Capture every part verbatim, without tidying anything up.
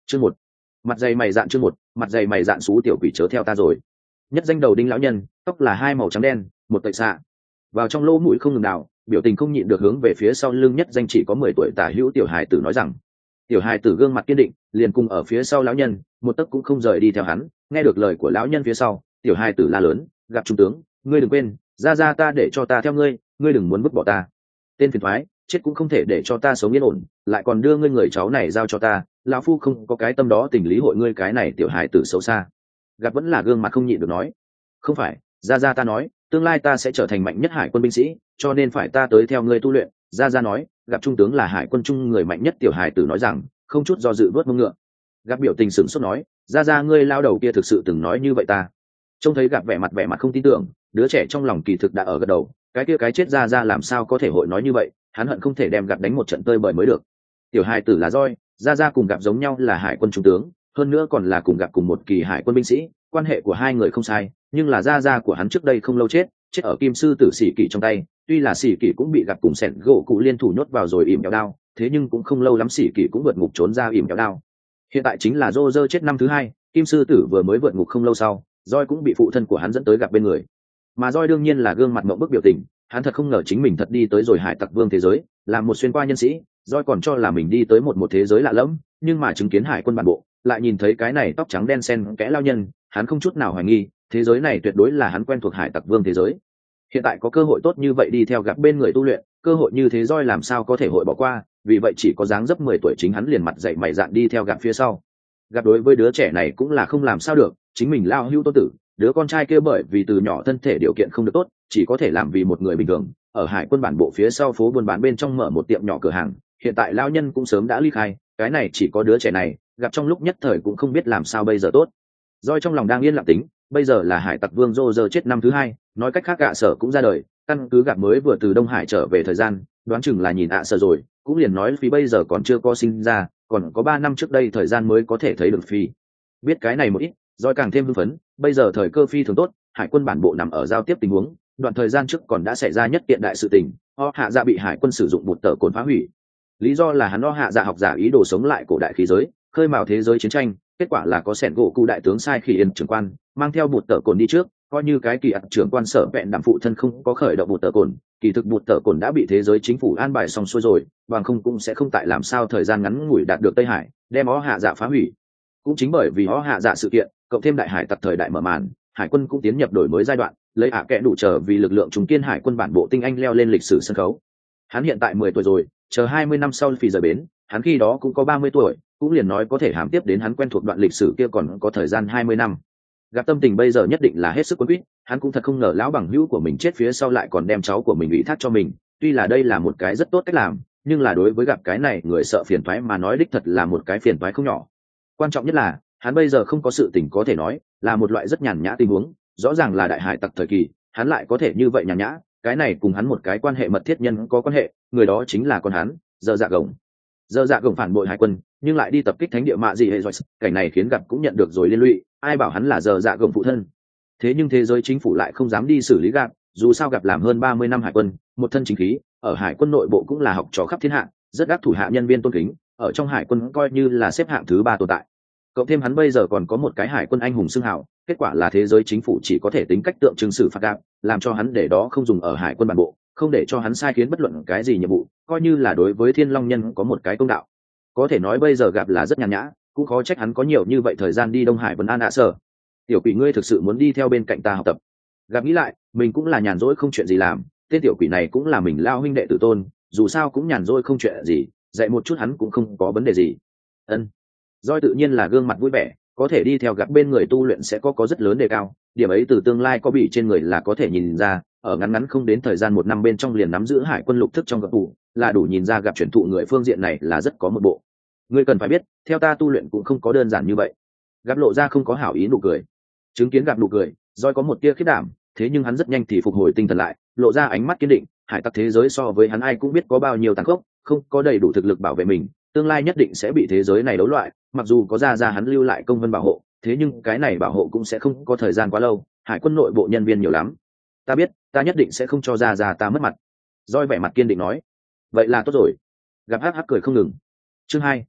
chương một, mặt dày mày dạn chương một, mặt dày mày dạn xú tiểu quỷ chớ theo ta rồi. Nhất danh đầu đinh lão nhân, tóc là hai màu trắng đen, một tẩy xạ vào trong lỗ mũi không ngừng đào, biểu tình không nhịn được hướng về phía sau lưng nhất danh chỉ có mười tuổi tả hữu tiểu hài tử nói rằng. Tiểu hài tử gương mặt kiên định, liền cùng ở phía sau lão nhân, một tấc cũng không rời đi theo hắn. Nghe được lời của lão nhân phía sau, tiểu hài tử la lớn, gặp trung tướng, ngươi đừng quên, ra ra ta để cho ta theo ngươi, ngươi đừng muốn vứt bỏ ta. Tên phiền thoái, chết cũng không thể để cho ta sống yên ổn, lại còn đưa ngươi người cháu này giao cho ta, lão phu không có cái tâm đó tình lý hội ngươi cái này tiểu hài tử xấu xa. Gặp vẫn là gương mặt không nhịn được nói, không phải, ra ra ta nói, tương lai ta sẽ trở thành mạnh nhất hải quân binh sĩ, cho nên phải ta tới theo ngươi tu luyện. Ra ra nói, gặp trung tướng là hải quân trung người mạnh nhất. Tiểu hài tử nói rằng, không chút do dự vớt mông ngựa. Gặp biểu tình sửng sốt nói, ra ra ngươi lao đầu kia thực sự từng nói như vậy ta. Trông thấy gặp vẻ mặt vẻ mặt không tin tưởng, đứa trẻ trong lòng kỳ thực đã ở gật đầu, cái kia cái chết ra ra làm sao có thể hội nói như vậy, hắn hận không thể đem gặp đánh một trận tơi bời mới được. Tiểu hài tử là roi, ra ra cùng gặp giống nhau là hải quân trung tướng, hơn nữa còn là cùng gặp cùng một kỳ hải quân binh sĩ, quan hệ của hai người không sai, nhưng là ra ra của hắn trước đây không lâu chết, chết ở kim sư tử sĩ kỷ trong tay. Tuy là sĩ kỷ cũng bị gặp cùng sẹn gỗ cụ liên thủ nhốt vào rồi ỉm kéo đao, thế nhưng cũng không lâu lắm sĩ kỷ cũng vượt ngục trốn ra ỉm kéo đao. Hiện tại chính là Roger chết năm thứ hai, kim sư tử vừa mới vượt ngục không lâu sau, roi cũng bị phụ thân của hắn dẫn tới gặp bên người. Mà roi đương nhiên là gương mặt ngậm bức biểu tình, hắn thật không ngờ chính mình thật đi tới rồi hải tặc vương thế giới, làm một xuyên qua nhân sĩ, roi còn cho là mình đi tới một một thế giới lạ lẫm, nhưng mà chứng kiến hải quân bản bộ, lại nhìn thấy cái này tóc trắng đen xen kẽ lao nhân, hắn không chút nào hoài nghi, thế giới này tuyệt đối là hắn quen thuộc hải tặc vương thế giới. Hiện tại có cơ hội tốt như vậy đi theo gặp bên người tu luyện, cơ hội như thế roi làm sao có thể hội bỏ qua, vì vậy chỉ có dáng dấp mười tuổi chính hắn liền mặt dậy mày dạn đi theo gặp phía sau. Gặp đối với đứa trẻ này cũng là không làm sao được, chính mình lao hưu tô tử, đứa con trai kia bởi vì từ nhỏ thân thể điều kiện không được tốt, chỉ có thể làm vì một người bình thường, ở hải quân bản bộ phía sau phố buôn bán bên trong mở một tiệm nhỏ cửa hàng. Hiện tại lao nhân cũng sớm đã ly khai, cái này chỉ có đứa trẻ này, gặp trong lúc nhất thời cũng không biết làm sao bây giờ tốt. Roi trong lòng đang yên lặng tính, bây giờ là hải tặc vương Roger chết năm thứ hai, nói cách khác ạ sở cũng ra đời, căn cứ gặp mới vừa từ Đông Hải trở về thời gian, đoán chừng là nhìn ạ sở rồi, cũng liền nói Phi bây giờ còn chưa có sinh ra, còn có ba năm trước đây thời gian mới có thể thấy được Phi. Biết cái này một ít, Roi càng thêm hưng phấn, bây giờ thời cơ phi thường tốt, hải quân bản bộ nằm ở giao tiếp tình huống, đoạn thời gian trước còn đã xảy ra nhất kiện đại sự tình, O Hạ Dạ bị hải quân sử dụng bột tờ cồn phá hủy. Lý do là hắn O Hạ Dạ học giả ý đồ sống lại cổ đại khí giới, khơi mào thế giới chiến tranh, kết quả là có sẻn gỗ cụ đại tướng sai khỉ yên trưởng quan mang theo bột tờ cồn đi trước, coi như cái kỳ ạt trưởng quan sở vẹn đảm phụ thân không có khởi động bột tờ cồn, kỳ thực bột tờ cồn đã bị thế giới chính phủ an bài xong xuôi rồi, bằng không cũng sẽ không tại làm sao thời gian ngắn ngủi đạt được Tây Hải, đem O Hạ Dạ phá hủy. Cũng chính bởi vì O Hạ Dạ sự kiện, cộng thêm đại hải tặc thời đại mở màn, hải quân cũng tiến nhập đổi mới giai đoạn, lấy ạ kẽ đủ trở vì lực lượng trùng kiên hải quân bản bộ tinh anh leo lên lịch sử sân khấu. Hắn hiện tại mười tuổi rồi, chờ hai mươi năm sau Phi rời bến, hắn khi đó cũng có ba mươi tuổi, cũng liền nói có thể hàm tiếp đến hắn quen thuộc đoạn lịch sử kia còn có thời gian hai mươi năm. Gặp tâm tình bây giờ nhất định là hết sức quấn quýt, hắn cũng thật không ngờ lão bằng hữu của mình chết phía sau lại còn đem cháu của mình ủy thác cho mình, tuy là đây là một cái rất tốt cách làm, nhưng là đối với gặp cái này người sợ phiền toái mà nói đích thật là một cái phiền toái không nhỏ. Quan trọng nhất là, hắn bây giờ không có sự tình có thể nói, là một loại rất nhàn nhã tình huống, rõ ràng là đại hải tặc thời kỳ, hắn lại có thể như vậy nhàn nhã, cái này cùng hắn một cái quan hệ mật thiết nhân có quan hệ, người đó chính là con hắn, Dơ Dạ Gồng. Dơ Dạ Gồng phản bội hải quân, nhưng lại đi tập kích thánh địa mạ gì hệ rồi, cảnh này khiến gặp cũng nhận được rồi liên lụy, ai bảo hắn là Dơ Dạ Gồng phụ thân. Thế nhưng thế giới chính phủ lại không dám đi xử lý gặp, dù sao gặp làm hơn ba mươi năm hải quân, một thân chính khí, ở hải quân nội bộ cũng là học trò khắp thiên hạ, rất đắc thủ hạ nhân viên tôn kính, ở trong hải quân coi như là xếp hạng thứ ba tồn tại. Cộng thêm hắn bây giờ còn có một cái hải quân anh hùng xưng hào, kết quả là thế giới chính phủ chỉ có thể tính cách tượng trưng xử phạt gặp, làm cho hắn để đó không dùng ở hải quân bản bộ, không để cho hắn sai khiến bất luận cái gì nhiệm vụ, coi như là đối với Thiên Long Nhân có một cái công đạo. Có thể nói bây giờ gặp là rất nhàn nhã, cũng khó trách hắn có nhiều như vậy thời gian đi Đông Hải vấn an ạ sở. Tiểu quỷ ngươi thực sự muốn đi theo bên cạnh ta học tập. Gặp nghĩ lại, mình cũng là nhàn rỗi không chuyện gì làm, tên tiểu quỷ này cũng là mình lao huynh đệ tử tôn, dù sao cũng nhàn rỗi không chuyện gì, dạy một chút hắn cũng không có vấn đề gì. Ân. Doi tự nhiên là gương mặt vui vẻ, có thể đi theo gặp bên người tu luyện sẽ có có rất lớn đề cao, điểm ấy từ tương lai có bị trên người là có thể nhìn ra, ở ngắn ngắn không đến thời gian một năm bên trong liền nắm giữ hải quân lục thức trong gặp tủ, là đủ nhìn ra gặp chuyển thụ người phương diện này là rất có một bộ. Ngươi cần phải biết, theo ta tu luyện cũng không có đơn giản như vậy. Gặp lộ ra không có hảo ý nụ cười. Chứng kiến gặp nụ cười, Doi có một tia khiếp đảm, thế nhưng hắn rất nhanh thì phục hồi tinh thần lại, lộ ra ánh mắt kiên định, hải tặc thế giới so với hắn ai cũng biết có bao nhiêu tàn khốc, không có đầy đủ thực lực bảo vệ mình, tương lai nhất định sẽ bị thế giới này đấu loại, mặc dù có ra ra hắn lưu lại công vân bảo hộ, thế nhưng cái này bảo hộ cũng sẽ không có thời gian quá lâu, hải quân nội bộ nhân viên nhiều lắm. Ta biết, ta nhất định sẽ không cho ra ra ta mất mặt. Doi vẻ mặt kiên định nói. Vậy là tốt rồi. Gặp hắc hắc cười không ngừng. Chương hai.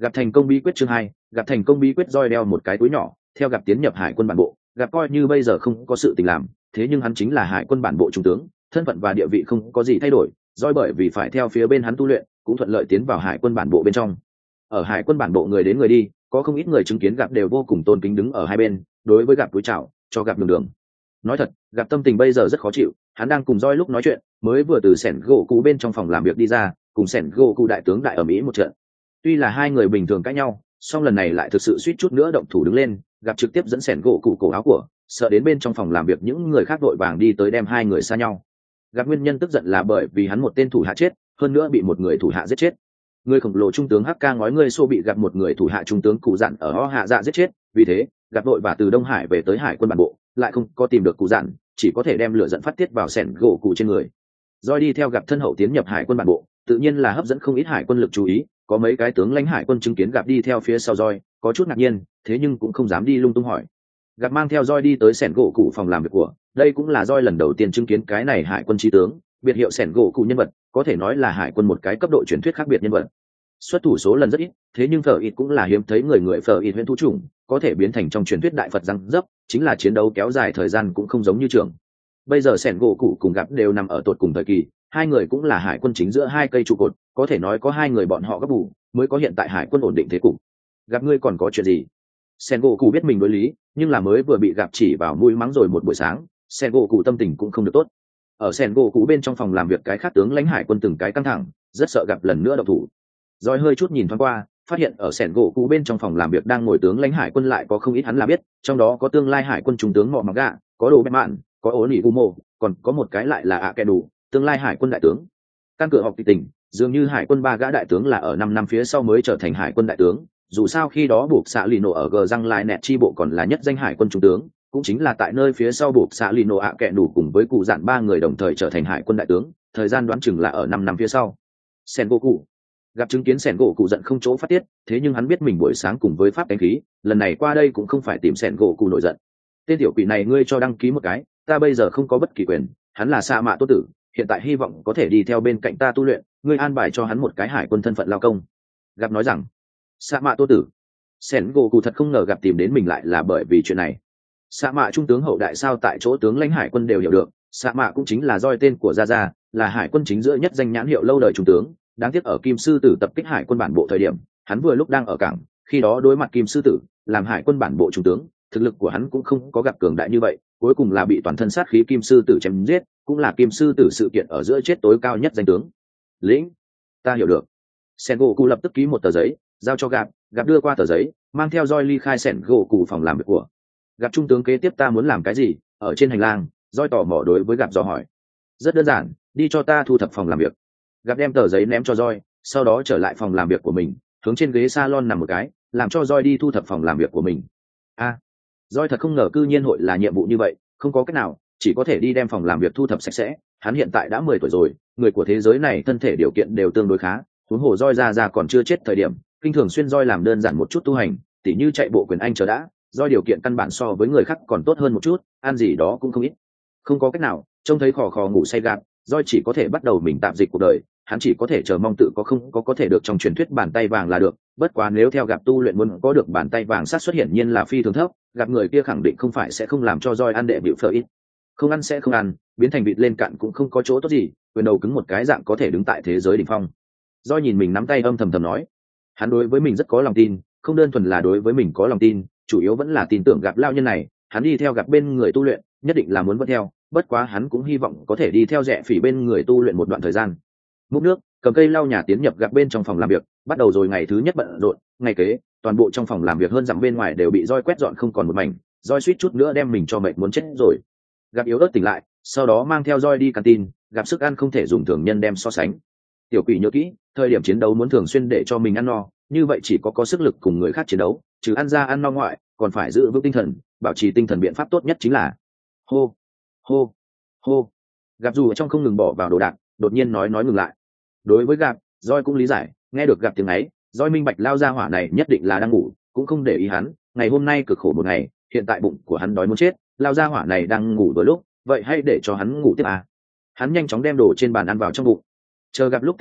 Gặp thành công bí quyết chương hai, gặp thành công bí quyết. Roi đeo một cái túi nhỏ, theo gặp tiến nhập hải quân bản bộ. Gặp coi như bây giờ không có sự tình làm, thế nhưng hắn chính là hải quân bản bộ trung tướng, thân phận và địa vị không có gì thay đổi. Roi bởi vì phải theo phía bên hắn tu luyện, cũng thuận lợi tiến vào hải quân bản bộ bên trong. Ở hải quân bản bộ người đến người đi, có không ít người chứng kiến gặp đều vô cùng tôn kính đứng ở hai bên, đối với gặp túi chào, cho gặp đường đường. Nói thật, gặp tâm tình bây giờ rất khó chịu, hắn đang cùng Roi lúc nói chuyện, mới vừa từ sẻn gỗ cụ bên trong phòng làm việc đi ra, cùng sẻn gỗ cụ đại tướng đại ở mỹ một trận. Tuy là hai người bình thường cãi nhau, song lần này lại thực sự suýt chút nữa động thủ đứng lên, gặp trực tiếp dẫn sẻn gỗ cụ cổ áo của, sợ đến bên trong phòng làm việc những người khác đội vàng đi tới đem hai người xa nhau. Gặp nguyên nhân tức giận là bởi vì hắn một tên thủ hạ chết, hơn nữa bị một người thủ hạ giết chết. Người khổng lồ trung tướng hắc ca ngói người xô bị gặp một người thủ hạ trung tướng cụ dặn ở ho hạ dạ giết chết, vì thế gặp đội và từ Đông Hải về tới hải quân bản bộ, lại không có tìm được cụ dặn, chỉ có thể đem lửa giận phát tiết vào sẻn gỗ cụ trên người. Doi đi theo gặp thân hậu tiến nhập hải quân bản bộ, tự nhiên là hấp dẫn không ít hải quân lực chú ý, có mấy cái tướng lãnh hải quân chứng kiến gặp đi theo phía sau Doi, có chút ngạc nhiên, thế nhưng cũng không dám đi lung tung hỏi. Gặp mang theo Doi đi tới sẻn gỗ cụ phòng làm việc của, đây cũng là Doi lần đầu tiên chứng kiến cái này hải quân chí tướng, biệt hiệu sẻn gỗ cụ nhân vật, có thể nói là hải quân một cái cấp độ truyền thuyết khác biệt nhân vật. Xuất thủ số lần rất ít, thế nhưng phở ít cũng là hiếm thấy người người phở ít huyễn thú chủng, có thể biến thành trong truyền thuyết đại Phật răng dấp, chính là chiến đấu kéo dài thời gian cũng không giống như trường. Bây giờ sẻn gỗ cụ cùng gặp đều nằm ở tột cùng thời kỳ, hai người cũng là hải quân chính giữa hai cây trụ cột, có thể nói có hai người bọn họ gấp bù mới có hiện tại hải quân ổn định thế cục. Gặp ngươi còn có chuyện gì? Sẻn gỗ cụ biết mình đối lý, nhưng là mới vừa bị gặp chỉ vào mũi mắng rồi một buổi sáng, sẻn gỗ cụ tâm tình cũng không được tốt. Ở sẻn gỗ cụ bên trong phòng làm việc cái khác tướng lãnh hải quân từng cái căng thẳng, rất sợ gặp lần nữa động thủ. Rồi hơi chút nhìn thoáng qua, phát hiện ở sẻn gỗ cụ bên trong phòng làm việc đang ngồi tướng lãnh hải quân lại có không ít hắn là biết, trong đó có tương lai hải quân trung tướng mọ mặc gạ, có đồ bẹ mạn, có ố nỉ gumo, còn có một cái lại là ạ kẻ đủ, tương lai hải quân đại tướng. Căn cửa học kịch tình, dường như hải quân ba gã đại tướng là ở năm năm phía sau mới trở thành hải quân đại tướng, dù sao khi đó buộc xạ lì nổ ở gờ răng lại nẹt chi bộ còn là nhất danh hải quân trung tướng, cũng chính là tại nơi phía sau buộc xạ lì nổ ạ kẻ đủ cùng với cụ dạn ba người đồng thời trở thành hải quân đại tướng, thời gian đoán chừng là ở năm năm phía sau. Sen gỗ cụ gặp chứng kiến sẻn gỗ cụ giận không chỗ phát tiết, thế nhưng hắn biết mình buổi sáng cùng với pháp đánh khí, lần này qua đây cũng không phải tìm sẻn gỗ cụ nổi giận. Tên tiểu quỷ này ngươi cho đăng ký một cái, ta bây giờ không có bất kỳ quyền, hắn là sa mạ tốt tử, hiện tại hy vọng có thể đi theo bên cạnh ta tu luyện, ngươi an bài cho hắn một cái hải quân thân phận lao công. Gặp nói rằng sa mạ tốt tử, sẻn gỗ cụ thật không ngờ gặp tìm đến mình lại là bởi vì chuyện này. Sa mạ trung tướng hậu đại sao tại chỗ tướng lãnh hải quân đều hiểu được, sa mạ cũng chính là Doi tên của gia gia, là hải quân chính giữa nhất danh nhãn hiệu lâu đời trung tướng. Đáng tiếc ở Kim Sư Tử tập kích hải quân bản bộ thời điểm, hắn vừa lúc đang ở cảng, khi đó đối mặt Kim Sư Tử, làm hải quân bản bộ trung tướng, thực lực của hắn cũng không có gặp cường đại như vậy, cuối cùng là bị toàn thân sát khí Kim Sư Tử chém giết, cũng là Kim Sư Tử sự kiện ở giữa chết tối cao nhất danh tướng. Lĩnh, ta hiểu được. Sengoku lập tức ký một tờ giấy, giao cho Gặp, Gặp đưa qua tờ giấy, mang theo Doi ly khai Sengoku phòng làm việc của. Gặp trung tướng kế tiếp ta muốn làm cái gì? Ở trên hành lang, Doi tò mò đối với Gặp dò hỏi. Rất đơn giản, đi cho ta thu thập phòng làm việc. Gặp đem tờ giấy ném cho Doi, sau đó trở lại phòng làm việc của mình, hướng trên ghế salon nằm một cái, làm cho Doi đi thu thập phòng làm việc của mình. A, à, Doi thật không ngờ cư nhiên hội là nhiệm vụ như vậy, không có cách nào, chỉ có thể đi đem phòng làm việc thu thập sạch sẽ. Hắn hiện tại đã mười tuổi rồi, người của thế giới này thân thể điều kiện đều tương đối khá, huống hồ Doi ra ra còn chưa chết thời điểm, kinh thường xuyên Doi làm đơn giản một chút tu hành, tỉ như chạy bộ quyền anh chờ đã, Doi điều kiện căn bản so với người khác còn tốt hơn một chút, ăn gì đó cũng không ít. Không có cách nào, trông thấy khò khò ngủ say Gặp, Doi chỉ có thể bắt đầu mình tạm dịch cuộc đời, hắn chỉ có thể chờ mong tự có không có có thể được trong truyền thuyết bàn tay vàng là được, bất quá nếu theo Gặp tu luyện muốn có được bàn tay vàng sát xuất hiển nhiên là phi thường thấp, Gặp người kia khẳng định không phải sẽ không làm cho Doi ăn đệ bịu phở ít. Không ăn sẽ không ăn, biến thành vịt lên cạn cũng không có chỗ tốt gì, quyền đầu cứng một cái dạng có thể đứng tại thế giới đỉnh phong. Doi nhìn mình nắm tay âm thầm thầm nói, hắn đối với mình rất có lòng tin, không đơn thuần là đối với mình có lòng tin, chủ yếu vẫn là tin tưởng Gặp lao nhân này, hắn đi theo Gặp bên người tu luyện, nhất định là muốn vẫn theo, bất quá hắn cũng hy vọng có thể đi theo rẻ phỉ bên người tu luyện một đoạn thời gian. Múc nước, cầm cây lau nhà tiến nhập Gặp bên trong phòng làm việc, bắt đầu rồi ngày thứ nhất bận rộn, ngày kế, toàn bộ trong phòng làm việc hơn dặm bên ngoài đều bị Doi quét dọn không còn một mảnh, Doi suýt chút nữa đem mình cho mệt muốn chết rồi. Gặp yếu ớt tỉnh lại, sau đó mang theo Doi đi canteen, Gặp sức ăn không thể dùng thường nhân đem so sánh. Tiểu quỷ nhớ kỹ, thời điểm chiến đấu muốn thường xuyên để cho mình ăn no, như vậy chỉ có có sức lực cùng người khác chiến đấu, trừ ăn ra ăn no ngoại, còn phải giữ vững tinh thần, bảo trì tinh thần biện pháp tốt nhất chính là hô, hô, hô. Gặp dù ở trong không ngừng bỏ vào đồ đạc, đột nhiên nói nói ngừng lại. Đối với Gặp, Doi cũng lý giải, nghe được Gặp tiếng ấy, Doi minh bạch lao ra hỏa này nhất định là đang ngủ, cũng không để ý hắn, ngày hôm nay cực khổ một ngày, hiện tại bụng của hắn đói muốn chết, lao ra hỏa này đang ngủ vừa lúc, vậy hay để cho hắn ngủ tiếp à. Hắn nhanh chóng đem đồ trên bàn ăn vào trong bụng. Chờ Gặp lúc tỉnh lại,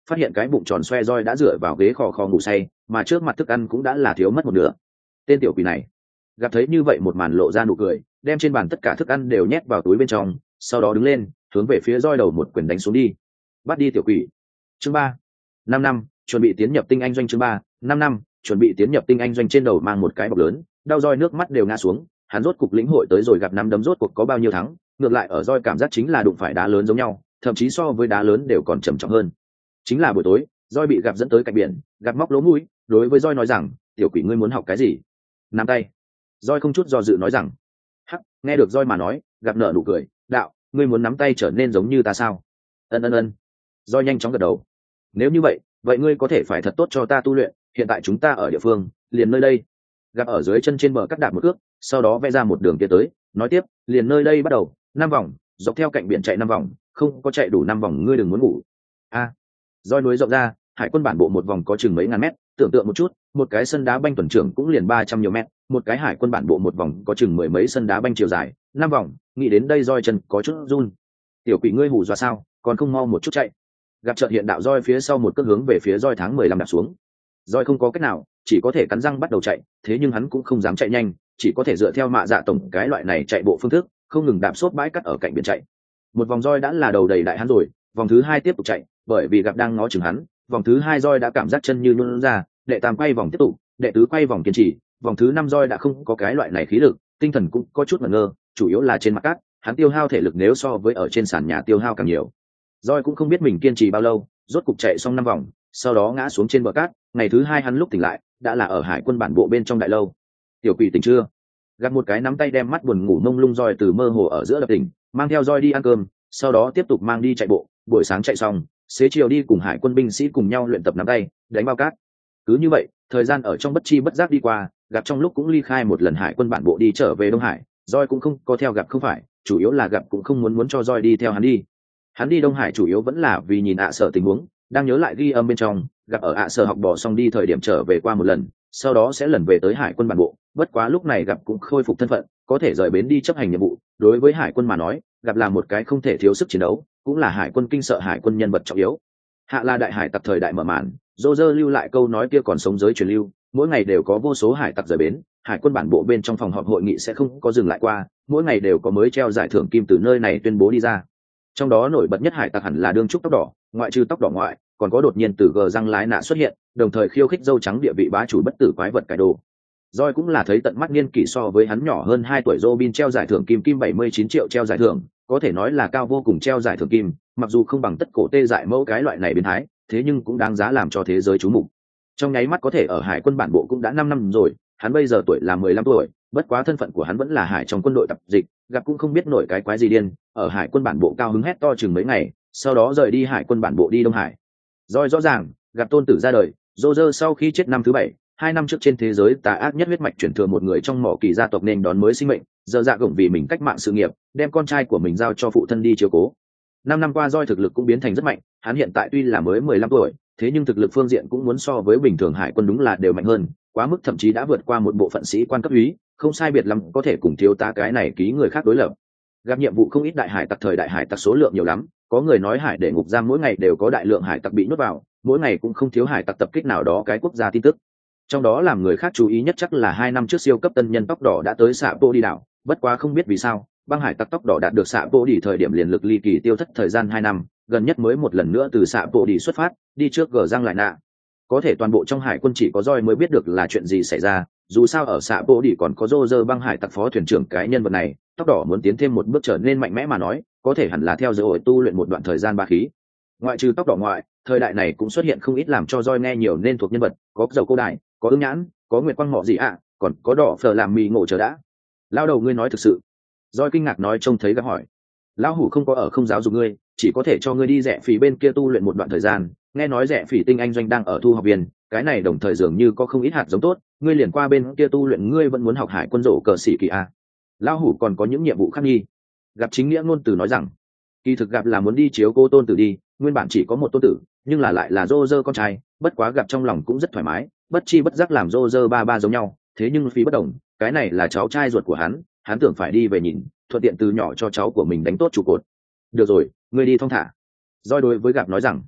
phát hiện cái bụng tròn xoe roi đã dựa vào ghế khò khò ngủ say, mà trước mặt thức ăn cũng đã là thiếu mất một nửa. Tên tiểu quỷ này gặp thấy như vậy một màn lộ ra nụ cười, đem trên bàn tất cả thức ăn đều nhét vào túi bên trong, sau đó đứng lên hướng về phía roi đầu một quyền đánh xuống đi. Bắt đi tiểu quỷ. Chương ba. Năm năm chuẩn bị tiến nhập tinh anh doanh. Chương ba. Năm năm chuẩn bị tiến nhập tinh anh doanh. Trên đầu mang một cái bọc lớn, đau roi nước mắt đều ngã xuống. Hắn rốt cục lĩnh hội tới rồi gặp năm đấm rốt cuộc có bao nhiêu thắng, ngược lại ở roi cảm giác chính là đụng phải đá lớn giống nhau, thậm chí so với đá lớn đều còn trầm trọng hơn. Chính là buổi tối, roi bị gặp dẫn tới cạnh biển, gặp móc lỗ mũi, đối với roi nói rằng, tiểu quỷ ngươi muốn học cái gì? Nắm tay. Roi không chút do dự nói rằng. Hắc, nghe được roi mà nói, gặp nở nụ cười, đạo, ngươi muốn nắm tay trở nên giống như ta sao? Ân ân ân. Roi nhanh chóng gật đầu. Nếu như vậy, vậy ngươi có thể phải thật tốt cho ta tu luyện, hiện tại chúng ta ở địa phương, liền nơi đây. Gặp ở dưới chân trên bờ cắt đạp một cước, sau đó vẽ ra một đường kia tới, nói tiếp, liền nơi đây bắt đầu, năm vòng, dọc theo cạnh biển chạy năm vòng, không có chạy đủ năm vòng ngươi đừng muốn ngủ. A. À, roi núi rộng ra, hải quân bản bộ một vòng có chừng mấy ngàn mét, tưởng tượng một chút, một cái sân đá banh tuần trưởng cũng liền ba trăm nhiều mét, một cái hải quân bản bộ một vòng có chừng mười mấy sân đá banh chiều dài, năm vòng, nghĩ đến đây roi chân có chút run. Tiểu quỷ ngươi hù dọa sao, còn không mau một chút chạy. Gặp chợt hiện đạo roi phía sau một cước hướng về phía roi tháng mười lăm đạp xuống. Roi không có cách nào, chỉ có thể cắn răng bắt đầu chạy, thế nhưng hắn cũng không dám chạy nhanh, chỉ có thể dựa theo mạ dạ tổng cái loại này chạy bộ phương thức, không ngừng đạp xốp bãi cắt ở cạnh biển chạy. Một vòng roi đã là đầu đầy đại hắn rồi, vòng thứ hai tiếp tục chạy, bởi vì gặp đang ngó chừng hắn, vòng thứ hai roi đã cảm giác chân như nhũn ra, đệ tam quay vòng tiếp tục, đệ tứ quay vòng kiên trì, vòng thứ năm roi đã không có cái loại này khí lực, tinh thần cũng có chút ngẩn ngơ, chủ yếu là trên mặt cát, hắn tiêu hao thể lực nếu so với ở trên sàn nhà tiêu hao càng nhiều. Roi cũng không biết mình kiên trì bao lâu, rốt cục chạy xong năm vòng, sau đó ngã xuống trên bờ cát, ngày thứ hai hắn lúc tỉnh lại, đã là ở hải quân bản bộ bên trong đại lâu. Tiểu quỷ tỉnh chưa? Gặp một cái nắm tay đem mắt buồn ngủ mông lung roi từ mơ hồ ở giữa đập tỉnh, mang theo roi đi ăn cơm, sau đó tiếp tục mang đi chạy bộ, buổi sáng chạy xong, xế chiều đi cùng hải quân binh sĩ cùng nhau luyện tập nắm tay, đánh bao cát. Cứ như vậy, thời gian ở trong bất chi bất giác đi qua, gặp trong lúc cũng ly khai một lần hải quân bản bộ đi trở về Đông Hải, roi cũng không có theo gặp không phải, chủ yếu là gặp cũng không muốn muốn cho roi đi theo hắn đi. Hắn đi Đông Hải chủ yếu vẫn là vì nhìn ạ sở tình huống, đang nhớ lại ghi âm bên trong, gặp ở ạ sở học bỏ xong đi thời điểm trở về qua một lần, sau đó sẽ lần về tới hải quân bản bộ, bất quá lúc này gặp cũng khôi phục thân phận, có thể rời bến đi chấp hành nhiệm vụ. Đối với hải quân mà nói, gặp là một cái không thể thiếu sức chiến đấu, cũng là hải quân kinh sợ hải quân nhân vật trọng yếu. Hạ là đại hải tặc thời đại mở màn, Roger lưu lại câu nói kia còn sống giới truyền lưu, mỗi ngày đều có vô số hải tặc rời bến, hải quân bản bộ bên trong phòng họp hội nghị sẽ không có dừng lại qua, mỗi ngày đều có mới treo giải thưởng kim từ nơi này tuyên bố đi ra. Trong đó nổi bật nhất hải tặc hẳn là đương trúc tóc đỏ, ngoại trừ tóc đỏ ngoại, còn có đột nhiên từ gờ răng lái nạ xuất hiện, đồng thời khiêu khích dâu trắng địa vị bá chủ bất tử quái vật cải đồ. Joy cũng là thấy tận mắt niên kỷ so với hắn nhỏ hơn hai tuổi Robin treo giải thưởng kim kim bảy mươi chín triệu treo giải thưởng, có thể nói là cao vô cùng treo giải thưởng kim, mặc dù không bằng tất cổ tê dại mẫu cái loại này biến thái, thế nhưng cũng đáng giá làm cho thế giới chú mục. Trong nháy mắt có thể ở hải quân bản bộ cũng đã năm năm rồi, hắn bây giờ tuổi là mười lăm tuổi, bất quá thân phận của hắn vẫn là hải trong quân đội tập dịch, gặp cũng không biết nổi cái quái gì điên, ở hải quân bản bộ cao hứng hét to chừng mấy ngày, sau đó rời đi hải quân bản bộ đi Đông Hải. Rồi rõ ràng, gặp tôn tử ra đời, Roger sau khi chết năm thứ bảy, hai năm trước trên thế giới tà ác nhất huyết mạch chuyển thừa một người trong mỏ kỳ gia tộc nên đón mới sinh mệnh, giờ dạ gồng vì mình cách mạng sự nghiệp, đem con trai của mình giao cho phụ thân đi chiếu cố. Năm năm qua Joy thực lực cũng biến thành rất mạnh, hắn hiện tại tuy là mới mười lăm tuổi, thế nhưng thực lực phương diện cũng muốn so với bình thường hải quân đúng là đều mạnh hơn, quá mức thậm chí đã vượt qua một bộ phận sĩ quan cấp úy, không sai biệt lắm có thể cùng thiếu tá cái này ký người khác đối lập. Gặp nhiệm vụ không ít đại hải tặc thời đại hải tặc số lượng nhiều lắm, có người nói hải để ngục giam mỗi ngày đều có đại lượng hải tặc bị nuốt vào, mỗi ngày cũng không thiếu hải tặc tập kích nào đó cái quốc gia tin tức. Trong đó làm người khác chú ý nhất chắc là hai năm trước siêu cấp tân nhân tóc đỏ đã tới xạ Pô đi đảo, bất quá không biết vì sao, băng hải tặc tóc đỏ đạt được xạ Pô đi thời điểm liền lực ly kỳ tiêu thất thời gian hai năm, gần nhất mới một lần nữa từ xạ Pô đi xuất phát, đi trước gờ răng lại nạ. Có thể toàn bộ trong hải quân chỉ có Joy mới biết được là chuyện gì xảy ra, dù sao ở xạ Pô đi còn có Roger băng hải tặc phó thuyền trưởng cái nhân vật này, tóc đỏ muốn tiến thêm một bước trở nên mạnh mẽ mà nói, có thể hẳn là theo dấu ổi tu luyện một đoạn thời gian ba khí. Ngoại trừ tóc đỏ ngoại, thời đại này cũng xuất hiện không ít làm cho Joy nghe nhiều nên thuộc nhân vật, có dầu cô đại, có ứng nhãn, có nguyệt quang mọ gì ạ, à, còn có đỏ phở làm mì ngộ chờ đã. Lao đầu ngươi nói thực sự? Joy kinh ngạc nói trông thấy gặp hỏi. Lão hủ không có ở không giáo dục ngươi, chỉ có thể cho ngươi đi rẻ phỉ bên kia tu luyện một đoạn thời gian. Nghe nói rẻ phỉ tinh anh doanh đang ở thu học viên, cái này đồng thời dường như có không ít hạt giống tốt, ngươi liền qua bên kia tu luyện, ngươi vẫn muốn học hải quân rổ cờ sĩ kỳ à? Lão hủ còn có những nhiệm vụ khác nghi. Gặp chính nghĩa ngôn từ nói rằng, kỳ thực gặp là muốn đi chiếu cô tôn tử đi, nguyên bản chỉ có một tôn tử, nhưng là lại là Roger con trai, bất quá gặp trong lòng cũng rất thoải mái, bất chi bất giác làm Roger ba ba giống nhau, thế nhưng phí bất đồng, cái này là cháu trai ruột của hắn, hắn tưởng phải đi về nhìn, thuận tiện từ nhỏ cho cháu của mình đánh tốt trụ cột. Được rồi, ngươi đi thong thả. Doi đối với gặp nói rằng,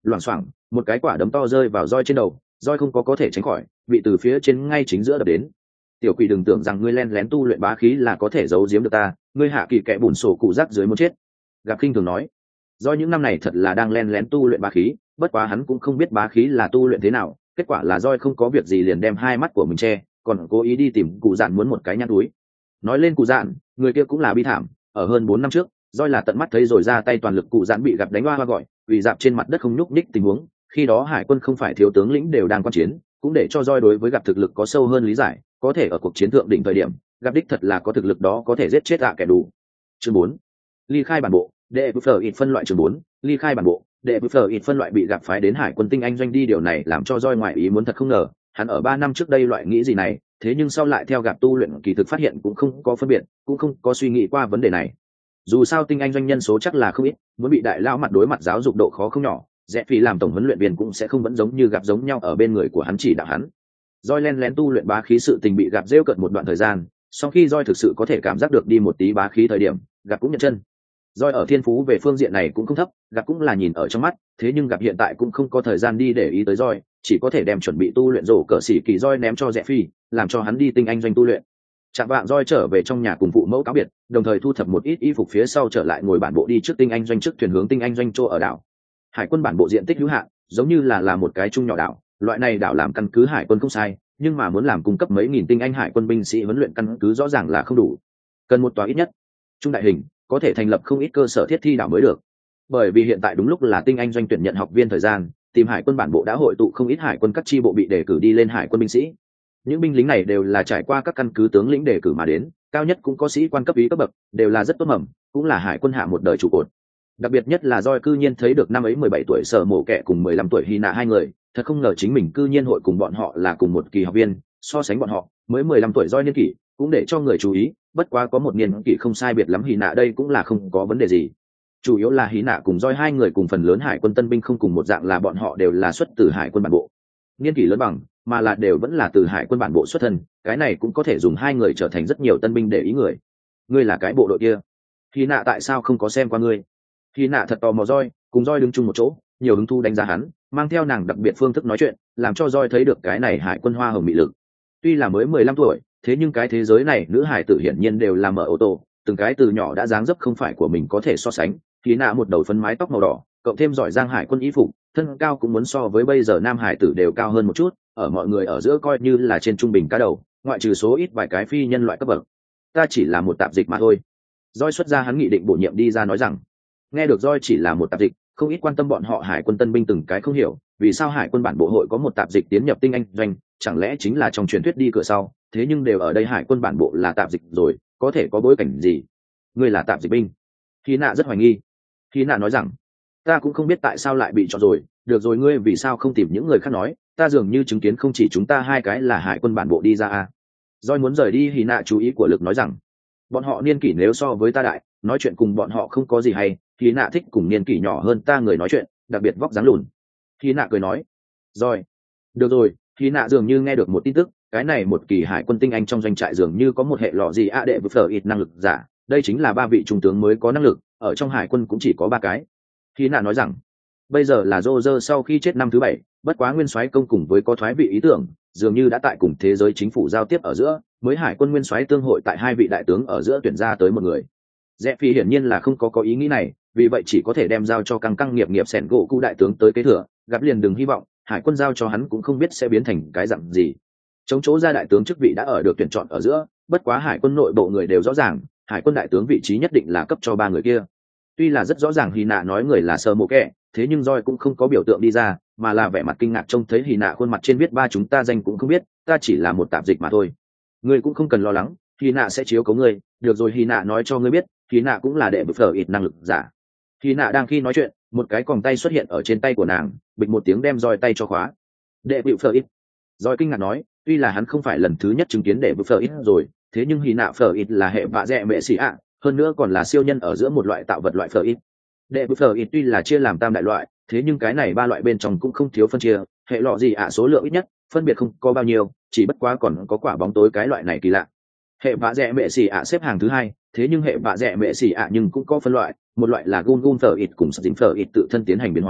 loảng xoảng một cái quả đấm to rơi vào roi trên đầu, roi không có có thể tránh khỏi, bị từ phía trên ngay chính giữa đập đến. Tiểu quỷ đừng tưởng rằng ngươi len lén tu luyện bá khí là có thể giấu giếm được ta, ngươi hạ kỳ kẻ bùn sổ cụ rác dưới muốn chết. Gặp khinh thường nói, do những năm này thật là đang len lén tu luyện bá khí, bất quá hắn cũng không biết bá khí là tu luyện thế nào, kết quả là roi không có việc gì liền đem hai mắt của mình che, còn cố ý đi tìm cụ dạn muốn một cái nhăn túi. Nói lên cụ dạn, người kia cũng là bi thảm, ở hơn bốn năm trước, roi là tận mắt thấy rồi ra tay toàn lực cụ dạn bị gặp đánh hoa hoa gọi, vì dạp trên mặt đất không nhúc nhích tình huống, khi đó hải quân không phải thiếu tướng lĩnh đều đang quan chiến, cũng để cho roi đối với gặp thực lực có sâu hơn lý giải, có thể ở cuộc chiến thượng đỉnh thời điểm, gặp đích thật là có thực lực đó có thể giết chết ạ kẻ đủ. Chương bốn, ly khai bản bộ, đệ buffer ít phân loại. Chương bốn, ly khai bản bộ, đệ buffer ít phân loại bị gặp phái đến hải quân tinh anh doanh đi, điều này làm cho roi ngoại ý muốn thật không ngờ, hắn ở ba năm trước đây loại nghĩ gì này, thế nhưng sau lại theo gặp tu luyện kỳ thực phát hiện cũng không có phân biệt, cũng không có suy nghĩ qua vấn đề này. Dù sao tinh anh doanh nhân số chắc là không ít, muốn bị đại lao mặt đối mặt giáo dục độ khó không nhỏ, Rẽ Phi làm tổng huấn luyện viên cũng sẽ không vẫn giống như gặp giống nhau ở bên người của hắn chỉ đạo hắn. Roi len lén tu luyện bá khí sự tình bị gặp rêu cợt một đoạn thời gian, sau khi Roi thực sự có thể cảm giác được đi một tí bá khí thời điểm, gặp cũng nhận chân. Roi ở thiên phú về phương diện này cũng không thấp, gặp cũng là nhìn ở trong mắt, thế nhưng gặp hiện tại cũng không có thời gian đi để ý tới Roi, chỉ có thể đem chuẩn bị tu luyện rổ cỡ xỉ kỳ Roi ném cho Rẽ Phi, làm cho hắn đi tinh anh doanh tu luyện. Chạm vạng Roi trở về trong nhà cùng phụ mẫu cáo biệt, đồng thời thu thập một ít y phục phía sau trở lại ngồi bản bộ đi trước tinh anh doanh trước thuyền hướng tinh anh doanh chỗ ở đảo. Hải quân bản bộ diện tích hữu hạn, giống như là là một cái trung nhỏ đảo, loại này đảo làm căn cứ hải quân không sai, nhưng mà muốn làm cung cấp mấy nghìn tinh anh hải quân binh sĩ huấn luyện căn cứ rõ ràng là không đủ, cần một tòa ít nhất trung đại hình, có thể thành lập không ít cơ sở thiết thi đảo mới được. Bởi vì hiện tại đúng lúc là tinh anh doanh tuyển nhận học viên thời gian, tìm hải quân bản bộ đã hội tụ không ít hải quân các chi bộ bị đề cử đi lên hải quân binh sĩ. Những binh lính này đều là trải qua các căn cứ tướng lĩnh đề cử mà đến, cao nhất cũng có sĩ quan cấp úy cấp bậc, đều là rất tốt mầm, cũng là hải quân hạ một đời trụ cột. Đặc biệt nhất là Roi cư nhiên thấy được năm ấy mười bảy tuổi Sở Mộ Kệ cùng mười lăm tuổi Hy Nạ hai người, thật không ngờ chính mình cư nhiên hội cùng bọn họ là cùng một kỳ học viên, so sánh bọn họ, mới mười lăm tuổi Roi niên kỷ, cũng để cho người chú ý, bất quá có một niên kỷ không sai biệt lắm Hy Nạ đây cũng là không có vấn đề gì. Chủ yếu là Hy Nạ cùng Roi hai người cùng phần lớn hải quân tân binh không cùng một dạng, là bọn họ đều là xuất từ hải quân bản bộ. Niên kỷ lớn bằng, mà là đều vẫn là từ hải quân bản bộ xuất thân, cái này cũng có thể dùng hai người trở thành rất nhiều tân binh để ý người. Ngươi là cái bộ đội kia, Hy Nạ tại sao không có xem qua ngươi? Hy Nạ thật tò mò Roi, cùng Roi đứng chung một chỗ, nhiều hứng thú đánh giá hắn, mang theo nàng đặc biệt phương thức nói chuyện, làm cho Roi thấy được cái này hải quân hoa hồng mị lực. Tuy là mới mười lăm tuổi, thế nhưng cái thế giới này nữ hải tử hiển nhiên đều là mở ô tô, từng cái từ nhỏ đã dáng dấp không phải của mình có thể so sánh. Hy Nạ một đầu phấn mái tóc màu đỏ, cộng thêm giỏi giang hải quân y phục, thân cao cũng muốn so với bây giờ nam hải tử đều cao hơn một chút, ở mọi người ở giữa coi như là trên trung bình cá đầu, ngoại trừ số ít vài cái phi nhân loại cấp bậc. Ta chỉ là một tạp dịch mà thôi. Roi xuất ra hắn nghị định bổ nhiệm đi ra nói rằng. Nghe được Roi chỉ là một tạp dịch, không ít quan tâm bọn họ hải quân tân binh từng cái không hiểu, vì sao hải quân bản bộ hội có một tạp dịch tiến nhập tinh anh doanh, chẳng lẽ chính là trong truyền thuyết đi cửa sau, thế nhưng đều ở đây hải quân bản bộ là tạp dịch rồi, có thể có bối cảnh gì? Ngươi là tạp dịch binh? Hy Nạ rất hoài nghi. Hy Nạ nói rằng, ta cũng không biết tại sao lại bị chọn rồi, được rồi ngươi vì sao không tìm những người khác nói, ta dường như chứng kiến không chỉ chúng ta hai cái là hải quân bản bộ đi ra à. Roi muốn rời đi, Hy Nạ chú ý của lực nói rằng, bọn họ niên kỷ nếu so với ta đại, nói chuyện cùng bọn họ không có gì hay, Hy Nạ thích cùng niên kỷ nhỏ hơn ta người nói chuyện, đặc biệt vóc dáng lùn. Hy Nạ cười nói, rồi, được rồi. Hy Nạ dường như nghe được một tin tức, cái này một kỳ hải quân tinh anh trong doanh trại dường như có một hệ lọ gì a đệ với phở ít năng lực giả, đây chính là ba vị trung tướng mới có năng lực, ở trong hải quân cũng chỉ có ba cái. Hy Nạ nói rằng, bây giờ là Roger sau khi chết năm thứ bảy, bất quá nguyên soái công cùng với có thoái vị ý tưởng, dường như đã tại cùng thế giới chính phủ giao tiếp ở giữa, mới hải quân nguyên soái tương hội tại hai vị đại tướng ở giữa tuyển ra tới một người. Rẽ Phi hiển nhiên là không có có ý nghĩ này, vì vậy chỉ có thể đem giao cho căng căng nghiệp nghiệp sẻn gỗ cụ đại tướng tới kế thừa, gặp liền đừng hy vọng, hải quân giao cho hắn cũng không biết sẽ biến thành cái dạng gì. Chống chỗ ra đại tướng chức vị đã ở được tuyển chọn ở giữa, bất quá hải quân nội bộ người đều rõ ràng, hải quân đại tướng vị trí nhất định là cấp cho ba người kia. Tuy là rất rõ ràng Hy Nạ nói người là Sơ Mộ Kệ, thế nhưng Roi cũng không có biểu tượng đi ra, mà là vẻ mặt kinh ngạc trông thấy Hy Nạ khuôn mặt trên viết ba chúng ta danh cũng không biết, ta chỉ là một tạp dịch mà thôi. Ngươi cũng không cần lo lắng, Hy Nạ sẽ chiếu cố ngươi, được rồi Hy Nạ nói cho ngươi biết, Hy Nạ cũng là đệ bực phở ít năng lực giả. Hy Nạ đang khi nói chuyện, một cái còng tay xuất hiện ở trên tay của nàng, bịch một tiếng đem Roi tay cho khóa. Đệ bực phở ít. Roi kinh ngạc nói, tuy là hắn không phải lần thứ nhất chứng kiến đệ bực phở ít rồi, thế nhưng Hy Nạ phở ít là hệ vạ dẹ mẹ xì ạ, hơn nữa còn là siêu nhân ở giữa một loại tạo vật loại phở ít. Đệ bực phở ít tuy là chia làm tam đại loại, thế nhưng cái này ba loại bên trong cũng không thiếu phân chia, hệ lọ gì ạ số lượng ít nhất, phân biệt không có bao nhiêu, chỉ bất quá còn có quả bóng tối cái loại này kỳ lạ. Hệ vạ dẹ mẹ xì ạ xếp hàng thứ hai, thế nhưng hệ vạ dẹ mẹ xì ạ nhưng cũng có phân loại, một loại là gun gun phở ít cùng dính phở ít tự thân tiến hành biến hóa,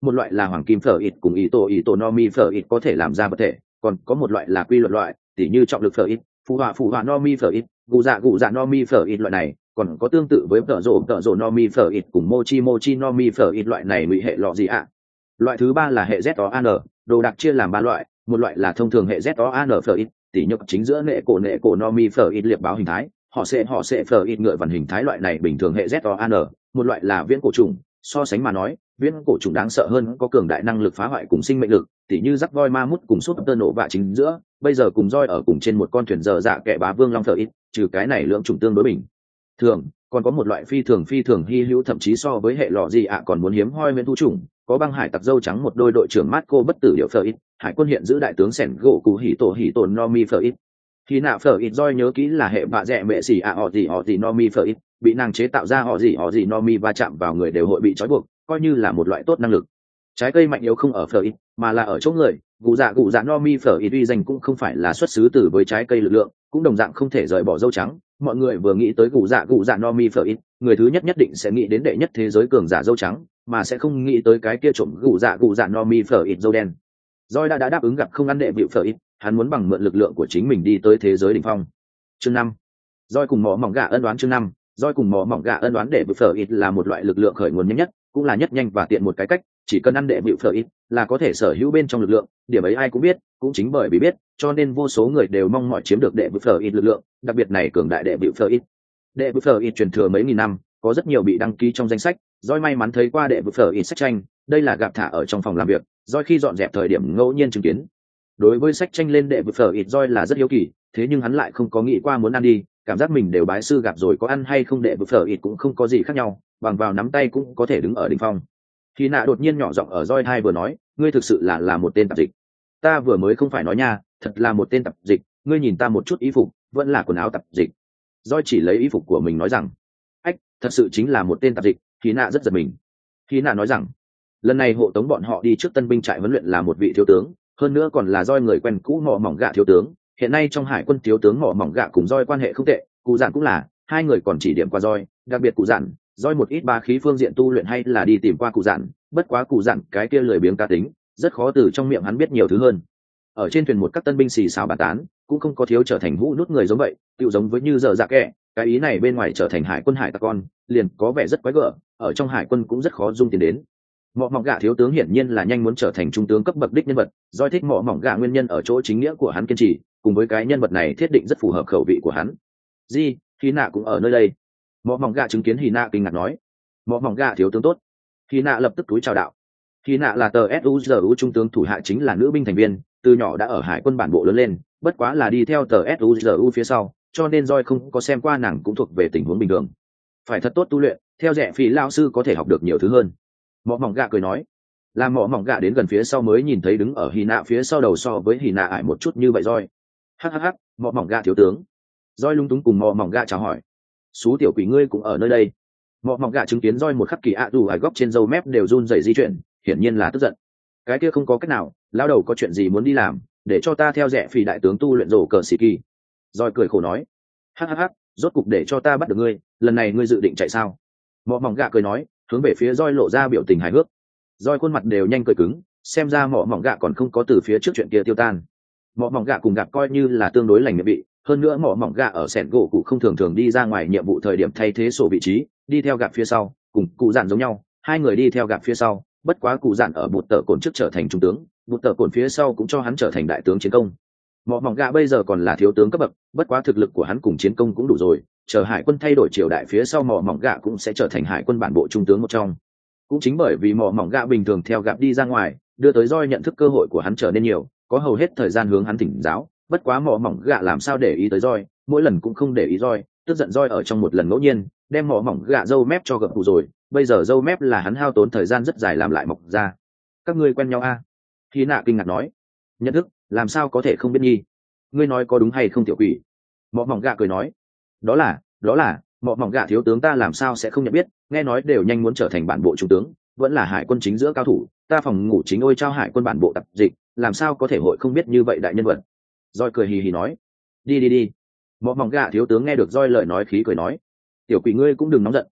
một loại là hoàng kim phở ít cùng ý tổ ý tổ no mi phở ít có thể làm ra vật thể, còn có một loại là quy luật loại, tỉ như trọng lực phở ít, phụ họa phụ họa no mi phở ít, gù dạ gù dạ no mi phở ít loại này, còn có tương tự với tợ rổ tợ rổ no mi phở ít cùng mochi mochi no mi phở ít loại này ngụy hệ lọ gì ạ. Loại thứ ba là hệ Z O A N, đồ đặc chia làm ba loại, một loại là thông thường hệ Z O A N phở ít, tỉ như chính giữa nệ cổ nệ cổ no mi phở ít liệp báo hình thái, họ sẽ họ sẽ phở ít ngựa vằn hình thái loại này bình thường hệ Z O A N, một loại là viễn cổ trùng, so sánh mà nói viễn cổ trùng đáng sợ hơn, có cường đại năng lực phá hoại cùng sinh mệnh lực, tỉ như rắc voi ma mút cùng súp tơ nổ vạ chính giữa, bây giờ cùng roi ở cùng trên một con thuyền dở dạ kẻ bá vương long phở ít, trừ cái này lượng trùng tương đối bình thường, còn có một loại phi thường phi thường hy hữu, thậm chí so với hệ lọ gì ạ còn muốn hiếm hoi nguyên thu trùng, có băng hải tặc dâu trắng một đôi đội trưởng Marco bất tử điệu phở ít, hải quân hiện giữ đại tướng sẻn gỗ cụ hỉ tổ hỉ tổ no mi phở ít. Khi nạ phở ít roi nhớ kỹ là hệ bạ rẻ mẹ xỉ ạ họ gì họ gì no mi phở ít, bị nàng chế tạo ra họ gì họ gì no mi va chạm vào người đều hội bị trói buộc, coi như là một loại tốt năng lực. Trái cây mạnh yếu không ở phở ít, mà là ở chỗ người, gù dạ gù dạ no mi phở ít uy danh cũng không phải là xuất xứ từ với trái cây lực lượng, cũng đồng dạng không thể rời bỏ dâu trắng. Mọi người vừa nghĩ tới gù dạ gù dạ no mi phở ít, người thứ nhất nhất định sẽ nghĩ đến đệ nhất thế giới cường giả dâu trắng, mà sẽ không nghĩ tới cái kia trộm gù dạ gù dạ no mi phở ít dâu đen. Doi đã đã đáp ứng gặp không ăn đệ bịu phở ít, hắn muốn bằng mượn lực lượng của chính mình đi tới thế giới đỉnh phong. Chương năm, Doi cùng mỏ mỏng gà ân đoán. Chương năm, Doi cùng mỏ mỏng gà ân đoán. Đệ bịu phở ít là một loại lực lượng khởi nguồn nhanh nhất, cũng là nhất nhanh và tiện một cái cách, chỉ cần ăn đệ bịu phở ít là có thể sở hữu bên trong lực lượng, điểm ấy ai cũng biết, cũng chính bởi vì biết, cho nên vô số người đều mong mỏi chiếm được đệ bịu phở ít lực lượng, đặc biệt này cường đại đệ bịu phở ít. Đệ bịu phở ít truyền thừa mấy nghìn năm, có rất nhiều bị đăng ký trong danh sách, Doi may mắn thấy qua đệ bịu phở ít sách tranh, đây là gặp thả ở trong phòng làm việc, Doi khi dọn dẹp thời điểm ngẫu nhiên chứng kiến. Đối với sách tranh lên đệ bịu phở ít Doi là rất hiếu kỳ, thế nhưng hắn lại không có nghĩ qua muốn ăn đi, cảm giác mình đều bái sư gặp rồi, có ăn hay không đệ bịu phở ít cũng không có gì khác nhau, bằng vào nắm tay cũng có thể đứng ở đỉnh phong. Khi nạ đột nhiên nhỏ giọng ở Doi hai vừa nói, ngươi thực sự là là một tên tạp dịch. Ta vừa mới không phải nói nha, thật là một tên tạp dịch, ngươi nhìn ta một chút y phục, vẫn là quần áo tạp dịch. Doi chỉ lấy y phục của mình nói rằng, ách, thật sự chính là một tên tạp dịch. Khi nạ rất giật mình. Khi nạ nói rằng, lần này hộ tống bọn họ đi trước tân binh trại huấn luyện là một vị thiếu tướng, hơn nữa còn là Doi người quen cũ mỏ mỏng gạ thiếu tướng. Hiện nay trong hải quân thiếu tướng mỏ mỏng gạ cùng Doi quan hệ không tệ, cụ giản cũng là, hai người còn chỉ điểm qua Doi, đặc biệt cụ giản, Doi một ít ba khí phương diện tu luyện hay là đi tìm qua cụ giản, bất quá cụ giản cái kia lười biếng cá tính, rất khó từ trong miệng hắn biết nhiều thứ hơn. Ở trên thuyền một các tân binh xì xào bàn tán, cũng không có thiếu trở thành hũ nút người giống vậy, tựu giống với như giờ dạ kẻ, cái ý này bên ngoài trở thành hải quân hải tặc con, liền có vẻ rất quái gở, ở trong hải quân cũng rất khó dung tiến đến. Mỏ mỏng gạ thiếu tướng hiển nhiên là nhanh muốn trở thành trung tướng cấp bậc đích nhân vật, Doi thích mỏ mỏng gạ nguyên nhân ở chỗ chính nghĩa của hắn kiên trì, cùng với cái nhân vật này thiết định rất phù hợp khẩu vị của hắn. Di, Hy nạ cũng ở nơi đây. Mỏ mỏng gạ chứng kiến Hy nạ kinh ngạc nói, mỏ mỏng gạ thiếu tướng tốt. Hy nạ lập tức túi chào đạo. Hy nạ là tờ suzu trung tướng thủ hạ, chính là nữ binh thành viên, từ nhỏ đã ở hải quân bản bộ lớn lên, bất quá là đi theo tờ suzu phía sau, cho nên Doi không có xem qua nàng, cũng thuộc về tình huống bình thường. Phải thật tốt tu luyện, theo rẻ phí lao sư có thể học được nhiều thứ hơn. Mỏ mỏng gạ cười nói. Làm mỏ mỏng gạ đến gần phía sau mới nhìn thấy đứng ở Hy nạ phía sau đầu so với Hy nạ ải một chút như vậy Doi. Hắc hắc hắc, mỏ mỏng gạ thiếu tướng. Doi lung túng cùng mỏ mỏng gạ chào hỏi. Sú tiểu quỷ ngươi cũng ở nơi đây. Mỏ mỏng gạ chứng kiến Doi một khắc kỳ ạ dù ải góc trên râu mép đều run rẩy di chuyển, hiển nhiên là tức giận. Cái kia không có cách nào, lão đầu có chuyện gì muốn đi làm, để cho ta theo rẻ phỉ đại tướng tu luyện rổ cờ xì kỳ. Doi cười khổ nói. Hắc hắc hắc, rốt cục để cho ta bắt được ngươi, lần này ngươi dự định chạy sao? Mỏ mỏng gạ cười nói, hướng về phía Doi lộ ra biểu tình hài hước. Doi khuôn mặt đều nhanh cười cứng, xem ra mỏ mỏng gạ còn không có từ phía trước chuyện kia tiêu tan. Mỏ mỏng gạ cùng gặp coi như là tương đối lành miệng bị, hơn nữa mỏ mỏng gạ ở sẻn gỗ cụ không thường thường đi ra ngoài nhiệm vụ thời điểm thay thế sổ vị trí, đi theo gặp phía sau, cùng cụ dạn giống nhau, hai người đi theo gặp phía sau, bất quá cụ dạn ở bụt tờ cồn trước trở thành trung tướng, bụt tờ cồn phía sau cũng cho hắn trở thành đại tướng chiến công. Mỏ mỏng gạ bây giờ còn là thiếu tướng cấp bậc, bất quá thực lực của hắn cùng chiến công cũng đủ rồi, chờ hải quân thay đổi triều đại phía sau mỏ mỏng gạ cũng sẽ trở thành hải quân bản bộ trung tướng một trong. Cũng chính bởi vì mỏ mỏng gạ bình thường theo gặp đi ra ngoài, đưa tới Doi nhận thức cơ hội của hắn trở nên nhiều, có hầu hết thời gian hướng hắn thỉnh giáo, bất quá mỏ mỏng gạ làm sao để ý tới Doi, mỗi lần cũng không để ý Doi, tức giận Doi ở trong một lần ngẫu nhiên đem mỏ mỏng gạ râu mép cho gập cụ rồi, bây giờ râu mép là hắn hao tốn thời gian rất dài làm lại mọc ra. Các ngươi quen nhau a? À? Hy nạ kinh ngạc nói. Nhận thức, làm sao có thể không biết nhi? Ngươi nói có đúng hay không tiểu quỷ? Mỏ mỏng gạ cười nói. Đó là, đó là, mỏ mỏng gạ thiếu tướng ta làm sao sẽ không nhận biết, nghe nói đều nhanh muốn trở thành bản bộ trung tướng, vẫn là hải quân chính giữa cao thủ, ta phòng ngủ chính ôi trao hải quân bản bộ tập dịch, làm sao có thể hội không biết như vậy đại nhân vật. Doi cười hì hì nói. Đi đi đi. Mỏ mỏng gạ thiếu tướng nghe được Doi lời nói khí cười nói. Tiểu quỷ ngươi cũng đừng nóng giận,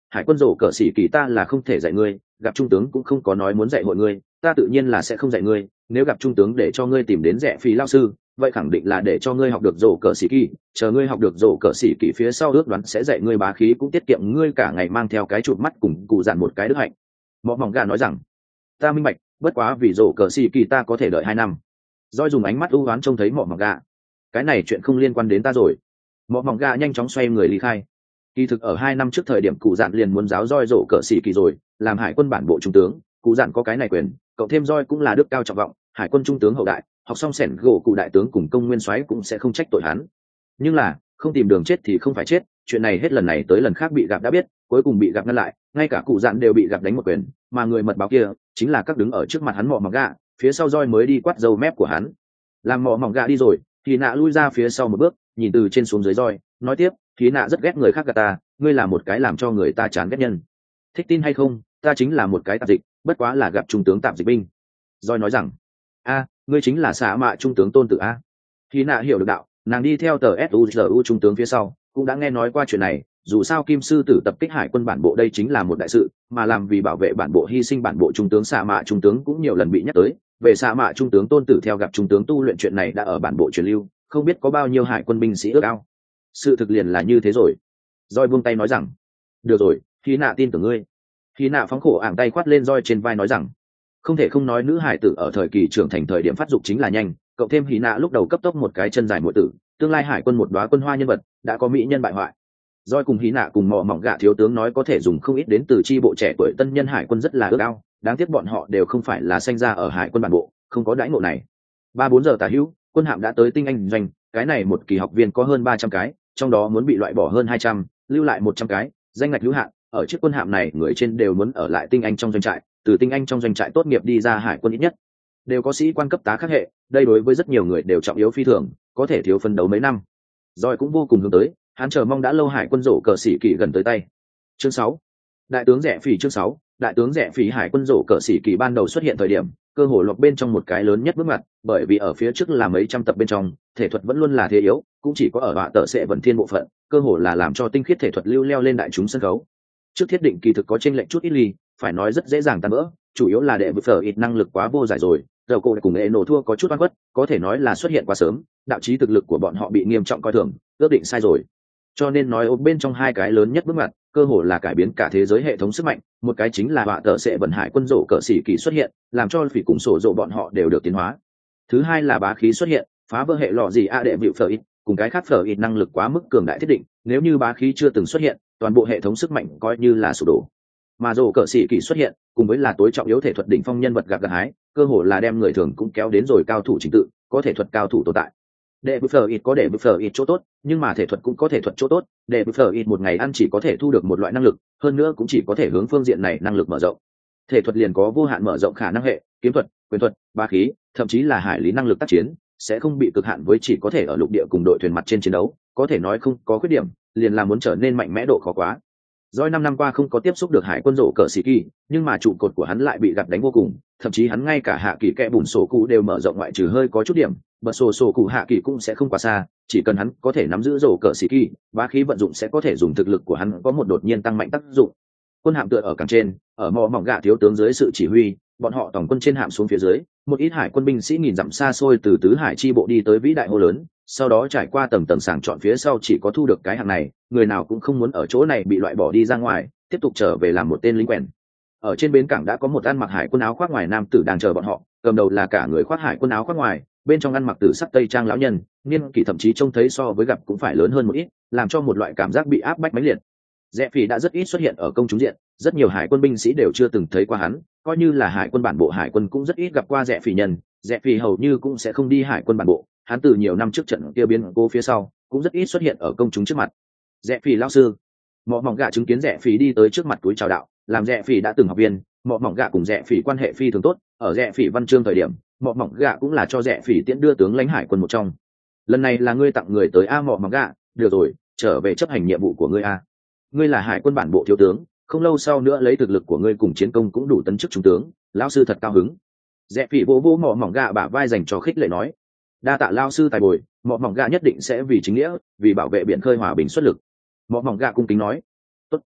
hải quân rổ cờ xỉ kỳ ta là không thể dạy ngươi, gặp trung tướng cũng không có nói muốn dạy hội ngươi, ta tự nhiên là sẽ không dạy ngươi. Nếu gặp trung tướng để cho ngươi tìm đến rẻ phí lao sư, vậy khẳng định là để cho ngươi học được rổ cờ xỉ kỳ, chờ ngươi học được rổ cờ xỉ kỳ phía sau ước đoán sẽ dạy ngươi bá khí, cũng tiết kiệm ngươi cả ngày mang theo cái chụp mắt cùng cụ dặn một cái đức hạnh. Mọ mỏng gà nói rằng, ta minh bạch, bất quá vì rổ cờ xỉ kỳ ta có thể đợi hai năm. Doi dùng ánh mắt ưu oán trông thấy mọ mỏng gà, cái này chuyện không liên quan đến ta rồi. Mọ mỏng gà nhanh chóng xoay người ly khai. Kỳ thực ở hai năm trước thời điểm cụ dặn liền muốn giáo Doi rổ cờ xỉ kỳ rồi, làm hải quân bản bộ trung tướng, cụ dặn có cái này quyền, cậu thêm Doi cũng là đức cao trọng vọng, hải quân trung tướng hậu đại, học xong sẻn gỗ cụ đại tướng cùng công nguyên soái cũng sẽ không trách tội hắn. Nhưng là không tìm đường chết thì không phải chết, chuyện này hết lần này tới lần khác bị gặp đã biết, cuối cùng bị gặp ngăn lại, ngay cả cụ dặn đều bị gặp đánh một quyền, mà người mật báo kia chính là các đứng ở trước mặt hắn mọ mỏng gà, phía sau Doi mới đi quát dâu mép của hắn. Làm mọ mỏng gà đi rồi thì nạ lui ra phía sau một bước, nhìn từ trên xuống dưới Doi, nói tiếp, thì nạ rất ghét người khác gạt ta, ngươi là một cái làm cho người ta chán ghét nhân. Thích tin hay không, ta chính là một cái tạp dịch, bất quá là gặp trung tướng tạp dịch binh. Doi nói rằng, a ngươi chính là xạ mạ trung tướng tôn tử a. Thì nạ hiểu được đạo, nàng đi theo tờ suzu trung tướng phía sau cũng đã nghe nói qua chuyện này, dù sao kim sư tử tập kích hải quân bản bộ đây chính là một đại sự, mà làm vì bảo vệ bản bộ hy sinh bản bộ trung tướng xạ mạ trung tướng cũng nhiều lần bị nhắc tới. Về xạ mạ trung tướng tôn tử theo gặp trung tướng tu luyện chuyện này đã ở bản bộ truyền lưu, không biết có bao nhiêu hải quân binh sĩ ước ao. Sự thực liền là như thế rồi. Doi buông tay nói rằng, được rồi, khi nạ tin tưởng ngươi. Khi nạ phóng khổ ảng tay quát lên Doi trên vai nói rằng, không thể không nói nữ hải tử ở thời kỳ trưởng thành thời điểm phát dục chính là nhanh, cậu thêm hí nạ lúc đầu cấp tốc một cái chân dài muội tử, tương lai hải quân một đóa quân hoa nhân vật, đã có mỹ nhân bại hoại. Doi cùng hí nạ cùng mọ mỏng gạ thiếu tướng nói có thể dùng không ít đến từ chi bộ trẻ tuổi tân nhân hải quân rất là ước ao, đáng tiếc bọn họ đều không phải là sinh ra ở hải quân bản bộ, không có đãi ngộ này. Ba bốn giờ tả hữu, quân hạm đã tới tinh anh doanh, cái này một kỳ học viên có hơn ba trăm cái, trong đó muốn bị loại bỏ hơn hai trăm, lưu lại một trăm cái, danh ngạch hữu hạn, ở chiếc quân hạm này người trên đều muốn ở lại tinh anh trong doanh trại, từ tinh anh trong doanh trại tốt nghiệp đi ra hải quân ít nhất đều có sĩ quan cấp tá khác hệ, đây đối với rất nhiều người đều trọng yếu phi thường, có thể thiếu phân đấu mấy năm. Rồi cũng vô cùng hướng tới, hắn chờ mong đã lâu hải quân rổ cờ sĩ kỳ gần tới tay. Chương sáu, đại tướng rẻ phỉ. Chương sáu, đại tướng rẻ phỉ. Hải quân rổ cờ sĩ kỳ ban đầu xuất hiện thời điểm, cơ hội lọt bên trong một cái lớn nhất bước ngoặt, bởi vì ở phía trước là mấy trăm tập bên trong, thể thuật vẫn luôn là thế yếu, cũng chỉ có ở họa tợ sẽ vận thiên bộ phận, cơ hội là làm cho tinh khiết thể thuật lưu leo lên đại chúng sân khấu. Trước thiết định kỳ thực có chênh lệch chút ít ly, phải nói rất dễ dàng tan vỡ, chủ yếu là đệ vực phở ít năng lực quá vô giải rồi, dầu cổ cùng eno thua có chút oan khuất, có thể nói là xuất hiện quá sớm, đạo chí thực lực của bọn họ bị nghiêm trọng coi thường, ước định sai rồi. Cho nên nói ôm bên trong hai cái lớn nhất bước ngoặt, cơ hội là cải biến cả thế giới hệ thống sức mạnh, một cái chính là họa tợ sẽ vận hải quân rổ cờ sĩ kỳ xuất hiện, làm cho phỉ cùng sổ rộ bọn họ đều được tiến hóa. Thứ hai là bá khí xuất hiện, phá vỡ hệ lọ gì a đệ vịu phở ít, cùng cái khác phở ít năng lực quá mức cường đại thiết định, nếu như bá khí chưa từng xuất hiện, toàn bộ hệ thống sức mạnh coi như là sụp đổ. Mà rổ cờ sĩ kỳ xuất hiện, cùng với là tối trọng yếu thể thuật đỉnh phong nhân vật gặp gặt hái, cơ hội là đem người thường cũng kéo đến rồi cao thủ chính tự, có thể thuật cao thủ tồn tại. Đệ bức phở ít có đệ bức phở ít chỗ tốt, nhưng mà thể thuật cũng có thể thuật chỗ tốt, đệ bức phở ít một ngày ăn chỉ có thể thu được một loại năng lực, hơn nữa cũng chỉ có thể hướng phương diện này năng lực mở rộng. Thể thuật liền có vô hạn mở rộng khả năng hệ, kiếm thuật, quyền thuật, bá khí, thậm chí là hải lý năng lực tác chiến, sẽ không bị cực hạn với chỉ có thể ở lục địa cùng đội thuyền mặt trên chiến đấu, có thể nói không có khuyết điểm, liền là muốn trở nên mạnh mẽ độ khó quá. Doi năm năm qua không có tiếp xúc được hải quân rổ cờ sĩ kỳ, nhưng mà trụ cột của hắn lại bị gặt đánh vô cùng, thậm chí hắn ngay cả hạ kỳ kẽ bùn sổ cụ đều mở rộng ngoại trừ hơi có chút điểm, bật sổ sổ cụ hạ kỳ cũng sẽ không quá xa, chỉ cần hắn có thể nắm giữ rổ cờ sĩ kỳ, bá khí vận dụng sẽ có thể dùng thực lực của hắn có một đột nhiên tăng mạnh tác dụng. Quân hạm tựa ở càng trên, ở mò mỏng gạ thiếu tướng dưới sự chỉ huy, bọn họ tổng quân trên hạm xuống phía dưới, một ít hải quân binh sĩ nghìn dặm xa xôi từ tứ hải chi bộ đi tới vĩ đại hồ lớn, sau đó trải qua tầng tầng sàng chọn phía sau chỉ có thu được cái hạng này, người nào cũng không muốn ở chỗ này bị loại bỏ đi ra ngoài, tiếp tục trở về làm một tên lính quèn. Ở trên bến cảng đã có một ăn mặc hải quân áo khoác ngoài nam tử đang chờ bọn họ, cầm đầu là cả người khoác hải quân áo khoác ngoài, bên trong ăn mặc tử sắc tây trang lão nhân, niên kỷ thậm chí trông thấy so với gặp cũng phải lớn hơn một ít, làm cho một loại cảm giác bị áp bách mãnh liệt. Rẽ Phỉ đã rất ít xuất hiện ở công chúng diện, rất nhiều hải quân binh sĩ đều chưa từng thấy qua hắn, coi như là hải quân bản bộ hải quân cũng rất ít gặp qua Rẽ Phỉ nhân, Rẽ Phỉ hầu như cũng sẽ không đi hải quân bản bộ, hắn từ nhiều năm trước trận kia biến cố phía sau, cũng rất ít xuất hiện ở công chúng trước mặt. Rẽ Phỉ lão sư, Mọ Mỏng Gạ chứng kiến Rẽ Phỉ đi tới trước mặt túi chào đạo, làm Rẽ Phỉ đã từng học viên, Mọ Mỏng Gạ cùng Rẽ Phỉ quan hệ phi thường tốt, ở Rẽ Phỉ văn chương thời điểm, Mọ Mỏng Gạ cũng là cho Rẽ Phỉ tiễn đưa tướng lãnh hải quân một trong. Lần này là ngươi tặng người tới a Mọ Mỏng Gạ, được rồi, trở về chấp hành nhiệm vụ của ngươi a. Ngươi là hải quân bản bộ thiếu tướng, không lâu sau nữa lấy thực lực của ngươi cùng chiến công cũng đủ tấn chức trung tướng, lão sư thật cao hứng. Rẽ Phỉ vỗ vỗ Mọ Mỏng Gạ bả vai dành cho khích lệ nói, đa tạ lão sư tài bồi, Mọ Mỏng Gạ nhất định sẽ vì chính nghĩa, vì bảo vệ biển khơi hòa bình xuất lực. Mọ Mỏng Gạ cung kính nói, tốt.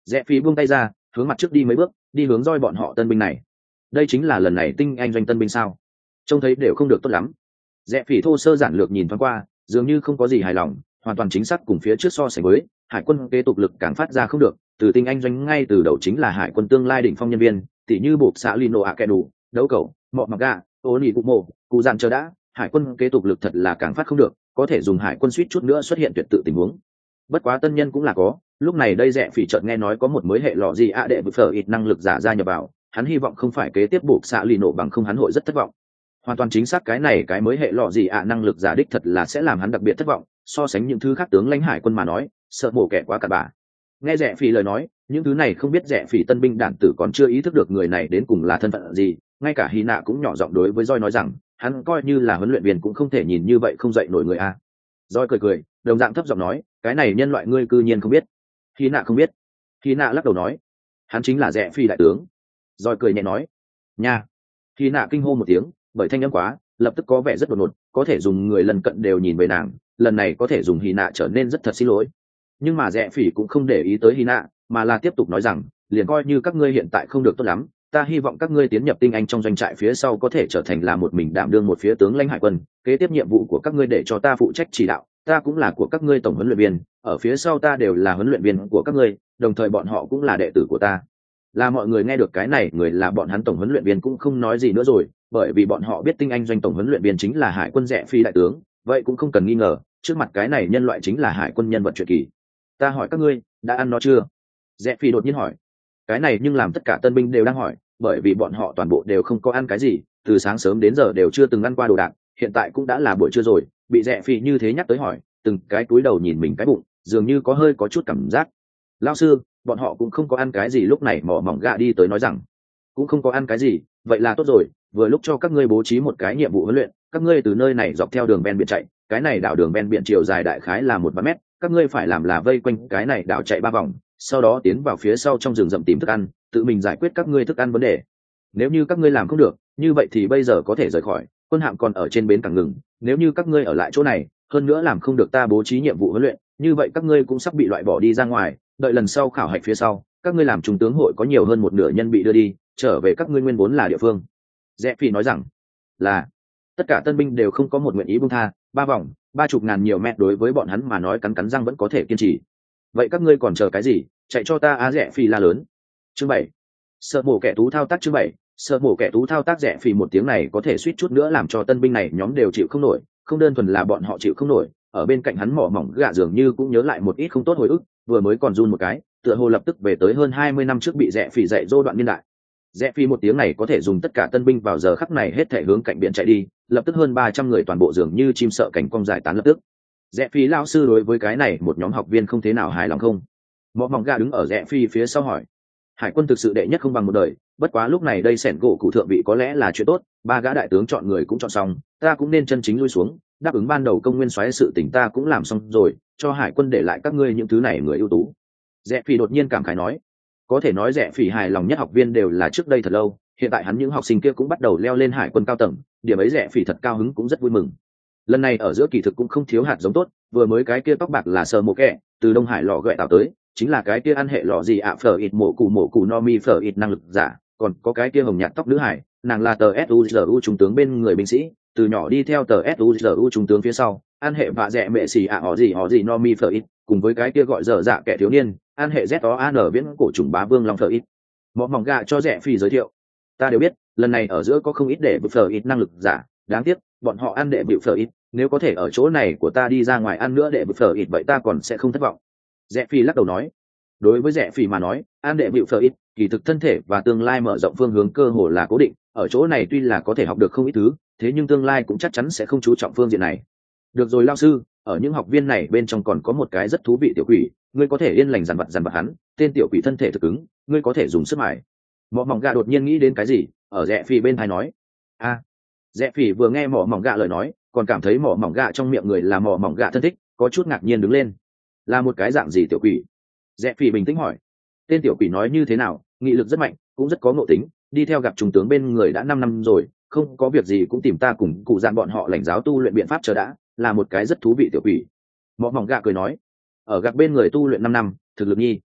Rẽ Phi buông tay ra, hướng mặt trước đi mấy bước, đi hướng roi bọn họ tân binh này. Đây chính là lần này tinh anh doanh tân binh sao? Trông thấy đều không được tốt lắm. Rẽ Phi thô sơ giản lược nhìn thoáng qua, dường như không có gì hài lòng, hoàn toàn chính xác cùng phía trước so sánh với, hải quân kế tục lực càng phát ra không được, từ tinh anh doanh ngay từ đầu chính là hải quân tương lai đỉnh phong nhân viên, tỷ như buộc xã Lino Akenu, đấu cầu, mọ mặc gà, ô nỉ cụ mộ, cụ dàn chờ đã, hải quân kế tục lực thật là càng phát không được, có thể dùng hải quân suýt chút nữa xuất hiện tuyệt tự tình huống. Bất quá tân nhân cũng là có, lúc này đây Rẽ Phỉ chợt nghe nói có một mới hệ lọ gì ạ đệ vực phở ít năng lực giả ra nhập vào, hắn hy vọng không phải kế tiếp buộc xã Lino bằng không hắn hội rất thất vọng. Hoàn toàn chính xác cái này cái mới hệ lọ gì ạ năng lực giả đích thật là sẽ làm hắn đặc biệt thất vọng, so sánh những thứ khác tướng lãnh hải quân mà nói, sợ mổ kẻ quá cặn bã. Nghe Rẽ Phỉ lời nói, những thứ này không biết Rẽ Phỉ tân binh đản tử còn chưa ý thức được người này đến cùng là thân phận gì, ngay cả Hy Nạ cũng nhỏ giọng đối với Joy nói rằng, hắn coi như là huấn luyện viên cũng không thể nhìn như vậy không dậy nổi người a. Joy cười cười, đồng dạng thấp giọng nói, cái này nhân loại ngươi cư nhiên không biết. Hy Nạ không biết. Hy Nạ lắc đầu nói, hắn chính là Rẽ Phỉ đại tướng. Joy cười nhẹ nói, nha. Hy Nạ kinh hô một tiếng, bởi thanh âm quá, lập tức có vẻ rất đột ngột, có thể dùng người lần cận đều nhìn về nàng, lần này có thể dùng Hy Nạ trở nên rất thật xin lỗi. Nhưng mà Rẽ Phỉ cũng không để ý tới Hy Nạ, mà là tiếp tục nói rằng, liền coi như các ngươi hiện tại không được tốt lắm, ta hy vọng các ngươi tiến nhập tinh anh trong doanh trại phía sau có thể trở thành là một mình đảm đương một phía tướng lãnh hải quân, kế tiếp nhiệm vụ của các ngươi để cho ta phụ trách chỉ đạo, ta cũng là của các ngươi tổng huấn luyện viên, ở phía sau ta đều là huấn luyện viên của các ngươi, đồng thời bọn họ cũng là đệ tử của ta. Là mọi người nghe được cái này, người là bọn hắn tổng huấn luyện viên cũng không nói gì nữa rồi, bởi vì bọn họ biết tinh anh doanh tổng huấn luyện viên chính là hải quân Rẽ Phi đại tướng, vậy cũng không cần nghi ngờ, trước mặt cái này nhân loại chính là hải quân nhân vật truyền kỳ. Ta hỏi các ngươi, đã ăn nó chưa? Rẽ Phi đột nhiên hỏi. Cái này nhưng làm tất cả tân binh đều đang hỏi, bởi vì bọn họ toàn bộ đều không có ăn cái gì, từ sáng sớm đến giờ đều chưa từng ăn qua đồ đạc, hiện tại cũng đã là buổi trưa rồi, bị Rẽ Phi như thế nhắc tới hỏi, từng cái cúi đầu nhìn mình cái bụng, dường như có hơi có chút cảm giác. Lão sư, bọn họ cũng không có ăn cái gì. Lúc này mỏ mỏng gạ đi tới nói rằng, cũng không có ăn cái gì, vậy là tốt rồi, vừa lúc cho các ngươi bố trí một cái nhiệm vụ huấn luyện, các ngươi từ nơi này dọc theo đường ven biển chạy, cái này đảo đường ven biển chiều dài đại khái là một ba mét, các ngươi phải làm là vây quanh cái này đảo chạy ba vòng, sau đó tiến vào phía sau trong rừng rậm tìm thức ăn, tự mình giải quyết các ngươi thức ăn vấn đề. Nếu như các ngươi làm không được, như vậy thì bây giờ có thể rời khỏi, quân hạm còn ở trên bến cảng ngừng, nếu như các ngươi ở lại chỗ này, hơn nữa làm không được ta bố trí nhiệm vụ huấn luyện, như vậy các ngươi cũng sắp bị loại bỏ đi ra ngoài, đợi lần sau khảo hạch phía sau, các ngươi làm trung tướng hội có nhiều hơn một nửa nhân bị đưa đi, trở về các ngươi nguyên vốn là địa phương. Rẽ Phi nói rằng, là tất cả tân binh đều không có một nguyện ý buông tha, ba vòng, ba chục ngàn nhiều mét đối với bọn hắn mà nói cắn cắn răng vẫn có thể kiên trì. Vậy các ngươi còn chờ cái gì, chạy cho ta á. Rẽ Phi la lớn. Chương bảy, sợ mổ kẻ tú thao tác. Chương bảy, sợ mổ kẻ tú thao tác. Rẽ Phi một tiếng này có thể suýt chút nữa làm cho tân binh này nhóm đều chịu không nổi, không đơn thuần là bọn họ chịu không nổi, ở bên cạnh hắn mỏ mỏng gạ dường như cũng nhớ lại một ít không tốt hồi ức, vừa mới còn run một cái, tựa hồ lập tức về tới hơn hai mươi năm trước bị Rẽ Phi dạy dỗ đoạn niên đại. Rẽ Phi một tiếng này có thể dùng tất cả tân binh vào giờ khắc này hết thể hướng cạnh biển chạy đi, lập tức hơn ba trăm người toàn bộ dường như chim sợ cảnh cong giải tán lập tức. Rẽ Phi lão sư đối với cái này một nhóm học viên không thế nào hài lòng không? Mọ mỏng gà đứng ở Rẽ Phi phía sau hỏi. Hải quân thực sự đệ nhất không bằng một đời, bất quá lúc này đây sẻn gỗ cụ thượng vị có lẽ là chuyện tốt, ba gã đại tướng chọn người cũng chọn xong, ta cũng nên chân chính lui xuống, đáp ứng ban đầu công nguyên soái sự tình ta cũng làm xong rồi, cho hải quân để lại các ngươi những thứ này người ưu tú. Rẽ Phi đột nhiên cảm khái nói, có thể nói Rẽ Phi hài lòng nhất học viên đều là trước đây thật lâu, hiện tại hắn những học sinh kia cũng bắt đầu leo lên hải quân cao tầng, điểm ấy Rẽ Phi thật cao hứng cũng rất vui mừng. Lần này ở giữa kỳ thực cũng không thiếu hạt giống tốt, vừa mới cái kia tóc bạc là sờ mộ kẹ, từ Đông Hải lò gợi tạo tới, chính là cái kia ăn hệ lò gì ạ phở ít mộ cụ mộ cụ no mi phở ít năng lực giả, còn có cái kia hồng nhạt tóc nữ hải, nàng là tờ suzu trung tướng bên người binh sĩ, từ nhỏ đi theo tờ suzu trung tướng phía sau, ăn hệ vạ dẹ mẹ xì ạ họ gì họ gì no mi phở ít, cùng với cái kia gọi dở dạ kẻ thiếu niên, ăn hệ z o an viễn cổ trùng bá vương long phở ít. Mọ mỏng gà cho Rẽ Phi giới thiệu, ta đều biết, lần này ở giữa có không ít để bự phở ít năng lực giả, đáng tiếc bọn họ ăn đệ bự phở ít, nếu có thể ở chỗ này của ta đi ra ngoài ăn nữa đệ bự phở ít vậy ta còn sẽ không thất vọng. Rẽ Phi lắc đầu nói, đối với Rẽ Phi mà nói, ăn đệ bự phở ít, kỳ thực thân thể và tương lai mở rộng phương hướng cơ hồ là cố định, ở chỗ này tuy là có thể học được không ít thứ, thế nhưng tương lai cũng chắc chắn sẽ không chú trọng phương diện này. Được rồi lao sư, ở những học viên này bên trong còn có một cái rất thú vị tiểu quỷ, ngươi có thể yên lành dằn vặt dằn vặt hắn, tên tiểu quỷ thân thể thực ứng, ngươi có thể dùng sức mài. Mỏ mỏng gà đột nhiên nghĩ đến cái gì, ở Rẽ Phi bên tai nói, a. À, Rẽ Phi vừa nghe mỏ mỏng gà lời nói, còn cảm thấy mỏ mỏng gà trong miệng người là mỏ mỏng gà thân thích, có chút ngạc nhiên đứng lên. Là một cái dạng gì tiểu quỷ? Rẽ Phi bình tĩnh hỏi. Tên tiểu quỷ nói như thế nào, nghị lực rất mạnh, cũng rất có ngộ tính, đi theo gặp trung tướng bên người đã năm năm rồi, không có việc gì cũng tìm ta cùng cụ dạn bọn họ lãnh giáo tu luyện biện pháp chờ đã, là một cái rất thú vị tiểu quỷ. Mỏ mỏng gà cười nói, ở gặp bên người tu luyện năm năm, thực lực nhi.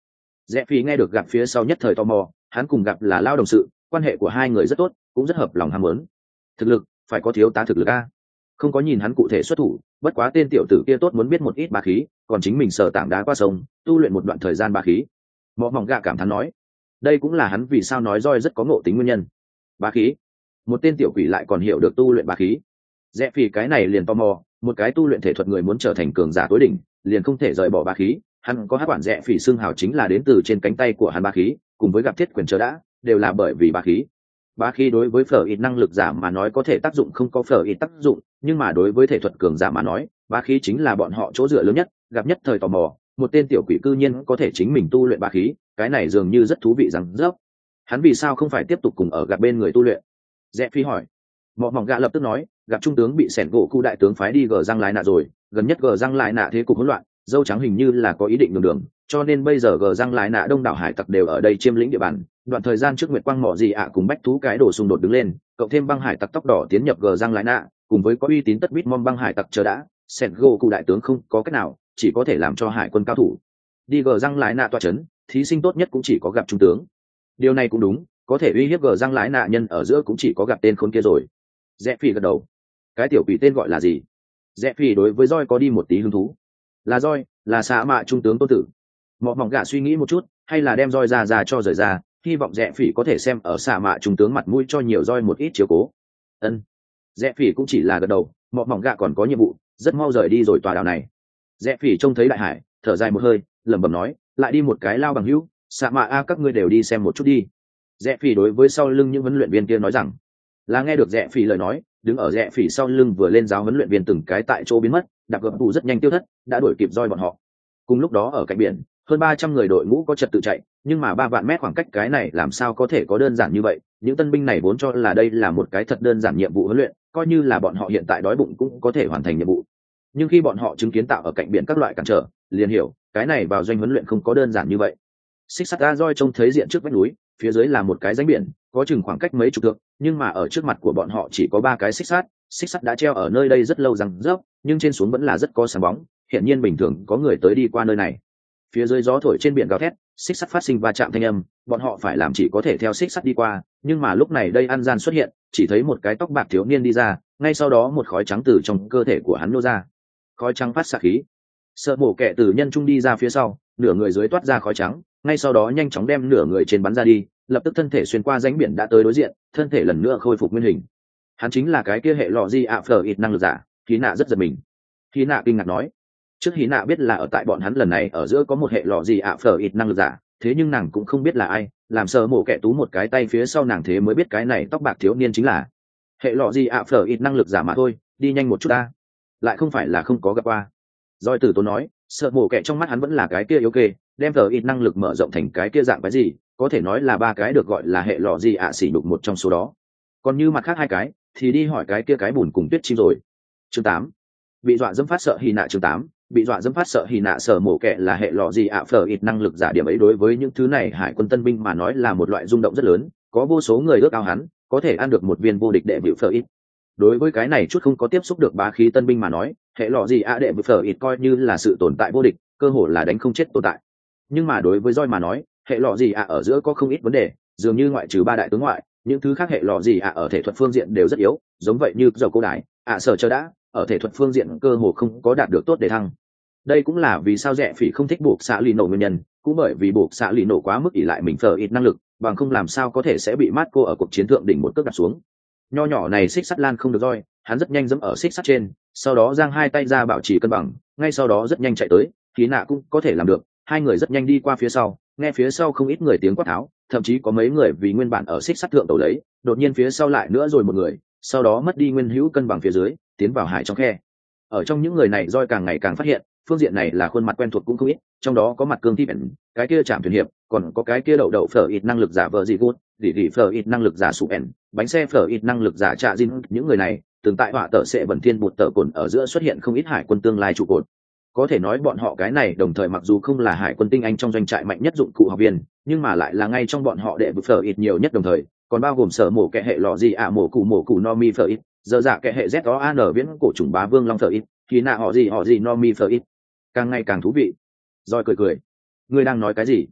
Rẽ Phi nghe được gặp phía sau nhất thời tò mò, hắn cùng gặp là lao đồng sự, quan hệ của hai người rất tốt, cũng rất hợp lòng ham muốn. Thực lực, phải có thiếu tá thực lực a. Không có nhìn hắn cụ thể xuất thủ, bất quá tên tiểu tử kia tốt muốn biết một ít bá khí, còn chính mình sờ tảng đá qua sông, tu luyện một đoạn thời gian bá khí. Mọ mỏng gạ cảm thán nói, đây cũng là hắn vì sao nói roi rất có ngộ tính nguyên nhân. Bá khí, một tên tiểu quỷ lại còn hiểu được tu luyện bá khí. Rẽ Phi cái này liền tò mò, một cái tu luyện thể thuật người muốn trở thành cường giả tối đỉnh, liền không thể rời bỏ bá khí. Hắn có hát quản Rẽ Phi xương hào chính là đến từ trên cánh tay của hắn bá khí, cùng với gặp thiết quyền chờ đã, đều là bởi vì bá khí. Bá khí đối với phở ít năng lực giả mà nói có thể tác dụng không có phở ít tác dụng, nhưng mà đối với thể thuật cường giả mà nói, bá khí chính là bọn họ chỗ dựa lớn nhất. Gặp nhất thời tò mò, một tên tiểu quỷ cư nhiên có thể chính mình tu luyện bá khí, cái này dường như rất thú vị rằng rớp. Hắn vì sao không phải tiếp tục cùng ở gặp bên người tu luyện? Rẽ Phi hỏi. Mọ mỏng gạ lập tức nói, gặp trung tướng bị sẻn gỗ khu đại tướng phái đi gờ răng lại nạ rồi, gần nhất gờ răng lại nạ thế cục hỗn loạn, dâu trắng hình như là có ý định đường đường, cho nên bây giờ gờ răng lại nạ đông đảo hải tặc đều ở đây chiếm lĩnh địa bàn. Đoạn thời gian trước Nguyệt Quang mỏ gì ạ cùng bách thú cái đổ xung đột đứng lên, cộng thêm băng hải tặc tóc đỏ tiến nhập gờ răng lại nạ, cùng với có uy tín tất bít mom băng hải tặc chờ đã, sẻn gỗ khu đại tướng không có cách nào, chỉ có thể làm cho hải quân cao thủ đi gờ răng lại nạ tọa chấn, thí sinh tốt nhất cũng chỉ có gặp trung tướng. Điều này cũng đúng, có thể uy hiếp gờ răng lại nạ nhân ở giữa cũng chỉ có gặp tên khốn kia rồi. Rẽ Phi gật đầu. Cái tiểu quỷ tên gọi là gì? Rẽ Phi đối với roi có đi một tí hứng thú. Là roi, là xạ mạ trung tướng tôn tử. Mọ mỏng gạ suy nghĩ một chút, hay là đem roi ra ra cho rời ra, hy vọng Rẽ Phi có thể xem ở xạ mạ trung tướng mặt mũi cho nhiều roi một ít chiếu cố. Ân. Rẽ Phi cũng chỉ là gật đầu, mọ mỏng gạ còn có nhiệm vụ, rất mau rời đi rồi tòa đảo này. Rẽ Phi trông thấy đại hải, thở dài một hơi, lẩm bẩm nói, lại đi một cái lao bằng hữu, xạ mạ a các ngươi đều đi xem một chút đi. Rẽ Phi đối với sau lưng những huấn luyện viên kia nói rằng, là nghe được Rẽ Phi lời nói, đứng ở Rẽ Phi sau lưng vừa lên giáo huấn luyện viên từng cái tại chỗ biến mất, đạp gập tù rất nhanh tiêu thất, đã đuổi kịp roi bọn họ. Cùng lúc đó ở cạnh biển, hơn ba trăm người đội ngũ có trật tự chạy, nhưng mà ba vạn mét khoảng cách cái này làm sao có thể có đơn giản như vậy? Những tân binh này vốn cho là đây là một cái thật đơn giản nhiệm vụ huấn luyện, coi như là bọn họ hiện tại đói bụng cũng có thể hoàn thành nhiệm vụ. Nhưng khi bọn họ chứng kiến tạo ở cạnh biển các loại cản trở, liền hiểu, cái này vào doanh huấn luyện không có đơn giản như vậy. Xích sắt ra roi trông thấy diện trước vách núi, phía dưới là một cái rãnh biển, có chừng khoảng cách mấy chục thước, nhưng mà ở trước mặt của bọn họ chỉ có ba cái xích sắt, xích sắt đã treo ở nơi đây rất lâu rằng rớp, nhưng trên xuống vẫn là rất có sáng bóng, hiện nhiên bình thường có người tới đi qua nơi này. Phía dưới gió thổi trên biển gào thét, xích sắt phát sinh va chạm thanh âm, bọn họ phải làm chỉ có thể theo xích sắt đi qua, nhưng mà lúc này đây ăn gian xuất hiện, chỉ thấy một cái tóc bạc thiếu niên đi ra, ngay sau đó một khói trắng từ trong cơ thể của hắn nô ra. Khói trắng phát xạ khí. Sợ mổ kẻ từ nhân trung đi ra phía sau, nửa người dưới toát ra khói trắng, ngay sau đó nhanh chóng đem nửa người trên bắn ra đi, lập tức thân thể xuyên qua rãnh biển đã tới đối diện, thân thể lần nữa khôi phục nguyên hình. Hắn chính là cái kia hệ lọ di ạ phở ít năng lực giả. Khí nạ rất giật mình. Khí nạ kinh ngạc nói, trước Khí nạ biết là ở tại bọn hắn lần này ở giữa có một hệ lọ di ạ phở ít năng lực giả, thế nhưng nàng cũng không biết là ai, làm sợ mổ kẻ tú một cái tay phía sau nàng thế mới biết cái này tóc bạc thiếu niên chính là hệ lọ di ạ phở ít năng lực giả mà thôi, đi nhanh một chút ta, lại không phải là không có gặp qua. Doi tử tốn nói, sợ mổ kẻ trong mắt hắn vẫn là cái kia yếu kê, đem phở ít năng lực mở rộng thành cái kia dạng cái gì, có thể nói là ba cái được gọi là hệ lọ di ạ xỉ đục một trong số đó. Còn như mặt khác hai cái thì đi hỏi cái kia cái bùn cùng tuyết chim rồi. Chương tám, bị dọa dẫm phát sợ hy nạ. Chương tám, bị dọa dẫm phát sợ hy nạ. Sở mổ kẻ là hệ lọ gì ạ phở ít năng lực giả, điểm ấy đối với những thứ này hải quân tân binh mà nói là một loại rung động rất lớn, có vô số người ước ao hắn có thể ăn được một viên vô địch đệ vịu phở ít. Đối với cái này chút không có tiếp xúc được bá khí tân binh mà nói, hệ lọ gì ạ đệ vịu phở ít coi như là sự tồn tại vô địch, cơ hội là đánh không chết tồn tại. Nhưng mà đối với Doi mà nói, hệ lọ gì ạ ở giữa có không ít vấn đề, dường như ngoại trừ ba đại tướng ngoại, những thứ khác hệ lọ gì ạ ở thể thuật phương diện đều rất yếu, giống vậy như dầu cô đái ạ sở chờ đã ở thể thuật phương diện cơ hồ không có đạt được tốt để thăng. Đây cũng là vì sao Rẽ Phỉ không thích buộc xạ lì nổ nguyên nhân, cũng bởi vì buộc xạ lì nổ quá mức ỷ lại mình phở ít năng lực, bằng không làm sao có thể sẽ bị Marco ở cuộc chiến thượng đỉnh một cước đặt xuống. Nho nhỏ này xích sắt lan không được Doi, hắn rất nhanh dẫm ở xích sắt trên, sau đó giang hai tay ra bảo trì cân bằng, ngay sau đó rất nhanh chạy tới, Khí Nạ cũng có thể làm được, hai người rất nhanh đi qua phía sau, nghe phía sau không ít người tiếng quát tháo, thậm chí có mấy người vì nguyên bản ở xích sắt thượng tàu lấy, đột nhiên phía sau lại nữa rồi một người, sau đó mất đi nguyên hữu cân bằng phía dưới, tiến vào hải trong khe. Ở trong những người này Doi càng ngày càng phát hiện, phương diện này là khuôn mặt quen thuộc cũng không ít, trong đó có mặt cương thi biển, cái kia chạm thuyền hiệp, còn có cái kia đậu đậu phở ít năng lực giả vợ gì gút, đỉ đỉ phở ít năng lực giả sụp ẻn, bánh xe phở ít năng lực giả trạ Jin, những người này, từng tại họa tợ sẽ bẩn thiên bụt tợ cồn ở giữa xuất hiện không ít hải quân tương lai trụ cột. Có thể nói bọn họ cái này đồng thời mặc dù không là hải quân tinh anh trong doanh trại mạnh nhất dụng cụ học viên, nhưng mà lại là ngay trong bọn họ đệ vực phở ít nhiều nhất đồng thời, còn bao gồm sở mổ kẻ hệ lọ gì ạ mổ cụ mổ cụ no mi phở ít, giờ dạ kẻ hệ z o an viễn cổ trùng bá vương long phở ít, thì nạ họ gì họ gì no mi phở ít. Càng ngày càng thú vị. Rồi cười cười, ngươi đang nói cái gì?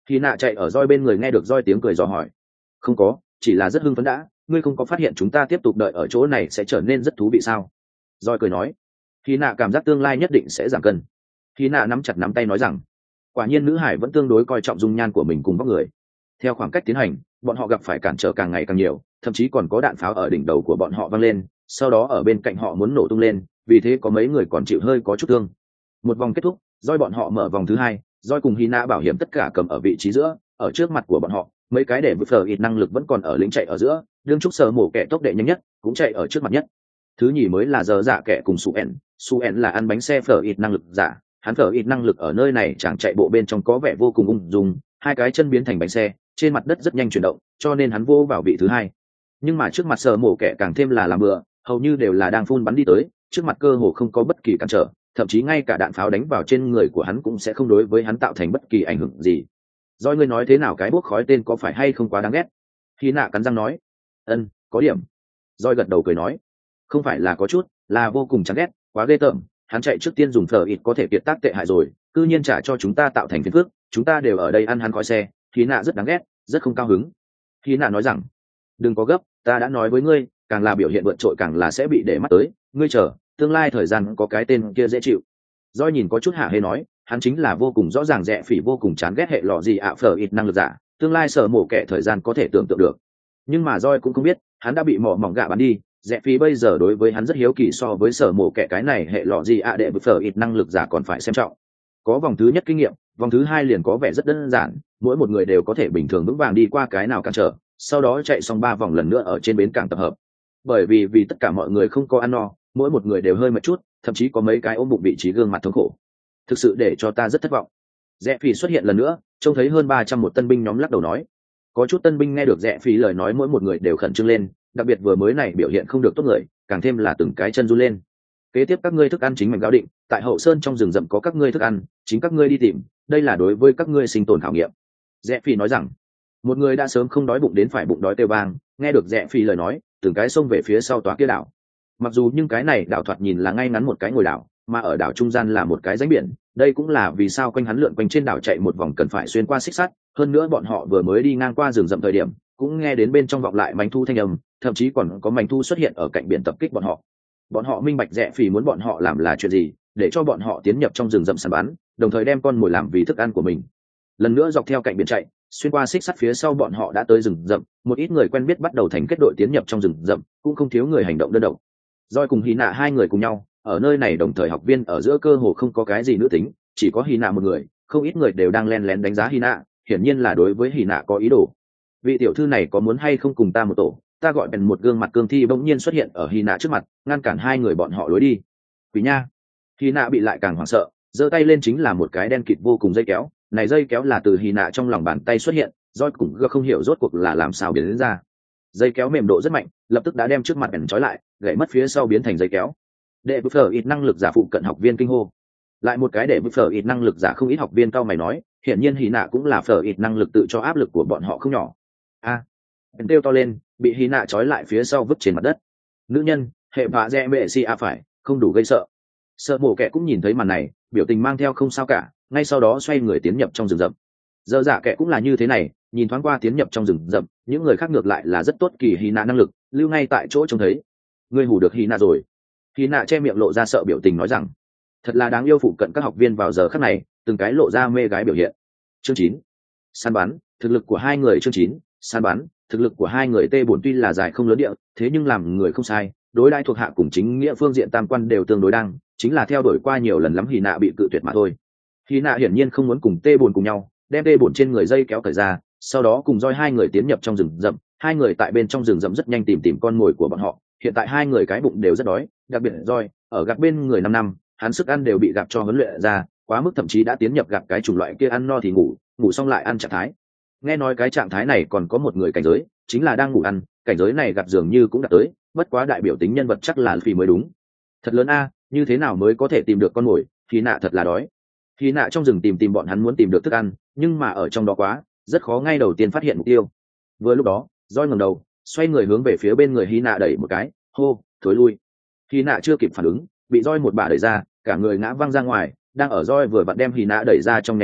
Hy nạ chạy ở roi bên người nghe được roi tiếng cười dò hỏi. Không có, chỉ là rất hưng phấn đã. Ngươi không có phát hiện chúng ta tiếp tục đợi ở chỗ này sẽ trở nên rất thú vị sao? Roi cười nói. Hy nạ cảm giác tương lai nhất định sẽ giảm cân. Hy nạ nắm chặt nắm tay nói rằng, quả nhiên nữ hải vẫn tương đối coi trọng dung nhan của mình cùng vóc người. Theo khoảng cách tiến hành, bọn họ gặp phải cản trở càng ngày càng nhiều, thậm chí còn có đạn pháo ở đỉnh đầu của bọn họ văng lên, sau đó ở bên cạnh họ muốn nổ tung lên, vì thế có mấy người còn chịu hơi có chút thương. Một vòng kết thúc, Roi bọn họ mở vòng thứ hai, Roi cùng Hina bảo hiểm tất cả cầm ở vị trí giữa, ở trước mặt của bọn họ, mấy cái để vượt ít năng lực vẫn còn ở lính chạy ở giữa, đương trúc sở mổ kẻ tốc đệ nhanh nhất, cũng chạy ở trước mặt nhất. Thứ nhì mới là giờ dạ kẻ cùng Suen, Suen là ăn bánh xe phở ít năng lực giả, hắn phở ít năng lực ở nơi này chẳng chạy bộ bên trong có vẻ vô cùng ung dung, hai cái chân biến thành bánh xe, trên mặt đất rất nhanh chuyển động, cho nên hắn vô vào vị thứ hai. Nhưng mà trước mặt sở mổ kẻ càng thêm là làm bừa, hầu như đều là đang phun bắn đi tới, trước mặt cơ hồ không có bất kỳ cản trở, thậm chí ngay cả đạn pháo đánh vào trên người của hắn cũng sẽ không đối với hắn tạo thành bất kỳ ảnh hưởng gì. Doi ngươi nói thế nào, cái bốc khói tên có phải hay không quá đáng ghét? Khi nạ cắn răng nói. Ân, có điểm. Doi gật đầu cười nói. Không phải là có chút, là vô cùng chán ghét, quá ghê tởm. Hắn chạy trước tiên dùng phở ít có thể kiệt tác tệ hại rồi, cư nhiên trả cho chúng ta tạo thành phiền phức, chúng ta đều ở đây ăn hắn khói xe. Khi nạ rất đáng ghét, rất không cao hứng. Khi nạ nói rằng, đừng có gấp, ta đã nói với ngươi, càng là biểu hiện vượt trội càng là sẽ bị để mắt tới, ngươi chờ, tương lai thời gian có cái tên kia dễ chịu. Doi nhìn có chút hả hê nói, hắn chính là vô cùng rõ ràng rẻ phỉ vô cùng chán ghét hệ lọ gì ạ phở ít năng lực giả, tương lai sở mổ kẻ thời gian có thể tưởng tượng được. Nhưng mà Doi cũng không biết, hắn đã bị mỏ mỏng gạ bắn đi, rẻ phỉ bây giờ đối với hắn rất hiếu kỳ, so với sở mổ kẻ cái này hệ lọ gì ạ đệ phở ít năng lực giả còn phải xem trọng. Có vòng thứ nhất kinh nghiệm, vòng thứ hai liền có vẻ rất đơn giản, mỗi một người đều có thể bình thường vững vàng đi qua cái nào cản trở, sau đó chạy xong ba vòng lần nữa ở trên bến cảng tập hợp. Bởi vì vì tất cả mọi người không có ăn no, mỗi một người đều hơi mệt chút, thậm chí có mấy cái ôm bụng vị trí gương mặt thống khổ. Thực sự để cho ta rất thất vọng. Rẽ phỉ xuất hiện lần nữa, trông thấy hơn ba trăm một tân binh nhóm lắc đầu nói. Có chút tân binh nghe được rẽ phỉ lời nói mỗi một người đều khẩn trương lên, đặc biệt vừa mới này biểu hiện không được tốt người, càng thêm là từng cái chân run lên. Kế tiếp các ngươi thức ăn chính mình gáo định, tại hậu sơn trong rừng rậm có các ngươi thức ăn, chính các ngươi đi tìm, đây là đối với các ngươi sinh tồn khảo nghiệm. Rẽ phỉ nói rằng, một người đã sớm không đói bụng đến phải bụng đói kêu vang, nghe được rẽ phỉ lời nói, từng cái xông về phía sau tòa kia đảo. Mặc dù nhưng cái này đảo thoạt nhìn là ngay ngắn một cái ngồi đảo, mà ở đảo trung gian là một cái rãnh biển, đây cũng là vì sao quanh hắn lượn quanh trên đảo chạy một vòng cần phải xuyên qua xích sắt. Hơn nữa bọn họ vừa mới đi ngang qua rừng rậm thời điểm, cũng nghe đến bên trong vọng lại mảnh thu thanh âm, thậm chí còn có mảnh thu xuất hiện ở cạnh biển tập kích bọn họ. Bọn họ minh bạch rẽ phỉ muốn bọn họ làm là chuyện gì, để cho bọn họ tiến nhập trong rừng rậm săn bắn, đồng thời đem con mồi làm vì thức ăn của mình. Lần nữa dọc theo cạnh biển chạy, xuyên qua xích sắt phía sau bọn họ đã tới rừng rậm, một ít người quen biết bắt đầu thành kết đội tiến nhập trong rừng rậm, cũng không thiếu người hành động đơn độc. Doi cùng Hy nạ hai người cùng nhau, ở nơi này đồng thời học viên ở giữa cơ hồ không có cái gì nữ tính, chỉ có Hy nạ một người, không ít người đều đang len lén đánh giá Hy nạ, hiển nhiên là đối với Hy nạ có ý đồ. Vị tiểu thư này có muốn hay không cùng ta một tổ? Ta gọi bèn một gương mặt cương thi bỗng nhiên xuất hiện ở Hy nạ trước mặt, ngăn cản hai người bọn họ lối đi. Quỷ nha! Hy nạ bị lại càng hoảng sợ, giơ tay lên chính là một cái đen kịt vô cùng dây kéo, này dây kéo là từ Hy nạ trong lòng bàn tay xuất hiện, Doi cũng không hiểu rốt cuộc là làm sao biến đến ra. Dây kéo mềm độ rất mạnh, lập tức đã đem trước mặt bèn trói lại, gãy mất phía sau biến thành dây kéo. Đệ bức phở ít năng lực giả phụ cận học viên kinh hô. Lại một cái đệ bức phở ít năng lực giả không ít học viên cao mày nói, hiển nhiên Hy nạ cũng là phở ít năng lực tự cho áp lực của bọn họ không nhỏ. A, bèn kêu to lên, bị Hy nạ trói lại phía sau vứt trên mặt đất. Nữ nhân, hệ vạ rẽ mẹ si a phải, không đủ gây sợ. Sợ mổ kẻ cũng nhìn thấy màn này, biểu tình mang theo không sao cả, ngay sau đó xoay người tiến nhập trong rừng rậm. Giờ dạ kẻ cũng là như thế này, nhìn thoáng qua tiến nhập trong rừng rậm, những người khác ngược lại là rất tốt kỳ Hy nạ năng lực, lưu ngay tại chỗ trông thấy. Ngươi hù được Hy nạ rồi. Hy nạ che miệng lộ ra sợ biểu tình nói rằng, thật là đáng yêu. Phụ cận các học viên vào giờ khắc này, từng cái lộ ra mê gái biểu hiện. Chương chín, săn bắn. Thực lực của hai người. Chương chín, săn bắn. Thực lực của hai người tê bổn tuy là dài không lớn địa, thế nhưng làm người không sai, đối đãi thuộc hạ cùng chính nghĩa phương diện tam quan đều tương đối đang, chính là theo đuổi qua nhiều lần lắm Hy nạ bị cự tuyệt mà thôi. Hy nạ hiển nhiên không muốn cùng tê bổn cùng nhau, đem tê bổn trên người dây kéo cởi ra, sau đó cùng Doi hai người tiến nhập trong rừng rậm. Hai người tại bên trong rừng rậm rất nhanh tìm tìm con mồi của bọn họ. Hiện tại hai người cái bụng đều rất đói, đặc biệt Doi ở gặp bên người năm năm, hắn sức ăn đều bị gặp cho huấn luyện ra, quá mức thậm chí đã tiến nhập gặp cái chủng loại kia ăn no thì ngủ, ngủ xong lại ăn trạng thái. Nghe nói cái trạng thái này còn có một người cảnh giới, chính là đang ngủ ăn, cảnh giới này gặp dường như cũng đã tới, bất quá đại biểu tính nhân vật chắc là Phi mới đúng. Thật lớn a, như thế nào mới có thể tìm được con mồi? Hy nạ thật là đói. Hy nạ trong rừng tìm tìm bọn hắn muốn tìm được thức ăn, nhưng mà ở trong đó quá, rất khó ngay đầu tiên phát hiện mục tiêu. Vừa lúc đó, Doi ngẩng đầu, xoay người hướng về phía bên người Hy nạ đẩy một cái, hô, thối lui. Hy nạ chưa kịp phản ứng, bị Doi một bà đẩy ra, cả người ngã văng ra ngoài. Đang ở Doi vừa vặn đem Hy nạ đẩy ra trong nháy mắt,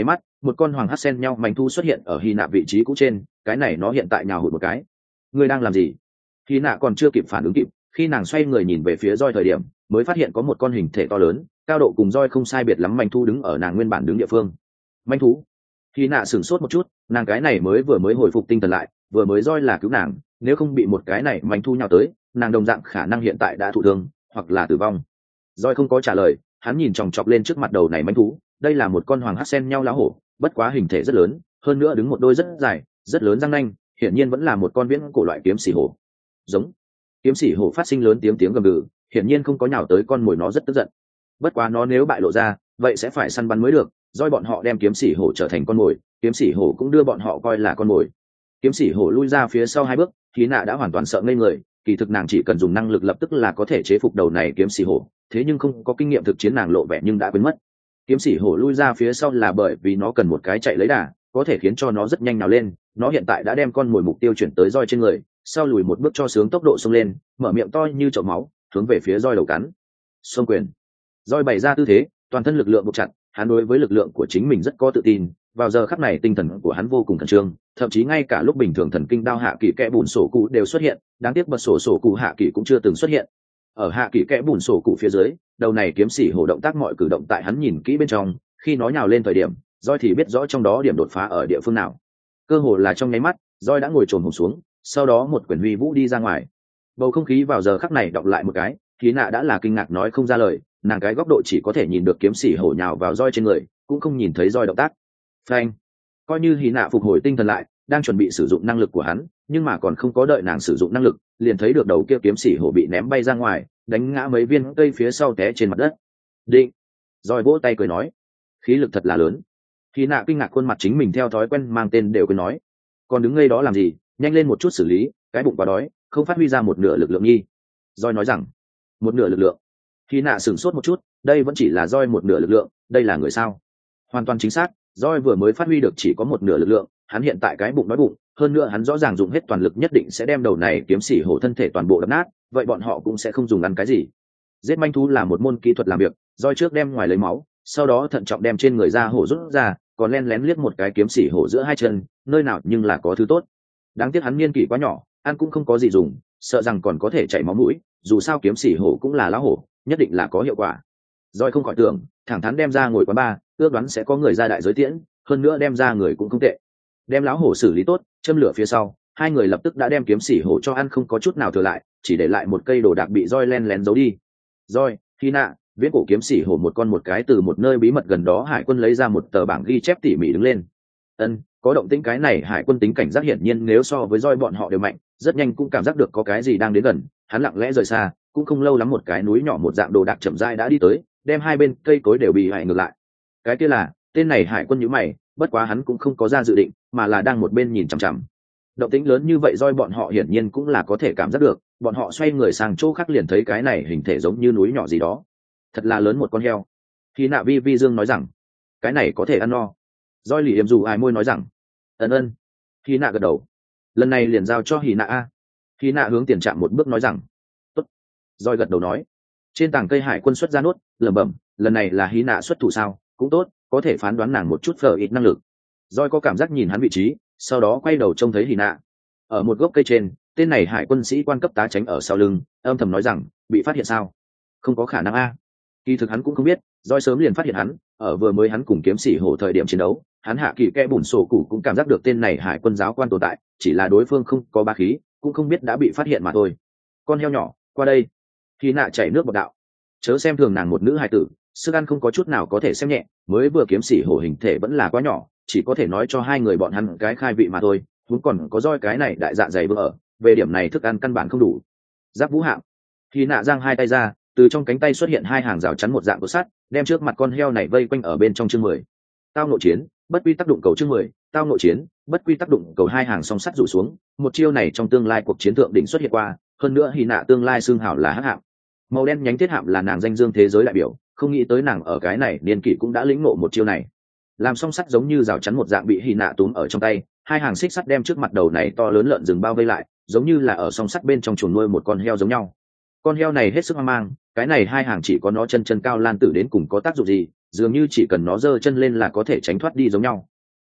một con hoàng hắc sen nhau manh thu xuất hiện ở hy nạ vị trí cũ trên, cái này nó hiện tại nhào hụt một cái. Ngươi đang làm gì? Hy nạ còn chưa kịp phản ứng kịp, khi nàng xoay người nhìn về phía roi thời điểm mới phát hiện có một con hình thể to lớn, cao độ cùng roi không sai biệt lắm manh thu đứng ở nàng nguyên bản đứng địa phương. Manh thú? Hy nạ sửng sốt một chút, nàng cái này mới vừa mới hồi phục tinh thần lại, vừa mới roi là cứu nàng, nếu không bị một cái này manh thu nhào tới, nàng đồng dạng khả năng hiện tại đã thụ thương hoặc là tử vong. Roi không có trả lời, hắn nhìn chòng chọc lên trước mặt đầu này manh thú, đây là một con hoàng hắc sen nhau lá hổ, bất quá hình thể rất lớn, hơn nữa đứng một đôi rất dài rất lớn răng nanh, hiển nhiên vẫn là một con viễn cổ loại kiếm sỉ hổ. Giống. Kiếm sỉ hổ phát sinh lớn tiếng tiếng gầm gừ, hiển nhiên không có nhào tới con mồi, nó rất tức giận. Bất quá nó nếu bại lộ ra, vậy sẽ phải săn bắn mới được, doi bọn họ đem kiếm sỉ hổ trở thành con mồi, kiếm sỉ hổ cũng đưa bọn họ coi là con mồi. Kiếm sỉ hổ lui ra phía sau hai bước, Khí Nạ đã hoàn toàn sợ ngây người, kỳ thực nàng chỉ cần dùng năng lực lập tức là có thể chế phục đầu này kiếm sỉ hổ, thế nhưng không có kinh nghiệm thực chiến nàng lộ vẻ nhưng đã quên mất. Kiếm sỉ hổ lui ra phía sau là bởi vì nó cần một cái chạy lấy đà, có thể khiến cho nó rất nhanh nào lên, nó hiện tại đã đem con mồi mục tiêu chuyển tới roi trên người, sau lùi một bước cho sướng tốc độ xông lên, mở miệng to như chậu máu, hướng về phía roi đầu cắn. Xông quyền. Roi bày ra tư thế, toàn thân lực lượng buộc chặt, hắn đối với lực lượng của chính mình rất có tự tin, vào giờ khắc này tinh thần của hắn vô cùng khẩn trương, thậm chí ngay cả lúc bình thường thần kinh đao hạ kỳ kẽ bùn sổ cụ đều xuất hiện, đáng tiếc bật sổ sổ cụ hạ kỳ cũng chưa từng xuất hiện. Ở hạ kỳ kẽ bùn sổ cụ phía dưới, đầu này kiếm sĩ hổ động tác mọi cử động tại hắn nhìn kỹ bên trong, khi nó nhào lên thời điểm, roi thì biết rõ trong đó điểm đột phá ở địa phương nào. Cơ hồ là trong nháy mắt, roi đã ngồi trồn hổm xuống, sau đó một quyền huy vũ đi ra ngoài. Bầu không khí vào giờ khắc này đọc lại một cái, Khí Nạ đã là kinh ngạc nói không ra lời, nàng cái góc độ chỉ có thể nhìn được kiếm sĩ hổ nhào vào roi trên người, cũng không nhìn thấy roi động tác. Phanh. Coi như Khí Nạ phục hồi tinh thần lại, đang chuẩn bị sử dụng năng lực của hắn, nhưng mà còn không có đợi nàng sử dụng năng lực, liền thấy được đầu kia kiếm sĩ hổ bị ném bay ra ngoài, đánh ngã mấy viên cây phía sau té trên mặt đất. Định. Roi vỗ tay cười nói, khí lực thật là lớn. Khí Nạ kinh ngạc khuôn mặt chính mình theo thói quen mang tên đều cười nói, còn đứng ngây đó làm gì, nhanh lên một chút xử lý, cái bụng quá đói, không phát huy ra một nửa lực lượng nhi. Roi nói rằng, một nửa lực lượng. Khí Nạ sửng sốt một chút, đây vẫn chỉ là roi một nửa lực lượng, đây là người sao? Hoàn toàn chính xác, roi vừa mới phát huy được chỉ có một nửa lực lượng, hắn hiện tại cái bụng đói bụng, hơn nữa hắn rõ ràng dùng hết toàn lực nhất định sẽ đem đầu này kiếm sĩ hổ thân thể toàn bộ đập nát, vậy bọn họ cũng sẽ không dùng ăn cái gì. Giết manh thú là một môn kỹ thuật làm việc, roi trước đem ngoài lấy máu, sau đó thận trọng đem trên người ra hổ rút ra, còn len lén liếc một cái kiếm sĩ hổ giữa hai chân, nơi nào nhưng là có thứ tốt. Đáng tiếc hắn niên kỷ quá nhỏ, ăn cũng không có gì dùng, sợ rằng còn có thể chảy máu mũi, dù sao kiếm sĩ hổ cũng là lão hổ, nhất định là có hiệu quả. Roi không khỏi tưởng, thẳng thắn đem ra ngồi quán bar, ước đoán sẽ có người ra đại giới tiễn, hơn nữa đem ra người cũng không tệ. Đem lão hổ xử lý tốt, châm lửa phía sau, hai người lập tức đã đem kiếm sĩ hổ cho ăn không có chút nào thừa lại, chỉ để lại một cây đồ đạc bị roi len lén giấu đi. Roi, Khí Nạ, viễn cổ kiếm sĩ hổ một con một cái từ một nơi bí mật gần đó hải quân lấy ra một tờ bảng ghi chép tỉ mỉ đứng lên. Ân, có động tĩnh cái này hải quân tính cảnh giác hiển nhiên nếu so với roi bọn họ đều mạnh, rất nhanh cũng cảm giác được có cái gì đang đến gần, hắn lặng lẽ rời xa, cũng không lâu lắm một cái núi nhỏ một dạng đồ đạc chậm rãi đã đi tới, đem hai bên cây cối đều bị hại ngược lại. Cái kia là, tên này hải quân nhíu mày, bất quá hắn cũng không có ra dự định, mà là đang một bên nhìn chằm chằm. Động tĩnh lớn như vậy roi bọn họ hiển nhiên cũng là có thể cảm giác được, bọn họ xoay người sang chỗ khác liền thấy cái này hình thể giống như núi nhỏ gì đó. Thật là lớn một con heo. Khi Nạ vi vi dương nói rằng, cái này có thể ăn no. Roi lì yếm dù ai môi nói rằng, ân ân. Khi Nạ gật đầu, lần này liền giao cho Hỉ Nạ a. Khi Nạ hướng tiền trạm một bước nói rằng, tốt. Roi gật đầu nói, trên tảng cây hải quân xuất ra nốt, lẩm bẩm, lần này là Hỉ Nạ xuất thủ sao, cũng tốt, có thể phán đoán nàng một chút phở ít năng lực. Roi có cảm giác nhìn hắn vị trí, sau đó quay đầu trông thấy Hỉ Nạ ở một gốc cây trên, tên này hải quân sĩ quan cấp tá tránh ở sau lưng, âm thầm nói rằng, bị phát hiện sao? Không có khả năng a. Kỳ thực hắn cũng không biết, Roi sớm liền phát hiện hắn, ở vừa mới hắn cùng kiếm sĩ hổ thời điểm chiến đấu, hắn hạ kỳ kẽ bùn sổ cụ cũng cảm giác được tên này hải quân giáo quan tồn tại, chỉ là đối phương không có bá khí, cũng không biết đã bị phát hiện mà thôi. Con heo nhỏ, qua đây. Khi Nạ chảy nước bọt đạo, chớ xem thường nàng một nữ hài tử, sức ăn không có chút nào có thể xem nhẹ, mới vừa kiếm sĩ hổ hình thể vẫn là quá nhỏ, chỉ có thể nói cho hai người bọn hắn cái khai vị mà thôi, vốn còn có Roi cái này đại dạ dày bữa ở, về điểm này thức ăn căn bản không đủ. Giáp vũ hạng. Khi Nạ giang hai tay ra, từ trong cánh tay xuất hiện hai hàng rào chắn một dạng của sắt, đem trước mặt con heo này vây quanh ở bên trong chương mười. Tao nội chiến, bất quy tắc đụng cầu chương mười, tao nội chiến, bất quy tắc đụng cầu hai hàng song sắt rủ xuống, một chiêu này trong tương lai cuộc chiến thượng đỉnh xuất hiện qua, hơn nữa Hỉ Nạ tương lai xương hảo là hắc hạm. Màu đen nhánh thiết hạm là nàng danh dương thế giới đại biểu, không nghĩ tới nàng ở cái này niên kỷ cũng đã lĩnh ngộ một chiêu này. Làm song sắt giống như rào chắn một dạng bị Hỉ Nạ túm ở trong tay, hai hàng xích sắt đem trước mặt đầu này to lớn lợn rừng bao vây lại, giống như là ở song sắt bên trong chuồng nuôi một con heo giống nhau. Con heo này hết sức hoang mang, cái này hai hàng chỉ có nó chân chân cao lan tử đến cùng có tác dụng gì, dường như chỉ cần nó giơ chân lên là có thể tránh thoát đi giống nhau,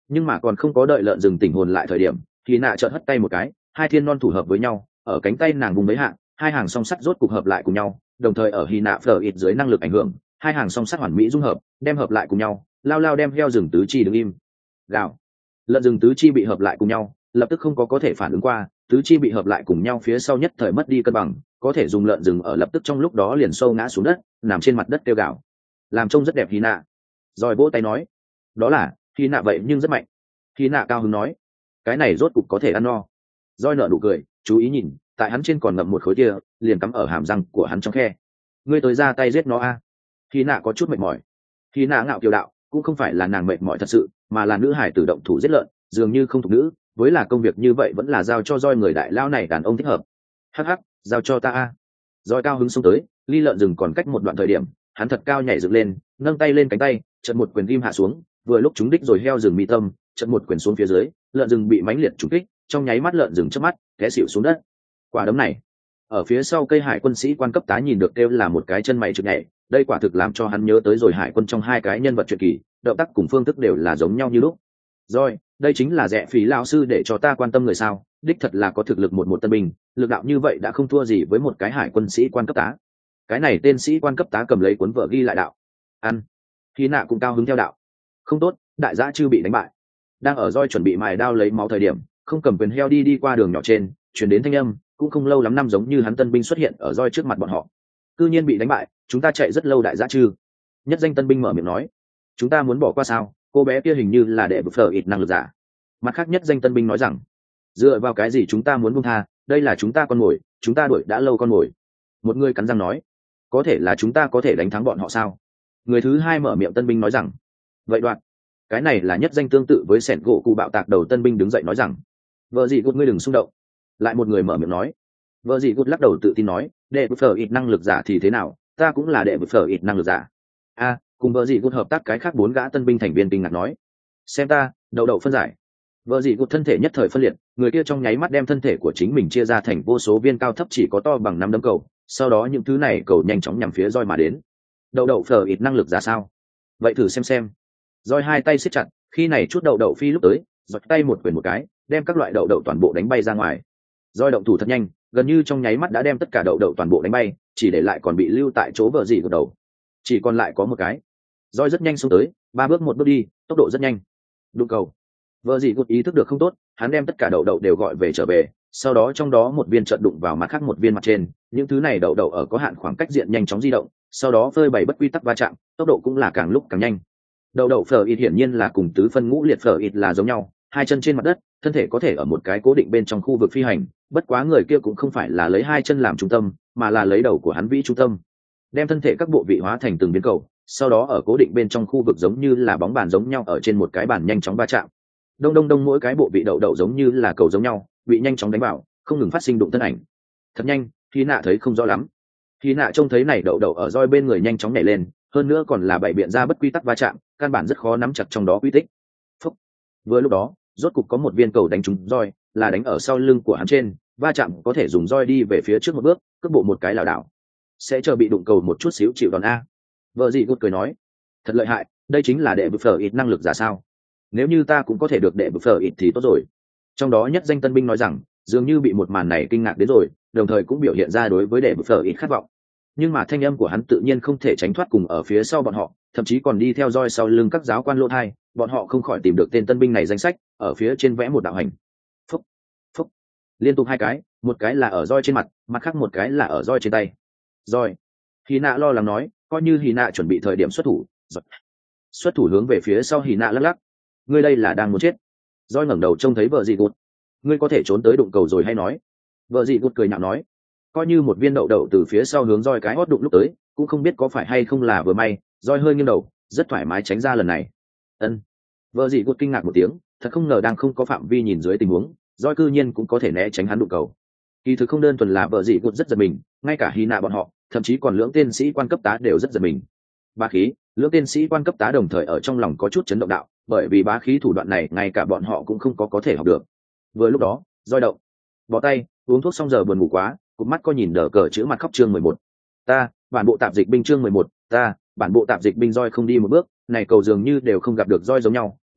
Nhưng mà còn không có đợi lợn rừng tỉnh hồn lại thời điểm, thì nạ chợt hất tay một cái, hai thiên non thủ hợp với nhau, ở cánh tay nàng vùng mấy hạng, hai hàng song sắt rốt cục hợp lại cùng nhau, đồng thời ở hy nạ phở ít dưới năng lực ảnh hưởng, hai hàng song sắt hoàn mỹ dung hợp, đem hợp lại cùng nhau, lao lao đem heo rừng tứ chi đứng im. Gào. Lợn rừng tứ chi bị hợp lại cùng nhau, lập tức không có có thể phản ứng qua, tứ chi bị hợp lại cùng nhau phía sau nhất thời mất đi cân bằng, có thể dùng lợn rừng ở lập tức trong lúc đó liền sâu ngã xuống đất, nằm trên mặt đất kêu gào. Làm trông rất đẹp hy nạ. Rồi vỗ tay nói, đó là hy nạ vậy nhưng rất mạnh. Hy nạ cao hứng nói, cái này rốt cục có thể ăn no. Rồi nở nụ cười, chú ý nhìn, tại hắn trên còn ngậm một khối kia, liền cắm ở hàm răng của hắn trong khe. Ngươi tới ra tay giết nó a. Hy nạ có chút mệt mỏi. Hy nạ ngạo kiều đạo, cũng không phải là nàng mệt mỏi thật sự, mà là nữ hải tử động thủ giết lợn, dường như không thuộc nữ, với là công việc như vậy vẫn là giao cho roi người đại lao này đàn ông thích hợp. Hắc hắc, giao cho ta a. Roi cao hứng xông tới, ly lợn rừng còn cách một đoạn thời điểm, hắn thật cao nhảy dựng lên, nâng tay lên cánh tay, chợt một quyền ghim hạ xuống, vừa lúc trúng đích rồi heo rừng mi tâm, chợt một quyền xuống phía dưới, lợn rừng bị mãnh liệt trúng kích, trong nháy mắt lợn rừng chớp mắt, té xỉu xuống đất. Quả đấm này, ở phía sau cây hải quân sĩ quan cấp tá nhìn được kêu là một cái chân mày chực nhảy, đây quả thực làm cho hắn nhớ tới rồi hải quân trong hai cái nhân vật truyền kỳ, động tác cùng phương thức đều là giống nhau như lúc. Rồi, đây chính là rẻ phí lão sư để cho ta quan tâm người sao, đích thật là có thực lực một một tân binh, lực đạo như vậy đã không thua gì với một cái hải quân sĩ quan cấp tá. Cái này tên sĩ quan cấp tá cầm lấy cuốn vợ ghi lại đạo. Ăn. Khi nạ cũng cao hứng theo đạo. Không tốt, đại giã chưa bị đánh bại. Đang ở roi chuẩn bị mài đao lấy máu thời điểm, không cầm quyền heo đi đi qua đường nhỏ trên, chuyển đến thanh âm, cũng không lâu lắm năm giống như hắn tân binh xuất hiện ở roi trước mặt bọn họ. Cư nhiên bị đánh bại, chúng ta chạy rất lâu đại giã chư. Nhất danh tân binh mở miệng nói, chúng ta muốn bỏ qua sao? Cô bé kia hình như là đệ bực phở ít năng lực giả. Mặt khác nhất danh tân binh nói rằng, dựa vào cái gì chúng ta muốn buông tha, đây là chúng ta con mồi, chúng ta đuổi đã lâu con mồi. Một người cắn răng nói, có thể là chúng ta có thể đánh thắng bọn họ sao? Người thứ hai mở miệng tân binh nói rằng, vậy đoạn, cái này là nhất danh tương tự với sẻn gỗ cụ bạo tạc đầu tân binh đứng dậy nói rằng, vợ gì gút ngươi đừng xung động. Lại một người mở miệng nói, vợ gì gút lắc đầu tự tin nói, đệ bực phở ít năng lực giả thì thế nào, ta cũng là đệ bực phở ít năng lực giả. A, cùng vợ gì gút hợp tác cái khác bốn gã tân binh thành viên kinh ngạc nói, xem ta, đậu đậu phân giải. Vợ dị gút thân thể nhất thời phân liệt, người kia trong nháy mắt đem thân thể của chính mình chia ra thành vô số viên cao thấp chỉ có to bằng năm đấm cầu, sau đó những thứ này cầu nhanh chóng nhằm phía roi mà đến. Đậu đậu phở ít năng lực ra sao? Vậy thử xem xem. Roi hai tay siết chặt, khi này chút đậu đậu phi lúc tới, giật tay một quyền một cái, đem các loại đậu đậu toàn bộ đánh bay ra ngoài. Roi động thủ thật nhanh, gần như trong nháy mắt đã đem tất cả đậu đậu toàn bộ đánh bay, chỉ để lại còn bị lưu tại chỗ vợ dị gút đầu. Chỉ còn lại có một cái. Roi rất nhanh xuống tới, ba bước một bước đi, tốc độ rất nhanh. Đụng cầu. Vợ dị gút ý thức được không tốt, hắn đem tất cả đậu đậu đều gọi về trở về, sau đó trong đó một viên trận đụng vào mặt khác một viên mặt trên, những thứ này đậu đậu ở có hạn khoảng cách diện nhanh chóng di động, sau đó phơi bày bất quy tắc va chạm, tốc độ cũng là càng lúc càng nhanh. Đậu đậu phở ít hiển nhiên là cùng tứ phân ngũ liệt phở ít là giống nhau, hai chân trên mặt đất, thân thể có thể ở một cái cố định bên trong khu vực phi hành, bất quá người kia cũng không phải là lấy hai chân làm trung tâm, mà là lấy đầu của hắn vĩ trung tâm, đem thân thể các bộ vị hóa thành từng viên cầu, sau đó ở cố định bên trong khu vực giống như là bóng bàn giống nhau ở trên một cái bàn nhanh chóng va chạm. Đông đông đông, mỗi cái bộ vị đậu đậu giống như là cầu giống nhau, bị nhanh chóng đánh vào, không ngừng phát sinh đụng thân ảnh. Thật nhanh, Hy Nạ thấy không rõ lắm. Hy Nạ trông thấy này đậu đậu ở roi bên người nhanh chóng nhảy lên, hơn nữa còn là bảy biện ra bất quy tắc va chạm, căn bản rất khó nắm chặt trong đó quy tích. Phúc. Vừa lúc đó, rốt cục có một viên cầu đánh trúng roi, là đánh ở sau lưng của hắn trên, va chạm có thể dùng roi đi về phía trước một bước, cước bộ một cái lảo đảo. Sẽ chờ bị đụng cầu một chút xíu chịu đòn a. Vợ dị gút cười nói, thật lợi hại, đây chính là đệ bực phở ít năng lực giả sao? Nếu như ta cũng có thể được đệ bực phở ít thì tốt rồi. Trong đó nhất danh tân binh nói rằng, dường như bị một màn này kinh ngạc đến rồi, đồng thời cũng biểu hiện ra đối với đệ bực phở ít khát vọng. Nhưng mà thanh âm của hắn tự nhiên không thể tránh thoát cùng ở phía sau bọn họ, thậm chí còn đi theo dõi sau lưng các giáo quan lỗ hai, bọn họ không khỏi tìm được tên tân binh này danh sách, ở phía trên vẽ một đạo hành. Phúc, phúc, liên tục hai cái, một cái là ở roi trên mặt, mặt khác một cái là ở roi trên tay. Roi. Hy Nạ lo lắng nói, coi như Hy Nạ chuẩn bị thời điểm xuất thủ. Rồi. Xuất thủ hướng về phía sau Hy Nạ lắc lắc. Ngươi đây là đang muốn chết. Roi ngẩng đầu trông thấy vợ dị gút. Ngươi có thể trốn tới đụng cầu rồi hay nói? Vợ dị gút cười nhạo nói, coi như một viên đậu đậu từ phía sau hướng roi cái hót đụng lúc tới, cũng không biết có phải hay không là vừa may, roi hơi nghiêng đầu, rất thoải mái tránh ra lần này. Ân. Vợ dị gút kinh ngạc một tiếng, thật không ngờ đang không có phạm vi nhìn dưới tình huống, roi cư nhiên cũng có thể né tránh hắn đụng cầu. Kỳ thực không đơn thuần là vợ dị gút rất giật mình, ngay cả Hy Nạ bọn họ, thậm chí còn lưỡng tên sĩ quan cấp tá đều rất giật mình. Bá khí, lưỡng tên sĩ quan cấp tá đồng thời ở trong lòng có chút chấn động đạo, bởi vì bá khí thủ đoạn này ngay cả bọn họ cũng không có có thể học được. Vừa lúc đó, roi động, bỏ tay, uống thuốc xong giờ buồn ngủ quá, cụp mắt coi nhìn đờ cờ chữ mặt khóc chương mười một. Ta, bản bộ tạp dịch binh chương mười một, ta, bản bộ tạp dịch binh roi không đi một bước, này cầu dường như đều không gặp được roi giống nhau,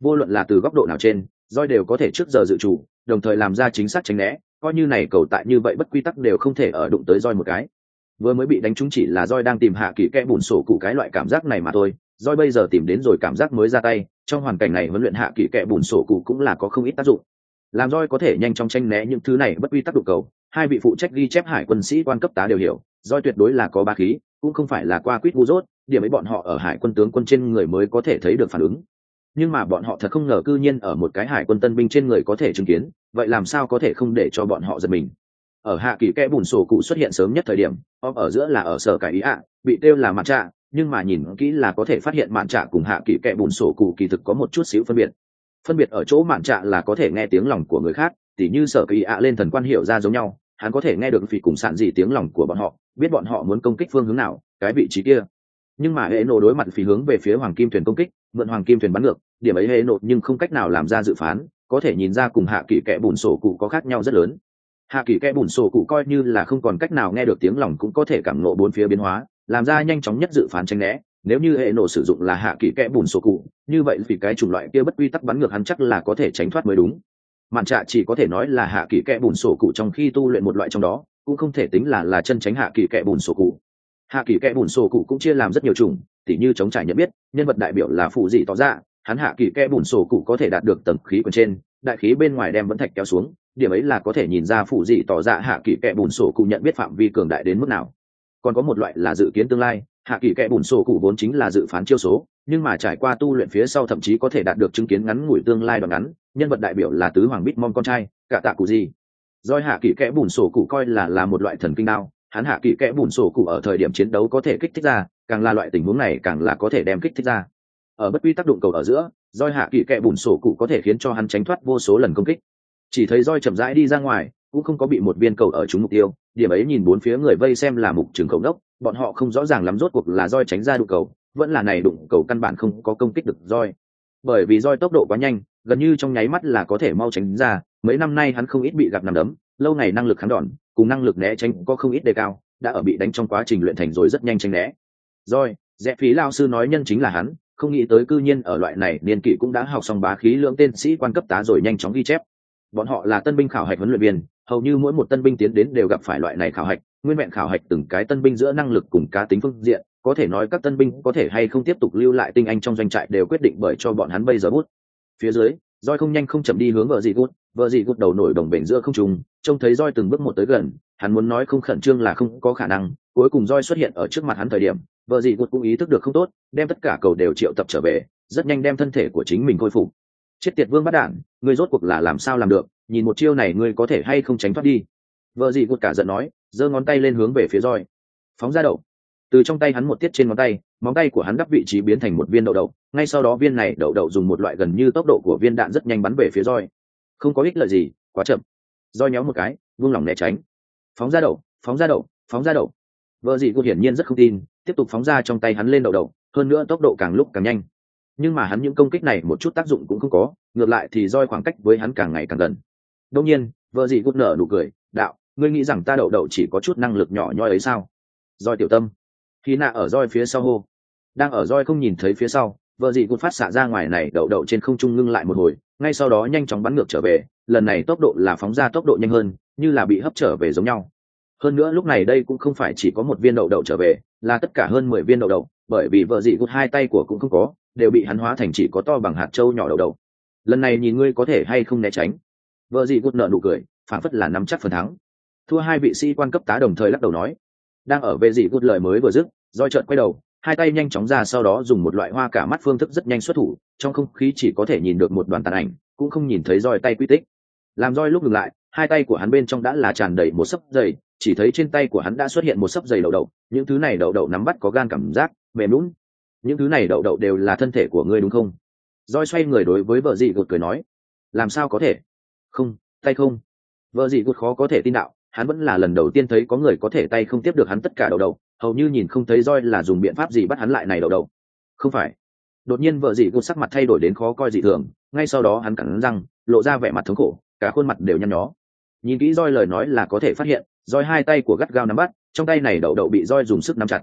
vô luận là từ góc độ nào trên roi đều có thể trước giờ dự chủ, đồng thời làm ra chính xác tránh né, coi như này cầu tại như vậy bất quy tắc đều không thể ở đụng tới roi một cái. Vừa mới bị đánh trúng chỉ là roi đang tìm hạ kỳ kẽ bùn sổ cụ cái loại cảm giác này mà thôi, roi bây giờ tìm đến rồi cảm giác mới ra tay, trong hoàn cảnh này huấn luyện hạ kỳ kẽ bùn sổ cụ cũng là có không ít tác dụng. Làm roi có thể nhanh chóng tranh né những thứ này bất quy tắc đụng cầu, hai vị phụ trách ghi chép hải quân sĩ quan cấp tá đều hiểu, roi tuyệt đối là có bá khí, cũng không phải là qua quýt ngu dốt, điểm ấy bọn họ ở hải quân tướng quân trên người mới có thể thấy được phản ứng. Nhưng mà bọn họ thật không ngờ cư nhiên ở một cái hải quân tân binh trên người có thể chứng kiến, vậy làm sao có thể không để cho bọn họ giật mình. Ở hạ kỳ kẽ bùn sổ cụ xuất hiện sớm nhất thời điểm, om ở giữa là ở sở cải ý ạ, bị tiêu là mạn trạ, nhưng mà nhìn kỹ là có thể phát hiện mạn trạ cùng hạ kỳ kẽ bùn sổ cụ kỳ thực có một chút xíu phân biệt. Phân biệt ở chỗ mạn trạ là có thể nghe tiếng lòng của người khác, tỉ như sở cải ý ạ lên thần quan hiệu ra giống nhau, hắn có thể nghe được phỉ cùng sạn gì tiếng lòng của bọn họ, biết bọn họ muốn công kích phương hướng nào, cái vị trí kia. Nhưng mà hệ nổ đối mặt phỉ hướng về phía hoàng kim thuyền công kích, mượn hoàng kim thuyền bắn ngược, điểm ấy hệ nổ nhưng không cách nào làm ra dự phán, có thể nhìn ra cùng hạ kỳ kẽ bùn sổ cụ có khác nhau rất lớn. Hạ kỳ kẽ bùn sổ cụ coi như là không còn cách nào nghe được tiếng lòng cũng có thể cảm ngộ bốn phía biến hóa, làm ra nhanh chóng nhất dự phán tránh né. Nếu như hệ nổ sử dụng là hạ kỳ kẽ bùn sổ cụ, như vậy vì cái chủng loại kia bất quy tắc bắn ngược hắn chắc là có thể tránh thoát mới đúng. Mạn trạ chỉ có thể nói là hạ kỳ kẽ bùn sổ cụ trong khi tu luyện một loại trong đó, cũng không thể tính là là chân tránh hạ kỳ kẽ bùn sổ cụ. Hạ kỳ kẽ bùn sổ cụ cũng chia làm rất nhiều chủng, tỉ như chống trải nhận biết, nhân vật đại biểu là phụ dị tỏ ra, hắn hạ kỳ kẽ bùn sổ cụ có thể đạt được tầng khí quyền trên, đại khí bên ngoài đem vẫn thạch kéo xuống, điểm ấy là có thể nhìn ra phụ dị tỏ ra hạ kỳ kẽ bùn sổ cụ nhận biết phạm vi cường đại đến mức nào. Còn có một loại là dự kiến tương lai, hạ kỳ kẽ bùn sổ cụ vốn chính là dự phán chiêu số, nhưng mà trải qua tu luyện phía sau thậm chí có thể đạt được chứng kiến ngắn ngủi tương lai đoạn ngắn, nhân vật đại biểu là tứ hoàng bít mong con trai cả tạ cụ gì. Doi hạ kỳ kẽ bùn sổ cụ coi là là một loại thần kinh đao, hắn hạ kỳ kẽ bùn sổ cụ ở thời điểm chiến đấu có thể kích thích ra, càng là loại tình huống này càng là có thể đem kích thích ra. Ở bất quy tắc đụng cầu ở giữa, Doi hạ kỳ kẽ bùn sổ cụ có thể khiến cho hắn tránh thoát vô số lần công kích. Chỉ thấy Doi chậm rãi đi ra ngoài, cũng không có bị một viên cầu ở trúng mục tiêu, điểm ấy nhìn bốn phía người vây xem là mục trường cầu đốc, bọn họ không rõ ràng lắm rốt cuộc là Doi tránh ra đụng cầu, vẫn là này đụng cầu căn bản không có công kích được Doi. Bởi vì Doi tốc độ quá nhanh, gần như trong nháy mắt là có thể mau tránh ra, mấy năm nay hắn không ít bị gặp nằm đấm, lâu ngày năng lực kháng đòn cùng năng lực né tránh có không ít đề cao, đã ở bị đánh trong quá trình luyện thành rồi rất nhanh tránh né. Doi, Rẽ Phí lao sư nói nhân chính là hắn, không nghĩ tới cư nhiên ở loại này niên kỷ cũng đã học xong bá khí lưỡng tên sĩ quan cấp tá rồi nhanh chóng ghi chép. Bọn họ là tân binh khảo hạch huấn luyện viên, hầu như mỗi một tân binh tiến đến đều gặp phải loại này khảo hạch, nguyên vẹn khảo hạch từng cái tân binh giữa năng lực cùng cá tính phương diện, có thể nói các tân binh có thể hay không tiếp tục lưu lại tinh anh trong doanh trại đều quyết định bởi cho bọn hắn bây giờ bút. Phía dưới, Doi không nhanh không chậm đi hướng vợ dị gút, vợ dị gút đầu nổi đồng bền giữa không trung, trông thấy Doi từng bước một tới gần, hắn muốn nói không khẩn trương là không có khả năng, cuối cùng Doi xuất hiện ở trước mặt hắn thời điểm, vợ dị gút cũng ý thức được không tốt, đem tất cả cầu đều triệu tập trở về, rất nhanh đem thân thể của chính mình khôi phục. Chết tiệt vương bắt đản, ngươi rốt cuộc là làm sao làm được, nhìn một chiêu này ngươi có thể hay không tránh thoát đi. Vợ dị gút cả giận nói, giơ ngón tay lên hướng về phía Doi, phóng ra đậu. Từ trong tay hắn một tiết trên ngón tay, móng tay của hắn đắp vị trí biến thành một viên đậu đậu, ngay sau đó viên này đậu đậu dùng một loại gần như tốc độ của viên đạn rất nhanh bắn về phía Doi. Không có ích lợi gì, quá chậm. Doi nhéo một cái, buông lỏng né tránh. Phóng ra đậu, phóng ra đậu, phóng ra đậu. Vợ dị cô hiển nhiên rất không tin, tiếp tục phóng ra trong tay hắn lên đậu đậu, hơn nữa tốc độ càng lúc càng nhanh. Nhưng mà hắn những công kích này một chút tác dụng cũng không có, ngược lại thì Doi khoảng cách với hắn càng ngày càng gần. Đương nhiên, vợ dị cô nở nụ cười, đạo, ngươi nghĩ rằng ta đậu đậu chỉ có chút năng lực nhỏ nhoi ấy sao? Doi tiểu tâm. Khi nạ ở Doi phía sau hô, đang ở Doi không nhìn thấy phía sau, vợ dị cụt phát xạ ra ngoài này đậu đậu trên không trung ngưng lại một hồi, ngay sau đó nhanh chóng bắn ngược trở về, lần này tốc độ là phóng ra tốc độ nhanh hơn, như là bị hấp trở về giống nhau. Hơn nữa lúc này đây cũng không phải chỉ có một viên đậu đậu trở về, là tất cả hơn mười viên đậu đậu, bởi vì vợ dị cụt hai tay của cũng không có, đều bị hắn hóa thành chỉ có to bằng hạt châu nhỏ đậu đậu. Lần này nhìn ngươi có thể hay không né tránh. Vợ dị cụt nở nụ cười, phản phất là nắm chắc phần thắng. Thua hai vị sĩ quan cấp tá đồng thời lắc đầu nói, đang ở về dị cụt lời mới vừa dứt, Doi chợt quay đầu, hai tay nhanh chóng ra sau đó dùng một loại hoa cả mắt phương thức rất nhanh xuất thủ, trong không khí chỉ có thể nhìn được một đoàn tàn ảnh, cũng không nhìn thấy Doi tay quy tích. Làm Doi lúc ngừng lại, hai tay của hắn bên trong đã là tràn đầy một sấp giày, chỉ thấy trên tay của hắn đã xuất hiện một sấp giày đậu đậu, những thứ này đậu đậu nắm bắt có gan cảm giác mềm nhũn. Những thứ này đậu đậu đều là thân thể của ngươi đúng không? Doi xoay người đối với vợ dị gột cười nói, làm sao có thể? Không, tay không. Vợ dị gột khó có thể tin đạo, hắn vẫn là lần đầu tiên thấy có người có thể tay không tiếp được hắn tất cả đậu đậu, hầu như nhìn không thấy Doi là dùng biện pháp gì bắt hắn lại này đậu đậu. Không phải. Đột nhiên vợ dị gột sắc mặt thay đổi đến khó coi dị thường, ngay sau đó hắn cắn răng, lộ ra vẻ mặt thống khổ, cả khuôn mặt đều nhăn nhó. Nhìn kỹ Doi lời nói là có thể phát hiện, Doi hai tay của gắt gao nắm bắt, trong tay này đậu đậu bị Doi dùng sức nắm chặt.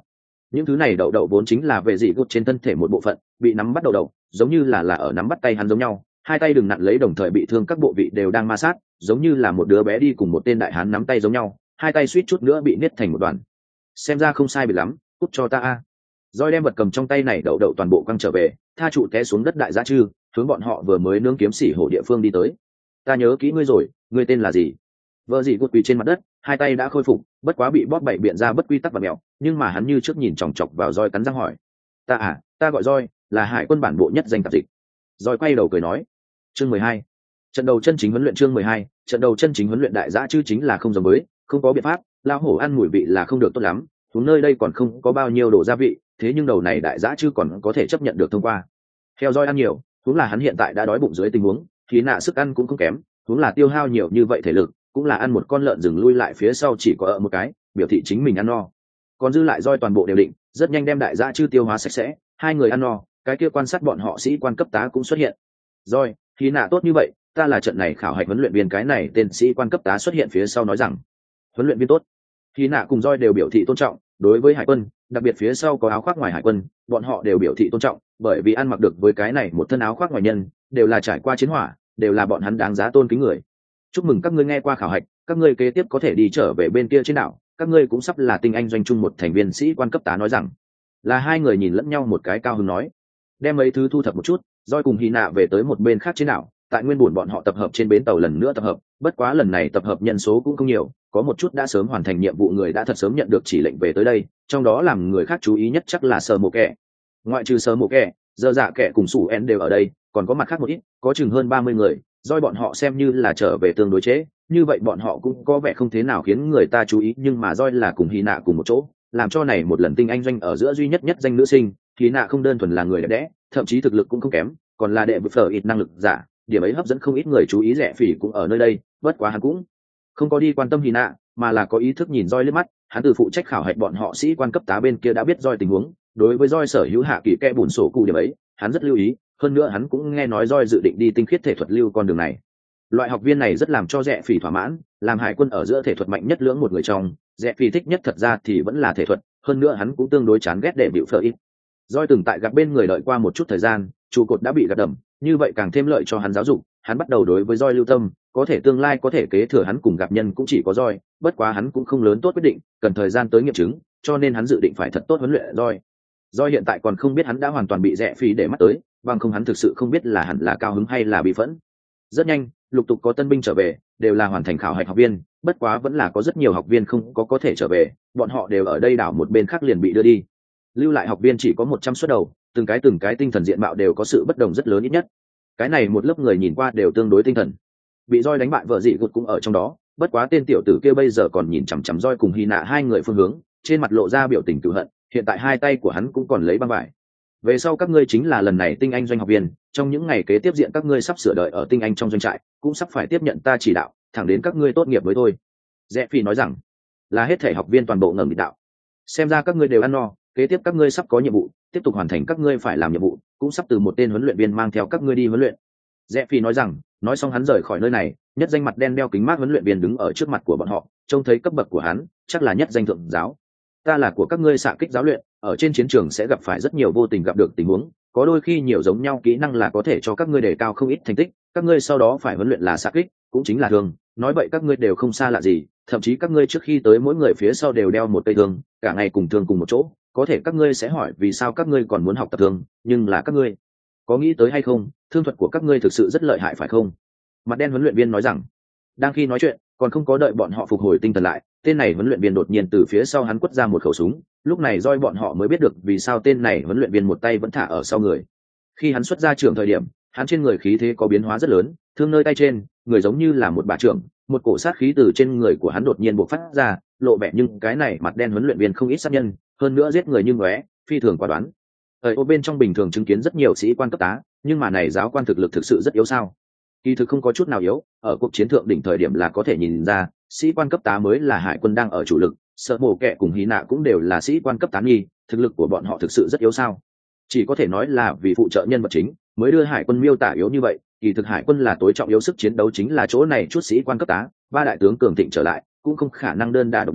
những thứ này đậu đậu vốn chính là về dị gút trên thân thể một bộ phận, bị nắm bắt đậu đậu giống như là là ở nắm bắt tay hắn giống nhau, hai tay đừng nặn lấy đồng thời bị thương các bộ vị đều đang ma sát, giống như là một đứa bé đi cùng một tên đại hán nắm tay giống nhau, hai tay suýt chút nữa bị niết thành một đoàn. Xem ra không sai biệt lắm, cút cho ta a. Roi đem vật cầm trong tay này đậu đậu toàn bộ quăng trở về, tha trụ té xuống đất đại dã chư, hướng bọn họ vừa mới nướng kiếm xỉ hổ địa phương đi tới. Ta nhớ kỹ ngươi rồi, ngươi tên là gì? Vợ dị gút quỳ trên mặt đất, hai tay đã khôi phục, bất quá bị bóp bảy biện ra bất quy tắc và mèo, nhưng mà hắn như trước nhìn chòng chọc vào Roi cắn răng hỏi. Ta à, ta gọi Roi, là hải quân bản bộ nhất danh tạp dịch. Roi quay đầu cười nói. Chương mười hai, trận đầu chân chính huấn luyện. Chương mười hai, trận đầu chân chính huấn luyện. Đại dã chư chính là không giống với, không có biện pháp, lao hổ ăn mùi vị là không được tốt lắm, xuống nơi đây còn không có bao nhiêu đồ gia vị, thế nhưng đầu này đại dã chư còn có thể chấp nhận được thông qua. Theo Roi ăn nhiều, cũng là hắn hiện tại đã đói bụng dưới tình huống, khí nạ sức ăn cũng không kém, cũng là tiêu hao nhiều như vậy thể lực, cũng là ăn một con lợn rừng lui lại phía sau chỉ có ở một cái, biểu thị chính mình ăn no. Còn dư lại Roi toàn bộ đều định, rất nhanh đem đại dã chư tiêu hóa sạch sẽ, hai người ăn no, cái kia quan sát bọn họ sĩ quan cấp tá cũng xuất hiện. Roi, khí nạ tốt như vậy, ta là trận này khảo hạch huấn luyện viên. Cái này tên sĩ quan cấp tá xuất hiện phía sau nói rằng, huấn luyện viên tốt. Khí nạ cùng Roi đều biểu thị tôn trọng, đối với hải quân, đặc biệt phía sau có áo khoác ngoài hải quân, bọn họ đều biểu thị tôn trọng, bởi vì ăn mặc được với cái này một thân áo khoác ngoài nhân, đều là trải qua chiến hỏa, đều là bọn hắn đáng giá tôn kính người. Chúc mừng các ngươi nghe qua khảo hạch, các ngươi kế tiếp có thể đi trở về bên kia trên đảo, các ngươi cũng sắp là tinh anh doanh chung một thành viên. Sĩ quan cấp tá nói rằng. Là hai người nhìn lẫn nhau một cái cao hứng nói. Đem mấy thứ thu thập một chút, Roi cùng Hy Nạ về tới một bên khác trên đảo, tại nguyên buồn bọn họ tập hợp trên bến tàu lần nữa tập hợp, bất quá lần này tập hợp nhân số cũng không nhiều, có một chút đã sớm hoàn thành nhiệm vụ người đã thật sớm nhận được chỉ lệnh về tới đây, trong đó làm người khác chú ý nhất chắc là Sở Mộ Kẻ. Ngoại trừ Sở Mộ Kẻ, Dơ Dạ Kẻ cùng Sủ En đều ở đây, còn có mặt khác một ít, có chừng hơn ba mươi người, Roi bọn họ xem như là trở về tương đối chế, như vậy bọn họ cũng có vẻ không thế nào khiến người ta chú ý, nhưng mà Roi là cùng Hy Nạ cùng một chỗ, làm cho này một lần tinh anh doanh ở giữa duy nhất nhất danh nữ sinh. Hy Nạ không đơn thuần là người đẹp đẽ, thậm chí thực lực cũng không kém, còn là đệ vực phở ít năng lực giả, điểm ấy hấp dẫn không ít người chú ý. Rẻ Phỉ cũng ở nơi đây, bất quá hắn cũng không có đi quan tâm Hy Nạ, mà là có ý thức nhìn Roi liếc mắt. Hắn từ phụ trách khảo hạch bọn họ sĩ quan cấp tá bên kia đã biết Roi tình huống, đối với Roi sở hữu hạ kỳ kẽ bùn sổ cụ điểm ấy, hắn rất lưu ý, hơn nữa hắn cũng nghe nói Roi dự định đi tinh khiết thể thuật lưu con đường này. Loại học viên này rất làm cho Rẻ Phỉ thỏa mãn, làm hải quân ở giữa thể thuật mạnh nhất lưỡng một người trong, Rẻ Phỉ thích nhất thật ra thì vẫn là thể thuật, hơn nữa hắn cũng tương đối chán ghét đệ bịu phở ít. Roi từng tại gặp bên người đợi qua một chút thời gian, trụ cột đã bị gạt đầm, như vậy càng thêm lợi cho hắn giáo dục, hắn bắt đầu đối với Roi lưu tâm, có thể tương lai có thể kế thừa hắn cùng gặp nhân cũng chỉ có Roi, bất quá hắn cũng không lớn tốt quyết định, cần thời gian tới nghiệm chứng, cho nên hắn dự định phải thật tốt huấn luyện Roi. Roi hiện tại còn không biết hắn đã hoàn toàn bị Rẻ Phỉ để mắt tới, bằng không hắn thực sự không biết là hẳn là cao hứng hay là bị phẫn. Rất nhanh, lục tục có tân binh trở về, đều là hoàn thành khảo hạch học viên, bất quá vẫn là có rất nhiều học viên không có có thể trở về, bọn họ đều ở đây đảo một bên khác liền bị đưa đi. Lưu lại học viên chỉ có một trăm suất đầu, từng cái từng cái tinh thần diện mạo đều có sự bất đồng rất lớn, ít nhất cái này một lớp người nhìn qua đều tương đối tinh thần. Bị Roi đánh bại vợ dị gột cũng ở trong đó, bất quá tên tiểu tử kia bây giờ còn nhìn chằm chằm Roi cùng Hy Nạ hai người phương hướng, trên mặt lộ ra biểu tình cừu hận, hiện tại hai tay của hắn cũng còn lấy băng vải. Về sau các ngươi chính là lần này tinh anh doanh học viên, trong những ngày kế tiếp diện các ngươi sắp sửa đợi ở tinh anh trong doanh trại, cũng sắp phải tiếp nhận ta chỉ đạo, thẳng đến các ngươi tốt nghiệp với thôi. Rẽ Phi nói rằng, là hết thể học viên toàn bộ ngẩng đạo. Xem ra các ngươi đều ăn no, kế tiếp các ngươi sắp có nhiệm vụ, tiếp tục hoàn thành các ngươi phải làm nhiệm vụ, cũng sắp từ một tên huấn luyện viên mang theo các ngươi đi huấn luyện. Rẽ Phi nói rằng, nói xong hắn rời khỏi nơi này, nhất danh mặt đen đeo kính mát huấn luyện viên đứng ở trước mặt của bọn họ, trông thấy cấp bậc của hắn, chắc là nhất danh thượng giáo. Ta là của các ngươi xạ kích giáo luyện, ở trên chiến trường sẽ gặp phải rất nhiều vô tình gặp được tình huống, có đôi khi nhiều giống nhau kỹ năng là có thể cho các ngươi đề cao không ít thành tích, các ngươi sau đó phải huấn luyện là xạ kích, cũng chính là thương, nói vậy các ngươi đều không xa lạ gì, thậm chí các ngươi trước khi tới mỗi người phía sau đều đeo một cây thương, cả ngày cùng thương cùng một chỗ, có thể các ngươi sẽ hỏi vì sao các ngươi còn muốn học tập thương, nhưng là các ngươi có nghĩ tới hay không, thương thuật của các ngươi thực sự rất lợi hại phải không? Mặt đen huấn luyện viên nói rằng. Đang khi nói chuyện, còn không có đợi bọn họ phục hồi tinh thần lại, tên này huấn luyện viên đột nhiên từ phía sau hắn quất ra một khẩu súng, lúc này Roi bọn họ mới biết được vì sao tên này huấn luyện viên một tay vẫn thả ở sau người. Khi hắn xuất ra trường thời điểm, hắn trên người khí thế có biến hóa rất lớn, thương nơi tay trên, người giống như là một bà trưởng, một cổ sát khí từ trên người của hắn đột nhiên bộc phát ra, lộ vẻ nhưng cái này mặt đen huấn luyện viên không ít sát nhân, hơn nữa giết người như ngóe, phi thường quả đoán. Ở ô bên trong bình thường chứng kiến rất nhiều sĩ quan cấp tá, nhưng mà này giáo quan thực lực thực sự rất yếu sao? Kỳ thực không có chút nào yếu, ở cuộc chiến thượng đỉnh thời điểm là có thể nhìn ra, sĩ quan cấp tá mới là hải quân đang ở chủ lực, Sợ Mộ Kẻ cùng Hy Nạ cũng đều là sĩ quan cấp tá nghi, thực lực của bọn họ thực sự rất yếu sao? Chỉ có thể nói là vì phụ trợ nhân vật chính mới đưa hải quân miêu tả yếu như vậy, kỳ thực hải quân là tối trọng yếu sức chiến đấu chính là chỗ này chút sĩ quan cấp tá, ba đại tướng cường thịnh trở lại, cũng không khả năng đơn đả độc đấu,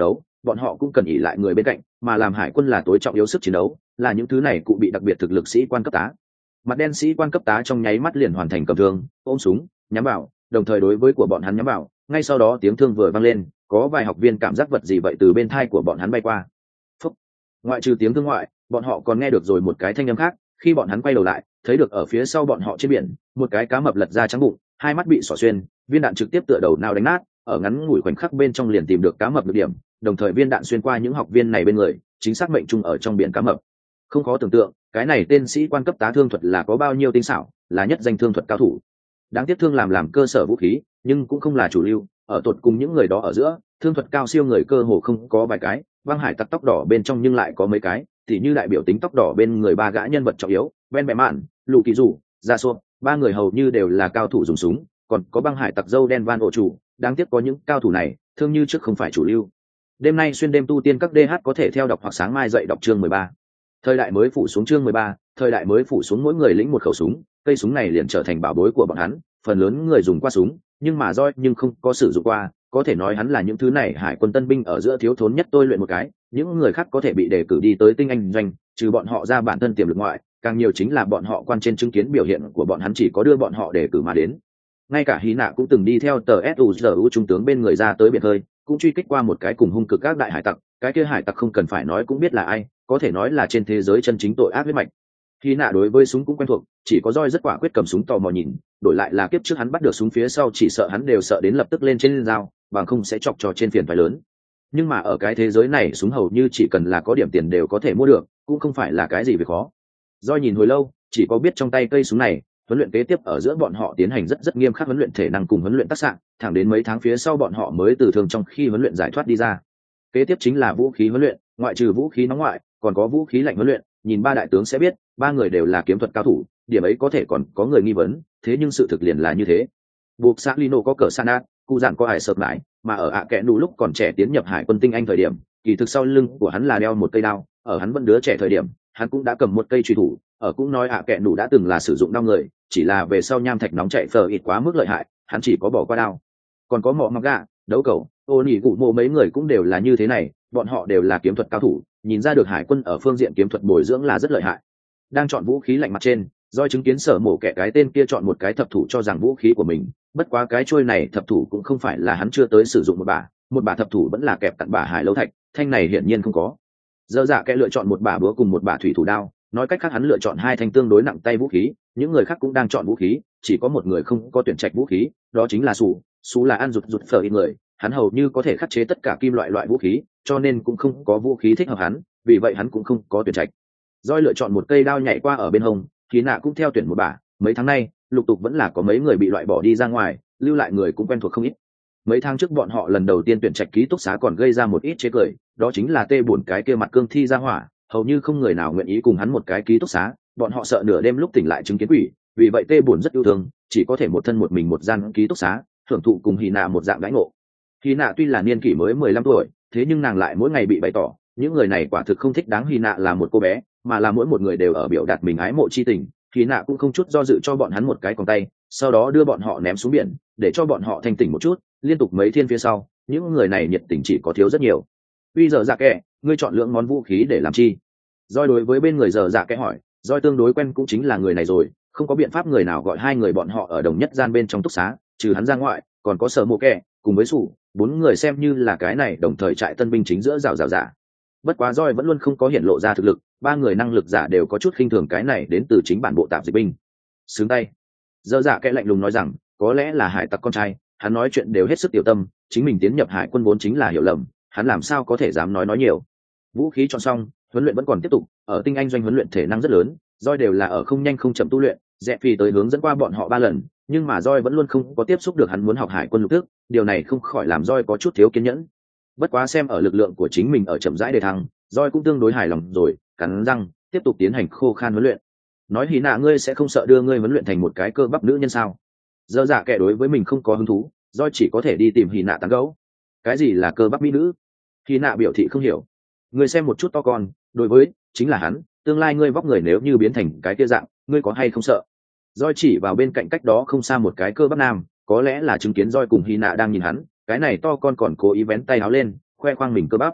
bọn họ cũng cần ỉ lại người bên cạnh, mà làm hải quân là tối trọng yếu sức chiến đấu, là những thứ này cụ bị đặc biệt thực lực sĩ quan cấp tá. Mặt đen sĩ quan cấp tá trong nháy mắt liền hoàn thành cầm thương, ôm súng, nhắm vào, đồng thời đối với của bọn hắn nhắm vào, ngay sau đó tiếng thương vừa vang lên, có vài học viên cảm giác vật gì vậy từ bên thai của bọn hắn bay qua. Phúc. Ngoại trừ tiếng thương ngoại, bọn họ còn nghe được rồi một cái thanh âm khác, khi bọn hắn quay đầu lại, thấy được ở phía sau bọn họ trên biển, một cái cá mập lật ra trắng bụng, hai mắt bị xỏ xuyên, viên đạn trực tiếp tựa đầu nào đánh nát, ở ngắn ngủi khoảnh khắc bên trong liền tìm được cá mập được điểm, đồng thời viên đạn xuyên qua những học viên này bên người, chính xác mệnh trung ở trong biển cá mập. Không khó tưởng tượng, cái này tên sĩ quan cấp tá thương thuật là có bao nhiêu tinh xảo, là nhất danh thương thuật cao thủ. Đáng tiếc thương làm làm cơ sở vũ khí, nhưng cũng không là chủ lưu, ở tột cùng những người đó ở giữa, thương thuật cao siêu người cơ hồ không có vài cái, băng hải tặc tóc đỏ bên trong nhưng lại có mấy cái, tỉ như đại biểu tính tóc đỏ bên người ba gã nhân vật trọng yếu, Ben Bẹ Mạn, Lù Kỳ Dù, Ra Xô, ba người hầu như đều là cao thủ dùng súng, còn có băng hải tặc dâu đen Van ổ chủ, đáng tiếc có những cao thủ này, thương như trước không phải chủ lưu. Đêm nay xuyên đêm tu tiên các đê hát có thể theo đọc hoặc sáng mai dậy đọc chương mười ba. Thời đại mới phủ xuống chương mười ba, thời đại mới phủ xuống mỗi người lĩnh một khẩu súng, cây súng này liền trở thành bảo bối của bọn hắn, phần lớn người dùng qua súng, nhưng mà roi nhưng không có sử dụng qua, có thể nói hắn là những thứ này hải quân tân binh ở giữa thiếu thốn nhất tôi luyện một cái, những người khác có thể bị đề cử đi tới tinh anh doanh, trừ bọn họ ra bản thân tiềm lực ngoại, càng nhiều chính là bọn họ quan trên chứng kiến biểu hiện của bọn hắn chỉ có đưa bọn họ đề cử mà đến. Ngay cả Hy Nạ cũng từng đi theo tờ ét u giê u trung tướng bên người ra tới biển hơi, cũng truy kích qua một cái cùng hung cực các đại hải tặc, cái kia hải tặc không cần phải nói cũng biết là ai, có thể nói là trên thế giới chân chính tội ác huyết mạch. Hy Nạ đối với súng cũng quen thuộc, chỉ có roi rất quả quyết cầm súng tò mò nhìn, đổi lại là kiếp trước hắn bắt được súng phía sau chỉ sợ hắn đều sợ đến lập tức lên trên dao, bằng không sẽ chọc cho trên phiền phải lớn. Nhưng mà ở cái thế giới này súng hầu như chỉ cần là có điểm tiền đều có thể mua được, cũng không phải là cái gì việc khó. Roi nhìn hồi lâu, chỉ có biết trong tay cây súng này, huấn luyện kế tiếp ở giữa bọn họ tiến hành rất rất nghiêm khắc huấn luyện thể năng cùng huấn luyện tác xạ, thẳng đến mấy tháng phía sau bọn họ mới từ thường trong khi huấn luyện giải thoát đi ra. Kế tiếp chính là vũ khí huấn luyện, ngoại trừ vũ khí nóng ngoại, còn có vũ khí lạnh huấn luyện, nhìn ba đại tướng sẽ biết, ba người đều là kiếm thuật cao thủ, điểm ấy có thể còn có người nghi vấn, thế nhưng sự thực liền là như thế. Buộc xã Lino có cờ Sanat, cụ giản có hải sợp lại, mà ở ạ kẽ nụ lúc còn trẻ tiến nhập hải quân tinh anh thời điểm, kỳ thực sau lưng của hắn là đeo một cây đao, ở hắn vẫn đứa trẻ thời điểm, hắn cũng đã cầm một cây truy thủ, ở cũng nói ạ kẽ nụ đã từng là sử dụng đao người, chỉ là về sau nham thạch nóng chạy phờ ít quá mức lợi hại, hắn chỉ có bỏ qua đao. Còn có mọ mặc gà, đấu cầu, ô nhị cụ mộ mấy người cũng đều là như thế này, bọn họ đều là kiếm thuật cao thủ, nhìn ra được hải quân ở phương diện kiếm thuật bồi dưỡng là rất lợi hại. Đang chọn vũ khí lạnh mặt trên, do chứng kiến sở mổ kẻ cái tên kia chọn một cái thập thủ cho rằng vũ khí của mình, bất quá cái trôi này thập thủ cũng không phải là hắn chưa tới sử dụng một bả, một bả thập thủ vẫn là kẹp tận bả hải lâu thạch, thanh này hiển nhiên không có. Dơ dạ kẻ lựa chọn một bả búa cùng một bả thủy thủ đao, nói cách khác hắn lựa chọn hai thanh tương đối nặng tay vũ khí, những người khác cũng đang chọn vũ khí, chỉ có một người không có tuyển trạch vũ khí, đó chính là Sủ. Sủ là ăn rụt rụt phở ít người, hắn hầu như có thể khắc chế tất cả kim loại loại vũ khí, cho nên cũng không có vũ khí thích hợp hắn, vì vậy hắn cũng không có tuyển trạch. Doi lựa chọn một cây đao nhảy qua ở bên hông, Kỳ Nạ cũng theo tuyển một bả, mấy tháng nay, lục tục vẫn là có mấy người bị loại bỏ đi ra ngoài, lưu lại người cũng quen thuộc không ít. Mấy tháng trước bọn họ lần đầu tiên tuyển trạch ký túc xá còn gây ra một ít chế cười, đó chính là tê buồn cái kia mặt cương thi ra hỏa, hầu như không người nào nguyện ý cùng hắn một cái ký túc xá, bọn họ sợ nửa đêm lúc tỉnh lại chứng kiến quỷ, vì vậy tê buồn rất yêu thương, chỉ có thể một thân một mình một gian ký túc xá, hưởng thụ cùng Hy Nạ một dạng đãi ngộ. Hy Nạ tuy là niên kỷ mới mười lăm tuổi, thế nhưng nàng lại mỗi ngày bị bày tỏ, những người này quả thực không thích đáng Hy Nạ là một cô bé, mà là mỗi một người đều ở biểu đạt mình ái mộ chi tình. Hy Nạ cũng không chút do dự cho bọn hắn một cái còng tay, sau đó đưa bọn họ ném xuống biển, để cho bọn họ thanh tỉnh một chút. Liên tục mấy thiên phía sau, những người này nhiệt tình chỉ có thiếu rất nhiều. Bây giờ dạ kệ, ngươi chọn lựa món vũ khí để làm chi? Doi đối với bên người giờ dạ kệ hỏi, Doi tương đối quen cũng chính là người này rồi, không có biện pháp người nào gọi hai người bọn họ ở đồng nhất gian bên trong túc xá, trừ hắn ra ngoại, còn có sở mộ kệ, cùng với Sủ, bốn người xem như là cái này đồng thời trại tân binh chính giữa rào rào giả. Bất quá Doi vẫn luôn không có hiện lộ ra thực lực, ba người năng lực giả đều có chút khinh thường cái này đến từ chính bản bộ tạp dịch binh. Sướng tay. Dơ dạ kệ lạnh lùng nói rằng, có lẽ là hải tặc con trai, hắn nói chuyện đều hết sức tiểu tâm, chính mình tiến nhập hải quân vốn chính là hiểu lầm, hắn làm sao có thể dám nói nói nhiều. Vũ khí chọn xong, huấn luyện vẫn còn tiếp tục, ở tinh anh doanh huấn luyện thể năng rất lớn, Doi đều là ở không nhanh không chậm tu luyện, Dẹ Phi tới hướng dẫn qua bọn họ ba lần, nhưng mà Doi vẫn luôn không có tiếp xúc được hắn muốn học hải quân lục thức, điều này không khỏi làm Doi có chút thiếu kiên nhẫn. Bất quá xem ở lực lượng của chính mình ở chậm rãi đề thăng, Doi cũng tương đối hài lòng rồi, cắn răng tiếp tục tiến hành khô khan huấn luyện. Nói Hy Nạ ngươi sẽ không sợ đưa ngươi huấn luyện thành một cái cơ bắp nữ nhân sao? Dơ dạ kệ đối với mình không có hứng thú, Doi chỉ có thể đi tìm Hy Nạ tán gẫu. Cái gì là cơ bắp mỹ nữ? Hy Nạ biểu thị không hiểu. Ngươi xem một chút to con, đối với chính là hắn, tương lai ngươi vóc người nếu như biến thành cái kia dạng, ngươi có hay không sợ? Doi chỉ vào bên cạnh cách đó không xa một cái cơ bắp nam, có lẽ là chứng kiến Doi cùng Hy Nạ đang nhìn hắn, cái này to con còn cố ý vén tay áo lên, khoe khoang mình cơ bắp.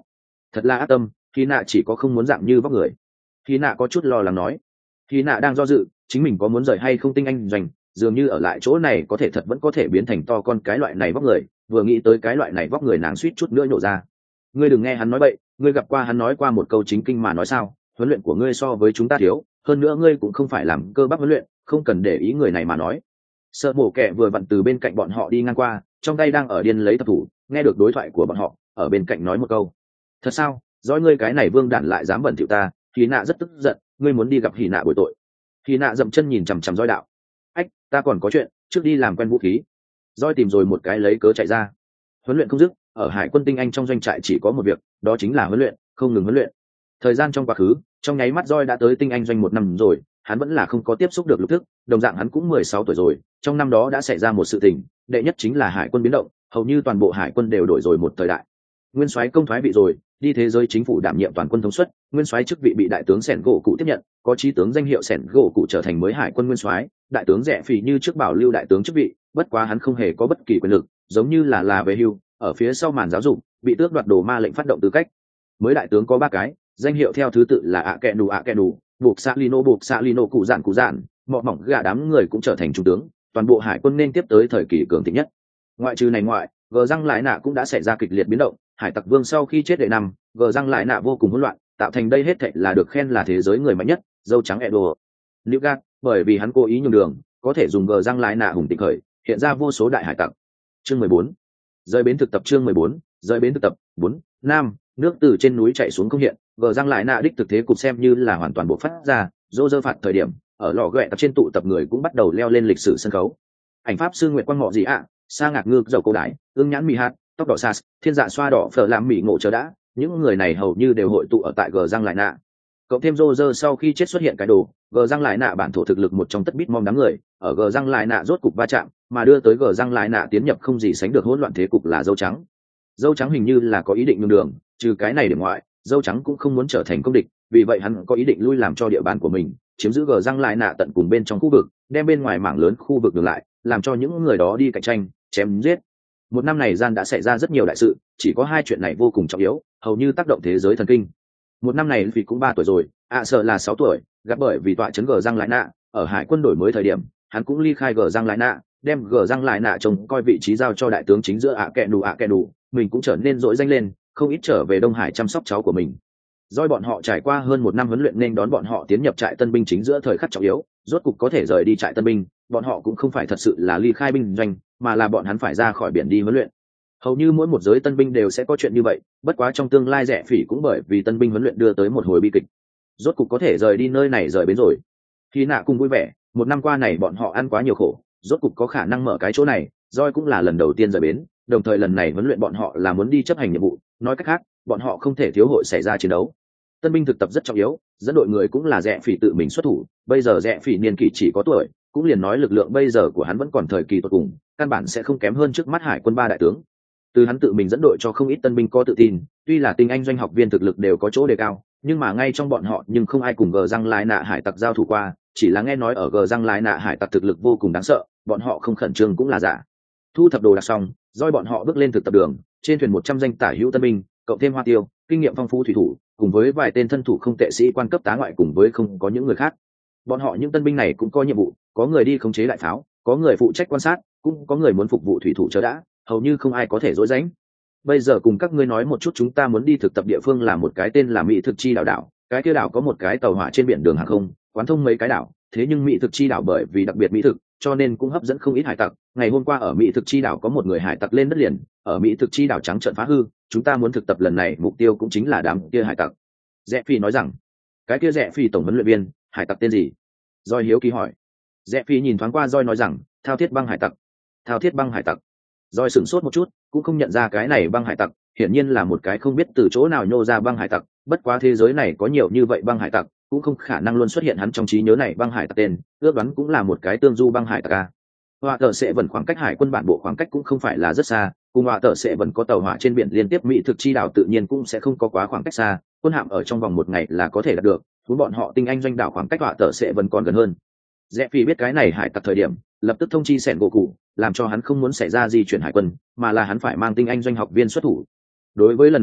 Thật là ác tâm, khi nạ chỉ có không muốn dạng như vóc người. Khi nạ có chút lo lắng nói. Khi nạ đang do dự chính mình có muốn rời hay không tinh anh doanh, dường như ở lại chỗ này có thể thật vẫn có thể biến thành to con cái loại này vóc người, vừa nghĩ tới cái loại này vóc người nàng suýt chút nữa nhổ ra. Ngươi đừng nghe hắn nói bậy, ngươi gặp qua hắn nói qua một câu chính kinh mà nói sao, huấn luyện của ngươi so với chúng ta thiếu, hơn nữa ngươi cũng không phải làm cơ bắp huấn luyện, không cần để ý người này mà nói. Sợ mổ kẻ vừa vặn từ bên cạnh bọn họ đi ngang qua, trong tay đang ở điên lấy tập thủ, nghe được đối thoại của bọn họ, ở bên cạnh nói một câu. Thật sao, dõi ngươi cái này vương đản lại dám bẩn thỉu ta. Hỉ nạ rất tức giận, ngươi muốn đi gặp Hỉ nạ bồi tội. Hỉ nạ dậm chân nhìn chằm chằm dõi đạo. Ách, ta còn có chuyện, trước đi làm quen vũ khí. Dõi tìm rồi một cái lấy cớ chạy ra. Huấn luyện không dứt, ở hải quân tinh anh trong doanh trại chỉ có một việc, đó chính là huấn luyện, không ngừng huấn luyện. Thời gian trong quá khứ, trong nháy mắt Doi đã tới tinh anh doanh một năm rồi, hắn vẫn là không có tiếp xúc được lục thức, đồng dạng hắn cũng mười sáu tuổi rồi, trong năm đó đã xảy ra một sự tình, đệ nhất chính là hải quân biến động, hầu như toàn bộ hải quân đều đổi rồi một thời đại. Nguyên soái công thoái vị rồi, đi thế giới chính phủ đảm nhiệm toàn quân thống suất, nguyên soái chức vị bị đại tướng Sẻn gỗ cụ tiếp nhận, có chí tướng danh hiệu Sẻn gỗ cụ trở thành mới hải quân nguyên soái, đại tướng rẻ phì như trước bảo lưu đại tướng chức vị, bất quá hắn không hề có bất kỳ quyền lực, giống như là là về hưu, ở phía sau màn giáo dục, bị tước đoạt đồ ma lệnh phát động tư cách. Mới đại tướng có ba cái, danh hiệu theo thứ tự là ạ kẹ đủ ạ kẹ đủ, buộc xạ lino buộc xạ lino cụ dạn cụ dạn, mọ mỏng gà đám người cũng trở thành trung tướng, toàn bộ hải quân nên tiếp tới thời kỳ cường thịnh nhất. Ngoại trừ này ngoại, gờ răng lại nạ cũng đã xảy ra kịch liệt biến động, hải tặc vương sau khi chết đệ năm, gờ răng lại nạ vô cùng hỗn loạn, tạo thành đây hết thảy là được khen là thế giới người mạnh nhất, dâu trắng Edo. Lưu Gạt, bởi vì hắn cố ý nhường đường, có thể dùng gờ răng lại nạ hùng tịch khởi, hiện ra vô số đại hải tặc. Chương mười bốn, rời bến thực tập. Chương mười bốn, rời bến thực tập. Bốn, nam, nước từ trên núi chảy xuống không hiện, gờ răng lại nạ đích thực thế cục xem như là hoàn toàn bộ phát ra, dô dơ phạt thời điểm, ở lò ghẹ tập trên tụ tập người cũng bắt đầu leo lên lịch sử sân khấu. Ảnh pháp sư Nguyệt Quang Ngọ gì ạ, sa ngạc ngư dầu cổ đái, ương nhãn mì hạt, tóc đỏ sas, thiên dạ xoa đỏ phở làm mì ngộ chờ đã, những người này hầu như đều hội tụ ở tại gờ răng lại nạ. Cộng thêm dô dơ sau khi chết xuất hiện cái đồ, gờ răng lại nạ bản thổ thực lực một trong tất bít mong đám người, ở gờ răng lại nạ rốt cục va chạm, mà đưa tới gờ răng lại nạ tiến nhập không gì sánh được hỗn loạn thế cục là dâu trắng. Dâu trắng hình như là có ý định nhường đường, trừ cái này để ngoại, dâu trắng cũng không muốn trở thành công địch, vì vậy hắn có ý định lui làm cho địa bàn của mình, chiếm giữ gờ răng lại nạ tận cùng bên trong khu vực, đem bên ngoài mảng lớn khu vực ngược lại, làm cho những người đó đi cạnh tranh, chém giết. Một năm này gian đã xảy ra rất nhiều đại sự, chỉ có hai chuyện này vô cùng trọng yếu, hầu như tác động thế giới thần kinh. Một năm này vì cũng ba tuổi rồi, ạ sợ là sáu tuổi, gặp bởi vì tọa chấn gờ răng lại nạ, ở hải quân đổi mới thời điểm, hắn cũng ly khai gờ răng lại nạ, đem gờ răng lại nạ trông coi vị trí giao cho đại tướng chính giữa ạ kẹ đủ ạ kẹ đủ, mình cũng trở nên dỗi danh lên, không ít trở về Đông Hải chăm sóc cháu của mình. Doi bọn họ trải qua hơn một năm huấn luyện nên đón bọn họ tiến nhập trại tân binh chính giữa thời khắc trọng yếu, rốt cục có thể rời đi trại tân binh, bọn họ cũng không phải thật sự là ly khai binh doanh, mà là bọn hắn phải ra khỏi biển đi huấn luyện. Hầu như mỗi một giới tân binh đều sẽ có chuyện như vậy, bất quá trong tương lai rẻ phỉ cũng bởi vì tân binh huấn luyện đưa tới một hồi bi kịch. Rốt cục có thể rời đi nơi này rời bến rồi. Khi nạ cùng vui vẻ, một năm qua này bọn họ ăn quá nhiều khổ, rốt cục có khả năng mở cái chỗ này, Doi cũng là lần đầu tiên rời bến, đồng thời lần này huấn luyện bọn họ là muốn đi chấp hành nhiệm vụ, nói cách khác, bọn họ không thể thiếu hội xảy ra chiến đấu. Tân binh thực tập rất trọng yếu, dẫn đội người cũng là rẻ phỉ tự mình xuất thủ, bây giờ rẻ phỉ niên kỷ chỉ có tuổi, cũng liền nói lực lượng bây giờ của hắn vẫn còn thời kỳ tuyệt cùng, căn bản sẽ không kém hơn trước mắt hải quân ba đại tướng. Từ hắn tự mình dẫn đội cho không ít tân binh có tự tin, tuy là tinh anh doanh học viên thực lực đều có chỗ đề cao, nhưng mà ngay trong bọn họ nhưng không ai cùng gờ răng lái nạ hải tặc giao thủ qua, chỉ là nghe nói ở gờ răng lái nạ hải tặc thực lực vô cùng đáng sợ, bọn họ không khẩn trương cũng là giả. Thu thập đồ đạc xong, Doi bọn họ bước lên thực tập đường, trên thuyền một trăm danh tả hữu tân binh, cộng thêm hoa tiêu, kinh nghiệm phong phú thủy thủ, cùng với vài tên thân thủ không tệ sĩ quan cấp tá ngoại cùng với không có những người khác. Bọn họ những tân binh này cũng có nhiệm vụ, có người đi khống chế đại pháo, có người phụ trách quan sát, cũng có người muốn phục vụ thủy thủ chớ đã, hầu như không ai có thể dối rãnh. Bây giờ cùng các ngươi nói một chút, chúng ta muốn đi thực tập địa phương là một cái tên là Mỹ Thực Chi đảo đảo, cái kia đảo có một cái tàu hỏa trên biển đường hàng không, quán thông mấy cái đảo, thế nhưng Mỹ Thực Chi đảo bởi vì đặc biệt mỹ thực, cho nên cũng hấp dẫn không ít hải tặc. Ngày hôm qua ở Mỹ Thực Chi đảo có một người hải tặc lên đất liền, ở Mỹ Thực Chi đảo trắng trợn phá hư, chúng ta muốn thực tập lần này mục tiêu cũng chính là đám kia hải tặc. Rẽ Phi nói rằng, cái kia Rẽ Phi tổng huấn luyện viên, hải tặc tên gì? Doi hiếu kỳ hỏi. Rẽ Phi nhìn thoáng qua Doi nói rằng, Thao Thiết Băng hải tặc. Thao Thiết Băng hải tặc. Doi sửng sốt một chút, cũng không nhận ra cái này băng hải tặc, hiển nhiên là một cái không biết từ chỗ nào nhô ra băng hải tặc, bất quá thế giới này có nhiều như vậy băng hải tặc, cũng không khả năng luôn xuất hiện hắn trong trí nhớ này băng hải tặc tên, ước đoán cũng là một cái tương du băng hải tặc a. Họa tờ sẽ vẫn khoảng cách hải quân bản bộ khoảng cách cũng không phải là rất xa, cùng họa tờ sẽ vẫn có tàu hỏa trên biển liên tiếp Mỹ Thực Chi đảo tự nhiên cũng sẽ không có quá khoảng cách xa, quân hạm ở trong vòng một ngày là có thể đạt được, muốn bọn họ tinh anh doanh đảo khoảng cách họa tờ sẽ vẫn còn gần hơn. Rẽ Phi biết cái này hải tặc thời điểm, lập tức thông chi Sẻn gỗ cụ, làm cho hắn không muốn xảy ra di chuyển hải quân, mà là hắn phải mang tinh anh doanh học viên xuất thủ. Đối với lần này,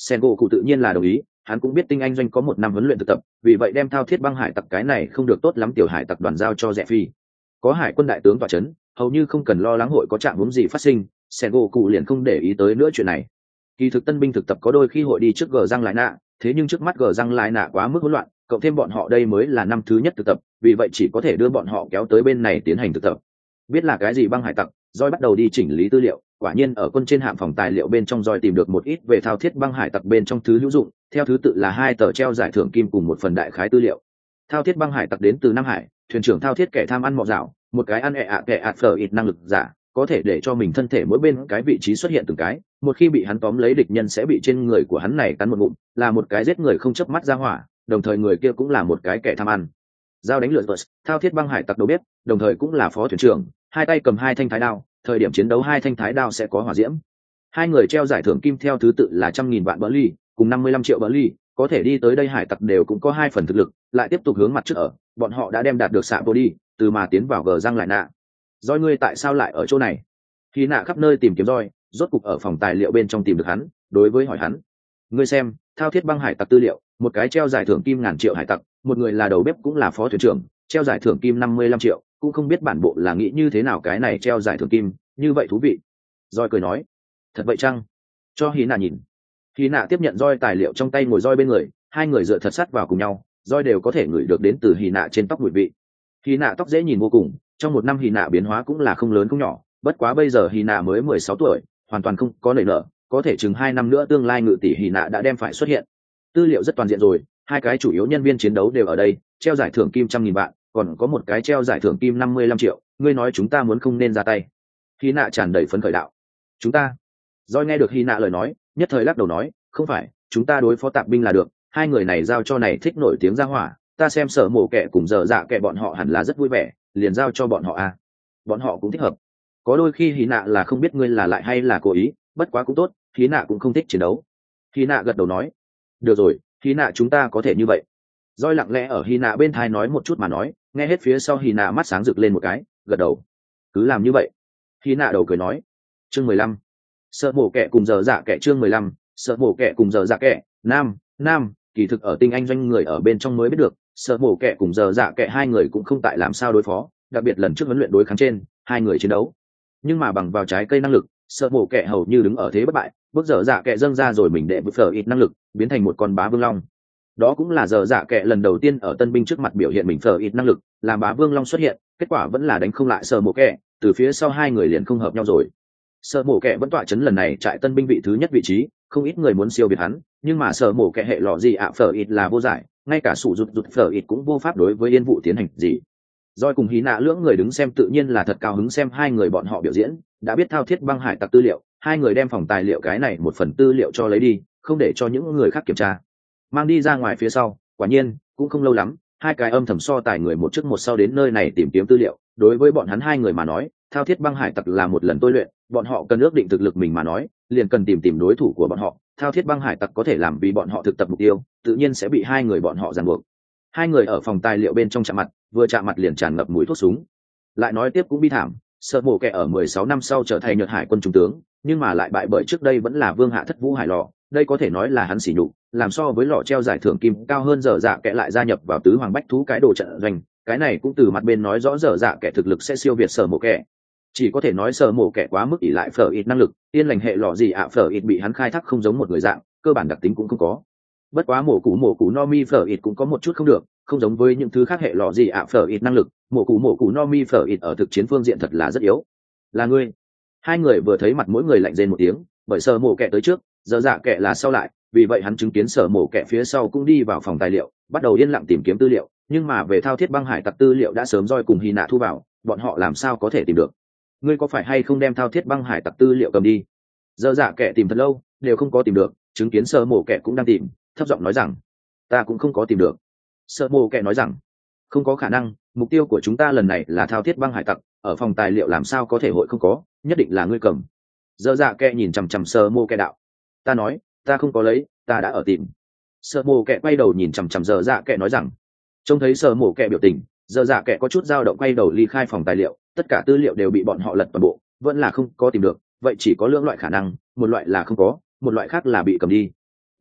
sen gỗ cụ tự nhiên là đồng ý. Hắn cũng biết tinh anh doanh có một năm huấn luyện thực tập, vì vậy đem thao thiết băng hải tặc cái này không được tốt lắm tiểu hải tặc đoàn giao cho Rẽ Phi. Có hải quân đại tướng tọa chấn, hầu như không cần lo lắng hội có trạng huống gì phát sinh, sen gỗ cụ liền không để ý tới nữa chuyện này. Kỳ thực tân binh thực tập có đôi khi hội đi trước gờ răng lại nạ, thế nhưng trước mắt gờ răng lại nạ quá mức hỗn loạn, cộng thêm bọn họ đây mới là năm thứ nhất thực tập, vì vậy chỉ có thể đưa bọn họ kéo tới bên này tiến hành thực tập. Biết là cái gì băng hải tặc, Joy bắt đầu đi chỉnh lý tư liệu, quả nhiên ở quân trên hạm phòng tài liệu bên trong Joy tìm được một ít về thao thiết băng hải tặc bên trong thứ hữu dụng, theo thứ tự là hai tờ treo giải thưởng kim cùng một phần đại khái tư liệu. Thao thiết băng hải tặc đến từ Nam Hải, thuyền trưởng thao thiết kẻ tham ăn mọ dạo, một cái ăn ẹ ạ kẻ ạt phở ít năng lực giả, có thể để cho mình thân thể mỗi bên cái vị trí xuất hiện từng cái, một khi bị hắn tóm lấy địch nhân sẽ bị trên người của hắn này cắn một ngụm, là một cái giết người không chớp mắt ra hỏa, đồng thời người kia cũng là một cái kẻ tham ăn. Dao đánh lửa Spurs, thao thiết băng hải tặc đầu bếp, đồng thời cũng là phó thuyền trưởng, hai tay cầm hai thanh thái đao, thời điểm chiến đấu hai thanh thái đao sẽ có hỏa diễm. Hai người treo giải thưởng kim theo thứ tự là trăm nghìn vạn bỡ ly, cùng năm mươi lăm triệu bỡ ly, có thể đi tới đây hải tặc đều cũng có hai phần thực lực, lại tiếp tục hướng mặt trước ở, bọn họ đã đem đạt được xạ vô đi, từ mà tiến vào gờ răng lại nạ. Doi ngươi tại sao lại ở chỗ này? Khi nạ khắp nơi tìm kiếm Doi, rốt cục ở phòng tài liệu bên trong tìm được hắn, đối với hỏi hắn. Ngươi xem, thao thiết băng hải tặc tư liệu, một cái treo giải thưởng kim ngàn triệu hải tặc, một người là đầu bếp cũng là phó thuyền trưởng, treo giải thưởng kim năm mươi lăm triệu, cũng không biết bản bộ là nghĩ như thế nào cái này treo giải thưởng kim, như vậy thú vị. Doi cười nói, thật vậy chăng? Cho Hí nạ nhìn. Hí nạ tiếp nhận Doi tài liệu trong tay ngồi Doi bên người, hai người dựa thật sát vào cùng nhau, Doi đều có thể ngửi được đến từ Hí nạ trên tóc mùi vị. Hí nạ tóc dễ nhìn vô cùng, trong một năm Hí nạ biến hóa cũng là không lớn không nhỏ, bất quá bây giờ Hí nạ mới mười sáu tuổi, hoàn toàn không có nảy nở, có thể chừng hai năm nữa tương lai ngự tỷ Hí nạ đã đem phải xuất hiện. Tư liệu rất toàn diện rồi, hai cái chủ yếu nhân viên chiến đấu đều ở đây, treo giải thưởng kim trăm nghìn vạn, còn có một cái treo giải thưởng kim năm mươi lăm triệu, ngươi nói chúng ta muốn không nên ra tay? Hy nạ tràn đầy phấn khởi đạo. Chúng ta? Doi nghe được Hy nạ lời nói, nhất thời lắc đầu nói, không phải, chúng ta đối phó tạp binh là được, hai người này giao cho này thích nổi tiếng ra hỏa, ta xem sở mổ kẻ cùng giờ dạ kẻ bọn họ hẳn là rất vui vẻ, liền giao cho bọn họ à. Bọn họ cũng thích hợp. Có đôi khi Hy nạ là không biết ngươi là lại hay là cố ý, bất quá cũng tốt, Hy nạ cũng không thích chiến đấu. Hy nạ gật đầu nói, được rồi, Hy nạ chúng ta có thể như vậy. Doi lặng lẽ ở Hy nạ bên thai nói một chút mà nói, nghe hết phía sau Hy nạ mắt sáng rực lên một cái, gật đầu. Cứ làm như vậy. Hy nạ đầu cười nói. Chương mười lăm. Sợ mổ kẻ cùng giờ dạ kẻ chương mười lăm. Sợ mổ kẻ cùng giờ dạ kẻ. Nam, Nam, kỳ thực ở tinh anh doanh người ở bên trong mới biết được, sợ mổ kẻ cùng giờ dạ kẻ hai người cũng không tại làm sao đối phó, đặc biệt lần trước huấn luyện đối kháng trên, hai người chiến đấu. Nhưng mà bằng vào trái cây năng lực, sợ mổ kẻ hầu như đứng ở thế bất bại, bước giờ dạ kẻ dâng ra rồi mình đệ bức phở ít năng lực, biến thành một con bá vương long. Đó cũng là giờ dạ kệ lần đầu tiên ở tân binh trước mặt biểu hiện mình phở ít năng lực, làm bá vương long xuất hiện, kết quả vẫn là đánh không lại sợ mổ kệ, từ phía sau hai người liền không hợp nhau rồi. Sợ mổ kệ vẫn tọa chấn lần này trại tân binh vị thứ nhất vị trí, không ít người muốn siêu việt hắn, nhưng mà sợ mổ kệ hệ lọ gì ạ phở ít là vô giải, ngay cả sủ rụt rụt phở ít cũng vô pháp đối với yên vụ tiến hành gì. Doi cùng Hí nạ lưỡng người đứng xem tự nhiên là thật cao hứng xem hai người bọn họ biểu diễn, đã biết thao thiết băng hải tặc tư liệu, hai người đem phòng tài liệu cái này một phần tư liệu cho lấy đi, không để cho những người khác kiểm tra. Mang đi ra ngoài phía sau, quả nhiên cũng không lâu lắm, hai cái âm thầm so tài người một trước một sau đến nơi này tìm kiếm tư liệu. Đối với bọn hắn hai người mà nói, thao thiết băng hải tặc là một lần tôi luyện, bọn họ cần ước định thực lực mình mà nói, liền cần tìm tìm đối thủ của bọn họ. Thao thiết băng hải tặc có thể làm vì bọn họ thực tập mục tiêu, tự nhiên sẽ bị hai người bọn họ ràng buộc. Hai người ở phòng tài liệu bên trong chạm mặt, vừa chạm mặt liền tràn ngập mũi thuốc súng. Lại nói tiếp cũng bi thảm, sợ mổ kẻ ở mười sáu năm sau trở thành nhật hải quân trung tướng, nhưng mà lại bại bởi trước đây vẫn là vương hạ thất vũ hải lọ, đây có thể nói là hắn sỉ nhục, làm so với lọ treo giải thưởng kim cao hơn giờ dạ kẻ lại gia nhập vào tứ hoàng bách thú cái đồ trận doanh, cái này cũng từ mặt bên nói rõ giờ dạ kẻ thực lực sẽ siêu việt sở mổ kẻ. Chỉ có thể nói sở mổ kẻ quá mức ỷ lại phở ít năng lực, tiên lành hệ lọ gì ạ phở ít bị hắn khai thác không giống một người dạng, cơ bản đặc tính cũng không có. Bất quá mổ cũ mổ cũ no mi phở ít cũng có một chút không được, không giống với những thứ khác hệ lọ gì ạ phở ít năng lực, mổ cũ mổ cũ no mi phở ít ở thực chiến phương diện thật là rất yếu. Là ngươi. Hai người vừa thấy mặt mỗi người lạnh rên một tiếng, bởi sở mổ kẻ tới trước, giờ dạ kẻ là sau lại, vì vậy hắn chứng kiến sở mổ kẻ phía sau cũng đi vào phòng tài liệu, bắt đầu yên lặng tìm kiếm tư liệu, nhưng mà về thao thiết băng hải tặc tư liệu đã sớm Doi cùng Hy nạ thu vào, bọn họ làm sao có thể tìm được? Ngươi có phải hay không đem thao thiết băng hải tặc tư liệu cầm đi? Giờ dạ kẻ tìm thật lâu đều không có tìm được, chứng kiến sở mổ kẻ cũng đang tìm, thấp giọng nói rằng ta cũng không có tìm được. Sở mổ kẻ nói rằng không có khả năng, mục tiêu của chúng ta lần này là thao thiết băng hải tặc, ở phòng tài liệu làm sao có thể hội không có, nhất định là ngươi cầm. Giờ dạ kẻ nhìn chằm chằm sở mổ kẻ đạo, ta nói ta không có lấy, ta đã ở tìm. Sở mổ kẻ quay đầu nhìn chằm chằm giờ dạ kẻ nói rằng trông thấy sở mổ kẻ biểu tình, giờ dạ kẻ có chút dao động quay đầu ly khai phòng tài liệu, tất cả tư liệu đều bị bọn họ lật toàn bộ, vẫn là không có tìm được, vậy chỉ có lưỡng loại khả năng, một loại là không có, một loại khác là bị cầm đi.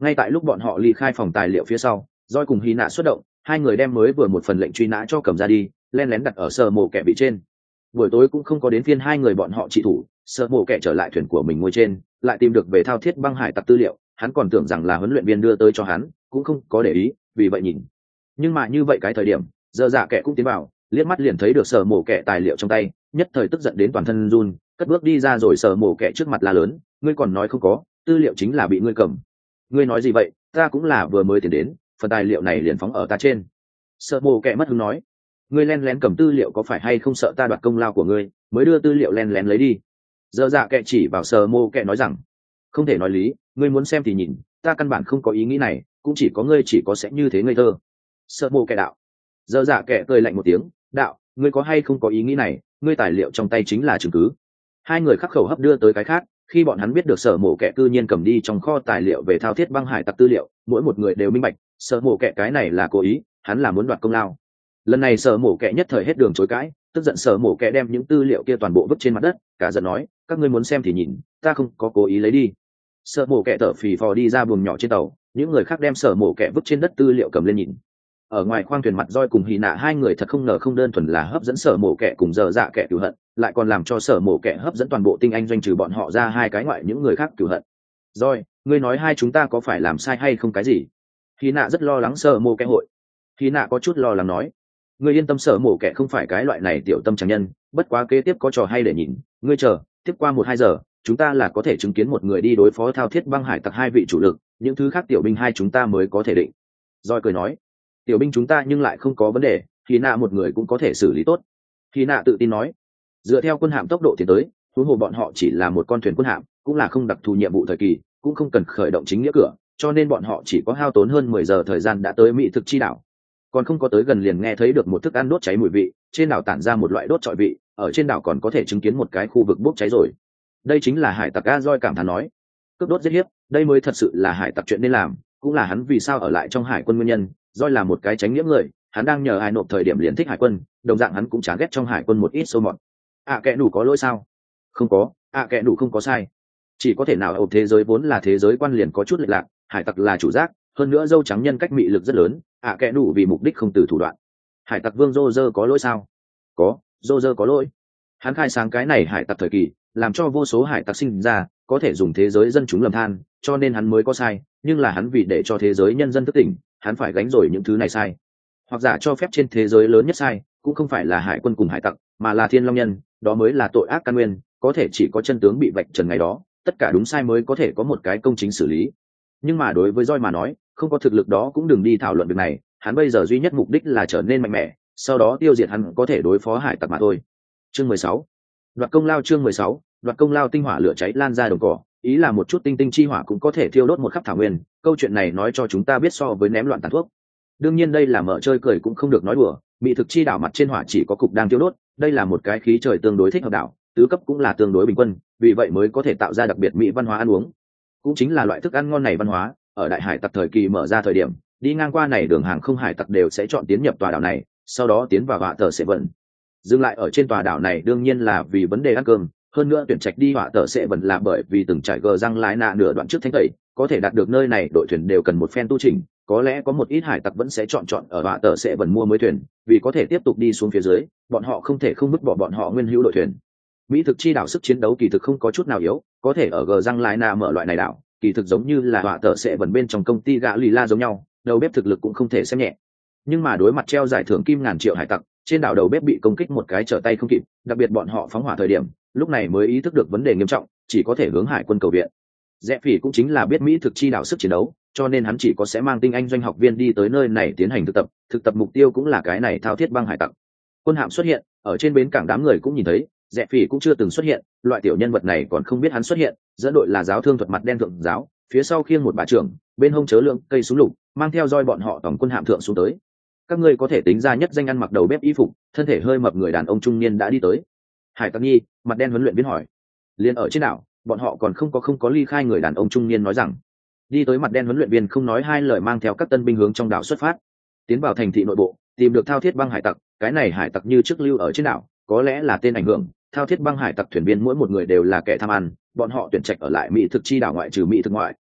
Ngay tại lúc bọn họ ly khai phòng tài liệu phía sau, Joy cùng Hy Nạ xuất động, hai người đem mới vừa một phần lệnh truy nã cho cầm ra đi, len lén đặt ở sở mộ kẻ vị trên. Buổi tối cũng không có đến phiên hai người bọn họ trị thủ, sở mộ kẻ trở lại thuyền của mình ngồi trên, lại tìm được về thao thiết băng hải tặc tư liệu, hắn còn tưởng rằng là huấn luyện viên đưa tới cho hắn, cũng không có để ý, vì vậy nhìn. Nhưng mà như vậy cái thời điểm, giờ dạ kẻ cũng tiến vào, liếc mắt liền thấy được sở mộ kẻ tài liệu trong tay, nhất thời tức giận đến toàn thân run, cất bước đi ra rồi sở mộ kẻ trước mặt la lớn, ngươi còn nói không có, tư liệu chính là bị ngươi cầm. Ngươi nói gì vậy, ta cũng là vừa mới tiến đến, phần tài liệu này liền phóng ở ta trên. Sở mộ kẻ mất hứng nói, ngươi len lén cầm tư liệu có phải hay không sợ ta đoạt công lao của ngươi, mới đưa tư liệu len lén lấy đi. Giờ dạ kẻ chỉ vào sở mộ kẻ nói rằng, không thể nói lý, ngươi muốn xem thì nhìn, ta căn bản không có ý nghĩ này, cũng chỉ có ngươi chỉ có sẽ như thế ngây thơ. Sở mộ kẻ đạo. Giờ dạ kẻ cười lạnh một tiếng, đạo, ngươi có hay không có ý nghĩ này, ngươi tài liệu trong tay chính là chứng cứ. Hai người khắc khẩu hấp đưa tới cái khác, khi bọn hắn biết được sở mộ kẻ cư nhiên cầm đi trong kho tài liệu về thao thiết băng hải tặc tư liệu, mỗi một người đều minh bạch, sở mộ kẻ cái này là cố ý, hắn là muốn đoạt công lao. Lần này sở mộ kẻ nhất thời hết đường chối cãi, tức giận sở mộ kẻ đem những tư liệu kia toàn bộ vứt trên mặt đất, cả giận nói, các ngươi muốn xem thì nhìn, ta không có cố ý lấy đi. Sở mộ kẻ thở phì phò đi ra buồng nhỏ trên tàu, những người khác đem sở mộ kẻ vứt trên đất tư liệu cầm lên nhìn. Ở ngoài khoang thuyền mặt Roi cùng Hy Nạ hai người thật không ngờ không đơn thuần là hấp dẫn sở mộ kẻ cùng giờ dạ kẻ cửu hận, lại còn làm cho sở mộ kẻ hấp dẫn toàn bộ tinh anh doanh trừ bọn họ ra hai cái ngoại những người khác cửu hận. Roi, ngươi nói hai chúng ta có phải làm sai hay không cái gì? Hy Nạ rất lo lắng sở mộ kẻ hội. Hy Nạ có chút lo lắng nói, ngươi yên tâm, sở mộ kẻ không phải cái loại này tiểu tâm chẳng nhân, bất quá kế tiếp có trò hay để nhìn, ngươi chờ, tiếp qua một hai giờ, chúng ta là có thể chứng kiến một người đi đối phó thao thiết băng hải tặc hai vị chủ lực, những thứ khác tiểu binh hai chúng ta mới có thể định. Roi cười nói, tiểu binh chúng ta nhưng lại không có vấn đề, Hy Nạ một người cũng có thể xử lý tốt. Hy Nạ tự tin nói, dựa theo quân hạm tốc độ tiến tới, huống hồ bọn họ chỉ là một con thuyền quân hạm, cũng là không đặc thù nhiệm vụ thời kỳ, cũng không cần khởi động chính nghĩa cửa, cho nên bọn họ chỉ có hao tốn hơn mười giờ thời gian đã tới mỹ thực chi đảo. Còn không có tới gần liền nghe thấy được một thức ăn đốt cháy mùi vị, trên đảo tản ra một loại đốt trọi vị, ở trên đảo còn có thể chứng kiến một cái khu vực bốc cháy rồi. Đây chính là hải tặc. A Roi cảm thán nói, cướp đốt giết hiếp, đây mới thật sự là hải tặc chuyện nên làm, cũng là hắn vì sao ở lại trong hải quân nguyên nhân. Roi là một cái tránh nghĩa người, hắn đang nhờ ai nộp thời điểm liền thích hải quân, đồng dạng hắn cũng chán ghét trong hải quân một ít sâu mọt. À kẻ đủ có lỗi sao? Không có, à kẻ đủ không có sai. Chỉ có thể nào ở thế giới vốn là thế giới quan liền có chút lệch lạc, hải tặc là chủ giác, hơn nữa dâu trắng nhân cách mị lực rất lớn, à kẻ đủ vì mục đích không từ thủ đoạn. Hải tặc vương Roger có lỗi sao? Có, Roger có lỗi. Hắn khai sáng cái này hải tặc thời kỳ, làm cho vô số hải tặc sinh ra, có thể dùng thế giới dân chúng lầm than, cho nên hắn mới có sai, nhưng là hắn vì để cho thế giới nhân dân thức tỉnh, hắn phải gánh rồi những thứ này sai. Hoặc giả cho phép trên thế giới lớn nhất sai, cũng không phải là hải quân cùng hải tặc, mà là thiên long nhân, đó mới là tội ác căn nguyên, có thể chỉ có chân tướng bị vạch trần ngày đó, tất cả đúng sai mới có thể có một cái công chính xử lý. Nhưng mà đối với Roi mà nói, không có thực lực đó cũng đừng đi thảo luận việc này, hắn bây giờ duy nhất mục đích là trở nên mạnh mẽ, sau đó tiêu diệt hắn có thể đối phó hải tặc mà thôi. Chương mười sáu, đoạt công lao. Chương mười sáu, đoạt công lao. Tinh hỏa lửa cháy lan ra đồng cỏ, ý là một chút tinh tinh chi hỏa cũng có thể thiêu đốt một khắp thảo nguyên. Câu chuyện này nói cho chúng ta biết so với ném loạn tàn thuốc, đương nhiên đây là mở chơi cười cũng không được nói đùa. Mỹ thực chi đảo mặt trên hỏa chỉ có cục đang thiêu đốt, đây là một cái khí trời tương đối thích hợp đảo, tứ cấp cũng là tương đối bình quân, vì vậy mới có thể tạo ra đặc biệt mỹ văn hóa ăn uống. Cũng chính là loại thức ăn ngon này văn hóa, ở đại hải tặc thời kỳ mở ra thời điểm, đi ngang qua này đường hàng không hải tặc đều sẽ chọn tiến nhập tòa đảo này, sau đó tiến vào họa tờ sẽ vận. Dừng lại ở trên tòa đảo này đương nhiên là vì vấn đề ăn cơm, hơn nữa tuyển trạch đi họa tờ sẽ vận là bởi vì từng trải gờ răng lái nạ nửa đoạn trước thanh tẩy, có thể đạt được nơi này đội thuyền đều cần một phen tu trình, có lẽ có một ít hải tặc vẫn sẽ chọn chọn ở họa tờ sẽ vận mua mới thuyền, vì có thể tiếp tục đi xuống phía dưới, bọn họ không thể không vứt bỏ bọn họ nguyên hữu đội thuyền. Mỹ thực chi đảo sức chiến đấu kỳ thực không có chút nào yếu, có thể ở gờ răng lái nạ mở loại này đảo, kỳ thực giống như là họa tờ sẽ vận bên trong công ty gã lì la giống nhau, đầu bếp thực lực cũng không thể xem nhẹ. Nhưng mà đối mặt treo giải thưởng kim ngàn triệu hải tặc, trên đảo đầu bếp bị công kích một cái trở tay không kịp, đặc biệt bọn họ phóng hỏa thời điểm, lúc này mới ý thức được vấn đề nghiêm trọng, chỉ có thể hướng hải quân cầu viện. Rẽ phỉ cũng chính là biết Mỹ thực chi đảo sức chiến đấu, cho nên hắn chỉ có sẽ mang tinh anh doanh học viên đi tới nơi này tiến hành thực tập, thực tập mục tiêu cũng là cái này thao thiết băng hải tặc. Quân hạm xuất hiện, ở trên bến cảng đám người cũng nhìn thấy, Rẽ phỉ cũng chưa từng xuất hiện, loại tiểu nhân vật này còn không biết hắn xuất hiện, dẫn đội là giáo thương thuật mặt đen thượng giáo, phía sau khiêng một bà trưởng, bên hông chớ lượng cây súng lục, mang theo roi bọn họ tổng quân hạm thượng xuống tới. Các ngươi có thể tính ra nhất danh ăn mặc đầu bếp y phục, thân thể hơi mập người đàn ông trung niên đã đi tới. Hải tặc nhi, mặt đen huấn luyện viên hỏi. Liên ở trên đảo, bọn họ còn không có không có ly khai, người đàn ông trung niên nói rằng. Đi tới mặt đen huấn luyện viên không nói hai lời mang theo các tân binh hướng trong đảo xuất phát, tiến vào thành thị nội bộ, tìm được thao thiết băng hải tặc. Cái này hải tặc như trước lưu ở trên đảo, có lẽ là tên ảnh hưởng. Thao thiết băng hải tặc thuyền viên mỗi một người đều là kẻ tham ăn, bọn họ tuyển trạch ở lại mỹ thực chi đảo ngoại trừ mỹ thực ngoại,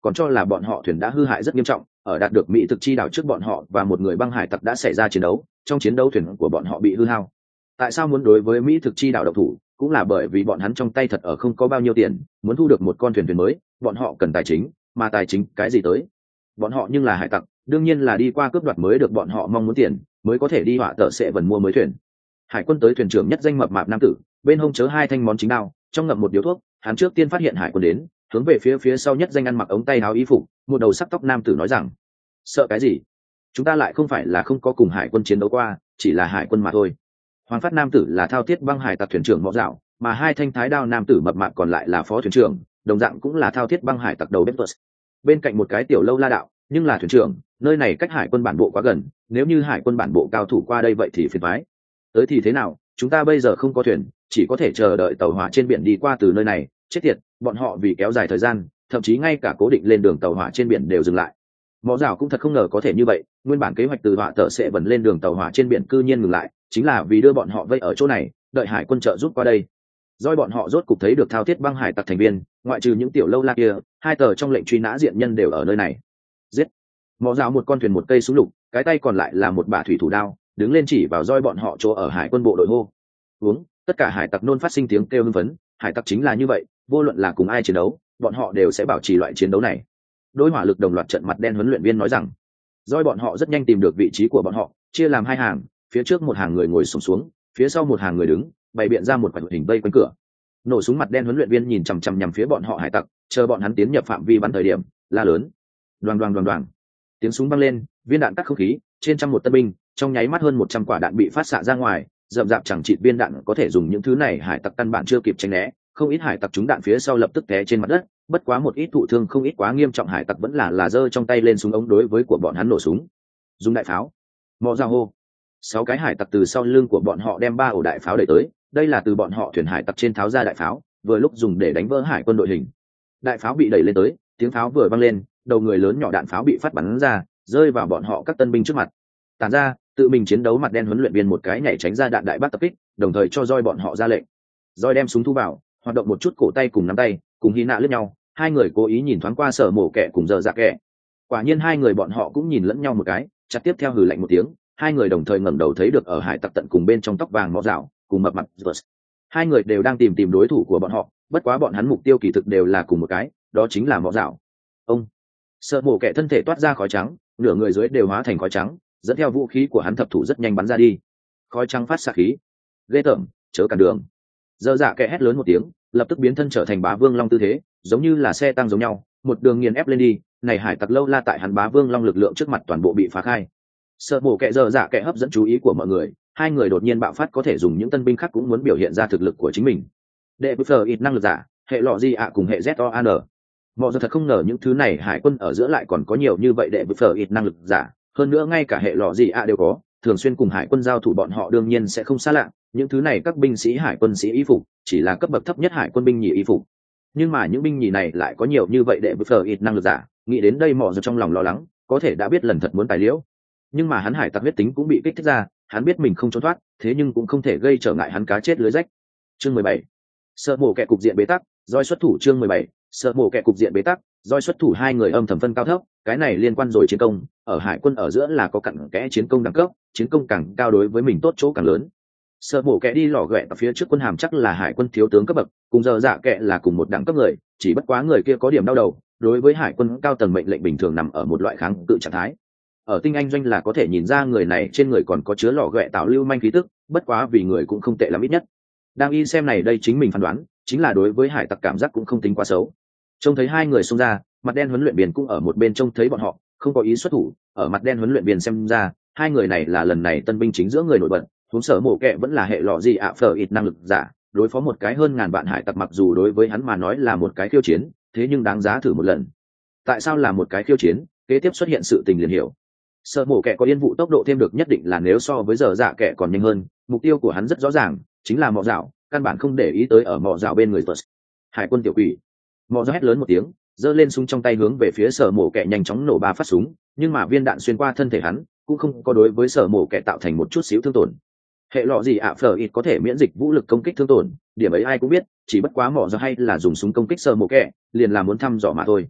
còn cho là bọn họ thuyền đã hư hại rất nghiêm trọng, ở đạt được mỹ thực chi đảo trước bọn họ và một người băng hải tặc đã xảy ra chiến đấu, trong chiến đấu thuyền của bọn họ bị hư hao. Tại sao muốn đối với mỹ thực chi đảo động thủ, cũng là bởi vì bọn hắn trong tay thật ở không có bao nhiêu tiền, muốn thu được một con thuyền thuyền mới, bọn họ cần tài chính, mà tài chính cái gì tới? Bọn họ nhưng là hải tặc, đương nhiên là đi qua cướp đoạt mới được, bọn họ mong muốn tiền mới có thể đi họa tợ sẽ vần mua mới thuyền. Hải quân tới, thuyền trưởng nhất danh mập mạp nam tử, bên hông chớ hai thanh món chính đao, trong ngậm một điếu thuốc, hắn trước tiên phát hiện hải quân đến, hướng về phía phía sau nhất danh ăn mặc ống tay áo y phục, một đầu sắc tóc nam tử nói rằng: sợ cái gì? Chúng ta lại không phải là không có cùng hải quân chiến đấu qua, chỉ là hải quân mà thôi. Hoàng phát nam tử là thao thiết băng hải tặc thuyền trưởng Mõ Dạo, mà hai thanh thái đao nam tử mập mạp còn lại là phó thuyền trưởng, đồng dạng cũng là thao thiết băng hải tặc đầu bếp. Bên cạnh một cái tiểu lâu la đạo, nhưng là thuyền trưởng, nơi này cách hải quân bản bộ quá gần, nếu như hải quân bản bộ cao thủ qua đây vậy thì phiền toái. Tới thì thế nào, chúng ta bây giờ không có thuyền, chỉ có thể chờ đợi tàu hỏa trên biển đi qua từ nơi này. Chết tiệt, bọn họ vì kéo dài thời gian, thậm chí ngay cả cố định lên đường tàu hỏa trên biển đều dừng lại. Mõ Dạo cũng thật không ngờ có thể như vậy, nguyên bản kế hoạch từ họa tợ sẽ vần lên đường tàu hỏa trên biển cư nhiên ngừng lại, chính là vì đưa bọn họ vây ở chỗ này, đợi hải quân trợ giúp qua đây. Doi bọn họ rốt cục thấy được thao thiết băng hải tặc thành viên, ngoại trừ những tiểu lâu la kia, hai tờ trong lệnh truy nã diện nhân đều ở nơi này. Giết! Mõ Dạo một con thuyền một cây súng lục, cái tay còn lại là một bả thủy thủ đao, đứng lên chỉ vào Doi bọn họ chỗ ở hải quân bộ đội hô. Uống, tất cả hải tặc nôn phát sinh tiếng kêu hưng phấn, hải tặc chính là như vậy, vô luận là cùng ai chiến đấu, bọn họ đều sẽ bảo trì loại chiến đấu này. Đối hỏa lực đồng loạt trận mặt đen huấn luyện viên nói rằng, Doi bọn họ rất nhanh tìm được vị trí của bọn họ, chia làm hai hàng, phía trước một hàng người ngồi xổm xuống, phía sau một hàng người đứng, bày biện ra một quả hình vây quanh cửa. Nổ súng mặt đen huấn luyện viên nhìn chằm chằm nhằm phía bọn họ hải tặc, chờ bọn hắn tiến nhập phạm vi bắn thời điểm, la lớn. Đoàng đoàng đoàng đoàng. Tiếng súng vang lên, viên đạn cắt không khí, trên trăm một tân binh, trong nháy mắt hơn một trăm quả đạn bị phát xạ ra ngoài, rậm rạp chẳng chịt viên đạn có thể dùng những thứ này hải tặc căn bản chưa kịp tránh né, không ít hải tặc trúng đạn phía sau lập tức té trên mặt đất, bất quá một ít thụ thương không ít quá nghiêm trọng hải tặc vẫn là là giơ trong tay lên súng ống đối với của bọn hắn nổ súng. Dùng đại pháo. Mõ Dạo hô. Sáu cái hải tặc từ sau lưng của bọn họ đem ba ổ đại pháo đẩy tới, đây là từ bọn họ thuyền hải tặc trên tháo ra đại pháo, vừa lúc dùng để đánh vỡ hải quân đội hình. Đại pháo bị đẩy lên tới, tiếng pháo vừa vang lên, đầu người lớn nhỏ đạn pháo bị phát bắn ra, rơi vào bọn họ các tân binh trước mặt. Tản ra, tự mình chiến đấu mặt đen huấn luyện viên một cái nhảy tránh ra đạn đại bác tập kích, đồng thời cho Doi bọn họ ra lệnh. Doi đem súng thu vào, hoạt động một chút cổ tay cùng nắm tay, cùng Hy Nạ lướt nhau, hai người cố ý nhìn thoáng qua Sở Mổ Kẹ cùng Dở Dạ Kẹ. Quả nhiên hai người bọn họ cũng nhìn lẫn nhau một cái, chặt tiếp theo hừ lạnh một tiếng, hai người đồng thời ngẩng đầu thấy được ở hải tặc tận cùng bên trong tóc vàng Mõ Dạo cùng mập mặt Gibbs. Hai người đều đang tìm tìm đối thủ của bọn họ, bất quá bọn hắn mục tiêu kỳ thực đều là cùng một cái, đó chính là Mõ Dạo. Ông Sở Mổ Kẹ thân thể toát ra khói trắng, nửa người dưới đều hóa thành khói trắng, dẫn theo vũ khí của hắn thập thủ rất nhanh bắn ra đi. Khói trắng phát xạ khí. Ghê tởm, chớ cản đường. Dở Dạ Kẹ hét lớn một tiếng, lập tức biến thân trở thành bá vương long tư thế, giống như là xe tăng giống nhau, một đường nghiền ép lên đi. Này hải tặc lâu la tại hắn bá vương long lực lượng trước mặt toàn bộ bị phá khai. Sợ Mổ Kẹ Dở Dạ Kẹ hấp dẫn chú ý của mọi người, hai người đột nhiên bạo phát có thể dùng những tân binh khác cũng muốn biểu hiện ra thực lực của chính mình. Đệ bức phờ ít năng lực giả, hệ lọ gì ạ cùng hệ Z O An. Mọi người thật không ngờ những thứ này hải quân ở giữa lại còn có nhiều như vậy đệ bức phờ ít năng lực giả, hơn nữa ngay cả hệ lọ gì ạ đều có, thường xuyên cùng hải quân giao thủ bọn họ đương nhiên sẽ không xa lạ. Những thứ này các binh sĩ hải quân sĩ y phục chỉ là cấp bậc thấp nhất hải quân binh nhì y phục, nhưng mà những binh nhì này lại có nhiều như vậy đệ bức phờ ít năng lực giả, nghĩ đến đây mò giờ trong lòng lo lắng, có thể đã biết lần thật muốn tài liễu. Nhưng mà hắn hải tặc huyết tính cũng bị kích thích ra, hắn biết mình không trốn thoát, thế nhưng cũng không thể gây trở ngại hắn cá chết lưới rách. Chương mười bảy, Sợ Mổ Kẹ cục diện bế tắc, Doi xuất thủ. Chương mười bảy, Sợ Mổ Kẹ cục diện bế tắc, Doi xuất thủ. Hai người âm thầm phân cao thấp, cái này liên quan rồi chiến công, ở hải quân ở giữa là có cặn kẽ chiến công đẳng cấp, chiến công càng cao đối với mình tốt chỗ càng lớn. Sợ Mổ Kẹ đi lò ghẹ ở phía trước quân hàm chắc là hải quân thiếu tướng cấp bậc, cùng Dở Dạ Kẹ là cùng một đẳng cấp người, chỉ bất quá người kia có điểm đau đầu, đối với hải quân cao tầng mệnh lệnh bình thường nằm ở một loại kháng cự trạng thái. Ở tinh anh doanh là có thể nhìn ra người này trên người còn có chứa lò ghẹ tạo lưu manh khí tức, bất quá vì người cũng không tệ lắm ít nhất. Đang y xem này đây chính mình phán đoán, chính là đối với hải tặc cảm giác cũng không tính quá xấu. Trông thấy hai người xông ra, mặt đen huấn luyện viên cũng ở một bên trông thấy bọn họ, không có ý xuất thủ, ở mặt đen huấn luyện viên xem ra, hai người này là lần này tân binh chính giữa người nổi bật, huống Sở Mổ Kẹ vẫn là hệ lọ gì ạ phở ít năng lực giả, đối phó một cái hơn ngàn vạn hải tặc mặc dù đối với hắn mà nói là một cái khiêu chiến, thế nhưng đáng giá thử một lần. Tại sao là một cái khiêu chiến? Kế tiếp xuất hiện sự tình liền hiểu. Sở Mổ Kẹ có yên vụ tốc độ thêm được nhất định là nếu so với Dở Dạ Kẹ còn nhanh hơn, mục tiêu của hắn rất rõ ràng, chính là Mọ Dạo, căn bản không để ý tới ở Mọ Dạo bên người Tuật. Hải quân tiểu quỷ. Mọ Dạo hét lớn một tiếng, giơ lên súng trong tay hướng về phía Sở Mổ Kẹ nhanh chóng nổ ba phát súng, nhưng mà viên đạn xuyên qua thân thể hắn, cũng không có đối với Sở Mổ Kẹ tạo thành một chút xíu thương tổn. Hệ lọ gì ạ phở ít có thể miễn dịch vũ lực công kích thương tổn, điểm ấy ai cũng biết, chỉ bất quá Mọ Dạo hay là dùng súng công kích Sở Mổ Kẹ, liền là muốn thăm dò mà thôi.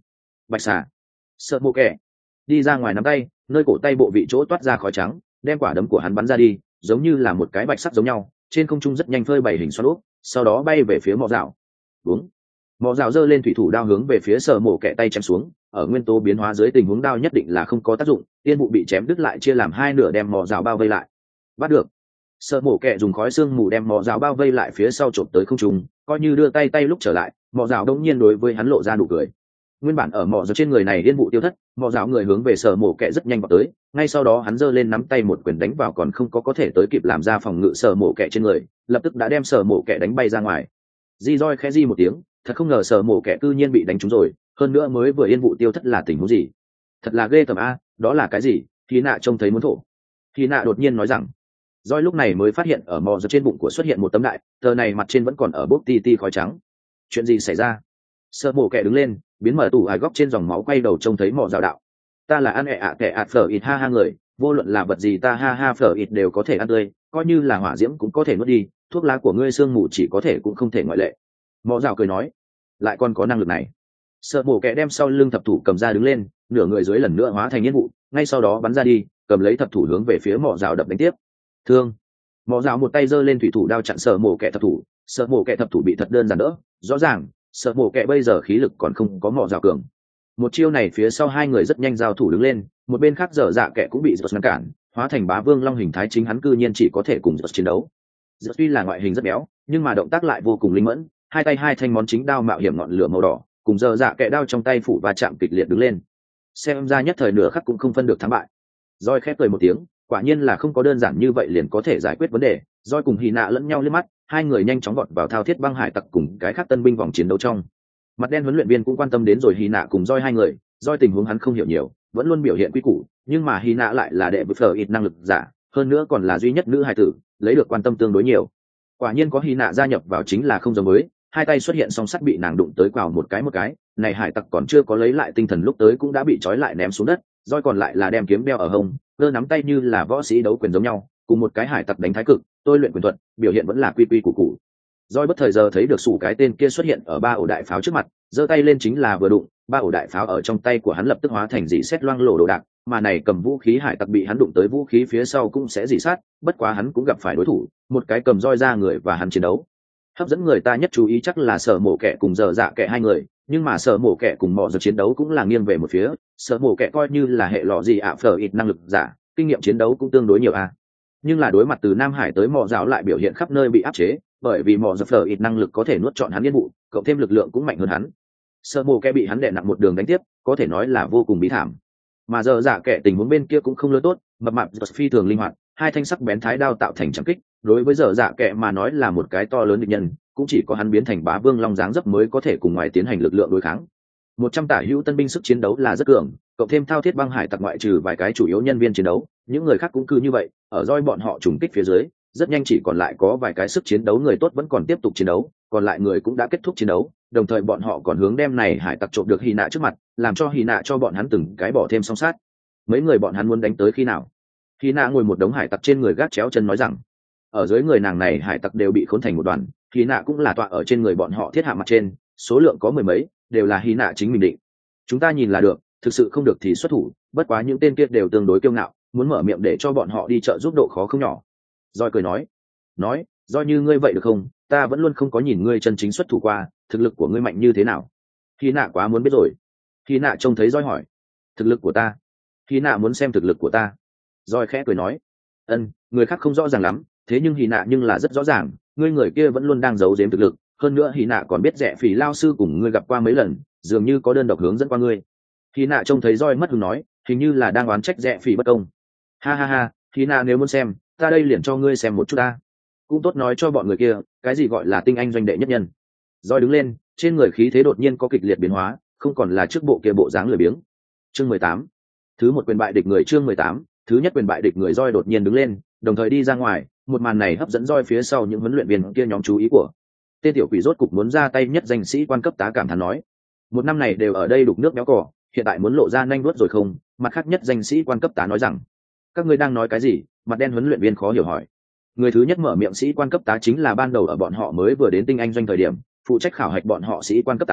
bạch xà. Sợ bộ kẻ đi ra ngoài nắm tay, nơi cổ tay bộ vị chỗ toát ra khói trắng, đem quả đấm của hắn bắn ra đi, giống như là một cái bạch sắt giống nhau, trên không trung rất nhanh phơi bảy hình xoắn úp, sau đó bay về phía mỏ rào. Đúng. Mỏ rào giơ lên thủy thủ đao hướng về phía Sở Mộ Kẻ tay chém xuống, ở nguyên tố biến hóa dưới tình huống đao nhất định là không có tác dụng, tiên vụ bị chém đứt lại chia làm hai nửa đem mỏ rào bao vây lại. Bắt được. Sở Mộ Kẻ dùng khói xương mù đem mỏ rào bao vây lại phía sau chộp tới không trung, coi như đưa tay tay lúc trở lại, mỏ rào đông nhiên đối với hắn lộ ra nụ cười. Nguyên bản ở mỏ rào trên người này điên vụ tiêu thất, mỏ rào người hướng về Sở Mộ Kẻ rất nhanh vào tới, ngay sau đó hắn giơ lên nắm tay một quyền đánh vào còn không có có thể tới kịp làm ra phòng ngự Sở Mộ Kẻ trên người, lập tức đã đem Sở Mộ Kẻ đánh bay ra ngoài. Di roi khẽ di một tiếng, thật không ngờ Sở Mộ Kẻ cư nhiên bị đánh trúng rồi, hơn nữa mới vừa yên vụ tiêu thất là tình huống gì? Thật là ghê tởm a, đó là cái gì? Khi nạ trông thấy muốn thổ. Khi nạ đột nhiên nói rằng, roi lúc này mới phát hiện ở mỏ rào trên bụng của xuất hiện một tấm đại, tờ này mặt trên vẫn còn ở bốc ti ti khói trắng. Chuyện gì xảy ra? Sở Mộ Kẻ đứng lên, biến mở tủ ải góc trên dòng máu quay đầu trông thấy mỏ rào đạo. Ta là ăn ẹ ạ kẻ ạt phở ít ha ha người, vô luận là vật gì ta ha ha phở ít đều có thể ăn tươi, coi như là hỏa diễm cũng có thể nuốt đi, thuốc lá của ngươi sương mù chỉ có thể cũng không thể ngoại lệ. Mỏ rào cười nói, lại còn có năng lực này. Sở Mộ Kẻ đem sau lưng thập thủ cầm ra đứng lên, nửa người dưới lần nữa hóa thành nhiên vụ, ngay sau đó bắn ra đi, cầm lấy thập thủ hướng về phía mỏ rào đập đánh tiếp. Thương. Mỏ rào một tay giơ lên thủy thủ đao chặn Sở Mộ Kẻ thập thủ, Sở Mộ Kẻ thập thủ bị thật đơn giản đỡ, rõ ràng Sở Mộ Kẻ bây giờ khí lực còn không có mỏ rào cường. Một chiêu này phía sau hai người rất nhanh giao thủ đứng lên, một bên khác dở dạ kẻ cũng bị giật ngăn cản, hóa thành bá vương long hình thái chính hắn cư nhiên chỉ có thể cùng giật chiến đấu. Giật tuy là ngoại hình rất béo, nhưng mà động tác lại vô cùng linh mẫn, hai tay hai thanh món chính đao mạo hiểm ngọn lửa màu đỏ, cùng dở dạ kẻ đao trong tay phủ va chạm kịch liệt đứng lên. Xem ra nhất thời nửa khắc cũng không phân được thắng bại. Roi khép cười một tiếng, quả nhiên là không có đơn giản như vậy liền có thể giải quyết vấn đề. Roi cùng Hỉ Nạ lẫn nhau liếc mắt, hai người nhanh chóng vọt vào thao thiết băng hải tặc cùng cái khác tân binh vòng chiến đấu trong. Mặt đen huấn luyện viên cũng quan tâm đến rồi Hỉ Nạ cùng Roi hai người, Roi tình huống hắn không hiểu nhiều, vẫn luôn biểu hiện quy củ, nhưng mà Hỉ Nạ lại là đệ bực phở ít năng lực giả, hơn nữa còn là duy nhất nữ hài tử, lấy được quan tâm tương đối nhiều. Quả nhiên có Hỉ Nạ gia nhập vào chính là không giống mới, hai tay xuất hiện song sắt bị nàng đụng tới quào một cái một cái, này hải tặc còn chưa có lấy lại tinh thần lúc tới cũng đã bị trói lại ném xuống đất, Roi còn lại là đem kiếm đeo ở hông, cơ nắm tay như là võ sĩ đấu quyền giống nhau, cùng một cái hải tặc đánh thái cực, tôi luyện quyền thuật, biểu hiện vẫn là quy quy củ củ. Roi bất thời giờ thấy được sủ cái tên kia xuất hiện ở ba ổ đại pháo trước mặt, giơ tay lên chính là vừa đụng, ba ổ đại pháo ở trong tay của hắn lập tức hóa thành dị xét loang lổ đồ đạc, mà này cầm vũ khí hải tặc bị hắn đụng tới vũ khí phía sau cũng sẽ dị sát, bất quá hắn cũng gặp phải đối thủ, một cái cầm roi ra người và hắn chiến đấu. Hấp dẫn người ta nhất chú ý chắc là Sở Mộ Kẻ cùng dở dạ kẻ hai người, nhưng mà Sở Mộ Kẻ cùng mọ giật chiến đấu cũng là nghiêng về một phía, Sở Mộ Kẻ coi như là hệ lọ gì ạ phở ít năng lực giả, kinh nghiệm chiến đấu cũng tương đối nhiều a. Nhưng là đối mặt từ Nam Hải tới mọ giáo lại biểu hiện khắp nơi bị áp chế, bởi vì mọ giật phở ít năng lực có thể nuốt trọn hắn liên vụ, cộng thêm lực lượng cũng mạnh hơn hắn. Sở Mộ Kẻ bị hắn đè nặng một đường đánh tiếp, có thể nói là vô cùng bí thảm. Mà dở dạ kẻ tình huống bên kia cũng không lớn tốt, mập mạp phi thường linh hoạt, hai thanh sắc bén thái đao tạo thành trảm kích, đối với dở dạ kẻ mà nói là một cái to lớn địch nhân, cũng chỉ có hắn biến thành bá vương long dáng dấp mới có thể cùng ngoài tiến hành lực lượng đối kháng. Một trăm tả hữu tân binh sức chiến đấu là rất cường, cộng thêm thao thiết băng hải tặc ngoại trừ vài cái chủ yếu nhân viên chiến đấu, những người khác cũng cứ như vậy, ở roi bọn họ trùng kích phía dưới, rất nhanh chỉ còn lại có vài cái sức chiến đấu người tốt vẫn còn tiếp tục chiến đấu, còn lại người cũng đã kết thúc chiến đấu, đồng thời bọn họ còn hướng đem này hải tặc trộm được Hy Nạ trước mặt, làm cho Hy Nạ cho bọn hắn từng cái bỏ thêm song sát. Mấy người bọn hắn muốn đánh tới khi nào? Hy Nạ ngồi một đống hải tặc trên người gác chéo chân nói rằng, ở dưới người nàng này hải tặc đều bị khốn thành một đoàn, Hy Nạ cũng là tọa ở trên người bọn họ thiết hạ mặt trên, số lượng có mười mấy, đều là Hy Nạ chính mình định. Chúng ta nhìn là được, thực sự không được thì xuất thủ, bất quá những tên kia đều tương đối kiêu ngạo, muốn mở miệng để cho bọn họ đi trợ giúp độ khó không nhỏ. Roi cười nói, nói, do như ngươi vậy được không? Ta vẫn luôn không có nhìn ngươi chân chính xuất thủ qua, thực lực của ngươi mạnh như thế nào? Hy Nạ quá muốn biết rồi. Hy Nạ trông thấy Roi hỏi, thực lực của ta? Hy Nạ muốn xem thực lực của ta. Roi khẽ cười nói, ân, người khác không rõ ràng lắm, thế nhưng Hy Nạ nhưng là rất rõ ràng, ngươi người kia vẫn luôn đang giấu giếm thực lực, hơn nữa Hy Nạ còn biết rẻ phỉ lao sư cùng ngươi gặp qua mấy lần, dường như có đơn độc hướng dẫn qua ngươi. Hy Nạ trông thấy Roi mất hứng nói, hình như là đang oán trách rẻ phỉ bất công. Ha ha ha, Hy Nạ nếu muốn xem, ta đây liền cho ngươi xem một chút ta. Cũng tốt nói cho bọn người kia, cái gì gọi là tinh anh doanh đệ nhất nhân. Roi đứng lên, trên người khí thế đột nhiên có kịch liệt biến hóa, không còn là trước bộ kia bộ dáng lười biếng. Chương mười tám, thứ một quyền bại địch người. Chương mười tám, thứ nhất quyền bại địch người. Roi đột nhiên đứng lên, đồng thời đi ra ngoài, một màn này hấp dẫn Roi phía sau những huấn luyện viên kia nhóm chú ý của. Tên tiểu quỷ rốt cục muốn ra tay nhất danh sĩ quan cấp tá cảm thán nói, một năm này đều ở đây đục nước béo cỏ, hiện tại muốn lộ ra nhanh đuốt rồi không? Mặt khác nhất danh sĩ quan cấp tá nói rằng, các ngươi đang nói cái gì? Mặt đen huấn luyện viên khó hiểu hỏi. Người thứ nhất mở miệng sĩ quan cấp tá chính là ban đầu ở bọn họ mới vừa đến tinh anh doanh thời điểm phụ trách khảo hạch bọn họ sĩ quan cấp tá,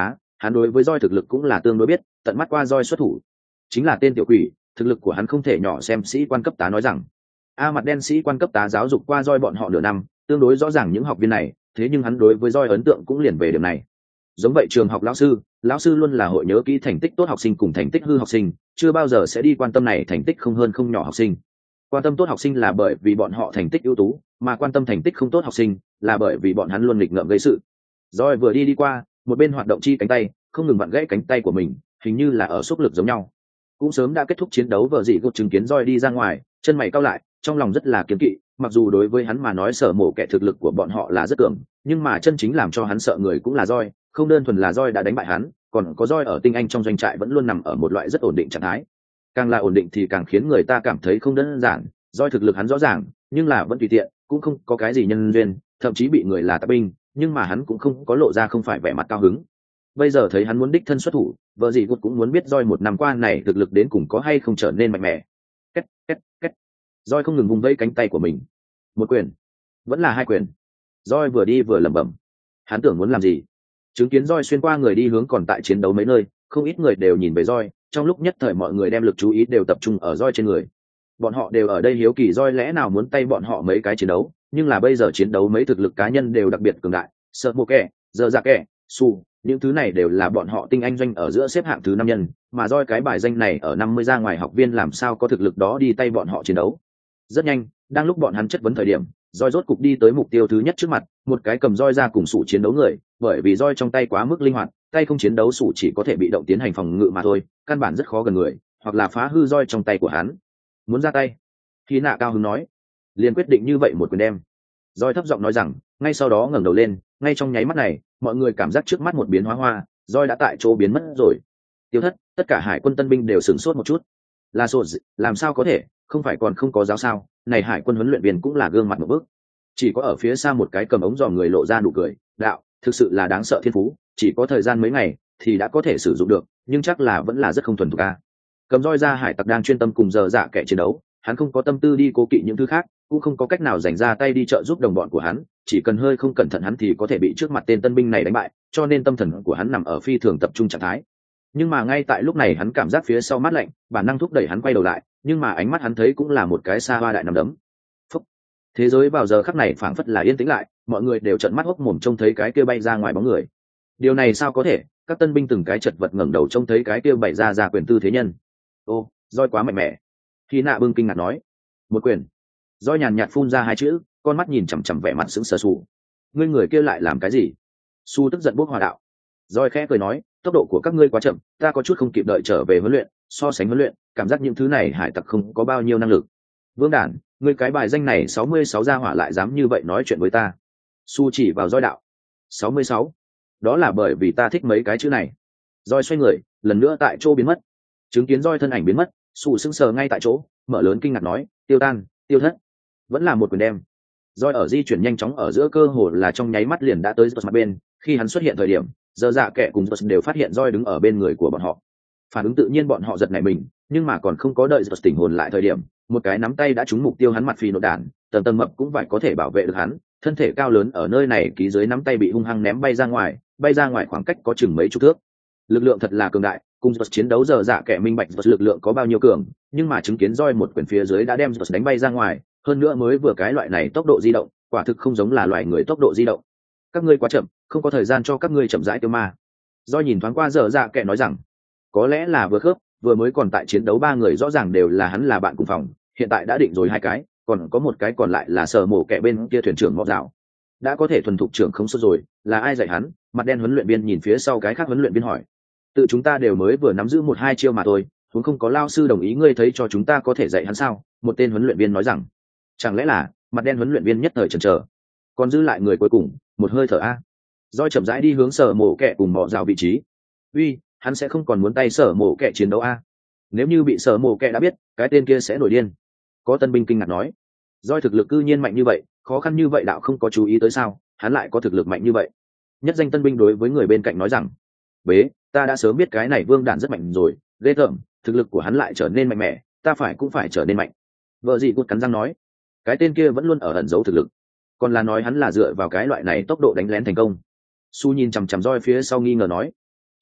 hắn đối với roi thực lực cũng là tương đối biết, tận mắt qua roi xuất thủ chính là tên tiểu quỷ, thực lực của hắn không thể nhỏ xem. Sĩ quan cấp tá nói rằng a mặt đen sĩ quan cấp tá giáo dục qua roi bọn họ nửa năm, tương đối rõ ràng những học viên này, thế nhưng hắn đối với roi ấn tượng cũng liền về điểm này. Giống vậy trường học lão sư lão sư luôn là hội nhớ kỹ thành tích tốt học sinh cùng thành tích hư học sinh, chưa bao giờ sẽ đi quan tâm này thành tích không hơn không nhỏ học sinh. Quan tâm tốt học sinh là bởi vì bọn họ thành tích ưu tú, mà quan tâm thành tích không tốt học sinh là bởi vì bọn hắn luôn nghịch ngợm gây sự. Roi vừa đi đi qua, một bên hoạt động chi cánh tay, không ngừng vặn gãy cánh tay của mình, hình như là ở xúc lực giống nhau. Cũng sớm đã kết thúc chiến đấu, vợ dị gột chứng kiến roi đi ra ngoài, chân mày cau lại, trong lòng rất là kiêng kỵ. Mặc dù đối với hắn mà nói sở mổ kẻ thực lực của bọn họ là rất cường, nhưng mà chân chính làm cho hắn sợ người cũng là roi. Không đơn thuần là roi đã đánh bại hắn, còn có roi ở tinh anh trong doanh trại vẫn luôn nằm ở một loại rất ổn định trạng thái. Càng là ổn định thì càng khiến người ta cảm thấy không đơn giản. Roi thực lực hắn rõ ràng, nhưng là vẫn tùy tiện, cũng không có cái gì nhân duyên, thậm chí bị người là tạp binh, nhưng mà hắn cũng không có lộ ra không phải vẻ mặt cao hứng. Bây giờ thấy hắn muốn đích thân xuất thủ, vợ gì gột cũng muốn biết roi một năm qua này thực lực đến cùng có hay không trở nên mạnh mẽ. Két két két. Roi không ngừng vung vẫy cánh tay của mình. Một quyền, vẫn là hai quyền. Roi vừa đi vừa lẩm bẩm. Hắn tưởng muốn làm gì? Chứng kiến roi xuyên qua người đi hướng còn tại chiến đấu mấy nơi, không ít người đều nhìn về roi, trong lúc nhất thời mọi người đem lực chú ý đều tập trung ở roi trên người. Bọn họ đều ở đây hiếu kỳ roi lẽ nào muốn tay bọn họ mấy cái chiến đấu, nhưng là bây giờ chiến đấu mấy thực lực cá nhân đều đặc biệt cường đại, sợ bộ kẻ, giờ ra kẻ, su, những thứ này đều là bọn họ tinh anh doanh ở giữa xếp hạng thứ năm nhân, mà roi cái bài danh này ở năm mươi ra ngoài học viên làm sao có thực lực đó đi tay bọn họ chiến đấu. Rất nhanh, đang lúc bọn hắn chất vấn thời điểm, roi rốt cục đi tới mục tiêu thứ nhất trước mặt, một cái cầm roi ra cùng sủ chiến đấu người, bởi vì roi trong tay quá mức linh hoạt, tay không chiến đấu sủ chỉ có thể bị động tiến hành phòng ngự mà thôi, căn bản rất khó gần người, hoặc là phá hư roi trong tay của hắn. Muốn ra tay? Khi nạ cao hứng nói, liền quyết định như vậy một quyền đem. Roi thấp giọng nói rằng, ngay sau đó ngẩng đầu lên, ngay trong nháy mắt này, mọi người cảm giác trước mắt một biến hóa hoa, roi đã tại chỗ biến mất rồi. Tiêu thất, tất cả hải quân tân binh đều sửng sốt một chút. Là sột, làm sao có thể, không phải còn không có giáo sao? Này hải quân huấn luyện viên cũng là gương mặt một bước. Chỉ có ở phía xa một cái cầm ống giòm người lộ ra nụ cười, đạo, thực sự là đáng sợ thiên phú, chỉ có thời gian mấy ngày thì đã có thể sử dụng được, nhưng chắc là vẫn là rất không thuần thục a. Cầm roi ra hải tặc đang chuyên tâm cùng giờ dạ kẻ chiến đấu, hắn không có tâm tư đi cố kỵ những thứ khác, cũng không có cách nào dành ra tay đi trợ giúp đồng bọn của hắn, chỉ cần hơi không cẩn thận hắn thì có thể bị trước mặt tên tân binh này đánh bại, cho nên tâm thần của hắn nằm ở phi thường tập trung trạng thái. Nhưng mà ngay tại lúc này hắn cảm giác phía sau mát lạnh, bản năng thúc đẩy hắn quay đầu lại, nhưng mà ánh mắt hắn thấy cũng là một cái xa hoa đại nằm đấm. Phúc. Thế giới vào giờ khắc này phảng phất là yên tĩnh lại, mọi người đều trợn mắt hốc mồm trông thấy cái kia bay ra ngoài bóng người. Điều này sao có thể? Các tân binh từng cái chật vật ngẩng đầu trông thấy cái kia bày ra ra quyền tư thế nhân. Ô, roi quá mạnh mẽ. Khi nạ bưng kinh ngạc nói, một quyền. Roi nhàn nhạt phun ra hai chữ, con mắt nhìn chằm chằm vẻ mặt sững sờ Sù. Ngươi người kia lại làm cái gì? Su tức giận bốc hòa đạo. Roi khẽ cười nói, tốc độ của các ngươi quá chậm, ta có chút không kịp đợi trở về huấn luyện, so sánh huấn luyện, cảm giác những thứ này hải tặc không có bao nhiêu năng lực. Vương đản, ngươi cái bài danh này sáu mươi sáu gia hỏa lại dám như vậy nói chuyện với ta. Su chỉ vào Roi đạo. sáu mươi sáu. Đó là bởi vì ta thích mấy cái chữ này. Roi xoay người, lần nữa tại chỗ biến mất. Chứng kiến Roi thân ảnh biến mất, Su sững sờ ngay tại chỗ, mở lớn kinh ngạc nói, tiêu tan, tiêu thất. Vẫn là một quyền đem. Roi ở di chuyển nhanh chóng ở giữa cơ hồ là trong nháy mắt liền đã tới mặt bên, khi hắn xuất hiện thời điểm, giờ dạ kẻ cùng đều phát hiện Roi đứng ở bên người của bọn họ. Phản ứng tự nhiên bọn họ giật nảy mình, nhưng mà còn không có đợi giật tỉnh hồn lại thời điểm, một cái nắm tay đã trúng mục tiêu hắn mặt phi nổ đạn, tầng tầng mập cũng phải có thể bảo vệ được hắn, thân thể cao lớn ở nơi này ký dưới nắm tay bị hung hăng ném bay ra ngoài, bay ra ngoài khoảng cách có chừng mấy chục thước. Lực lượng thật là cường đại, cùng giật chiến đấu giờ dạ kẻ minh bạch giật lực lượng có bao nhiêu cường, nhưng mà chứng kiến Roi một quyền phía dưới đã đem giật đánh bay ra ngoài, hơn nữa mới vừa cái loại này tốc độ di động, quả thực không giống là loại người tốc độ di động. Các ngươi quá chậm, không có thời gian cho các ngươi chậm rãi tiêu ma. Roi nhìn thoáng qua giờ dạ kẻ nói rằng, có lẽ là vừa khớp, vừa mới còn tại chiến đấu ba người rõ ràng đều là hắn là bạn cùng phòng, hiện tại đã định rồi hai cái, còn có một cái còn lại là sở mổ kẻ bên kia thuyền trưởng mọ dạo. Đã có thể thuần thục trưởng không số rồi, là ai dạy hắn? Mặt đen huấn luyện viên nhìn phía sau cái khác huấn luyện viên hỏi. Tự chúng ta đều mới vừa nắm giữ một hai chiêu mà thôi, huống không có lao sư đồng ý ngươi thấy cho chúng ta có thể dạy hắn sao? Một tên huấn luyện viên nói rằng. Chẳng lẽ là, mặt đen huấn luyện viên nhất thời chần chờ, còn giữ lại người cuối cùng, một hơi thở a. Roi chậm rãi đi hướng sở mổ kẻ cùng mọ dạo vị trí. Uy, hắn sẽ không còn muốn tay sở mổ kẻ chiến đấu a? Nếu như bị sở mổ kẻ đã biết, cái tên kia sẽ nổi điên. Có tân binh kinh ngạc nói. Roi thực lực cư nhiên mạnh như vậy, khó khăn như vậy đạo không có chú ý tới sao? Hắn lại có thực lực mạnh như vậy. Nhất danh tân binh đối với người bên cạnh nói rằng, bế, ta đã sớm biết cái này vương đản rất mạnh rồi, ghê tởm, thực lực của hắn lại trở nên mạnh mẽ, ta phải cũng phải trở nên mạnh. Vợ dị cút cắn răng nói, cái tên kia vẫn luôn ở ẩn giấu thực lực, còn là nói hắn là dựa vào cái loại này tốc độ đánh lén thành công. Su nhìn chằm chằm Roi phía sau nghi ngờ nói,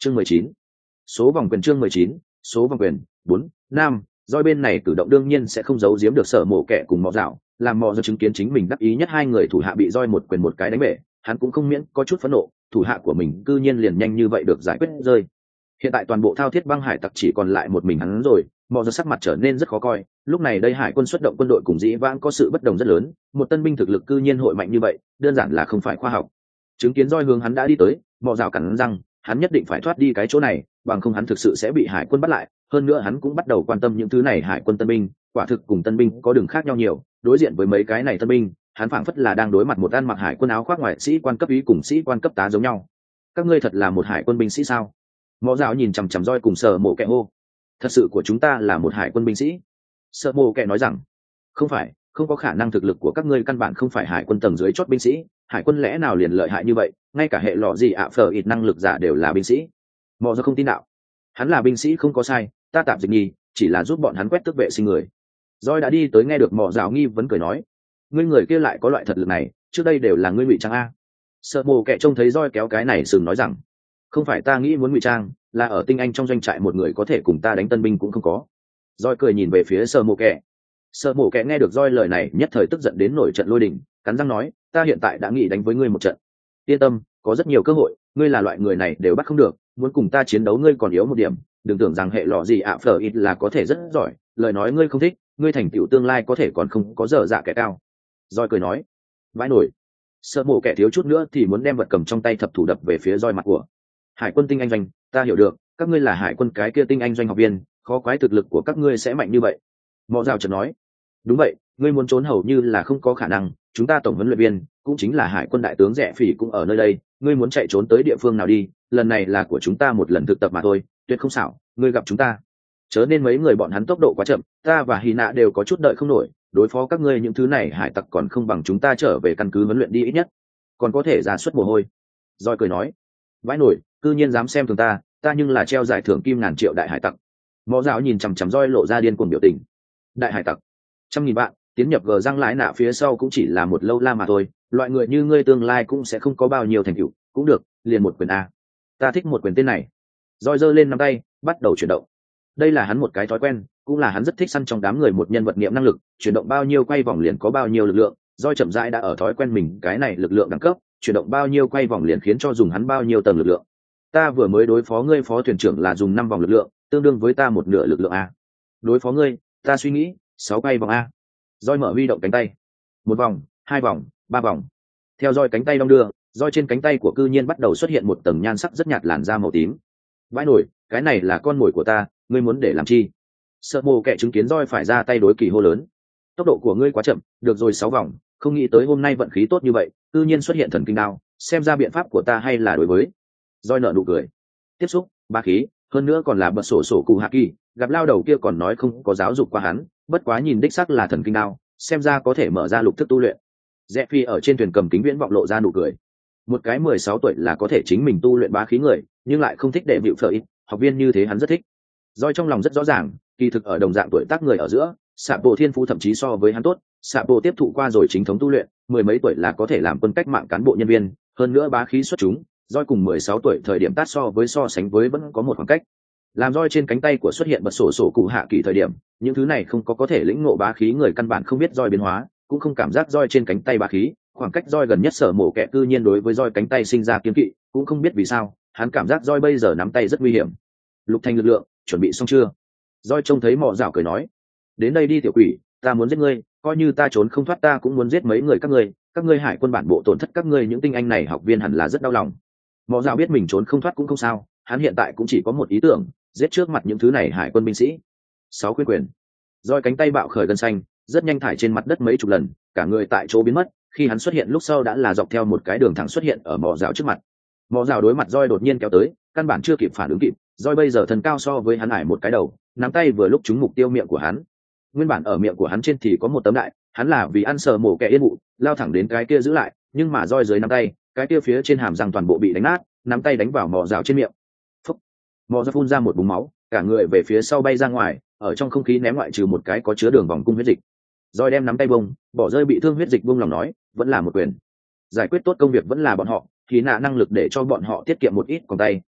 chương mười chín, số vòng quyền chương mười chín, số vòng quyền bốn nam. Doi bên này cử động đương nhiên sẽ không giấu giếm được sở mổ kẹ cùng mọ dạo, làm mọ do chứng kiến chính mình đắc ý nhất hai người thủ hạ bị Doi một quyền một cái đánh bể, hắn cũng không miễn có chút phẫn nộ, thủ hạ của mình cư nhiên liền nhanh như vậy được giải quyết rơi. Hiện tại toàn bộ thao thiết băng hải tặc chỉ còn lại một mình hắn rồi, mọ do sắc mặt trở nên rất khó coi. Lúc này đây hải quân xuất động quân đội cùng dĩ vãng có sự bất đồng rất lớn, một tân binh thực lực cư nhiên hội mạnh như vậy, đơn giản là không phải khoa học. Chứng kiến Doi hướng hắn đã đi tới, mọ dạo cắn răng, hắn nhất định phải thoát đi cái chỗ này, bằng không hắn thực sự sẽ bị hải quân bắt lại. Hơn nữa hắn cũng bắt đầu quan tâm những thứ này hải quân tân binh, quả thực cùng tân binh có đường khác nhau nhiều. Đối diện với mấy cái này tân binh, hắn phảng phất là đang đối mặt một ăn mặc hải quân áo khoác ngoại sĩ quan cấp úy cùng sĩ quan cấp tá giống nhau. Các ngươi thật là một hải quân binh sĩ sao? Mọ dạo nhìn chằm chằm Doi cùng Sở Mộ Kẹ hô. Thật sự của chúng ta là một hải quân binh sĩ. Sở Mộ Kẹ nói rằng, không phải, không có khả năng, thực lực của các ngươi căn bản không phải hải quân tầng dưới chót binh sĩ. Hải quân lẽ nào liền lợi hại như vậy? Ngay cả hệ lọ gì ạ phở ít năng lực giả đều là binh sĩ. Mọ dạo không tin đạo. Hắn là binh sĩ không có sai, ta tạm dịch nghi, chỉ là giúp bọn hắn quét tước vệ sinh người. Doi đã đi tới nghe được mọ dạo nghi vấn cười nói, ngươi người kia lại có loại thật lực này, trước đây đều là ngươi ngụy trang a. Sợ Mộ Kẹ trông thấy Doi kéo cái này sừng nói rằng, không phải ta nghĩ muốn ngụy trang, là ở tinh anh trong doanh trại một người có thể cùng ta đánh tân binh cũng không có. Doi cười nhìn về phía Sợ Mộ Kẹ. Sợ Mộ Kẹ nghe được Doi lời này nhất thời tức giận đến nổi trận lôi đình, cắn răng nói, ta hiện tại đã nghĩ đánh với ngươi một trận. Yên tâm, có rất nhiều cơ hội, ngươi là loại người này đều bắt không được, muốn cùng ta chiến đấu ngươi còn yếu một điểm, đừng tưởng rằng hệ lọ gì ạ phở ít là có thể rất giỏi, lời nói ngươi không thích, ngươi thành tựu tương lai có thể còn không có dở dạ kẻ cao. Doi cười nói, vãi nổi. Sợ Mộ Kẹ thiếu chút nữa thì muốn đem vật cầm trong tay thập thủ đập về phía Doi mặt của. Hải quân tinh anh doanh, ta hiểu được, các ngươi là hải quân cái kia tinh anh doanh học viên, khó quái thực lực của các ngươi sẽ mạnh như vậy. Mọ Dạo chợt nói, đúng vậy, ngươi muốn trốn hầu như là không có khả năng, chúng ta tổng huấn luyện viên cũng chính là hải quân đại tướng Rẻ Phỉ cũng ở nơi đây, ngươi muốn chạy trốn tới địa phương nào đi, lần này là của chúng ta một lần thực tập mà thôi, tuyệt không xảo, ngươi gặp chúng ta. Chớ nên mấy người bọn hắn tốc độ quá chậm, ta và Hy Nạ đều có chút đợi không nổi, đối phó các ngươi những thứ này hải tặc còn không bằng chúng ta trở về căn cứ huấn luyện đi ít nhất, còn có thể ra suất mồ hôi. Doi cười nói, vãi nổi, cư nhiên dám xem thường ta, ta nhưng là treo giải thưởng kim ngàn triệu đại hải tặc. Mọ Dạo nhìn chằm chằm Doi lộ ra điên cuồng biểu tình. Đại hải tặc, trăm nghìn vạn, tiến nhập gờ răng lái nạ phía sau cũng chỉ là một lâu la mà thôi, loại người như ngươi tương lai cũng sẽ không có bao nhiêu thành tựu, cũng được, liền một quyền a. Ta thích một quyền tên này. Doi giơ lên nắm tay, bắt đầu chuyển động. Đây là hắn một cái thói quen, cũng là hắn rất thích săn trong đám người một nhân vật niệm năng lực, chuyển động bao nhiêu quay vòng liền có bao nhiêu lực lượng. Doi chậm rãi đã ở thói quen mình cái này lực lượng đẳng cấp, chuyển động bao nhiêu quay vòng liền khiến cho dùng hắn bao nhiêu tầng lực lượng. Ta vừa mới đối phó ngươi phó thuyền trưởng là dùng năm vòng lực lượng, tương đương với ta một nửa lực lượng a. Đối phó ngươi, ta suy nghĩ sáu quay vòng a. Doi mở huy động cánh tay, một vòng, hai vòng, ba vòng. Theo Doi cánh tay đong đưa, Doi trên cánh tay của cư nhiên bắt đầu xuất hiện một tầng nhan sắc rất nhạt làn da màu tím. Vãi nổi, cái này là con mồi của ta, ngươi muốn để làm chi? Sợ Mộ Kẹ chứng kiến Doi phải ra tay đối kỳ hô lớn, tốc độ của ngươi quá chậm, được rồi sáu vòng, không nghĩ tới hôm nay vận khí tốt như vậy, cư nhiên xuất hiện thần kinh đao, xem ra biện pháp của ta hay là đối với. Doi nở nụ cười, tiếp xúc, ba khí, hơn nữa còn là bật sổ sổ cụ hạ kỳ, gặp lao đầu kia còn nói không có giáo dục qua hắn, bất quá nhìn đích xác là thần kinh đao, xem ra có thể mở ra lục thức tu luyện. Rẽ Phi ở trên thuyền cầm kính viễn vọng lộ ra nụ cười, một cái mười sáu tuổi là có thể chính mình tu luyện bá khí người, nhưng lại không thích đệ vịu phở ít, học viên như thế hắn rất thích. Doi trong lòng rất rõ ràng, kỳ thực ở đồng dạng tuổi tác người ở giữa, Sạ Bộ thiên phú thậm chí so với hắn tốt. Sạ Bộ tiếp thụ qua rồi chính thống tu luyện, mười mấy tuổi là có thể làm quân cách mạng cán bộ nhân viên, hơn nữa bá khí xuất chúng. Doi cùng mười sáu tuổi thời điểm tát so với so sánh với vẫn có một khoảng cách. Làm Doi trên cánh tay của xuất hiện bật sổ sổ cụ hạ kỳ thời điểm, những thứ này không có có thể lĩnh ngộ bá khí người căn bản không biết Doi biến hóa, cũng không cảm giác Doi trên cánh tay bá khí. Khoảng cách Doi gần nhất Sở Mộ Kẹ cư nhiên đối với Doi cánh tay sinh ra kiêng kỵ, cũng không biết vì sao, hắn cảm giác Doi bây giờ nắm tay rất nguy hiểm. Lục thành lực lượng, chuẩn bị xong chưa? Doi trông thấy Mọ Dạo cười nói, đến đây đi tiểu quỷ, ta muốn giết ngươi, coi như ta trốn không thoát ta cũng muốn giết mấy người các ngươi, các ngươi hải quân bản bộ tổn thất các ngươi những tinh anh này học viên hẳn là rất đau lòng. Mọ Dạo biết mình trốn không thoát cũng không sao, hắn hiện tại cũng chỉ có một ý tưởng, giết trước mặt những thứ này hải quân binh sĩ. Sáu quyền quyền. Doi cánh tay bạo khởi gân xanh, rất nhanh thải trên mặt đất mấy chục lần, cả người tại chỗ biến mất, khi hắn xuất hiện lúc sau đã là dọc theo một cái đường thẳng xuất hiện ở Mọ Dạo trước mặt. Mọ Dạo đối mặt Doi đột nhiên kéo tới, căn bản chưa kịp phản ứng kịp, Doi bây giờ thân cao so với hắn ải một cái đầu, nắm tay vừa lúc trúng mục tiêu miệng của hắn. Nguyên bản ở miệng của hắn trên thì có một tấm đại, hắn là vì ăn Sở Mộ Kẹ yên vụ, lao thẳng đến cái kia giữ lại, nhưng mà Doi dưới nắm tay, cái kia phía trên hàm răng toàn bộ bị đánh nát, nắm tay đánh vào Mọ Dạo trên miệng. Phúc. Mọ Dạo phun ra một búng máu, cả người về phía sau bay ra ngoài, ở trong không khí ném ngoại trừ một cái có chứa đường vòng cung huyết dịch. Doi đem nắm tay bông, bỏ rơi bị thương huyết dịch buông lòng nói, vẫn là một quyền. Giải quyết tốt công việc vẫn là bọn họ, thì nạ năng lực để cho bọn họ tiết kiệm một ít còn tay,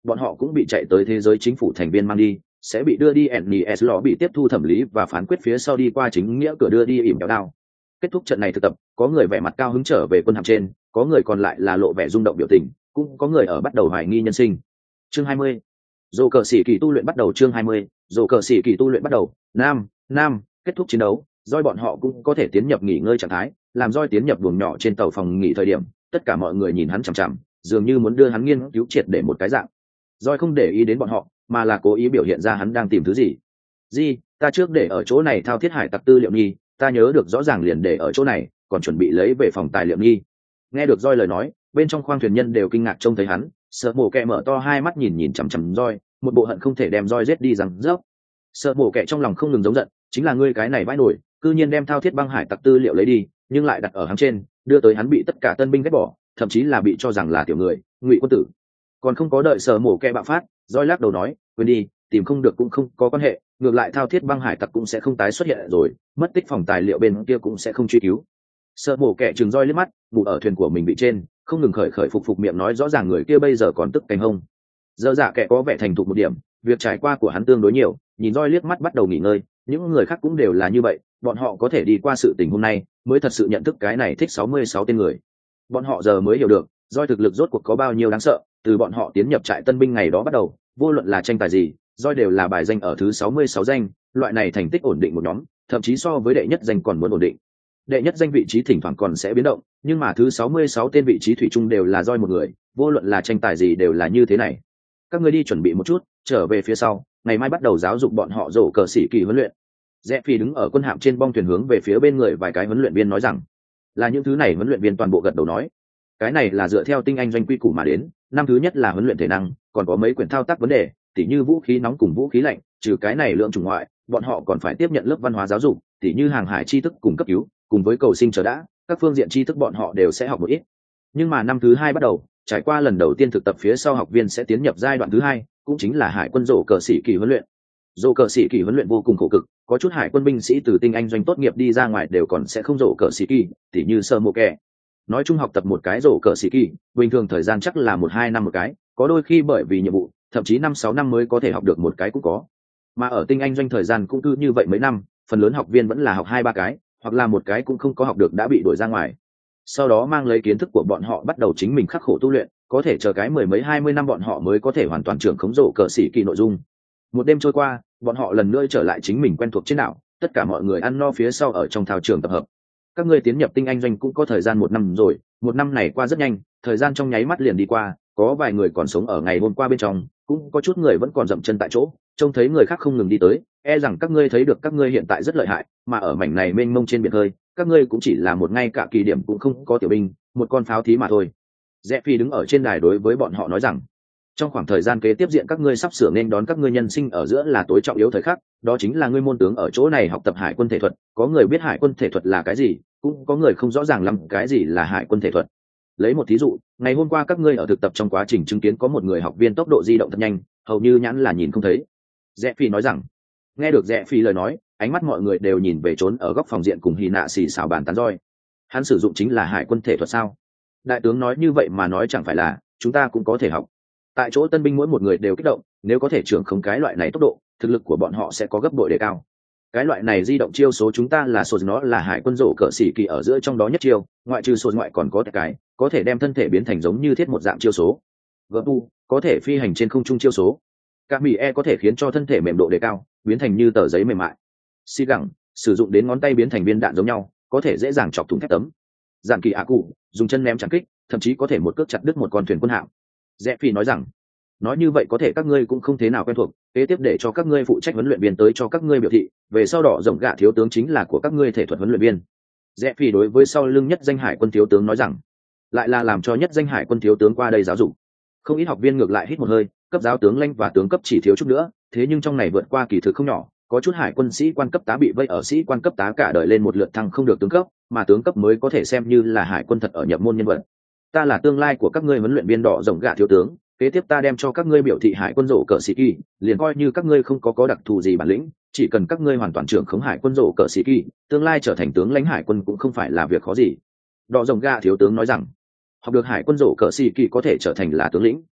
bọn họ cũng bị chạy tới thế giới chính phủ thành viên mang đi, sẽ bị đưa đi en en ét lò bị tiếp thu thẩm lý và phán quyết phía sau đi qua chính nghĩa cửa đưa đi ỉm kéo đao. Kết thúc trận này thực tập, có người vẻ mặt cao hứng trở về quân hàm trên, có người còn lại là lộ vẻ rung động biểu tình, cũng có người ở bắt đầu hoài nghi nhân sinh. Chương hai mươi. Dồ cờ sĩ kỳ tu luyện bắt đầu. Chương hai mươi. Dồ cờ sĩ kỳ tu luyện bắt đầu. Nam, Nam, kết thúc chiến đấu, Doi bọn họ cũng có thể tiến nhập nghỉ ngơi trạng thái, làm Doi tiến nhập buồng nhỏ trên tàu phòng nghỉ thời điểm, tất cả mọi người nhìn hắn chằm chằm, dường như muốn đưa hắn nghiên cứu triệt để một cái dạng. Doi không để ý đến bọn họ, mà là cố ý biểu hiện ra hắn đang tìm thứ gì. Gì, ta trước để ở chỗ này thao thiết hải tặc tư liệu nghi, ta nhớ được rõ ràng liền để ở chỗ này, còn chuẩn bị lấy về phòng tài liệu nghi. Nghe được Doi lời nói, bên trong khoang thuyền nhân đều kinh ngạc trông thấy hắn, Sợ Mổ Kẹ mở to hai mắt nhìn nhìn chằm chằm Doi, một bộ hận không thể đem Doi giết đi rằng rớp. Sợ Mổ Kẹ trong lòng không ngừng giống giận, chính là ngươi cái này vãi nổi, cư nhiên đem thao thiết băng hải tặc tư liệu lấy đi, nhưng lại đặt ở hắn trên, đưa tới hắn bị tất cả tân binh ghét bỏ, thậm chí là bị cho rằng là tiểu người, ngụy quân tử. Còn không có đợi Sợ Mổ Kẹ bạo phát, Doi lắc đầu nói, quên đi, tìm không được cũng không có quan hệ, ngược lại thao thiết băng hải tặc cũng sẽ không tái xuất hiện rồi, mất tích phòng tài liệu bên kia cũng sẽ không truy cứu. Sợ Mổ Kẹ chừng Doi liếc mắt, ngủ ở thuyền của mình bị trên, không ngừng khởi khởi phục phục miệng nói rõ ràng người kia bây giờ còn tức cánh hông. Dơ dạ kẻ có vẻ thành thục một điểm, việc trải qua của hắn tương đối nhiều, nhìn Doi liếc mắt bắt đầu nghỉ ngơi, những người khác cũng đều là như vậy, bọn họ có thể đi qua sự tình hôm nay, mới thật sự nhận thức cái này thích sáu mươi sáu tên người. Bọn họ giờ mới hiểu được, Doi thực lực rốt cuộc có bao nhiêu đáng sợ, từ bọn họ tiến nhập trại tân binh ngày đó bắt đầu, vô luận là tranh tài gì, Doi đều là bài danh ở thứ sáu mươi sáu danh, loại này thành tích ổn định một nhóm, thậm chí so với đệ nhất danh còn muốn ổn định. Đệ nhất danh vị trí thỉnh thoảng còn sẽ biến động, nhưng mà thứ sáu mươi sáu tên vị trí thủy chung đều là Doi một người, vô luận là tranh tài gì đều là như thế này. Các ngươi đi chuẩn bị một chút, trở về phía sau, ngày mai bắt đầu giáo dục bọn họ rổ cờ sĩ kỳ huấn luyện. Rẽ Phi đứng ở quân hạm trên bong thuyền hướng về phía bên người vài cái huấn luyện viên nói rằng, là những thứ này huấn luyện viên toàn bộ gật đầu nói, cái này là dựa theo tinh anh doanh quy củ mà đến, năm thứ nhất là huấn luyện thể năng, còn có mấy quyển thao tác vấn đề, tỉ như vũ khí nóng cùng vũ khí lạnh, trừ cái này lượng chủng ngoại, bọn họ còn phải tiếp nhận lớp văn hóa giáo dục, tỉ như hàng hải tri thức cùng cấp cứu, cùng với cầu sinh chờ đã, các phương diện tri thức bọn họ đều sẽ học một ít. Nhưng mà năm thứ hai bắt đầu, trải qua lần đầu tiên thực tập phía sau học viên sẽ tiến nhập giai đoạn thứ hai, cũng chính là hải quân rổ cờ sĩ kỳ huấn luyện. Rổ cờ sĩ kỳ huấn luyện vô cùng khổ cực, có chút hải quân binh sĩ từ tinh anh doanh tốt nghiệp đi ra ngoài đều còn sẽ không rổ cờ sĩ kỳ, tỉ như Sơ Mộ Kẹ. Nói chung học tập một cái rổ cờ sĩ kỳ, bình thường thời gian chắc là một hai năm một cái, có đôi khi bởi vì nhiệm vụ, thậm chí năm sáu năm mới có thể học được một cái cũng có. Mà ở tinh anh doanh thời gian cũng cứ như vậy mấy năm, phần lớn học viên vẫn là học hai ba cái, hoặc là một cái cũng không có học được đã bị đuổi ra ngoài. Sau đó mang lấy kiến thức của bọn họ bắt đầu chính mình khắc khổ tu luyện, có thể chờ cái mười mấy hai mươi năm bọn họ mới có thể hoàn toàn trưởng khống rổ cờ sĩ kỳ nội dung. Một đêm trôi qua, bọn họ lần nữa trở lại chính mình quen thuộc trên đảo, tất cả mọi người ăn no phía sau ở trong thao trường tập hợp. Các ngươi tiến nhập tinh anh doanh cũng có thời gian một năm rồi, một năm này qua rất nhanh, thời gian trong nháy mắt liền đi qua, có vài người còn sống ở ngày hôm qua bên trong, cũng có chút người vẫn còn dậm chân tại chỗ, trông thấy người khác không ngừng đi tới, e rằng các ngươi thấy được các ngươi hiện tại rất lợi hại, mà ở mảnh này mênh mông trên biển hơi, các ngươi cũng chỉ là một ngay cả kỳ điểm cũng không có tiểu binh, một con pháo thí mà thôi. Rẽ Phi đứng ở trên đài đối với bọn họ nói rằng, trong khoảng thời gian kế tiếp diện các ngươi sắp sửa nên đón các ngươi nhân sinh ở giữa là tối trọng yếu thời khắc, đó chính là ngươi môn tướng ở chỗ này học tập hải quân thể thuật, có người biết hải quân thể thuật là cái gì, cũng có người không rõ ràng lắm cái gì là hải quân thể thuật. Lấy một thí dụ, ngày hôm qua các ngươi ở thực tập trong quá trình chứng kiến có một người học viên tốc độ di động thật nhanh, hầu như nhãn là nhìn không thấy. Rẽ Phi nói rằng, nghe được Rẽ Phi lời nói, ánh mắt mọi người đều nhìn về trốn ở góc phòng diện cùng Hy Nạ xì xào bàn tán roi. Hắn sử dụng chính là hải quân thể thuật sao? Đại tướng nói như vậy mà nói chẳng phải là chúng ta cũng có thể học. Tại chỗ tân binh mỗi một người đều kích động, nếu có thể trưởng khống cái loại này tốc độ, thực lực của bọn họ sẽ có gấp bội đề cao. Cái loại này di động chiêu số chúng ta là sột, nó là hải quân rổ cờ sĩ kỳ ở giữa trong đó nhất chiêu, ngoại trừ sột ngoại còn có cái có thể đem thân thể biến thành giống như thiết một dạng chiêu số. Gấp tu có thể phi hành trên không trung chiêu số. Các mỹ e có thể khiến cho thân thể mềm độ đề cao, biến thành như tờ giấy mềm mại. Xi gẳng sử dụng đến ngón tay biến thành viên đạn giống nhau, có thể dễ dàng chọc thủng thép tấm. Giản kỳ ạ cụ dùng chân ném chẳng kích, thậm chí có thể một cước chặt đứt một con thuyền quân hạm. Rẽ Phi nói rằng, nói như vậy có thể các ngươi cũng không thế nào quen thuộc, kế tiếp để cho các ngươi phụ trách huấn luyện viên tới cho các ngươi biểu thị, về sau đỏ rộng gạ thiếu tướng chính là của các ngươi thể thuật huấn luyện viên. Rẽ Phi đối với sau lưng nhất danh hải quân thiếu tướng nói rằng, lại là làm cho nhất danh hải quân thiếu tướng qua đây giáo dục. Không ít học viên ngược lại hít một hơi, cấp giáo tướng lãnh và tướng cấp chỉ thiếu chút nữa, thế nhưng trong này vượt qua kỳ thực không nhỏ, có chút hải quân sĩ quan cấp tá bị vây ở sĩ quan cấp tá cả đời lên một lượt thăng không được tướng cấp, mà tướng cấp mới có thể xem như là hải quân thật ở nhập môn nhân vật. Ta là tương lai của các ngươi huấn luyện viên đỏ rộng gạ thiếu tướng, kế tiếp ta đem cho các ngươi biểu thị hải quân rổ cờ sĩ kỳ, liền coi như các ngươi không có có đặc thù gì bản lĩnh, chỉ cần các ngươi hoàn toàn trưởng khống hải quân rổ cờ sĩ kỳ, tương lai trở thành tướng lãnh hải quân cũng không phải là việc khó gì. Đỏ rộng gạ thiếu tướng nói rằng, học được hải quân rổ cờ sĩ kỳ có thể trở thành là tướng lĩnh.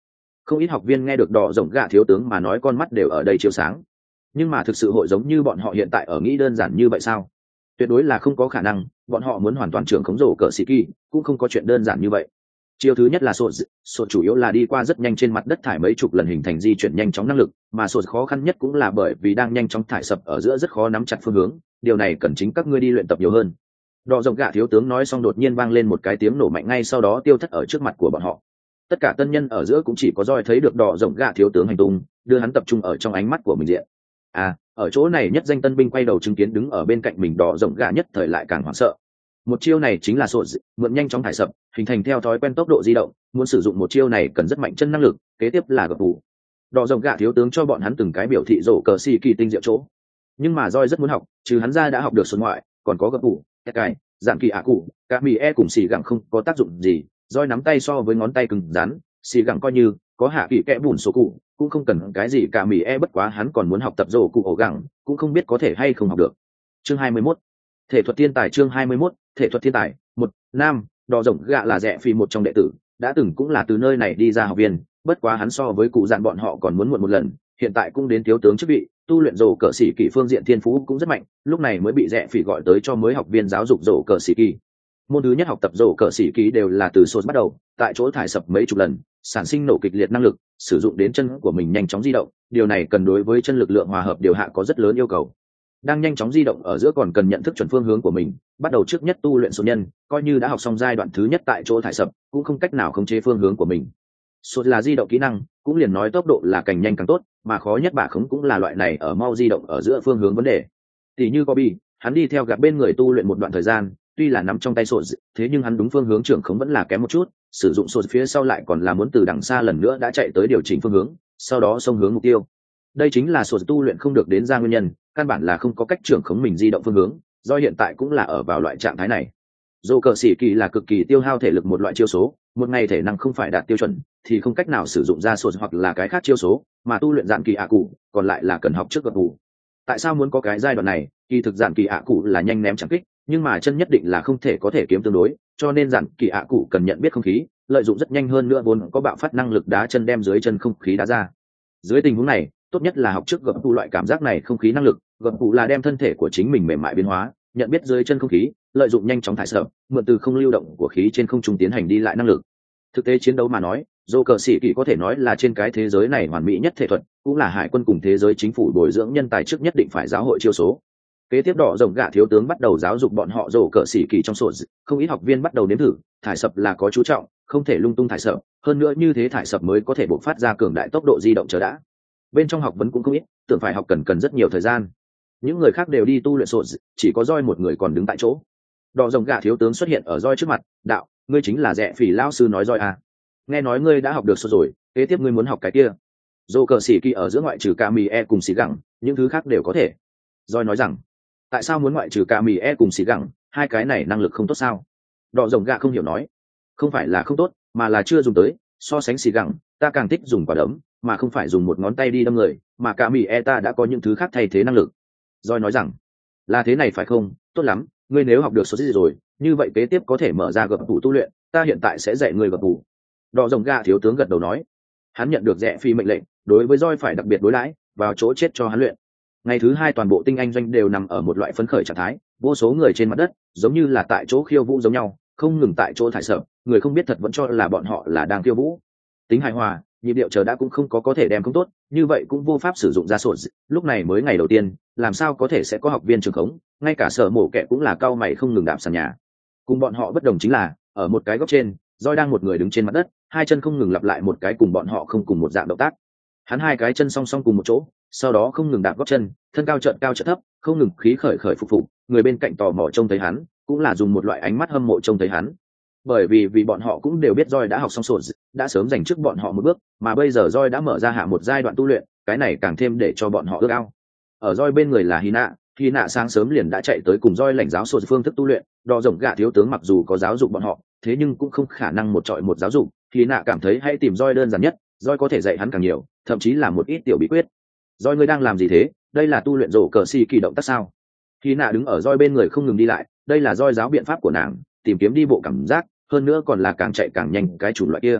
Không ít học viên nghe được đỏ rộng gạ thiếu tướng mà nói con mắt đều ở đây chiếu sáng. Nhưng mà thực sự hội giống như bọn họ hiện tại ở nghĩ đơn giản như vậy sao? Tuyệt đối là không có khả năng, bọn họ muốn hoàn toàn trưởng khống rổ cờ xì kỳ cũng không có chuyện đơn giản như vậy. Chiêu thứ nhất là sột sột chủ yếu là đi qua rất nhanh trên mặt đất thải mấy chục lần hình thành di chuyển nhanh chóng năng lực, mà sột khó khăn nhất cũng là bởi vì đang nhanh chóng thải sập ở giữa rất khó nắm chặt phương hướng, điều này cần chính các ngươi đi luyện tập nhiều hơn. Đỏ rộng gạ thiếu tướng nói xong đột nhiên vang lên một cái tiếng nổ mạnh, ngay sau đó tiêu thất ở trước mặt của bọn họ. Tất cả tân nhân ở giữa cũng chỉ có Roi thấy được đỏ rộng gạ thiếu tướng hành tung, đưa hắn tập trung ở trong ánh mắt của mình diện. À, ở chỗ này nhất danh tân binh quay đầu chứng kiến đứng ở bên cạnh mình đỏ rộng gạ nhất thời lại càng hoảng sợ. Một chiêu này chính là sột mượn nhanh chóng thải sập hình thành theo thói quen tốc độ di động, muốn sử dụng một chiêu này cần rất mạnh chân năng lực, kế tiếp là gập bù. Đỏ rộng gạ thiếu tướng cho bọn hắn từng cái biểu thị rổ cờ xì kỳ tinh diệu chỗ, nhưng mà Roi rất muốn học, trừ hắn ra đã học được số ngoại còn có gập bù, cái dạng kỳ ạ cụ cả mì e cùng xì gẳng không có tác dụng gì. Roi nắm tay so với ngón tay cứng rắn, xì gẳng coi như có hạ kỳ kẽ bùn số cụ cũng không cần cái gì cả mì e, bất quá hắn còn muốn học tập rổ cụ ổ gẳng, cũng không biết có thể hay không học được. Chương hai mươi mốt thể thuật thiên tài. Chương hai mươi mốt thể thuật thiên tài. Một nam đỏ rộng gạ là rẻ phi một trong đệ tử, đã từng cũng là từ nơi này đi ra học viên, bất quá hắn so với cụ dạn bọn họ còn muốn muộn một lần, hiện tại cũng đến thiếu tướng chức vị, tu luyện rổ cờ sĩ kỳ phương diện thiên phú cũng rất mạnh, lúc này mới bị rẻ phi gọi tới cho mới học viên giáo dục rổ cờ sĩ kỳ. Môn thứ nhất học tập rổ cờ sĩ kỳ đều là từ sột bắt đầu, tại chỗ thải sập mấy chục lần, sản sinh nổ kịch liệt năng lực, sử dụng đến chân của mình nhanh chóng di động, điều này cần đối với chân lực lượng hòa hợp điều hạ có rất lớn yêu cầu. Đang nhanh chóng di động ở giữa còn cần nhận thức chuẩn phương hướng của mình, bắt đầu trước nhất tu luyện số nhân, coi như đã học xong giai đoạn thứ nhất tại chỗ thải sập cũng không cách nào khống chế phương hướng của mình. Sột là di động kỹ năng, cũng liền nói tốc độ là càng nhanh càng tốt, mà khó nhất bả khống cũng là loại này ở mau di động ở giữa phương hướng vấn đề. Tỷ như Kobe, hắn đi theo gặp bên người tu luyện một đoạn thời gian, tuy là nắm trong tay sột, thế nhưng hắn đúng phương hướng trưởng khống vẫn là kém một chút, sử dụng sột phía sau lại còn là muốn từ đằng xa lần nữa đã chạy tới điều chỉnh phương hướng, sau đó xông hướng mục tiêu. Đây chính là sột tu luyện không được đến ra nguyên nhân, căn bản là không có cách trưởng khống mình di động phương hướng, do hiện tại cũng là ở vào loại trạng thái này. Dù cờ sĩ kỳ là cực kỳ tiêu hao thể lực một loại chiêu số, một ngày thể năng không phải đạt tiêu chuẩn thì không cách nào sử dụng ra sột hoặc là cái khác chiêu số, mà tu luyện dạng kỳ ạ cụ còn lại là cần học trước gập cụ. Tại sao muốn có cái giai đoạn này? Kỳ thực dạng kỳ ạ cụ là nhanh ném chẳng kích, nhưng mà chân nhất định là không thể có thể kiếm tương đối, cho nên dạng kỳ ạ cụ cần nhận biết không khí, lợi dụng rất nhanh hơn nữa vốn có bạo phát năng lực đá chân đem dưới chân không khí đá ra. Dưới tình huống này, tốt nhất là học trước gập cụ loại cảm giác này không khí năng lực, gập cụ là đem thân thể của chính mình mềm mại biến hóa, nhận biết dưới chân không khí, lợi dụng nhanh chóng thải sợ, mượn từ không lưu động của khí trên không trung tiến hành đi lại năng lực. Thực tế chiến đấu mà nói, dô cờ sĩ kỳ có thể nói là trên cái thế giới này hoàn mỹ nhất thể thuật, cũng là hải quân cùng thế giới chính phủ bồi dưỡng nhân tài trước nhất định phải giáo hội chiêu số. Kế tiếp đỏ rồng gạ thiếu tướng bắt đầu giáo dục bọn họ dô cờ sĩ kỳ trong sổ, không ít học viên bắt đầu nếm thử, thải sập là có chú trọng, không thể lung tung thải sập, hơn nữa như thế thải sập mới có thể bộc phát ra cường đại tốc độ di động chờ đã. Bên trong học vấn cũng không ít, tưởng phải học cần cần rất nhiều thời gian. Những người khác đều đi tu luyện sổ, chỉ có Roi một người còn đứng tại chỗ. Đỏ rồng gạ thiếu tướng xuất hiện ở Roi trước mặt, đạo, ngươi chính là rẻ phỉ lao sư nói Roi à? Nghe nói ngươi đã học được sổ rồi, kế tiếp ngươi muốn học cái kia. Dô cờ sĩ kỳ ở giữa ngoại trừ ca mì e cùng xì gẳng, những thứ khác đều có thể. Roi nói rằng, tại sao muốn ngoại trừ ca mì e cùng xì gẳng, hai cái này năng lực không tốt sao? Đỏ rồng gạ không hiểu nói, không phải là không tốt, mà là chưa dùng tới. So sánh xì gẳng, ta càng thích dùng quả đấm, mà không phải dùng một ngón tay đi đâm người, mà ca mì e ta đã có những thứ khác thay thế năng lực. Roi nói rằng, là thế này phải không? Tốt lắm, ngươi nếu học được số gì rồi, như vậy kế tiếp có thể mở ra gập tủ tu luyện, ta hiện tại sẽ dạy ngươi gập tủ. Đỏ rồng gạ thiếu tướng gật đầu nói, hắn nhận được rẻ phi mệnh lệnh, đối với Roi phải đặc biệt đối đãi, vào chỗ chết cho hắn luyện. Ngày thứ hai toàn bộ tinh anh doanh đều nằm ở một loại phấn khởi trạng thái, vô số người trên mặt đất, giống như là tại chỗ khiêu vũ giống nhau, không ngừng tại chỗ thải sợ, người không biết thật vẫn cho là bọn họ là đang khiêu vũ. Tính hài hòa, nhịp điệu chờ đã cũng không có có thể đem không tốt, như vậy cũng vô pháp sử dụng ra sổ. Lúc này mới ngày đầu tiên, làm sao có thể sẽ có học viên trường khống, ngay cả sở mổ kẹ cũng là cao mày không ngừng đạp sàn nhà. Cùng bọn họ bất đồng chính là, ở một cái góc trên, Roi đang một người đứng trên mặt đất, hai chân không ngừng lặp lại một cái cùng bọn họ không cùng một dạng động tác. Hắn hai cái chân song song cùng một chỗ, sau đó không ngừng đạp gót chân, thân cao trợn cao trợn thấp, không ngừng khí khởi khởi phục phục, người bên cạnh tò mò trông thấy hắn, cũng là dùng một loại ánh mắt hâm mộ trông thấy hắn. Bởi vì vì bọn họ cũng đều biết Roi đã học xong sổ, đã sớm giành trước bọn họ một bước, mà bây giờ Roi đã mở ra hạ một giai đoạn tu luyện, cái này càng thêm để cho bọn họ ước ao. Ở Roi bên người là Hina, Hina sáng sớm liền đã chạy tới cùng Roi lãnh giáo sổ phương thức tu luyện, đỏ rồng gạ thiếu tướng mặc dù có giáo dục bọn họ, thế nhưng cũng không khả năng một trọi một giáo dục, Hina cảm thấy hãy tìm Roi đơn giản nhất, Roi có thể dạy hắn càng nhiều, thậm chí là một ít tiểu bí quyết. Roi ngươi đang làm gì thế? Đây là tu luyện rổ cờ xì kỳ động tác sao? Hina đứng ở Roi bên người không ngừng đi lại, đây là Roi giáo biện pháp của nàng, tìm kiếm đi bộ cảm giác, hơn nữa còn là càng chạy càng nhanh cái chủng loại kia.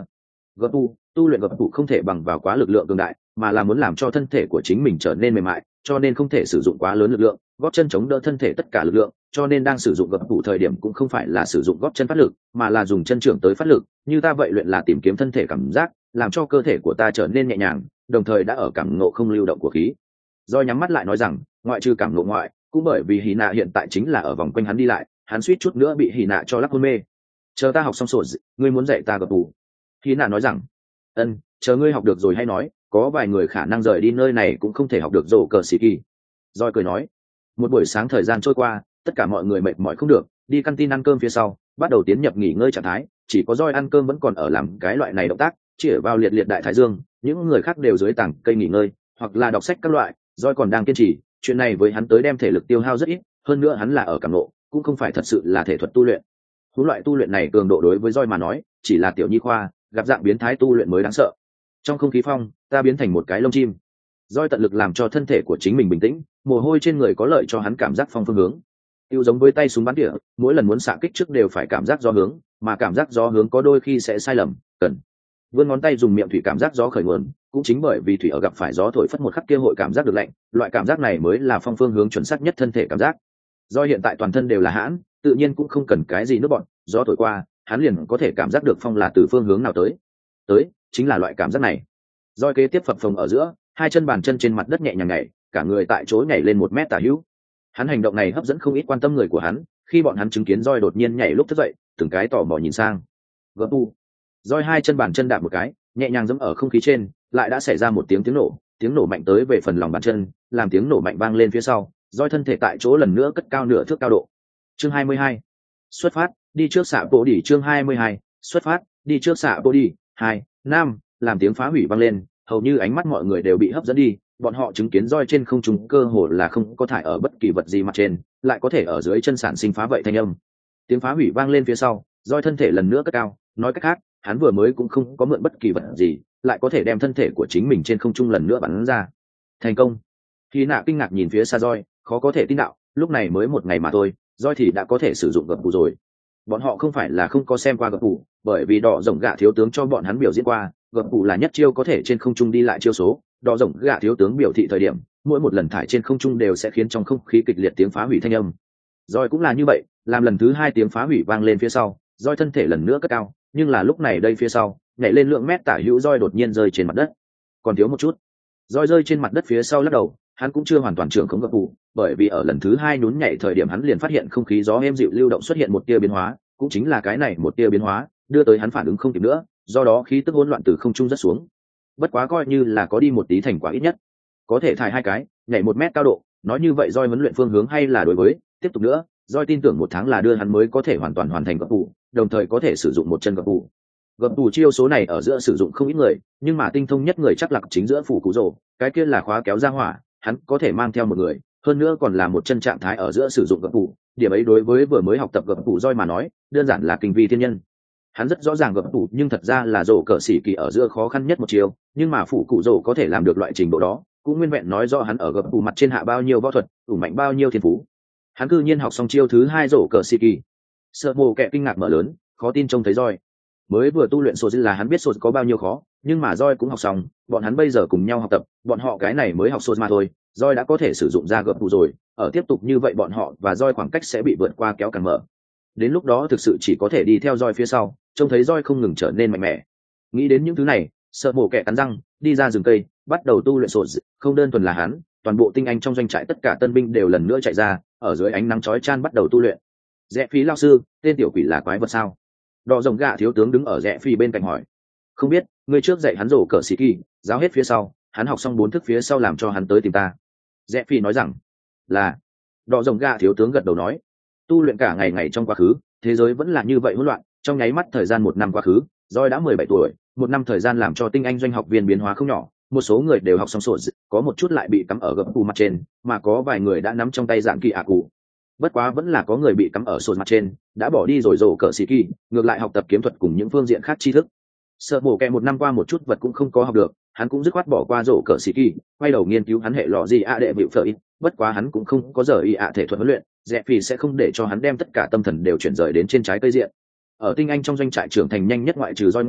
gập tu tu luyện gập tu không thể bằng vào quá lực lượng cường đại, mà là muốn làm cho thân thể của chính mình trở nên mềm mại, cho nên không thể sử dụng quá lớn lực lượng, gót chân chống đỡ thân thể tất cả lực lượng, cho nên đang sử dụng gập tu thời điểm cũng không phải là sử dụng gót chân phát lực, mà là dùng chân trưởng tới phát lực. Như ta vậy luyện là tìm kiếm thân thể cảm giác, làm cho cơ thể của ta trở nên nhẹ nhàng, đồng thời đã ở cảm ngộ không lưu động của khí. Do nhắm mắt lại nói rằng, ngoại trừ cảm ngộ ngoại, cũng bởi vì Hỉ Nạ hiện tại chính là ở vòng quanh hắn đi lại, hắn suýt chút nữa bị Hỉ Nạ cho lắc hôn mê. Chờ ta học xong sổ, ngươi muốn dạy ta gập tu? Hỉ Nạ nói rằng, ân, chờ ngươi học được rồi hay nói, có vài người khả năng rời đi nơi này cũng không thể học được rổ cờ xì kỳ. Rồi cười nói, một buổi sáng thời gian trôi qua, tất cả mọi người mệt mỏi không được, đi căn tin ăn cơm phía sau, bắt đầu tiến nhập nghỉ ngơi trạng thái, chỉ có Roi ăn cơm vẫn còn ở làm cái loại này động tác, chĩa vào liệt liệt đại thái dương, những người khác đều dưới tảng cây nghỉ ngơi, hoặc là đọc sách các loại, Roi còn đang kiên trì, chuyện này với hắn tới đem thể lực tiêu hao rất ít, hơn nữa hắn là ở cảm ngộ, cũng không phải thật sự là thể thuật tu luyện. Huống loại tu luyện này cường độ đối với Roi mà nói, chỉ là tiểu nhi khoa, gặp dạng biến thái tu luyện mới đáng sợ. Trong không khí phong, ta biến thành một cái lông chim. Roi tận lực làm cho thân thể của chính mình bình tĩnh, mồ hôi trên người có lợi cho hắn cảm giác phong phương hướng. Tiêu giống với tay súng bắn tỉa, mỗi lần muốn xạ kích trước đều phải cảm giác gió hướng, mà cảm giác gió hướng có đôi khi sẽ sai lầm, cần vươn ngón tay dùng miệng thủy cảm giác gió khởi nguồn, cũng chính bởi vì thủy ở gặp phải gió thổi phất một khắc kia hội cảm giác được lạnh, loại cảm giác này mới là phong phương hướng chuẩn xác nhất thân thể cảm giác. Do hiện tại toàn thân đều là hãn, tự nhiên cũng không cần cái gì nước bọn, gió thổi qua, hắn liền có thể cảm giác được phong là từ phương hướng nào tới. Tới, chính là loại cảm giác này. Roi kế tiếp phập phồng ở giữa, hai chân bàn chân trên mặt đất nhẹ nhàng nhảy, cả người tại chỗ nhảy lên một mét tả hữu. Hắn hành động này hấp dẫn không ít quan tâm người của hắn, khi bọn hắn chứng kiến Roi đột nhiên nhảy lúc thức dậy, từng cái tò mò nhìn sang. Gấp tu. Roi hai chân bàn chân đạp một cái, nhẹ nhàng giẫm ở không khí trên, lại đã xảy ra một tiếng tiếng nổ, tiếng nổ mạnh tới về phần lòng bàn chân, làm tiếng nổ mạnh vang lên phía sau, Roi thân thể tại chỗ lần nữa cất cao nửa thước cao độ. Chương hai mươi hai. Xuất phát, đi trước xạ bộ đi. Chương hai mươi hai. Xuất phát, đi trước xạ bộ đi. Hai, năm, làm tiếng phá hủy vang lên, hầu như ánh mắt mọi người đều bị hấp dẫn đi, bọn họ chứng kiến Roi trên không trung cơ hồ là không có thải ở bất kỳ vật gì mặt trên, lại có thể ở dưới chân sản sinh phá vậy thanh âm. Tiếng phá hủy vang lên phía sau, Roi thân thể lần nữa cất cao, nói cách khác, hắn vừa mới cũng không có mượn bất kỳ vật gì, lại có thể đem thân thể của chính mình trên không trung lần nữa bắn ra. Thành công. Khi Nạ kinh ngạc nhìn phía xa Roi, khó có thể tin đạo, lúc này mới một ngày mà thôi, Roi thì đã có thể sử dụng gập cụ rồi. Bọn họ không phải là không có xem qua gập cụ, bởi vì đỏ rồng gạ thiếu tướng cho bọn hắn biểu diễn qua, gập cụ là nhất chiêu có thể trên không trung đi lại chiêu số. Đỏ rồng gạ thiếu tướng biểu thị thời điểm, mỗi một lần thải trên không trung đều sẽ khiến trong không khí kịch liệt tiếng phá hủy thanh âm. Roi cũng là như vậy, làm lần thứ hai tiếng phá hủy vang lên phía sau, Roi thân thể lần nữa cất cao, nhưng là lúc này đây phía sau, nhảy lên lượng mét tả hữu Roi đột nhiên rơi trên mặt đất. Còn thiếu một chút. Roi rơi trên mặt đất phía sau lắc đầu, hắn cũng chưa hoàn toàn trưởng khống gập cụ, bởi vì ở lần thứ hai nhún nhảy thời điểm hắn liền phát hiện không khí gió êm dịu lưu động xuất hiện một tia biến hóa, cũng chính là cái này một tia biến hóa, đưa tới hắn phản ứng không kịp nữa, do đó khí tức hỗn loạn từ không trung rất xuống. Bất quá coi như là có đi một tí thành quả ít nhất, có thể thải hai cái, nhảy một mét cao độ, nói như vậy Roi huấn luyện phương hướng hay là đối với, tiếp tục nữa, Roi tin tưởng một tháng là đưa hắn mới có thể hoàn toàn hoàn thành gập cụ, đồng thời có thể sử dụng một chân gập cụ. Gập cụ chiêu số này ở giữa sử dụng không ít người, nhưng mà tinh thông nhất người chắc là chính giữa phủ cụ rồ, cái kia là khóa kéo ra hỏa, hắn có thể mang theo một người, hơn nữa còn là một chân trạng thái ở giữa sử dụng gập cụ, điểm ấy đối với vừa mới học tập gập cụ Roi mà nói, đơn giản là kinh vi thiên nhân. Hắn rất rõ ràng gập cụ, nhưng thật ra là rổ cờ xỉ kỳ ở giữa khó khăn nhất một chiều, nhưng mà phủ cụ rổ có thể làm được loại trình độ đó, cũng nguyên vẹn nói rõ hắn ở gập cụ mặt trên hạ bao nhiêu võ thuật, đủ mạnh bao nhiêu thiên phú. Hắn cư nhiên học xong chiêu thứ hai rổ cờ xỉ kỳ, sợ mồ kẹ kinh ngạc mở lớn, khó tin trông thấy Roi. Mới vừa tu luyện sột là hắn biết sột có bao nhiêu khó, nhưng mà Roi cũng học xong, bọn hắn bây giờ cùng nhau học tập, bọn họ cái này mới học sột mà thôi, Roi đã có thể sử dụng ra gập cụ rồi, ở tiếp tục như vậy bọn họ và Roi khoảng cách sẽ bị vượt qua kéo càng mở. Đến lúc đó thực sự chỉ có thể đi theo Roi phía sau, trông thấy Roi không ngừng trở nên mạnh mẽ. Nghĩ đến những thứ này, sợ mổ kẻ cắn răng, đi ra rừng cây, bắt đầu tu luyện sột, không đơn thuần là hắn, toàn bộ tinh anh trong doanh trại tất cả tân binh đều lần nữa chạy ra, ở dưới ánh nắng chói chan bắt đầu tu luyện. Rẽ Phí lão sư, tên tiểu quỷ là quái vật sao? Đỏ rồng gạ thiếu tướng đứng ở Rẽ Phi bên cạnh hỏi. Không biết, ngươi trước dạy hắn rổ cờ xì kỳ, giáo hết phía sau, hắn học xong bốn thức phía sau làm cho hắn tới tìm ta. Rẽ Phi nói rằng, là. Đỏ rồng gạ thiếu tướng gật đầu nói, tu luyện cả ngày ngày trong quá khứ, thế giới vẫn là như vậy hỗn loạn, trong nháy mắt thời gian một năm quá khứ, Roi đã mười bảy tuổi, một năm thời gian làm cho tinh anh doanh học viên biến hóa không nhỏ, một số người đều học xong sổ, có một chút lại bị cắm ở gập cụ mặt trên, mà có vài người đã nắm trong tay dạng kỳ ạ cụ. Bất quá vẫn là có người bị cắm ở sổ mặt trên, đã bỏ đi rồi rổ cờ xì kỳ, ngược lại học tập kiếm thuật cùng những phương diện khác tri thức. Sợ bổ kẹ một năm qua một chút vật cũng không có học được, hắn cũng dứt khoát bỏ qua rổ cờ xì kỳ, quay đầu nghiên cứu hắn hệ lọ gì ạ đệ vịu phở ít. Bất quá hắn cũng không có giờ y ạ thể thuật huấn luyện, Rẽ Phi sẽ không để cho hắn đem tất cả tâm thần đều chuyển rời đến trên trái cây diện. Ở tinh anh trong doanh trại trưởng thành nhanh nhất ngoại trừ Roi ngoại,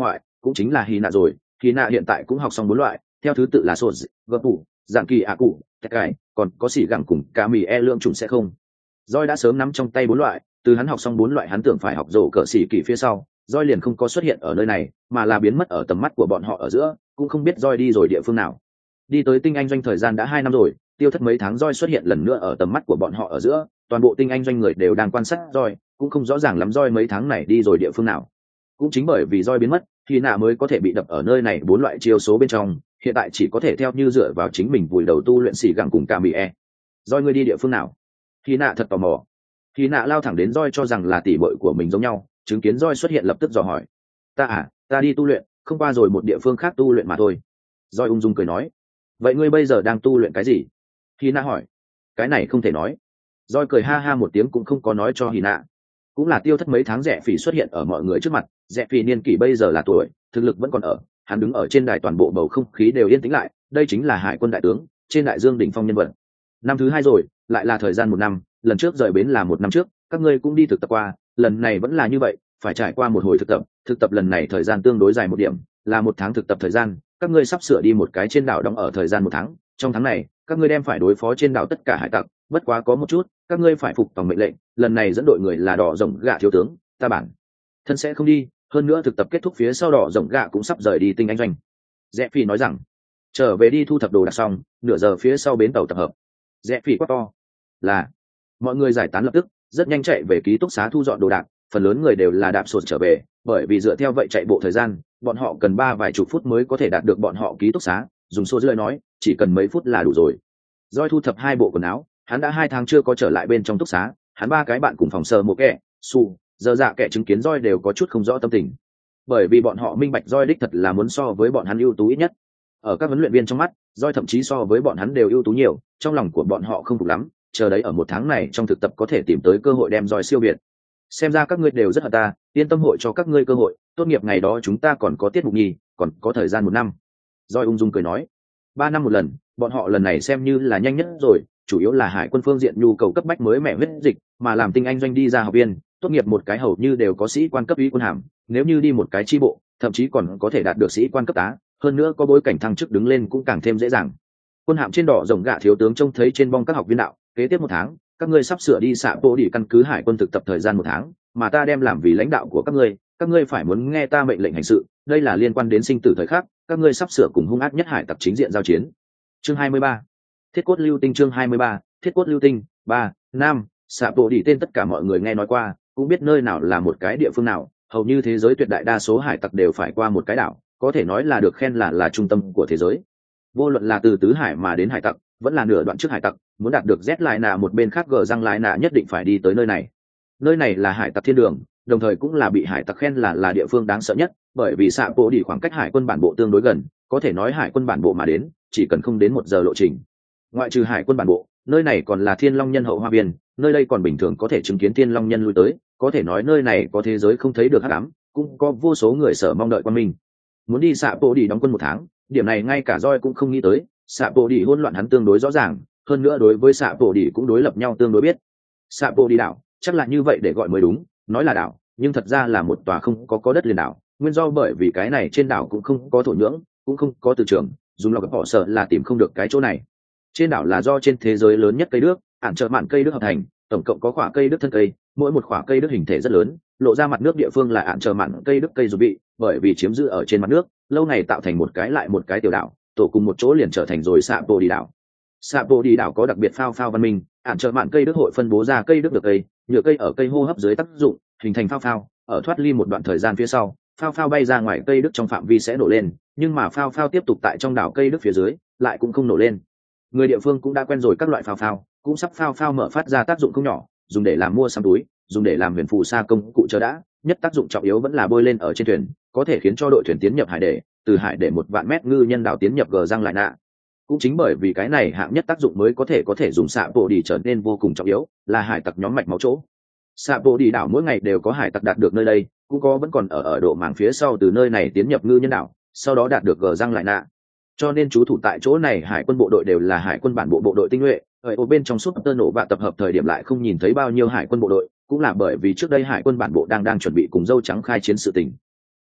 cũng chính là hy nạ rồi. Hy nạ hiện tại cũng học xong bốn loại, theo thứ tự là sột, gấp tủ, dạng kỳ ạ cụ, tech cải, còn có xỉ gẳng cùng cả mì e lượng trùng sẽ không. Doi đã sớm nắm trong tay bốn loại, từ hắn học xong bốn loại hắn tưởng phải học rổ cỡ xỉ kỳ phía sau, Doi liền không có xuất hiện ở nơi này, mà là biến mất ở tầm mắt của bọn họ ở giữa, cũng không biết Doi đi rồi địa phương nào. Đi tới tinh anh doanh thời gian đã hai năm rồi, tiêu thất mấy tháng Doi xuất hiện lần nữa ở tầm mắt của bọn họ ở giữa, toàn bộ tinh anh doanh người đều đang quan sát Doi, cũng không rõ ràng lắm Doi mấy tháng này đi rồi địa phương nào. Cũng chính bởi vì Doi biến mất, thì nạ mới có thể bị đập ở nơi này bốn loại chiêu số bên trong, hiện tại chỉ có thể theo như dựa vào chính mình vùi đầu tu luyện xỉ gẳng cùng cả mì e. Doi ngươi đi địa phương nào? Thì nạ thật tò mò. Thì nạ lao thẳng đến Doi cho rằng là tỷ muội của mình giống nhau, chứng kiến Doi xuất hiện lập tức dò hỏi. Ta à, ta đi tu luyện, không qua rồi một địa phương khác tu luyện mà thôi. Doi ung dung cười nói. Vậy ngươi bây giờ đang tu luyện cái gì? Thì nạ hỏi. Cái này không thể nói. Doi cười ha ha một tiếng cũng không có nói cho Hy nạ. Cũng là tiêu thất mấy tháng rẻ phỉ xuất hiện ở mọi người trước mặt, rẻ phỉ niên kỷ bây giờ là tuổi, thực lực vẫn còn ở, hắn đứng ở trên đài toàn bộ bầu không khí đều yên tĩnh lại, đây chính là hải quân đại tướng, trên đại dương đỉnh phong nhân vật. Năm thứ hai rồi, lại là thời gian một năm, lần trước rời bến là một năm trước, các ngươi cũng đi thực tập qua, lần này vẫn là như vậy, phải trải qua một hồi thực tập, thực tập lần này thời gian tương đối dài một điểm, là một tháng thực tập thời gian, các ngươi sắp sửa đi một cái trên đảo đóng ở thời gian một tháng, trong tháng này, các ngươi đem phải đối phó trên đảo tất cả hải tặc, bất quá có một chút, các ngươi phải phục tòng mệnh lệnh, lần này dẫn đội người là đỏ rồng gạ thiếu tướng, ta bản thân sẽ không đi, hơn nữa thực tập kết thúc phía sau đỏ rồng gạ cũng sắp rời đi tinh anh doanh. Rẽ phi nói rằng, trở về đi thu thập đồ đạc xong, nửa giờ phía sau bến tàu tập hợp. Rẽ phi quát to, là mọi người giải tán lập tức, rất nhanh chạy về ký túc xá thu dọn đồ đạc, phần lớn người đều là đạp sột trở về, bởi vì dựa theo vậy chạy bộ thời gian, bọn họ cần ba vài chục phút mới có thể đạt được bọn họ ký túc xá, dùng số lời nói, chỉ cần mấy phút là đủ rồi. Doi thu thập hai bộ quần áo, hắn đã hai tháng chưa có trở lại bên trong túc xá, hắn ba cái bạn cùng phòng sờ một kẻ, su, giờ dạ kẻ chứng kiến Doi đều có chút không rõ tâm tình, bởi vì bọn họ minh bạch Doi đích thật là muốn so với bọn hắn ưu tú ít nhất. Ở các huấn luyện viên trong mắt, Doi thậm chí so với bọn hắn đều ưu tú nhiều, trong lòng của bọn họ không phục lắm, chờ đấy ở một tháng này trong thực tập có thể tìm tới cơ hội đem Doi siêu việt. Xem ra các ngươi đều rất hận ta, yên tâm hội cho các ngươi cơ hội, tốt nghiệp ngày đó chúng ta còn có tiết mục nhì, còn có thời gian một năm. Doi ung dung cười nói, ba năm một lần, bọn họ lần này xem như là nhanh nhất rồi, chủ yếu là hải quân phương diện nhu cầu cấp bách mới mẹ huyết dịch, mà làm tinh anh doanh đi ra học viên, tốt nghiệp một cái hầu như đều có sĩ quan cấp úy quân hàm, nếu như đi một cái chi bộ, thậm chí còn có thể đạt được sĩ quan cấp tá, hơn nữa có bối cảnh thăng chức đứng lên cũng càng thêm dễ dàng. Quân hàm trên đỏ rồng gạ thiếu tướng trông thấy trên bong các học viên đạo, kế tiếp một tháng, các ngươi sắp sửa đi xạ bộ đi căn cứ hải quân thực tập thời gian một tháng, mà ta đem làm vì lãnh đạo của các ngươi, các ngươi phải muốn nghe ta mệnh lệnh hành sự, đây là liên quan đến sinh tử thời khắc, các ngươi sắp sửa cùng hung ác nhất hải tặc chính diện giao chiến. Chương hai mươi ba, thiết cốt lưu tinh. Chương hai mươi ba, thiết cốt lưu tinh. Ba, Nam, xạ bộ đi tên tất cả mọi người nghe nói qua, cũng biết nơi nào là một cái địa phương nào, hầu như thế giới tuyệt đại đa số hải tặc đều phải qua một cái đảo, có thể nói là được khen là là trung tâm của thế giới. Vô luận là từ tứ hải mà đến hải tặc, vẫn là nửa đoạn trước hải tặc, muốn đạt được Z lại nạ một bên khác gờ răng lại nạ nhất định phải đi tới nơi này. Nơi này là hải tặc thiên đường, đồng thời cũng là bị hải tặc khen là là địa phương đáng sợ nhất, bởi vì xạ bộ đi khoảng cách hải quân bản bộ tương đối gần, có thể nói hải quân bản bộ mà đến, chỉ cần không đến một giờ lộ trình. Ngoại trừ hải quân bản bộ, nơi này còn là thiên long nhân hậu hoa viên, nơi đây còn bình thường có thể chứng kiến thiên long nhân lui tới, có thể nói nơi này có thế giới không thấy được hắc ám, cũng có vô số người sở mong đợi quan minh. Muốn đi xạ bộ đi đóng quân một tháng, điểm này ngay cả Doi cũng không nghĩ tới, xạ bộ đi hỗn loạn hắn tương đối rõ ràng, hơn nữa đối với xạ bộ đi cũng đối lập nhau tương đối biết. Xạ bộ đi đảo, chắc là như vậy để gọi mới đúng, nói là đảo, nhưng thật ra là một tòa không có có đất liền đảo, nguyên do bởi vì cái này trên đảo cũng không có thổ nhưỡng, cũng không có từ trường, dùng lọc họ sợ là tìm không được cái chỗ này. Trên đảo là do trên thế giới lớn nhất cây đước, ản trợ mạn cây đước hợp thành, tổng cộng có khỏa cây đước thân cây, mỗi một khỏa cây đước hình thể rất lớn, lộ ra mặt nước địa phương là ản trợ mạn cây đước cây dù bị, bởi vì chiếm giữ ở trên mặt nước, lâu ngày tạo thành một cái lại một cái tiểu đảo, tổ cùng một chỗ liền trở thành rồi xạ bộ đi đảo. Xạ bộ đi đảo có đặc biệt phao phao văn minh, ản trợ mạn cây đước hội phân bố ra cây đước được cây, nhựa cây ở cây hô hấp dưới tác dụng, hình thành phao phao, ở thoát ly một đoạn thời gian phía sau, phao phao bay ra ngoài cây đức trong phạm vi sẽ nổ lên, nhưng mà phao phao tiếp tục tại trong đảo cây đức phía dưới lại cũng không nổ lên. Người địa phương cũng đã quen rồi các loại phao phao, cũng sắp phao phao mở phát ra tác dụng không nhỏ, dùng để làm mua sắm túi, dùng để làm huyền phù sa công cụ chờ đã, nhất tác dụng trọng yếu vẫn là bôi lên ở trên thuyền, có thể khiến cho đội thuyền tiến nhập hải để, từ hải để một vạn mét ngư nhân đảo tiến nhập gờ răng lại nạ. Cũng chính bởi vì cái này hạng nhất tác dụng mới có thể có thể dùng xạ bộ đi trở nên vô cùng trọng yếu, là hải tặc nhóm mạch máu chỗ. Xạ bộ đi đảo mỗi ngày đều có hải tặc đạt được nơi đây, cũng có vẫn còn ở ở độ mảng phía sau từ nơi này tiến nhập ngư nhân đảo, sau đó đạt được gờ răng lại nạ. Cho nên chú thủ tại chỗ này hải quân bộ đội đều là hải quân bản bộ bộ đội tinh nhuệ, ở bên trong suốt tơ nổ và tập hợp thời điểm lại không nhìn thấy bao nhiêu hải quân bộ đội, cũng là bởi vì trước đây hải quân bản bộ đang đang chuẩn bị cùng dâu trắng khai chiến sự tình.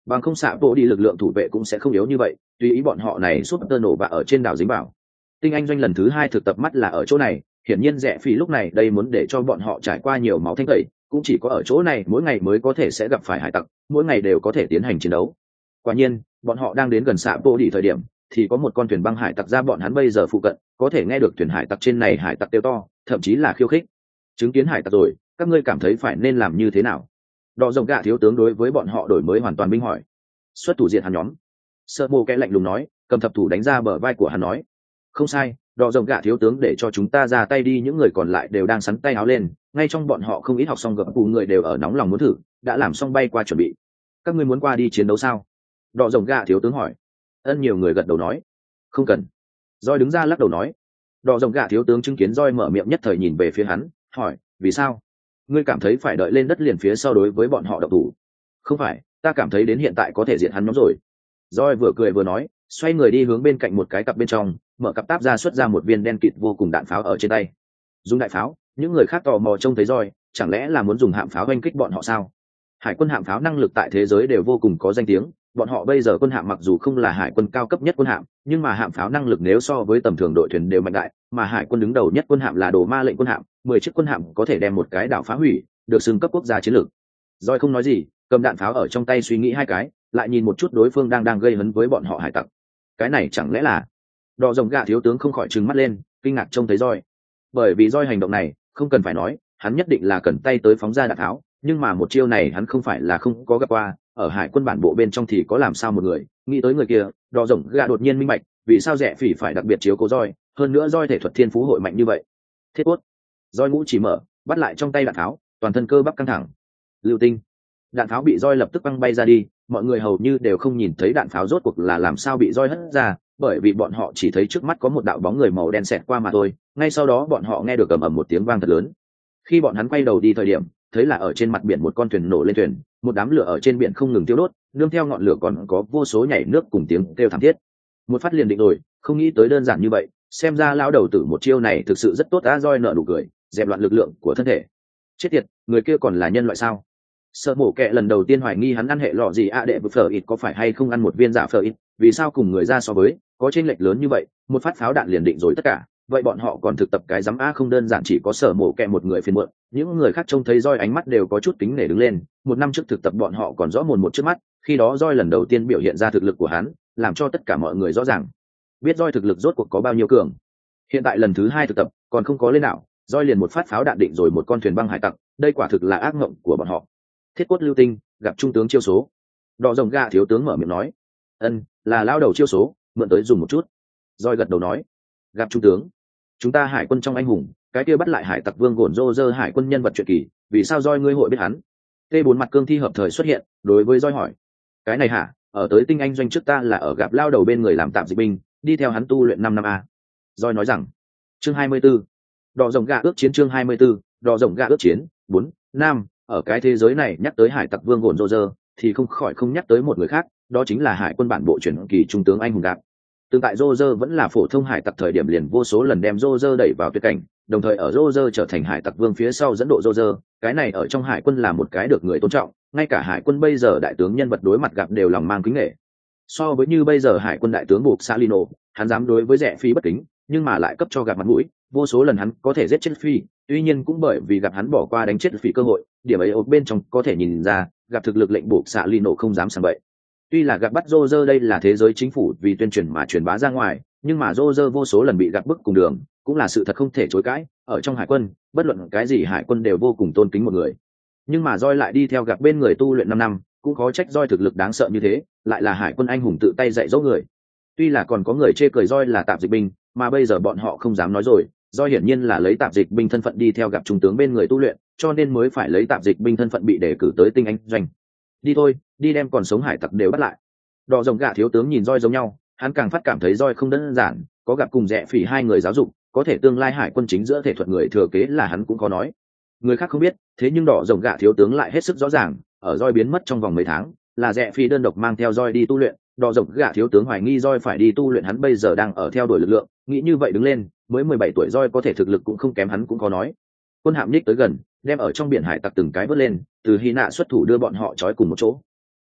bằng không xạ bộ đi lực lượng thủ vệ cũng sẽ không yếu như vậy, tùy ý bọn họ này suốt tơ nổ và ở trên đảo dính vào. Tinh Anh doanh lần thứ hai thực tập mắt là ở chỗ này, hiển nhiên Rẽ Phi lúc này đây muốn để cho bọn họ trải qua nhiều máu thanh tẩy, cũng chỉ có ở chỗ này mỗi ngày mới có thể sẽ gặp phải hải tặc, mỗi ngày đều có thể tiến hành chiến đấu. Quả nhiên, bọn họ đang đến gần xạ bộ đi thời điểm, thì có một con thuyền băng hải tặc ra bọn hắn bây giờ phụ cận, có thể nghe được thuyền hải tặc trên này hải tặc kêu to, thậm chí là khiêu khích. Chứng kiến hải tặc rồi, các ngươi cảm thấy phải nên làm như thế nào? Đỏ rồng gạ thiếu tướng đối với bọn họ đổi mới hoàn toàn binh hỏi. Xuất thủ diện hắn nhóm. Sợ Mộ Kẽ lạnh lùng nói, cầm thập thủ đánh ra bờ vai của hắn nói, không sai, đỏ rồng gạ thiếu tướng để cho chúng ta ra tay đi. Những người còn lại đều đang sắn tay áo lên, ngay trong bọn họ không ít học xong gập cụ người đều ở nóng lòng muốn thử, đã làm xong bay qua chuẩn bị. Các ngươi muốn qua đi chiến đấu sao? Đỏ rồng gạ thiếu tướng hỏi. Ân, nhiều người gật đầu nói, không cần. Roi đứng ra lắc đầu nói. Đỏ rồng gạ thiếu tướng chứng kiến Roi mở miệng nhất thời nhìn về phía hắn, hỏi, vì sao? Ngươi cảm thấy phải đợi lên đất liền phía sau đối với bọn họ động thủ? Không phải, ta cảm thấy đến hiện tại có thể diện hắn nhóm rồi. Roi vừa cười vừa nói, xoay người đi hướng bên cạnh một cái cặp bên trong, mở cặp táp ra xuất ra một viên đen kịt vô cùng đạn pháo ở trên tay. Dùng đại pháo, những người khác tò mò trông thấy Roi, chẳng lẽ là muốn dùng hạm pháo oanh kích bọn họ sao? Hải quân hạm pháo năng lực tại thế giới đều vô cùng có danh tiếng, bọn họ bây giờ quân hạm mặc dù không là hải quân cao cấp nhất quân hạm, nhưng mà hạm pháo năng lực nếu so với tầm thường đội thuyền đều mạnh đại, mà hải quân đứng đầu nhất quân hạm là đồ ma lệnh quân hạm, mười chiếc quân hạm có thể đem một cái đảo phá hủy, được xưng cấp quốc gia chiến lược. Roi không nói gì, cầm đạn pháo ở trong tay suy nghĩ hai cái, lại nhìn một chút đối phương đang đang gây hấn với bọn họ hải tặc. Cái này chẳng lẽ là... Đỏ rồng gạ thiếu tướng không khỏi trừng mắt lên, kinh ngạc trông thấy Roi. Bởi vì Roi hành động này, không cần phải nói, hắn nhất định là cần tay tới phóng ra đạn tháo, nhưng mà một chiêu này hắn không phải là không có gặp qua, ở hải quân bản bộ bên trong thì có làm sao một người nghĩ tới người kia. Đỏ rồng gạ đột nhiên minh bạch, vì sao Rẽ Phỉ phải đặc biệt chiếu cố Roi, hơn nữa Roi thể thuật thiên phú hội mạnh như vậy. Thiết cốt. Roi ngũ chỉ mở, bắt lại trong tay đạn tháo, toàn thân cơ bắp căng thẳng. Lưu tinh. Đạn pháo bị Roi lập tức băng bay ra đi, mọi người hầu như đều không nhìn thấy đạn pháo rốt cuộc là làm sao bị Roi hất ra, bởi vì bọn họ chỉ thấy trước mắt có một đạo bóng người màu đen xẹt qua mà thôi. Ngay sau đó bọn họ nghe được ầm ầm một tiếng vang thật lớn. Khi bọn hắn quay đầu đi thời điểm, thấy là ở trên mặt biển một con thuyền nổ lên thuyền, một đám lửa ở trên biển không ngừng tiêu đốt, nương theo ngọn lửa còn có vô số nhảy nước cùng tiếng kêu thảm thiết. Một phát liền định rồi, không nghĩ tới đơn giản như vậy, xem ra lão đầu tử một chiêu này thực sự rất tốt. Á Roi nở nụ cười, dẹp loạn lực lượng của thân thể. Chết tiệt, người kia còn là nhân loại sao? Sợ Mổ Kẹ lần đầu tiên hoài nghi hắn ăn hệ lọ gì ạ đệ bực phở ít có phải hay không ăn một viên giả phở ít, vì sao cùng người ra so với có chênh lệch lớn như vậy, một phát pháo đạn liền định rồi tất cả. Vậy bọn họ còn thực tập cái giám a không đơn giản chỉ có Sở Mổ Kẹ một người phiền muộn, những người khác trông thấy Roi ánh mắt đều có chút kính nể đứng lên. Một năm trước thực tập bọn họ còn rõ mồn một trước mắt, khi đó Roi lần đầu tiên biểu hiện ra thực lực của hắn, làm cho tất cả mọi người rõ ràng biết Roi thực lực rốt cuộc có bao nhiêu cường. Hiện tại lần thứ hai thực tập còn không có lên nào, Roi liền một phát pháo đạn định rồi một con thuyền băng hải tặc, đây quả thực là ác mộng của bọn họ. Thiết cốt lưu tinh, gặp trung tướng chiêu số. Đỏ rồng gạ thiếu tướng mở miệng nói, ân, là lao đầu chiêu số, mượn tới dùng một chút. Roi gật đầu nói, gặp trung tướng, chúng ta hải quân trong anh hùng, cái kia bắt lại hải tặc vương gồn rô rơ hải quân nhân vật truyện kỳ, vì sao Roi ngươi hội biết hắn? T bốn mặt cương thi hợp thời xuất hiện, đối với Roi hỏi, cái này hả? Ở tới tinh anh doanh trước ta là ở gặp lao đầu bên người làm tạm dịch binh, đi theo hắn tu luyện năm năm a. Roi nói rằng, chương hai mươi 24. Đỏ rồng gạ ước chiến chương hai mươi 24, đỏ rồng gạ ước chiến, bốn, nam, ở cái thế giới này nhắc tới hải tặc vương gồn rô rơ, thì không khỏi không nhắc tới một người khác, đó chính là hải quân bản bộ chuyển kỳ trung tướng anh hùng gạp. Tương tại rô rơ vẫn là phổ thông hải tặc thời điểm liền vô số lần đem rô rơ đẩy vào tuyệt cảnh, đồng thời ở rô rơ trở thành hải tặc vương phía sau dẫn độ rô rơ, cái này ở trong hải quân là một cái được người tôn trọng, ngay cả hải quân bây giờ đại tướng nhân vật đối mặt gặp đều lòng mang kính nể. So với như bây giờ hải quân đại tướng buộc Salino, hắn dám đối với Rẽ Phi bất kính, nhưng mà lại cấp cho gặp mặt mũi, vô số lần hắn có thể giết chết Phi, tuy nhiên cũng bởi vì gặp hắn bỏ qua đánh chết Phi cơ hội, điểm ấy ở bên trong có thể nhìn ra, gặp thực lực lệnh buộc Salino không dám sảng bậy. Tuy là gặp bắt Roger đây là thế giới chính phủ vì tuyên truyền mà truyền bá ra ngoài, nhưng mà Roger vô số lần bị gặp bức cùng đường, cũng là sự thật không thể chối cãi. Ở trong hải quân, bất luận cái gì hải quân đều vô cùng tôn kính một người. Nhưng mà Joy lại đi theo gặp bên người tu luyện năm năm, cũng khó trách Joy thực lực đáng sợ như thế, lại là hải quân anh hùng tự tay dạy dỗ người. Tuy là còn có người chê cười Joy là tạp dịch binh, mà bây giờ bọn họ không dám nói rồi, Joy hiển nhiên là lấy tạp dịch binh thân phận đi theo gặp trung tướng bên người tu luyện, cho nên mới phải lấy tạp dịch binh thân phận bị đề cử tới tinh anh doanh. Đi thôi, đi đem còn sống hải tặc đều bắt lại. Đỏ rồng gạ thiếu tướng nhìn Joy giống nhau, hắn càng phát cảm thấy Joy không đơn giản, có gặp cùng Rẽ Phỉ hai người giáo dục, có thể tương lai hải quân chính giữa thể thuật người thừa kế là hắn cũng có nói. Người khác không biết, thế nhưng đỏ rồng gạ thiếu tướng lại hết sức rõ ràng, ở Joy biến mất trong vòng mấy tháng, là Rẽ Phỉ đơn độc mang theo Joy đi tu luyện, đỏ rồng gạ thiếu tướng hoài nghi Joy phải đi tu luyện, hắn bây giờ đang ở theo đuổi lực lượng, nghĩ như vậy đứng lên, mới mười bảy tuổi Joy có thể thực lực cũng không kém hắn cũng có nói. Quân hạm nhích tới gần, đem ở trong biển hải tặc từng cái vớt lên, từ Hy nạ xuất thủ đưa bọn họ trói cùng một chỗ.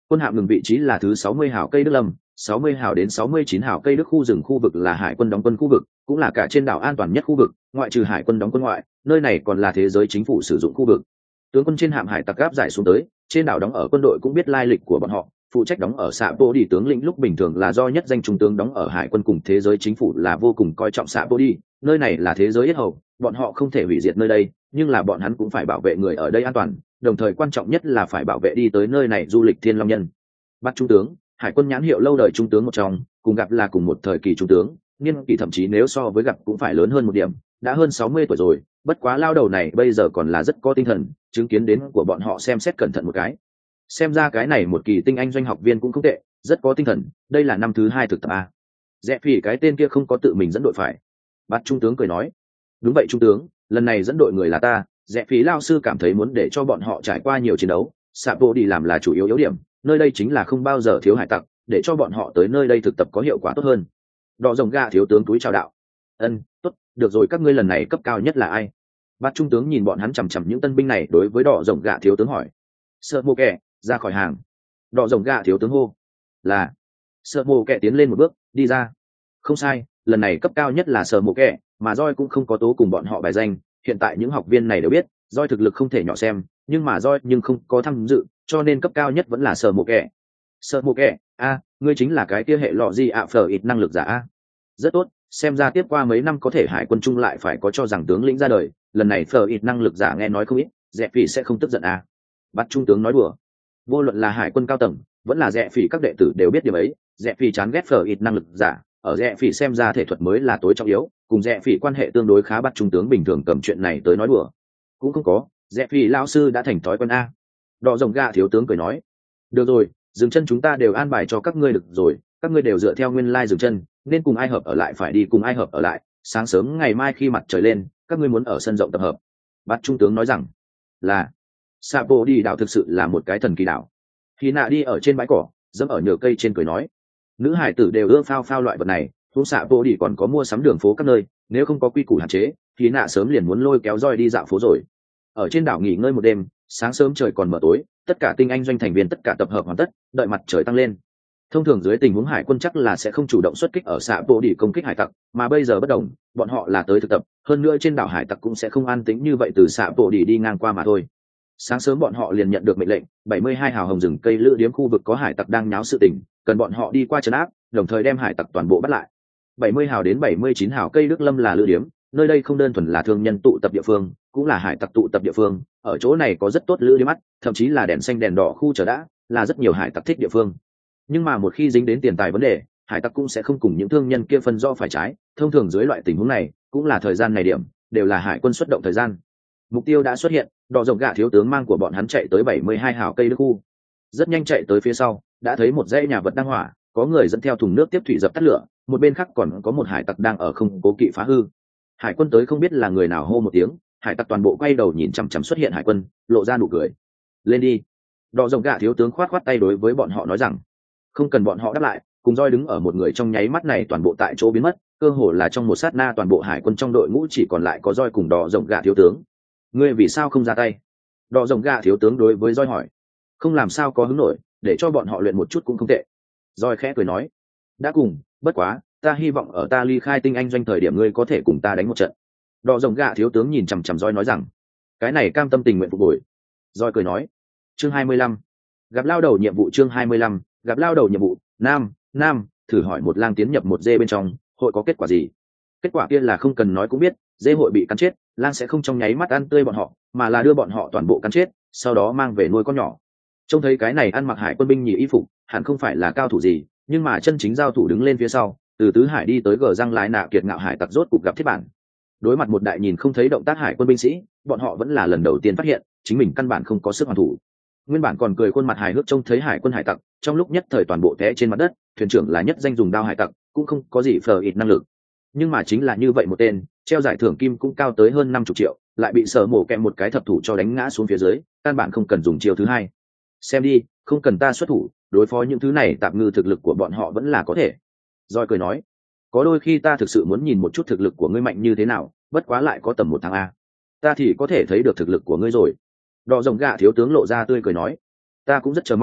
Quân hạm ngừng vị trí là thứ sáu mươi hào cây đức lâm, sáu mươi hào đến sáu mươi chín hào cây đức khu rừng khu vực là hải quân đóng quân khu vực, cũng là cả trên đảo an toàn nhất khu vực, ngoại trừ hải quân đóng quân ngoại, nơi này còn là thế giới chính phủ sử dụng khu vực. Tướng quân trên hạm hải tặc gáp giải xuống tới, trên đảo đóng ở quân đội cũng biết lai lịch của bọn họ, phụ trách đóng ở xạ bộ đi tướng lĩnh lúc bình thường là do nhất danh trung tướng đóng ở hải quân cùng thế giới chính phủ là vô cùng coi trọng xạ bộ đi, nơi này là thế giới yết hầu, bọn họ không thể hủy diệt nơi đây, nhưng là bọn hắn cũng phải bảo vệ người ở đây an toàn, đồng thời quan trọng nhất là phải bảo vệ đi tới nơi này du lịch thiên long nhân. Bắt trung tướng, hải quân nhãn hiệu lâu đời trung tướng một trong, cùng gặp là cùng một thời kỳ trung tướng, niên kỷ thậm chí nếu so với gặp cũng phải lớn hơn một điểm, đã hơn sáu mươi tuổi rồi, bất quá lao đầu này bây giờ còn là rất có tinh thần, chứng kiến đến của bọn họ xem xét cẩn thận một cái. Xem ra cái này một kỳ tinh anh doanh học viên cũng không tệ, rất có tinh thần, đây là năm thứ hai thực tập a. Rẽ phỉ cái tên kia không có tự mình dẫn đội phải. Bắt trung tướng cười nói, đúng vậy trung tướng, lần này dẫn đội người là ta. Rẽ phỉ lao sư cảm thấy muốn để cho bọn họ trải qua nhiều chiến đấu, xạ bộ đi làm là chủ yếu yếu điểm, nơi đây chính là không bao giờ thiếu hải tặc, để cho bọn họ tới nơi đây thực tập có hiệu quả tốt hơn. Đỏ rồng gà thiếu tướng túi chào đạo. Ân, tốt, được rồi, các ngươi lần này cấp cao nhất là ai? Bát trung tướng nhìn bọn hắn chằm chằm những tân binh này, đối với đỏ rồng gà thiếu tướng hỏi. Sợ mồ kẻ, ra khỏi hàng. Đỏ rồng gà thiếu tướng hô. Là. Sợ mồ kẻ tiến lên một bước, đi ra. Không sai, lần này cấp cao nhất là sợ mồ kẻ, mà roi cũng không có tố cùng bọn họ bài danh. Hiện tại những học viên này đều biết, roi thực lực không thể nhỏ xem, nhưng mà roi nhưng không có tham dự, cho nên cấp cao nhất vẫn là sợ mồ kẻ. Sợ mồ kẻ, a, ngươi chính là cái kia hệ lọ gì ạ phở ít năng lực giả a. Rất tốt, xem ra tiếp qua mấy năm có thể hải quân chung lại phải có cho rằng tướng lĩnh ra đời, lần này phở ít năng lực giả nghe nói không ít, Rẽ phỉ sẽ không tức giận à. Bắt trung tướng nói đùa, vô luận là hải quân cao tầng vẫn là Rẽ phỉ các đệ tử đều biết điều ấy, Rẽ phỉ chán ghét phở ít năng lực giả, ở Rẽ phỉ xem ra thể thuật mới là tối trọng yếu, cùng Rẽ phỉ quan hệ tương đối khá. Bắt trung tướng bình thường cầm chuyện này tới nói đùa cũng không có, Rẽ phỉ lão sư đã thành thói quen a. Đỏ rồng gà thiếu tướng cười nói, được rồi, dừng chân chúng ta đều an bài cho các ngươi được rồi, các ngươi đều dựa theo nguyên lai dừng chân, nên cùng ai hợp ở lại phải đi cùng ai hợp ở lại, sáng sớm ngày mai khi mặt trời lên các ngươi muốn ở sân rộng tập hợp. Bát trung tướng nói rằng, là Sapo đi đảo thực sự là một cái thần kỳ đảo. Khi nạ đi ở trên bãi cỏ dẫm ở nhờ cây trên cười nói, nữ hải tử đều ưa phao phao loại vật này, huống Sapo đi còn có mua sắm đường phố các nơi, nếu không có quy củ hạn chế khi nạ sớm liền muốn lôi kéo roi đi dạo phố rồi. Ở trên đảo nghỉ ngơi một đêm, sáng sớm trời còn mở tối, tất cả tinh anh doanh thành viên tất cả tập hợp hoàn tất, đợi mặt trời tăng lên. Thông thường dưới tình huống hải quân chắc là sẽ không chủ động xuất kích ở xạ bộ đi công kích hải tặc, mà bây giờ bất đồng, bọn họ là tới thực tập, hơn nữa trên đảo hải tặc cũng sẽ không an tĩnh như vậy từ xạ bộ đi đi ngang qua mà thôi. Sáng sớm bọn họ liền nhận được mệnh lệnh, bảy mươi hai hào hồng rừng cây lữ điếm khu vực có hải tặc đang nháo sự tình, cần bọn họ đi qua trấn áp, đồng thời đem hải tặc toàn bộ bắt lại. bảy mươi hào đến bảy mươi chín hào cây đức lâm là lữ điếm, nơi đây không đơn thuần là thương nhân tụ tập địa phương, cũng là hải tặc tụ tập địa phương, ở chỗ này có rất tốt lữ điếm mắt, thậm chí là đèn xanh đèn đỏ khu chờ đã, là rất nhiều hải tặc thích địa phương. Nhưng mà một khi dính đến tiền tài vấn đề, hải tặc cũng sẽ không cùng những thương nhân kia phân do phải trái, thông thường dưới loại tình huống này cũng là thời gian này điểm đều là hải quân xuất động thời gian. Mục tiêu đã xuất hiện, đỏ rồng gà thiếu tướng mang của bọn hắn chạy tới bảy mươi hai hào cây đức khu, rất nhanh chạy tới phía sau đã thấy một dãy nhà vật đang hỏa, có người dẫn theo thùng nước tiếp thủy dập tắt lửa, một bên khác còn có một hải tặc đang ở không cố kỵ phá hư. Hải quân tới không biết là người nào hô một tiếng, hải tặc toàn bộ quay đầu nhìn chằm chằm xuất hiện hải quân, lộ ra nụ cười. Lên đi. Đỏ rồng gà thiếu tướng khoát khoát tay đối với bọn họ nói rằng, không cần bọn họ đáp lại, cùng roi đứng ở một người trong nháy mắt này toàn bộ tại chỗ biến mất, cơ hồ là trong một sát na toàn bộ hải quân trong đội ngũ chỉ còn lại có roi cùng đỏ rồng gà thiếu tướng. Ngươi vì sao không ra tay? Đỏ rồng gà thiếu tướng đối với roi hỏi. Không làm sao có hứng nổi, để cho bọn họ luyện một chút cũng không tệ. Roi khẽ cười nói, đã cùng, bất quá ta hy vọng ở ta ly khai tinh anh doanh thời điểm ngươi có thể cùng ta đánh một trận. Đỏ rồng gà thiếu tướng nhìn chằm chằm roi nói rằng, cái này cam tâm tình nguyện phục hồi. Roi cười nói, chương hai mươi lăm, gặp lao đầu nhiệm vụ. Chương hai mươi lăm, gặp lao đầu nhiệm vụ. Nam nam thử hỏi một lang tiến nhập một dê bên trong hội có kết quả gì? Kết quả kia là không cần nói cũng biết, dê hội bị cắn chết, lang sẽ không trong nháy mắt ăn tươi bọn họ, mà là đưa bọn họ toàn bộ cắn chết, sau đó mang về nuôi con nhỏ. Trông thấy cái này ăn mặc hải quân binh nhì y phục hẳn không phải là cao thủ gì, nhưng mà chân chính giao thủ đứng lên phía sau, từ tứ hải đi tới gờ răng lái nạ kiệt ngạo hải tặc rốt cục gặp thiết bản. Đối mặt một đại nhìn không thấy động tác hải quân binh sĩ, bọn họ vẫn là lần đầu tiên phát hiện chính mình căn bản không có sức hoàn thủ. Nguyên bản còn cười khuôn mặt hài hước trông thấy hải quân hải tặc, trong lúc nhất thời toàn bộ té trên mặt đất, thuyền trưởng là nhất danh dùng đao hải tặc, cũng không có gì phờ ít năng lực. Nhưng mà chính là như vậy một tên, treo giải thưởng kim cũng cao tới hơn năm mươi triệu, lại bị Sở Mổ kèm một cái thập thủ cho đánh ngã xuống phía dưới, căn bản không cần dùng chiêu thứ hai. Xem đi, không cần ta xuất thủ, đối phó những thứ này tạm ngư thực lực của bọn họ vẫn là có thể. Rồi cười nói, có đôi khi ta thực sự muốn nhìn một chút thực lực của ngươi mạnh như thế nào, bất quá lại có tầm một tháng a, ta thì có thể thấy được thực lực của ngươi rồi. Đỏ rồng gà thiếu tướng lộ ra tươi cười nói, ta cũng rất chờ mong,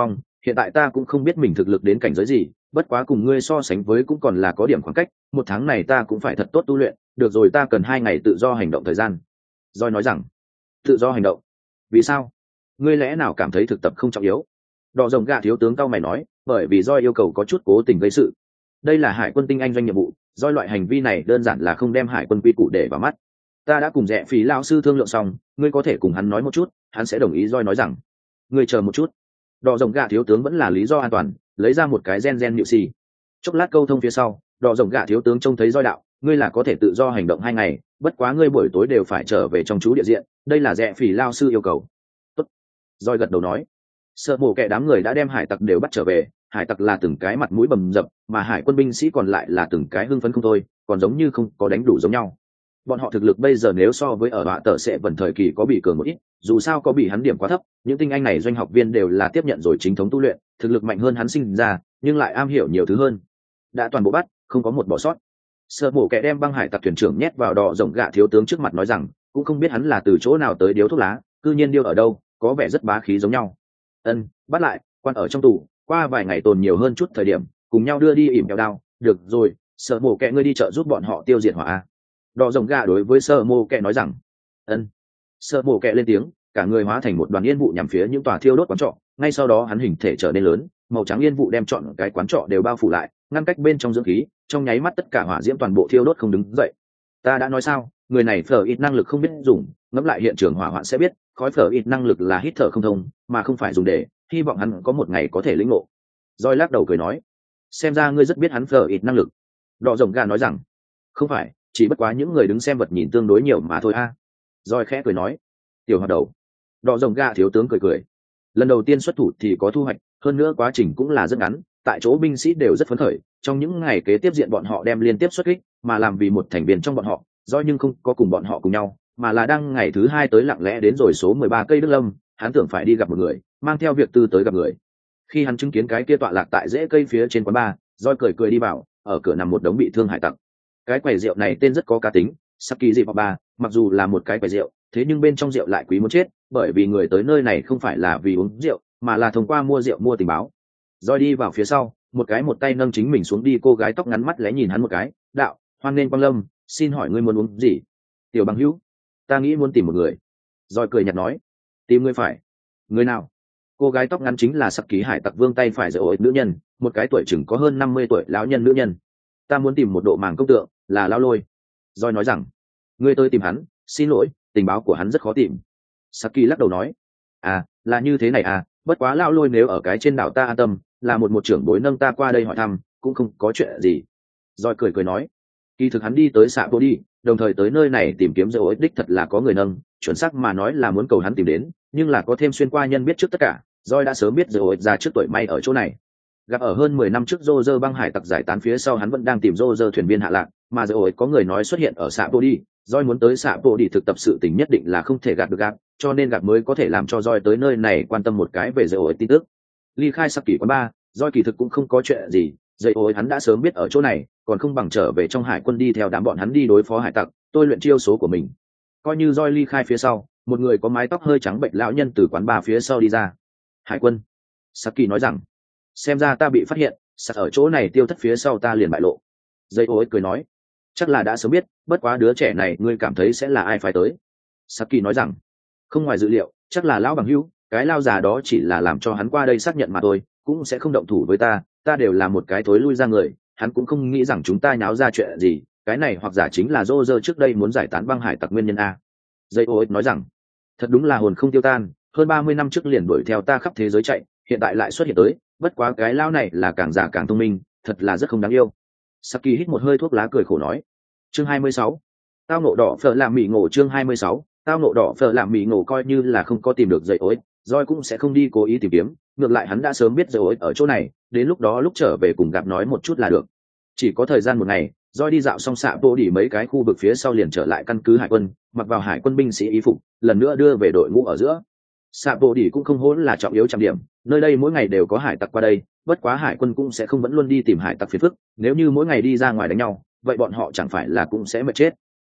hiện tại ta cũng không biết mình thực lực đến cảnh giới gì, bất quá cùng ngươi so sánh với cũng còn là có điểm khoảng cách, một tháng này ta cũng phải thật tốt tu luyện, được rồi ta cần hai ngày tự do hành động thời gian. Doi nói rằng, tự do hành động? Vì sao? Ngươi lẽ nào cảm thấy thực tập không trọng yếu? Đỏ rồng gà thiếu tướng cao mày nói, bởi vì Doi yêu cầu có chút cố tình gây sự. Đây là hải quân tinh anh doanh nhiệm vụ, Doi loại hành vi này đơn giản là không đem hải quân quy củ để vào mắt. Ta đã cùng rẻ phí lao sư thương lượng xong, ngươi có thể cùng hắn nói một chút, hắn sẽ đồng ý. Doi nói rằng, ngươi chờ một chút. Đỏ rồng gà thiếu tướng vẫn là lý do an toàn, lấy ra một cái gen gen nhự xì. Chốc lát câu thông phía sau, đỏ rồng gà thiếu tướng trông thấy Doi đạo, ngươi là có thể tự do hành động hai ngày, bất quá ngươi buổi tối đều phải trở về trong trú địa diện, đây là rẻ phí lao sư yêu cầu. Tốt. Doi gật đầu nói. Sợ mổ kẻ đám người đã đem hải tặc đều bắt trở về, hải tặc là từng cái mặt mũi bầm dập, mà hải quân binh sĩ còn lại là từng cái hưng phấn không thôi, còn giống như không có đánh đủ giống nhau. Bọn họ thực lực bây giờ nếu so với ở họa tờ sẽ vẫn thời kỳ có bị cường một ít, dù sao có bị hắn điểm quá thấp, những tinh anh này doanh học viên đều là tiếp nhận rồi chính thống tu luyện, thực lực mạnh hơn hắn sinh ra, nhưng lại am hiểu nhiều thứ hơn. Đã toàn bộ bắt, không có một bỏ sót. Sợ mổ kẻ đem băng hải tặc thuyền trưởng nhét vào đỏ rộng gạ thiếu tướng trước mặt nói rằng, cũng không biết hắn là từ chỗ nào tới điếu thuốc lá, cư nhiên điêu ở đâu, có vẻ rất bá khí giống nhau. Ân, bắt lại, quan ở trong tù, qua vài ngày tồn nhiều hơn chút thời điểm, cùng nhau đưa đi ỉm kẹo đao. Được rồi, sợ mổ kẻ ngươi đi chợ giúp bọn họ tiêu diệt hỏa. Đỏ rồng gà đối với sợ mổ kẻ nói rằng, ân. Sợ mổ kẻ lên tiếng, cả người hóa thành một đoàn yên vụ nhằm phía những tòa thiêu đốt quán trọ. Ngay sau đó hắn hình thể trở nên lớn, màu trắng yên vụ đem trọn cái quán trọ đều bao phủ lại, ngăn cách bên trong dưỡng khí, trong nháy mắt tất cả hỏa diễm toàn bộ thiêu đốt không đứng dậy. Ta đã nói sao, người này phở ít năng lực không biết dùng, ngẫm lại hiện trường hỏa hoạn sẽ biết, khói phở ít năng lực là hít thở không thông, mà không phải dùng để, hy vọng hắn có một ngày có thể lĩnh ngộ. Doi lắc đầu cười nói, xem ra ngươi rất biết hắn phở ít năng lực. Đỏ rồng gà nói rằng, không phải, chỉ bất quá những người đứng xem vật nhìn tương đối nhiều mà thôi a. À. Doi khẽ cười nói, tiểu hoạt đầu. Đỏ rồng gà thiếu tướng cười cười, lần đầu tiên xuất thủ thì có thu hoạch, hơn nữa quá trình cũng là rất ngắn, tại chỗ binh sĩ đều rất phấn khởi, trong những ngày kế tiếp diện bọn họ đem liên tiếp xuất kích, mà làm vì một thành viên trong bọn họ, Doi nhưng không có cùng bọn họ cùng nhau, mà là đang ngày thứ hai tới lặng lẽ đến rồi số mười ba cây Đức Lâm, hắn tưởng phải đi gặp một người, mang theo việc tư tới gặp người. Khi hắn chứng kiến cái kia tọa lạc tại rễ cây phía trên quán bar, Doi cười cười đi vào, ở cửa nằm một đống bị thương hải tặc. Cái quầy rượu này tên rất có cá tính, Saki Dịp Bar, mặc dù là một cái quầy rượu, thế nhưng bên trong rượu lại quý muốn chết, bởi vì người tới nơi này không phải là vì uống rượu, mà là thông qua mua rượu mua tình báo. Doi đi vào phía sau, một cái một tay nâng chính mình xuống đi, cô gái tóc ngắn mắt lẽ nhìn hắn một cái, đạo, hoan nghênh quang lâm, xin hỏi ngươi muốn uống gì? Tiểu bằng hữu, ta nghĩ muốn tìm một người. Doi cười nhạt nói, tìm ngươi phải. Người nào? Cô gái tóc ngắn chính là Sặc Ký hải tặc vương tay phải dở ổi nữ nhân, một cái tuổi chừng có hơn năm mươi tuổi lão nhân nữ nhân. Ta muốn tìm một độ màng công tượng, là Lão Lôi. Doi nói rằng, ngươi tới tìm hắn, xin lỗi, tình báo của hắn rất khó tìm. Sặc Ký lắc đầu nói, à, là như thế này à, bất quá Lão Lôi nếu ở cái trên đảo ta an tâm, là một một trưởng bối nâng ta qua đây hỏi thăm, cũng không có chuyện gì. Doi cười cười nói, kỳ thực hắn đi tới xạ vô đi, đồng thời tới nơi này tìm kiếm dấu ích đích thật là có người nâng, chuẩn xác mà nói là muốn cầu hắn tìm đến, nhưng là có thêm xuyên qua nhân biết trước tất cả. Doi đã sớm biết dấu ích ra trước tuổi may ở chỗ này. Gặp ở hơn mười năm trước Roger băng hải tặc giải tán phía sau hắn vẫn đang tìm Roger thuyền viên hạ lạc, mà dấu ích có người nói xuất hiện ở xạ vô đi. Doi muốn tới xạ vô đi thực tập sự tình nhất định là không thể gạt được gạt, cho nên gặp mới có thể làm cho Doi tới nơi này quan tâm một cái về dấu ích tin tức. Ly khai Sặc Kỷ quán ba, Doi kỳ thực cũng không có chuyện gì, dây ối hắn đã sớm biết ở chỗ này, còn không bằng trở về trong hải quân đi theo đám bọn hắn đi đối phó hải tặc, tôi luyện chiêu số của mình. Coi như Doi ly khai phía sau, một người có mái tóc hơi trắng bệnh lão nhân từ quán bar phía sau đi ra. Hải quân. Saki nói rằng, xem ra ta bị phát hiện, sặc ở chỗ này tiêu thất phía sau ta liền bại lộ. Dây ối cười nói, chắc là đã sớm biết, bất quá đứa trẻ này ngươi cảm thấy sẽ là ai phải tới. Saki nói rằng, không ngoài dự liệu, chắc là lão bằng hữu, cái lao già đó chỉ là làm cho hắn qua đây xác nhận mà thôi, cũng sẽ không động thủ với ta, ta đều là một cái thối lui ra người, hắn cũng không nghĩ rằng chúng ta nháo ra chuyện gì, cái này hoặc giả chính là Roger trước đây muốn giải tán băng hải tặc nguyên nhân a. Dây ô nói rằng, thật đúng là hồn không tiêu tan, hơn ba mươi năm trước liền đuổi theo ta khắp thế giới chạy, hiện tại lại xuất hiện tới, bất quá cái lao này là càng già càng thông minh, thật là rất không đáng yêu. Saki hít một hơi thuốc lá cười khổ nói. Chương hai mươi sáu, tao nộ đỏ phở làm mì ngộ. Chương hai mươi sáu, tao nộ đỏ phở làm mì ngộ. Coi như là không có tìm được dây ối, Doi cũng sẽ không đi cố ý tìm kiếm, ngược lại hắn đã sớm biết dây ối ở chỗ này, đến lúc đó lúc trở về cùng gặp nói một chút là được. Chỉ có thời gian một ngày, Doi đi dạo xong xạ vô đi mấy cái khu vực phía sau liền trở lại căn cứ hải quân, mặc vào hải quân binh sĩ y phục, lần nữa đưa về đội ngũ ở giữa. Xạ vô đi cũng không hỗn là trọng yếu trọng điểm, nơi đây mỗi ngày đều có hải tặc qua đây, bất quá hải quân cũng sẽ không vẫn luôn đi tìm hải tặc phiền phức, nếu như mỗi ngày đi ra ngoài đánh nhau, vậy bọn họ chẳng phải là cũng sẽ mệt chết.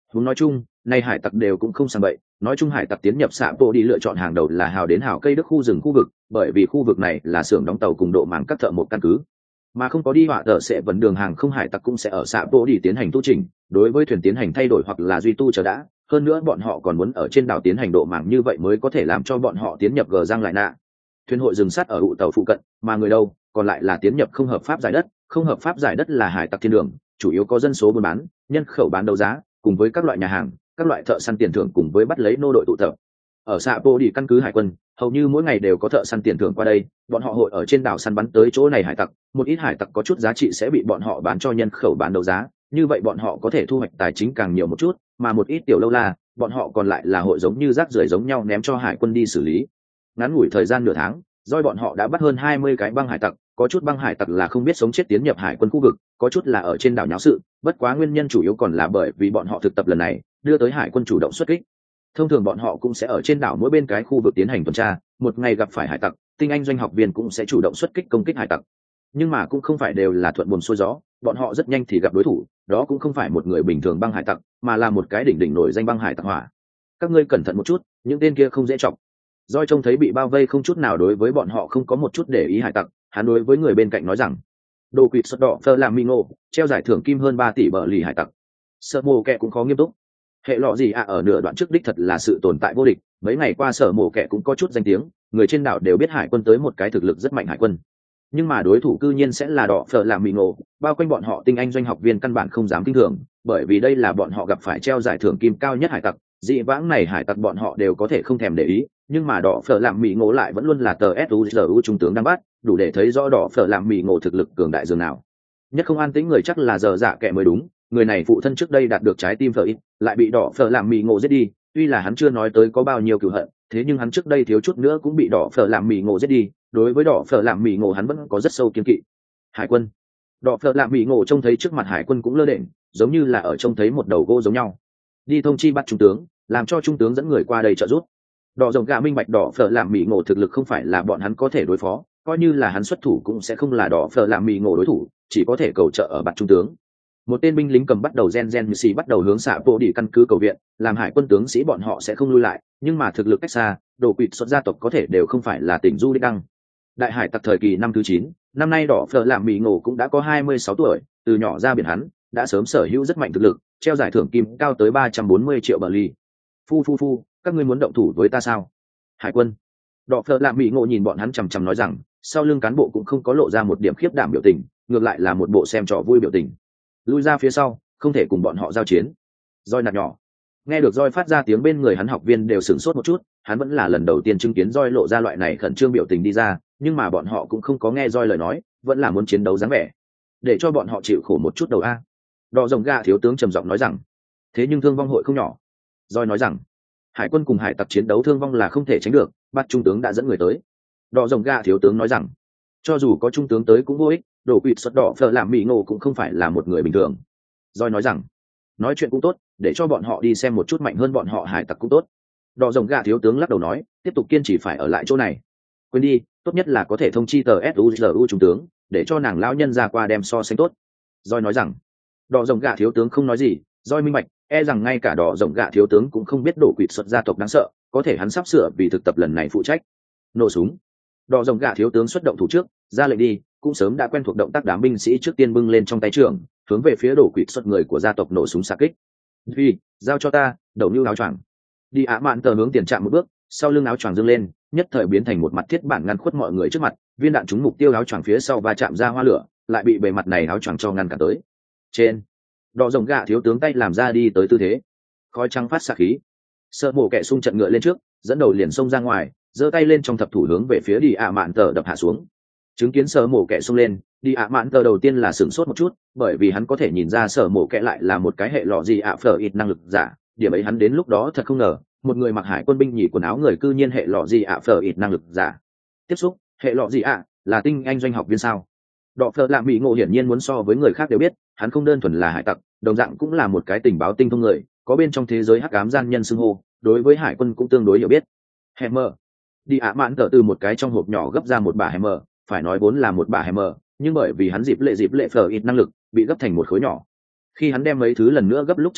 Muốn nói chung, nay hải tặc đều cũng không sang bậy, nói chung hải tặc tiến nhập xạ bộ đi lựa chọn hàng đầu là hào đến hào cây đức khu rừng khu vực, bởi vì khu vực này là xưởng đóng tàu cùng độ màng các thợ một căn cứ, mà không có đi họa tờ sẽ vẫn đường hàng không hải tặc cũng sẽ ở xạ bộ đi tiến hành tu trình, đối với thuyền tiến hành thay đổi hoặc là duy tu chờ đã, hơn nữa bọn họ còn muốn ở trên đảo tiến hành độ màng như vậy mới có thể làm cho bọn họ tiến nhập gờ giang lại nạ. Thuyền hội dừng sát ở ụ tàu phụ cận, mà người đâu còn lại là tiến nhập không hợp pháp giải đất. Không hợp pháp giải đất là hải tặc thiên đường, chủ yếu có dân số buôn bán, nhân khẩu bán đấu giá, cùng với các loại nhà hàng, các loại thợ săn tiền thưởng cùng với bắt lấy nô đội tụ tập. Ở xạ bộ đi căn cứ hải quân, hầu như mỗi ngày đều có thợ săn tiền thưởng qua đây, bọn họ hội ở trên đảo săn bắn tới chỗ này hải tặc, một ít hải tặc có chút giá trị sẽ bị bọn họ bán cho nhân khẩu bán đấu giá, như vậy bọn họ có thể thu hoạch tài chính càng nhiều một chút, mà một ít tiểu lâu la, bọn họ còn lại là hội giống như rác rưởi giống nhau ném cho hải quân đi xử lý. Ngắn ngủi thời gian nửa tháng, doi bọn họ đã bắt hơn hai mươi cái băng hải tặc, có chút băng hải tặc là không biết sống chết tiến nhập hải quân khu vực, có chút là ở trên đảo nháo sự, bất quá nguyên nhân chủ yếu còn là bởi vì bọn họ thực tập lần này, đưa tới hải quân chủ động xuất kích. Thông thường bọn họ cũng sẽ ở trên đảo mỗi bên cái khu vực tiến hành tuần tra, một ngày gặp phải hải tặc, tinh anh doanh học viên cũng sẽ chủ động xuất kích công kích hải tặc. Nhưng mà cũng không phải đều là thuận buồm xuôi gió, bọn họ rất nhanh thì gặp đối thủ, đó cũng không phải một người bình thường băng hải tặc, mà là một cái đỉnh đỉnh nổi danh băng hải tặc hỏa. Các ngươi cẩn thận một chút, những tên kia không dễ chọc. Doi trông thấy bị bao vây không chút nào đối với bọn họ không có một chút để ý hải tặc, hắn đối với người bên cạnh nói rằng: "Đồ quỷ xuất đỏ Flamingo, treo giải thưởng kim hơn ba tỷ bờ lì hải tặc." Sở Mộ Kệ cũng khó nghiêm túc. Hệ lọ gì ạ à, ở nửa đoạn trước đích thật là sự tồn tại vô địch, mấy ngày qua Sở Mộ Kệ cũng có chút danh tiếng, người trên đảo đều biết hải quân tới một cái thực lực rất mạnh hải quân. Nhưng mà đối thủ cư nhiên sẽ là đỏ Flamingo, bao quanh bọn họ tinh anh doanh học viên căn bản không dám kinh thường, bởi vì đây là bọn họ gặp phải treo giải thưởng kim cao nhất hải tặc, dị vãng này hải tặc bọn họ đều có thể không thèm để ý, nhưng mà đỏ phở làm mì ngộ lại vẫn luôn là tờ suzu trung tướng đang bắt, đủ để thấy rõ đỏ phở làm mì ngộ thực lực cường đại dường nào. Nhất không an tĩnh người chắc là giờ dạ kệ mới đúng, người này phụ thân trước đây đạt được trái tim phở ít, lại bị đỏ phở làm mì ngộ giết đi, tuy là hắn chưa nói tới có bao nhiêu cừu hận, thế nhưng hắn trước đây thiếu chút nữa cũng bị đỏ phở làm mì ngộ giết đi, đối với đỏ phở làm mì ngộ hắn vẫn có rất sâu kiên kỵ. Hải quân, đỏ phở làm mì ngộ trông thấy trước mặt hải quân cũng lơ đễnh, giống như là ở trông thấy một đầu gỗ giống nhau. Đi thông chi bắt trung tướng, làm cho trung tướng dẫn người qua đây trợ giúp. Đỏ rồng gà minh bạch đỏ phở làm mì ngộ thực lực không phải là bọn hắn có thể đối phó, coi như là hắn xuất thủ cũng sẽ không là đỏ phở làm mì ngộ đối thủ, chỉ có thể cầu trợ ở bắt trung tướng. Một tên binh lính cầm bắt đầu gen gen như xì bắt đầu hướng xạ bộ đi căn cứ cầu viện, làm hải quân tướng sĩ bọn họ sẽ không lui lại, nhưng mà thực lực cách xa, đồ quỵt xuất gia tộc có thể đều không phải là tỉnh du đích đăng. Đại hải tặc thời kỳ năm thứ chín, năm nay đỏ phở làm mì ngộ cũng đã có hai mươi sáu tuổi, từ nhỏ ra biển hắn đã sớm sở hữu rất mạnh thực lực, treo giải thưởng kim cao tới ba trăm bốn mươi triệu bờ ly. Phu phu phu, các ngươi muốn động thủ với ta sao? Hải quân. Đỏ phở làm mì ngộ nhìn bọn hắn chằm chằm nói rằng, sau lưng cán bộ cũng không có lộ ra một điểm khiếp đảm biểu tình, ngược lại là một bộ xem trò vui biểu tình. Lui ra phía sau, không thể cùng bọn họ giao chiến. Roi nạt nhỏ. Nghe được Roi phát ra tiếng bên người hắn học viên đều sửng sốt một chút, hắn vẫn là lần đầu tiên chứng kiến Roi lộ ra loại này khẩn trương biểu tình đi ra, nhưng mà bọn họ cũng không có nghe Roi lời nói, vẫn là muốn chiến đấu dáng vẻ. Để cho bọn họ chịu khổ một chút đầu a. Đỏ rồng gà thiếu tướng trầm giọng nói rằng, thế nhưng thương vong hội không nhỏ. Roi nói rằng, hải quân cùng hải tặc chiến đấu thương vong là không thể tránh được, bắt trung tướng đã dẫn người tới. Đỏ rồng gà thiếu tướng nói rằng, cho dù có trung tướng tới cũng vô ích, đổ quỵt xuất đỏ phở làm mì ngộ cũng không phải là một người bình thường. Roi nói rằng, nói chuyện cũng tốt, để cho bọn họ đi xem một chút mạnh hơn bọn họ hải tặc cũng tốt. Đỏ rồng gà thiếu tướng lắc đầu nói, tiếp tục kiên trì phải ở lại chỗ này. Quên đi, tốt nhất là có thể thông chi tờ suzu trung tướng, để cho nàng lão nhân ra qua đem so sánh tốt. Roi nói rằng, đỏ rồng gà thiếu tướng không nói gì, Roi minh bạch, e rằng ngay cả đỏ rồng gà thiếu tướng cũng không biết đổ quỵt xuất gia tộc đáng sợ, có thể hắn sắp sửa vì thực tập lần này phụ trách. Nổ súng. Đỏ rồng gà thiếu tướng xuất động thủ trước, ra lệnh đi, cũng sớm đã quen thuộc động tác đám binh sĩ trước tiên bưng lên trong tay trường, hướng về phía đổ quỵt xuất người của gia tộc nổ súng xạ kích. Vì, giao cho ta, đầu nưu áo choàng. Đi ạ mạn tờ hướng tiền chạm một bước, sau lưng áo choàng dâng lên, nhất thời biến thành một mặt thiết bản ngăn khuất mọi người trước mặt, viên đạn trúng mục tiêu áo choàng phía sau va chạm ra hoa lửa, lại bị bề mặt này áo choàng cho ngăn cản tới. Trên, đỏ rồng gà thiếu tướng tay làm ra đi tới tư thế, khói trắng phát xạ khí. Sợ mổ kẻ xung trận ngựa lên trước, dẫn đầu liền xông ra ngoài, giơ tay lên trong thập thủ hướng về phía đi ạ mạn tờ đập hạ xuống. Chứng kiến sở mổ kẻ xông lên, đi ạ mạn tờ đầu tiên là sửng sốt một chút, bởi vì hắn có thể nhìn ra sở mổ kẻ lại là một cái hệ lọ gì ạ phở ít năng lực giả, điểm ấy hắn đến lúc đó thật không ngờ, một người mặc hải quân binh nhỉ quần áo người cư nhiên hệ lọ gì ạ phở ít năng lực giả. Tiếp xúc, hệ lọ gì ạ là tinh anh doanh học viên sao? Đọ phở làm bị ngộ hiển nhiên muốn so với người khác đều biết, hắn không đơn thuần là hải tặc, đồng dạng cũng là một cái tình báo tinh thông người, có bên trong thế giới hắc ám gian nhân xưng hô, đối với hải quân cũng tương đối hiểu biết. Hammer. Đi ạ mạn tờ từ một cái trong hộp nhỏ gấp ra một bả hammer, phải nói vốn là một bả hammer, nhưng bởi vì hắn dịp lệ dịp lệ phở ít năng lực, bị gấp thành một khối nhỏ. Khi hắn đem mấy thứ lần nữa gấp lúc trở lại,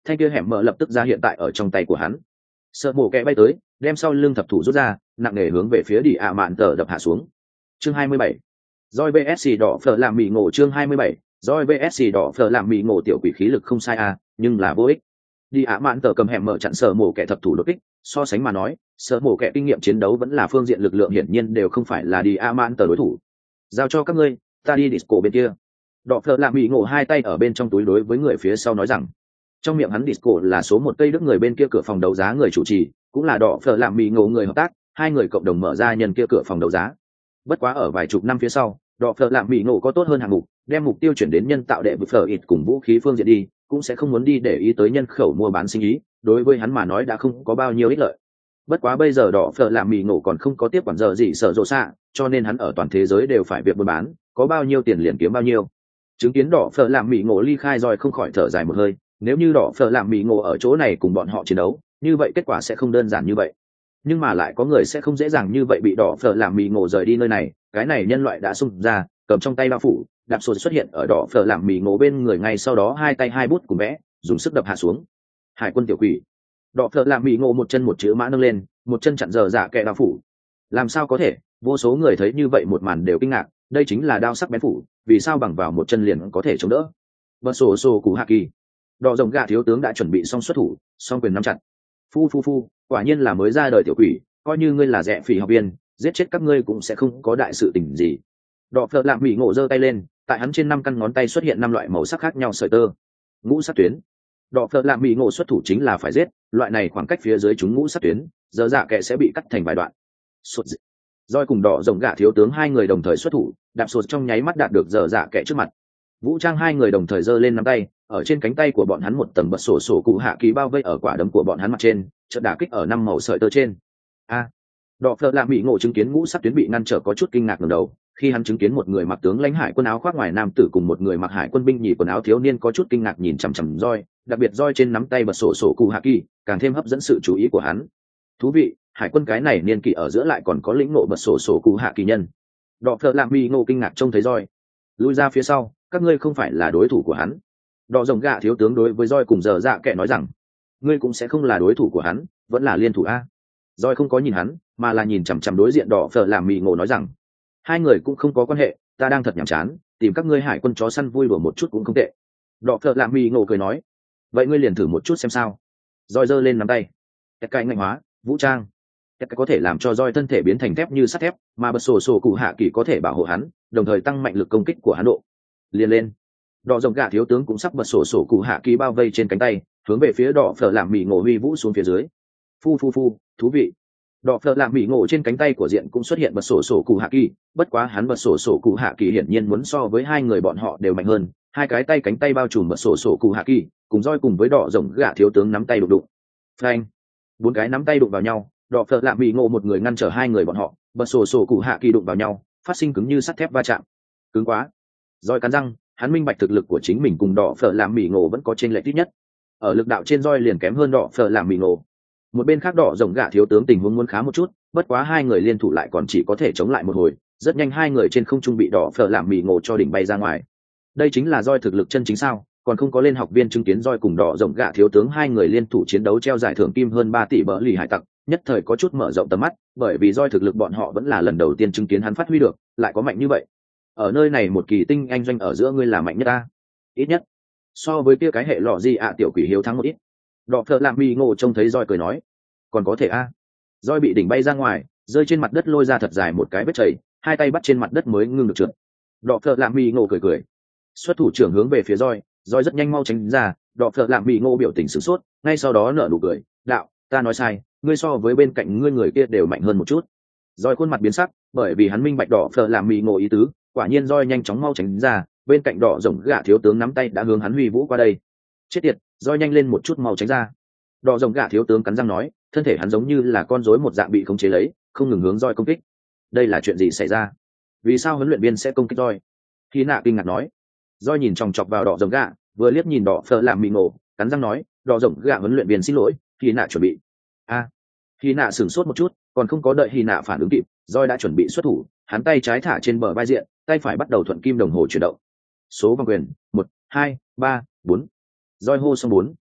thanh kia hẻm mở lập tức ra hiện tại ở trong tay của hắn. Sợ mổ kẹ bay tới, đem sau lưng thập thủ rút ra, nặng nề hướng về phía đi ạ mạn tờ đập hạ xuống. Chương hai mươi bảy, Joy vê ét xê đỏ phở làm mì ngộ. Chương hai mươi bảy, Joy vê ét xê đỏ phở làm mì ngộ. Tiểu quỷ khí lực không sai à, nhưng là vô ích. Đi ạ mạn tờ cầm hẻm mở chặn sợ mổ kẹ thập thủ đột kích, so sánh mà nói, sợ mổ kẹ kinh nghiệm chiến đấu vẫn là phương diện lực lượng hiển nhiên đều không phải là đi ạ mạn tờ đối thủ. Giao cho các ngươi, ta đi disco bên kia. Đỏ phở làm mì ngộ hai tay ở bên trong túi đối với người phía sau nói rằng, trong miệng hắn disco là số một cây đức người bên kia cửa phòng đấu giá người chủ trì, cũng là đỏ phở làm mì ngộ người hợp tác, hai người cộng đồng mở ra nhân kia cửa phòng đấu giá. Bất quá ở vài chục năm phía sau, đỏ phở làm mì ngộ có tốt hơn hạng mục, đem mục tiêu chuyển đến nhân tạo đệ vực phở ít cùng vũ khí phương diện đi, cũng sẽ không muốn đi để ý tới nhân khẩu mua bán sinh ý, đối với hắn mà nói đã không có bao nhiêu ích lợi. Bất quá bây giờ đỏ phở làm mì ngộ còn không có tiếp quản giờ gì sợ rộ xạ, cho nên hắn ở toàn thế giới đều phải việc buôn bán, có bao nhiêu tiền liền kiếm bao nhiêu. Chứng kiến đỏ phở làm mì ngộ ly khai rồi không khỏi thở dài một hơi, nếu như đỏ phở làm mì ngộ ở chỗ này cùng bọn họ chiến đấu, như vậy kết quả sẽ không đơn giản như vậy. Nhưng mà lại có người sẽ không dễ dàng như vậy bị đỏ phở làm mì ngộ rời đi nơi này, cái này nhân loại đã xung ra, cầm trong tay bao phủ, đạp sột xuất hiện ở đỏ phở làm mì ngộ bên người, ngay sau đó hai tay hai bút cùng vẽ, dùng sức đập hạ xuống. Hải quân tiểu quỷ. Đỏ phở làm mì ngộ một chân một chữ mã nâng lên, một chân chặn giờ dạ kẹ đao phủ. Làm sao có thể? Vô số người thấy như vậy một màn đều kinh ngạc, đây chính là đao sắc bén phủ, vì sao bằng vào một chân liền có thể chống đỡ? Bật sổ sổ cú hạ kỳ. Đỏ rồng gà thiếu tướng đã chuẩn bị xong xuất thủ, song quyền nắm chặt. Phu phu phu, quả nhiên là mới ra đời tiểu quỷ, coi như ngươi là rẻ phỉ học viên, giết chết các ngươi cũng sẽ không có đại sự tình gì. Đỏ phở làm mì ngộ giơ tay lên, tại hắn trên năm căn ngón tay xuất hiện năm loại màu sắc khác nhau sợi tơ. Ngũ sắc tuyến. Đỏ phở làm mì ngộ xuất thủ chính là phải giết, loại này khoảng cách phía dưới chúng ngũ sắc tuyến, giờ dạ kẻ sẽ bị cắt thành vài đoạn. Sụt dị. Roi cùng đỏ rồng gà thiếu tướng hai người đồng thời xuất thủ, đạp sụt trong nháy mắt đạt được giờ dạ kẻ trước mặt. Vũ trang hai người đồng thời giơ lên nắm tay, ở trên cánh tay của bọn hắn một tầng bật sổ sổ cụ hạ kỳ bao vây ở quả đấm của bọn hắn mặt trên, chợt đả kích ở năm màu sợi tơ trên. A. Đỏ phở làm mì ngộ chứng kiến ngũ sắc tuyến bị ngăn trở có chút kinh ngạc ngẩng đầu, khi hắn chứng kiến một người mặc tướng lãnh hải quân áo khoác ngoài nam tử cùng một người mặc hải quân binh nhì quần áo thiếu niên có chút kinh ngạc nhìn chằm chằm roi, đặc biệt roi trên nắm tay bật sổ sổ cụ hạ kỳ, càng thêm hấp dẫn sự chú ý của hắn. Thú vị, hải quân cái này niên kỷ ở giữa lại còn có lĩnh ngộ bật sổ sổ cụ hạ kỳ nhân. Đỏ phở làm mì ngộ kinh ngạc trông thấy roi, lui ra phía sau, các ngươi không phải là đối thủ của hắn. Đỏ rồng gà thiếu tướng đối với roi cùng giờ dạ kệ nói rằng, ngươi cũng sẽ không là đối thủ của hắn, vẫn là liên thủ a. Roi không có nhìn hắn, mà là nhìn chằm chằm đối diện đỏ phở làm mì ngộ nói rằng, hai người cũng không có quan hệ, ta đang thật nhàm chán, tìm các ngươi hải quân chó săn vui đùa một chút cũng không tệ. Đỏ phở làm mì ngộ cười nói, vậy ngươi liền thử một chút xem sao. Roi giơ lên nắm tay, tất cả ngạnh hóa vũ trang, tất cả có thể làm cho roi thân thể biến thành thép như sắt thép, mà bật sổ sổ cụ hạ kỳ có thể bảo hộ hắn, đồng thời tăng mạnh lực công kích của hắn độ. Liền lên. Đỏ rồng gà thiếu tướng cũng sắp bật sổ sổ cụ hạ kỳ bao vây trên cánh tay, hướng về phía đỏ phở làm mì ngộ huy vũ xuống phía dưới. Phu phu phu, thú vị. Đỏ phở làm mì ngộ trên cánh tay của diện cũng xuất hiện bật sổ sổ cụ hạ kỳ, bất quá hắn bật sổ sổ cụ hạ kỳ hiển nhiên muốn so với hai người bọn họ đều mạnh hơn, hai cái tay cánh tay bao trùm bật sổ sổ cụ hạ kỳ, cùng roi cùng với đỏ rồng gà thiếu tướng nắm tay đụng đụng. Phanh. Bốn cái nắm tay đụng vào nhau, đỏ phở làm mì ngộ một người ngăn trở hai người bọn họ, bật sổ sổ cụ hạ kỳ đụng vào nhau, phát sinh cứng như sắt thép va chạm. Cứng quá. Roi cắn răng, hắn minh bạch thực lực của chính mình cùng đỏ phở làm mì ngộ vẫn có trên lệch ít nhất, ở lực đạo trên roi liền kém hơn đỏ phở làm mì ngộ. Một bên khác đỏ rồng gà thiếu tướng tình huống muốn khá một chút, bất quá hai người liên thủ lại còn chỉ có thể chống lại một hồi, rất nhanh hai người trên không trung bị đỏ phở làm mì ngộ cho đỉnh bay ra ngoài. Đây chính là roi thực lực chân chính sao? Còn không có lên học viên chứng kiến roi cùng đỏ rồng gà thiếu tướng hai người liên thủ chiến đấu treo giải thưởng kim hơn ba tỷ bỡ lì hải tặc, nhất thời có chút mở rộng tầm mắt, bởi vì roi thực lực bọn họ vẫn là lần đầu tiên chứng kiến hắn phát huy được, lại có mạnh như vậy. Ở nơi này một kỳ tinh anh doanh ở giữa ngươi là mạnh nhất ta, ít nhất so với kia cái hệ lọ gì ạ tiểu quỷ hiếu thắng một ít. Đỏ phở làm mì ngộ trông thấy roi cười nói, còn có thể a. À. Roi bị đỉnh bay ra ngoài, rơi trên mặt đất lôi ra thật dài một cái vết chảy, hai tay bắt trên mặt đất mới ngưng được trượt. Đỏ phở làm mì ngộ cười cười, xuất thủ trưởng hướng về phía roi, roi rất nhanh mau tránh ra. Đỏ phở làm mì ngộ biểu tình sửng sốt, ngay sau đó nở nụ cười, đạo, ta nói sai, ngươi so với bên cạnh ngươi người kia đều mạnh hơn một chút. Roi khuôn mặt biến sắc, bởi vì hắn minh bạch đỏ phở làm mì ngộ ý tứ, quả nhiên roi nhanh chóng mau tránh ra, bên cạnh đỏ rồng gà thiếu tướng nắm tay đã hướng hắn huy vũ qua đây. Chết tiệt, roi nhanh lên một chút mau tránh ra. Đỏ rồng gà thiếu tướng cắn răng nói, thân thể hắn giống như là con rối một dạng bị khống chế lấy, không ngừng hướng roi công kích. Đây là chuyện gì xảy ra? Vì sao huấn luyện viên sẽ công kích roi? Hy nạ kinh ngạc nói. Roi nhìn chòng chọc vào đỏ rồng gà, vừa liếc nhìn đỏ phở làm mì ngộ, cắn răng nói, đỏ rồng gà huấn luyện viên xin lỗi, Hy nạ chuẩn bị. A. À. Hy nạ sửng sốt một chút, còn không có đợi Hy nạ phản ứng kịp, roi đã chuẩn bị xuất thủ, hắn tay trái thả trên bờ vai diện, tay phải bắt đầu thuận kim đồng hồ chuyển động. Số vòng quyền, một, hai, ba, bốn. Roi hô xong bốn,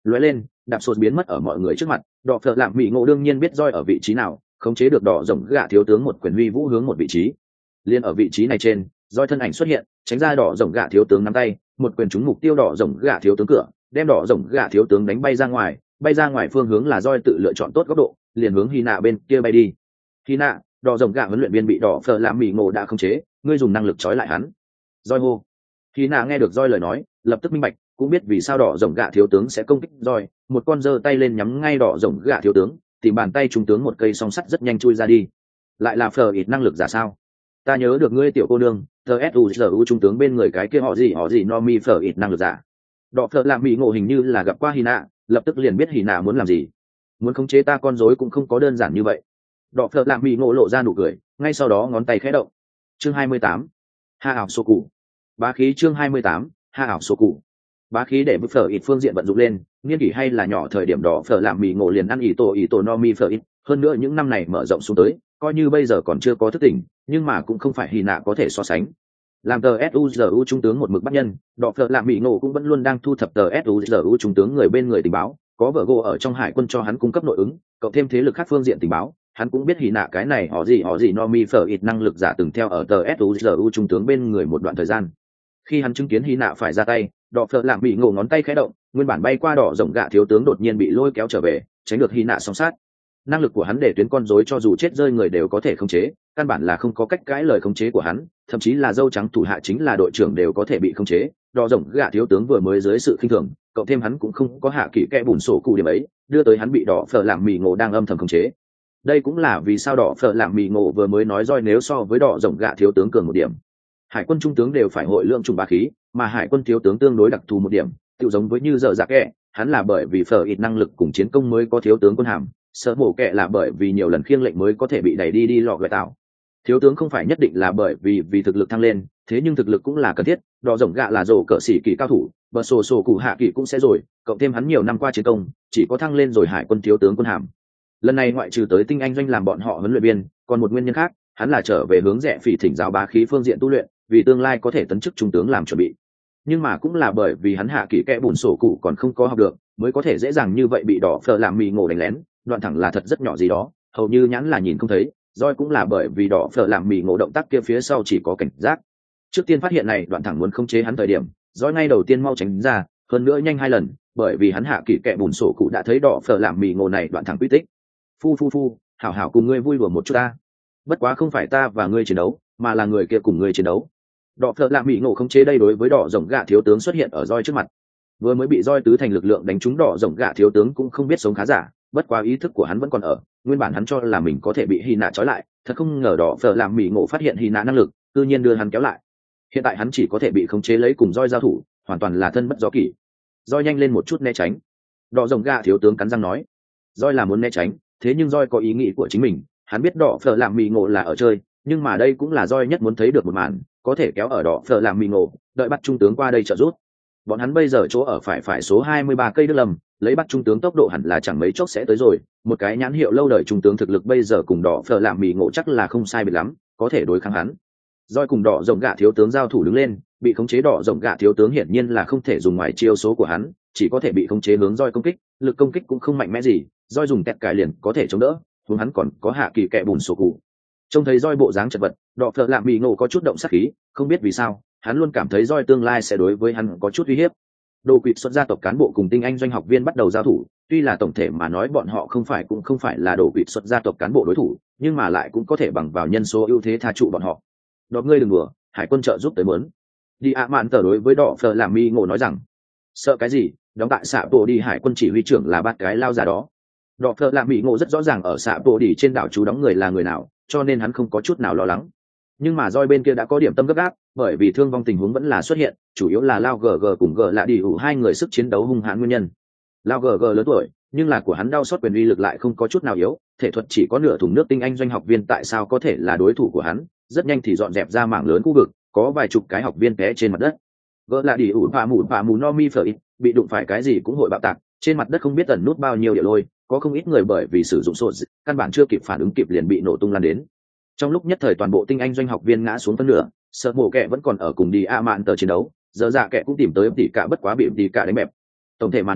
lóe lên đạp sột biến mất ở mọi người trước mặt. Đỏ phở làm mỹ ngộ đương nhiên biết roi ở vị trí nào, khống chế được đỏ rồng gạ thiếu tướng một quyền huy vũ hướng một vị trí. Liên ở vị trí này trên, roi thân ảnh xuất hiện, tránh ra đỏ rồng gạ thiếu tướng nắm tay, một quyền trúng mục tiêu đỏ rồng gạ thiếu tướng cửa, đem đỏ rồng gạ thiếu tướng đánh bay ra ngoài. Bay ra ngoài phương hướng là roi tự lựa chọn tốt góc độ, liền hướng hy nạ bên kia bay đi. Hy nạ, đỏ rồng gạ huấn luyện viên bị đỏ phở làm mỹ ngộ đã khống chế, ngươi dùng năng lực trói lại hắn. Roi hô. Hy nạ nghe được roi lời nói, lập tức minh bạch, cũng biết vì sao đỏ rồng gạ thiếu tướng sẽ công kích roi, một con giơ tay lên nhắm ngay đỏ rồng gạ thiếu tướng, tìm bàn tay trung tướng một cây song sắt rất nhanh chui ra đi. Lại là phở ít năng lực giả sao? Ta nhớ được ngươi tiểu cô nương, tsuzu trung tướng bên người cái kia họ gì họ gì no mi phở ít năng lực giả. Đỏ phở làm mỹ ngộ hình như là gặp qua hy nạ, lập tức liền biết hy nạ muốn làm gì. Muốn khống chế ta con rối cũng không có đơn giản như vậy. Đỏ phở làm mỹ ngộ lộ ra nụ cười, ngay sau đó ngón tay khẽ động. Chương hai mươi tám, ha ảo sô cụ. Bá khí chương hai mươi tám, ha ảo sô cụ. Bá khí để bức phở ít phương diện vận dụng lên, niên kỷ hay là nhỏ thời điểm đỏ phở làm mỹ ngộ liền ăn ỷ tổ ỷ tổ no mi phở ít, hơn nữa những năm này mở rộng xuống tới, coi như bây giờ còn chưa có thức tỉnh, nhưng mà cũng không phải hy nạ có thể so sánh. Làm tờ suzu trung tướng một mực bắt nhân, đỏ phở làm mỹ ngộ cũng vẫn luôn đang thu thập tờ suzu trung tướng người bên người tình báo, có vợ gỗ ở trong hải quân cho hắn cung cấp nội ứng, cộng thêm thế lực khác phương diện tình báo, hắn cũng biết hy nạ cái này họ gì họ gì no mi phở ít năng lực giả từng theo ở tờ suzu trung tướng bên người một đoạn thời gian. Khi hắn chứng kiến hy nạ phải ra tay, đỏ phở làm mỹ ngộ ngón tay khẽ động, nguyên bản bay qua đỏ rồng gạ thiếu tướng đột nhiên bị lôi kéo trở về, tránh được hy nạ song sát. Năng lực của hắn để tuyến con rối cho dù chết rơi người đều có thể khống chế, căn bản là không có cách cãi lời khống chế của hắn, thậm chí là dâu trắng thủ hạ chính là đội trưởng đều có thể bị khống chế. Đỏ rồng gạ thiếu tướng vừa mới dưới sự khinh thường, cộng thêm hắn cũng không có hạ kỹ kẽ bùn sổ cụ điểm ấy, đưa tới hắn bị đỏ phở làm mì ngộ đang âm thầm khống chế. Đây cũng là vì sao đỏ phở làm mì ngộ vừa mới nói roi nếu so với đỏ rồng gạ thiếu tướng cường một điểm. Hải quân trung tướng đều phải hội lượng trùng bá khí, mà hải quân thiếu tướng tương đối đặc thù một điểm, tự giống với như giờ dạ kệ, hắn là bởi vì phở ít năng lực cùng chiến công mới có thiếu tướng quân hàm, sợ mổ kệ là bởi vì nhiều lần khiêng lệnh mới có thể bị đẩy đi đi lọ gợi tạo. Thiếu tướng không phải nhất định là bởi vì vì thực lực thăng lên, thế nhưng thực lực cũng là cần thiết. Đỏ rồng gạ là rổ cỡ sĩ kỳ cao thủ, bờ sổ sổ cụ hạ kỳ cũng sẽ rồi, cộng thêm hắn nhiều năm qua chiến công, chỉ có thăng lên rồi hải quân thiếu tướng quân hàm. Lần này ngoại trừ tới tinh anh doanh làm bọn họ huấn luyện viên, còn một nguyên nhân khác, hắn là trở về hướng rẽ phỉ thỉnh giáo bá khí phương diện tu luyện, vì tương lai có thể tấn chức trung tướng làm chuẩn bị. Nhưng mà cũng là bởi vì hắn hạ kỳ kẽ bùn sổ cụ còn không có học được, mới có thể dễ dàng như vậy bị đỏ phở làm mì ngộ đánh lén, đoạn thẳng là thật rất nhỏ gì đó, hầu như nhãn là nhìn không thấy. Roi cũng là bởi vì đỏ phở làm mì ngộ động tác kia phía sau chỉ có cảnh giác. Trước tiên phát hiện này đoạn thẳng muốn khống chế hắn thời điểm, Roi ngay đầu tiên mau tránh ra, hơn nữa nhanh hai lần, bởi vì hắn hạ kỳ kẽ bùn sổ cụ đã thấy đỏ phở làm mì ngộ này đoạn thẳng quy tích. Phu phu phu, hảo hảo cùng ngươi vui đùa một chút ta. Bất quá không phải ta và ngươi chiến đấu, mà là người kia cùng ngươi chiến đấu. Đỏ phở làm mì ngộ khống chế đây đối với đỏ rồng gạ thiếu tướng xuất hiện ở Roi trước mặt. Vừa mới bị Roi tứ thành lực lượng đánh trúng đỏ rồng gạ thiếu tướng cũng không biết sống khá giả, bất quá ý thức của hắn vẫn còn ở, nguyên bản hắn cho là mình có thể bị hy nạ trói lại, thật không ngờ đỏ phở làm mì ngộ phát hiện hy nạ năng lực, tự nhiên đưa hắn kéo lại. Hiện tại hắn chỉ có thể bị khống chế lấy cùng Roi giao thủ, hoàn toàn là thân bất do kỷ. Roi nhanh lên một chút né tránh. Đỏ rồng gạ thiếu tướng cắn răng nói. Roi là muốn né tránh, thế nhưng Roi có ý nghĩ của chính mình, hắn biết đỏ phở làm mì ngộ là ở chơi, nhưng mà đây cũng là Roi nhất muốn thấy được một màn, có thể kéo ở đỏ phở làm mì ngộ, đợi bắt trung tướng qua đây trợ giúp. Bọn hắn bây giờ chỗ ở phải phải số hai mươi ba cây Đức Lâm, lấy bắt trung tướng tốc độ hẳn là chẳng mấy chốc sẽ tới rồi, một cái nhãn hiệu lâu đời trung tướng thực lực bây giờ cùng đỏ phở làm mì ngộ chắc là không sai biệt lắm, có thể đối kháng hắn. Roi cùng đỏ rồng gạ thiếu tướng giao thủ đứng lên, bị khống chế đỏ rồng gạ thiếu tướng hiển nhiên là không thể dùng ngoài chiêu số của hắn, chỉ có thể bị khống chế hướng Roi công kích, lực công kích cũng không mạnh mẽ gì, Roi dùng tẹt cải liền có thể chống đỡ, hướng hắn còn có hạ kỳ kẹ bùn sổ cụ. Trông thấy Roi bộ dáng chật vật, đỏ phở làm mì ngộ có chút động sát khí, không biết vì sao, hắn luôn cảm thấy Roi tương lai sẽ đối với hắn có chút uy hiếp. Đồ quỵt xuất gia tộc cán bộ cùng tinh anh doanh học viên bắt đầu giao thủ, tuy là tổng thể mà nói bọn họ không phải cũng không phải là đồ quỵt xuất gia tộc cán bộ đối thủ, nhưng mà lại cũng có thể bằng vào nhân số ưu thế tha trụ bọn họ. Đó ngươi đừng đùa, hải quân trợ giúp tới muốn. Đi ạ mạn tờ đối với đỏ phở làm mi ngộ nói rằng, sợ cái gì, đóng tại xạ bộ đi hải quân chỉ huy trưởng là bát cái lao giả đó. Đỏ phở làm mi ngộ rất rõ ràng ở xạ bộ đi trên đảo chú đóng người là người nào, cho nên hắn không có chút nào lo lắng. Nhưng mà Roi bên kia đã có điểm tâm gấp gáp, bởi vì thương vong tình huống vẫn là xuất hiện, chủ yếu là Lao gờ gờ cùng gờ lạ đi ủ hai người sức chiến đấu hung hãn nguyên nhân. Lao gờ gờ lớn tuổi, nhưng là của hắn đau sót quyền uy lực lại không có chút nào yếu, thể thuật chỉ có nửa thùng nước tinh anh doanh học viên tại sao có thể là đối thủ của hắn, rất nhanh thì dọn dẹp ra mảng lớn khu vực, có vài chục cái học viên té trên mặt đất. Gờ lạ đi ủ và mù và mù no mi phở ít, bị đụng phải cái gì cũng hội bạo tạc, trên mặt đất không biết tẩn nút bao nhiêu địa lôi, có không ít người bởi vì sử dụng sột, căn bản chưa kịp phản ứng kịp liền bị nổ tung lan đến. Trong lúc nhất thời toàn bộ tinh anh doanh học viên ngã xuống phân nửa, sợ mổ kẹ vẫn còn ở cùng đi a mạn tờ chiến đấu, giờ dạ kẹ cũng tìm tới tỷ cả bất quá bị tỷ cả đánh bẹp. Tổng thể mà nói,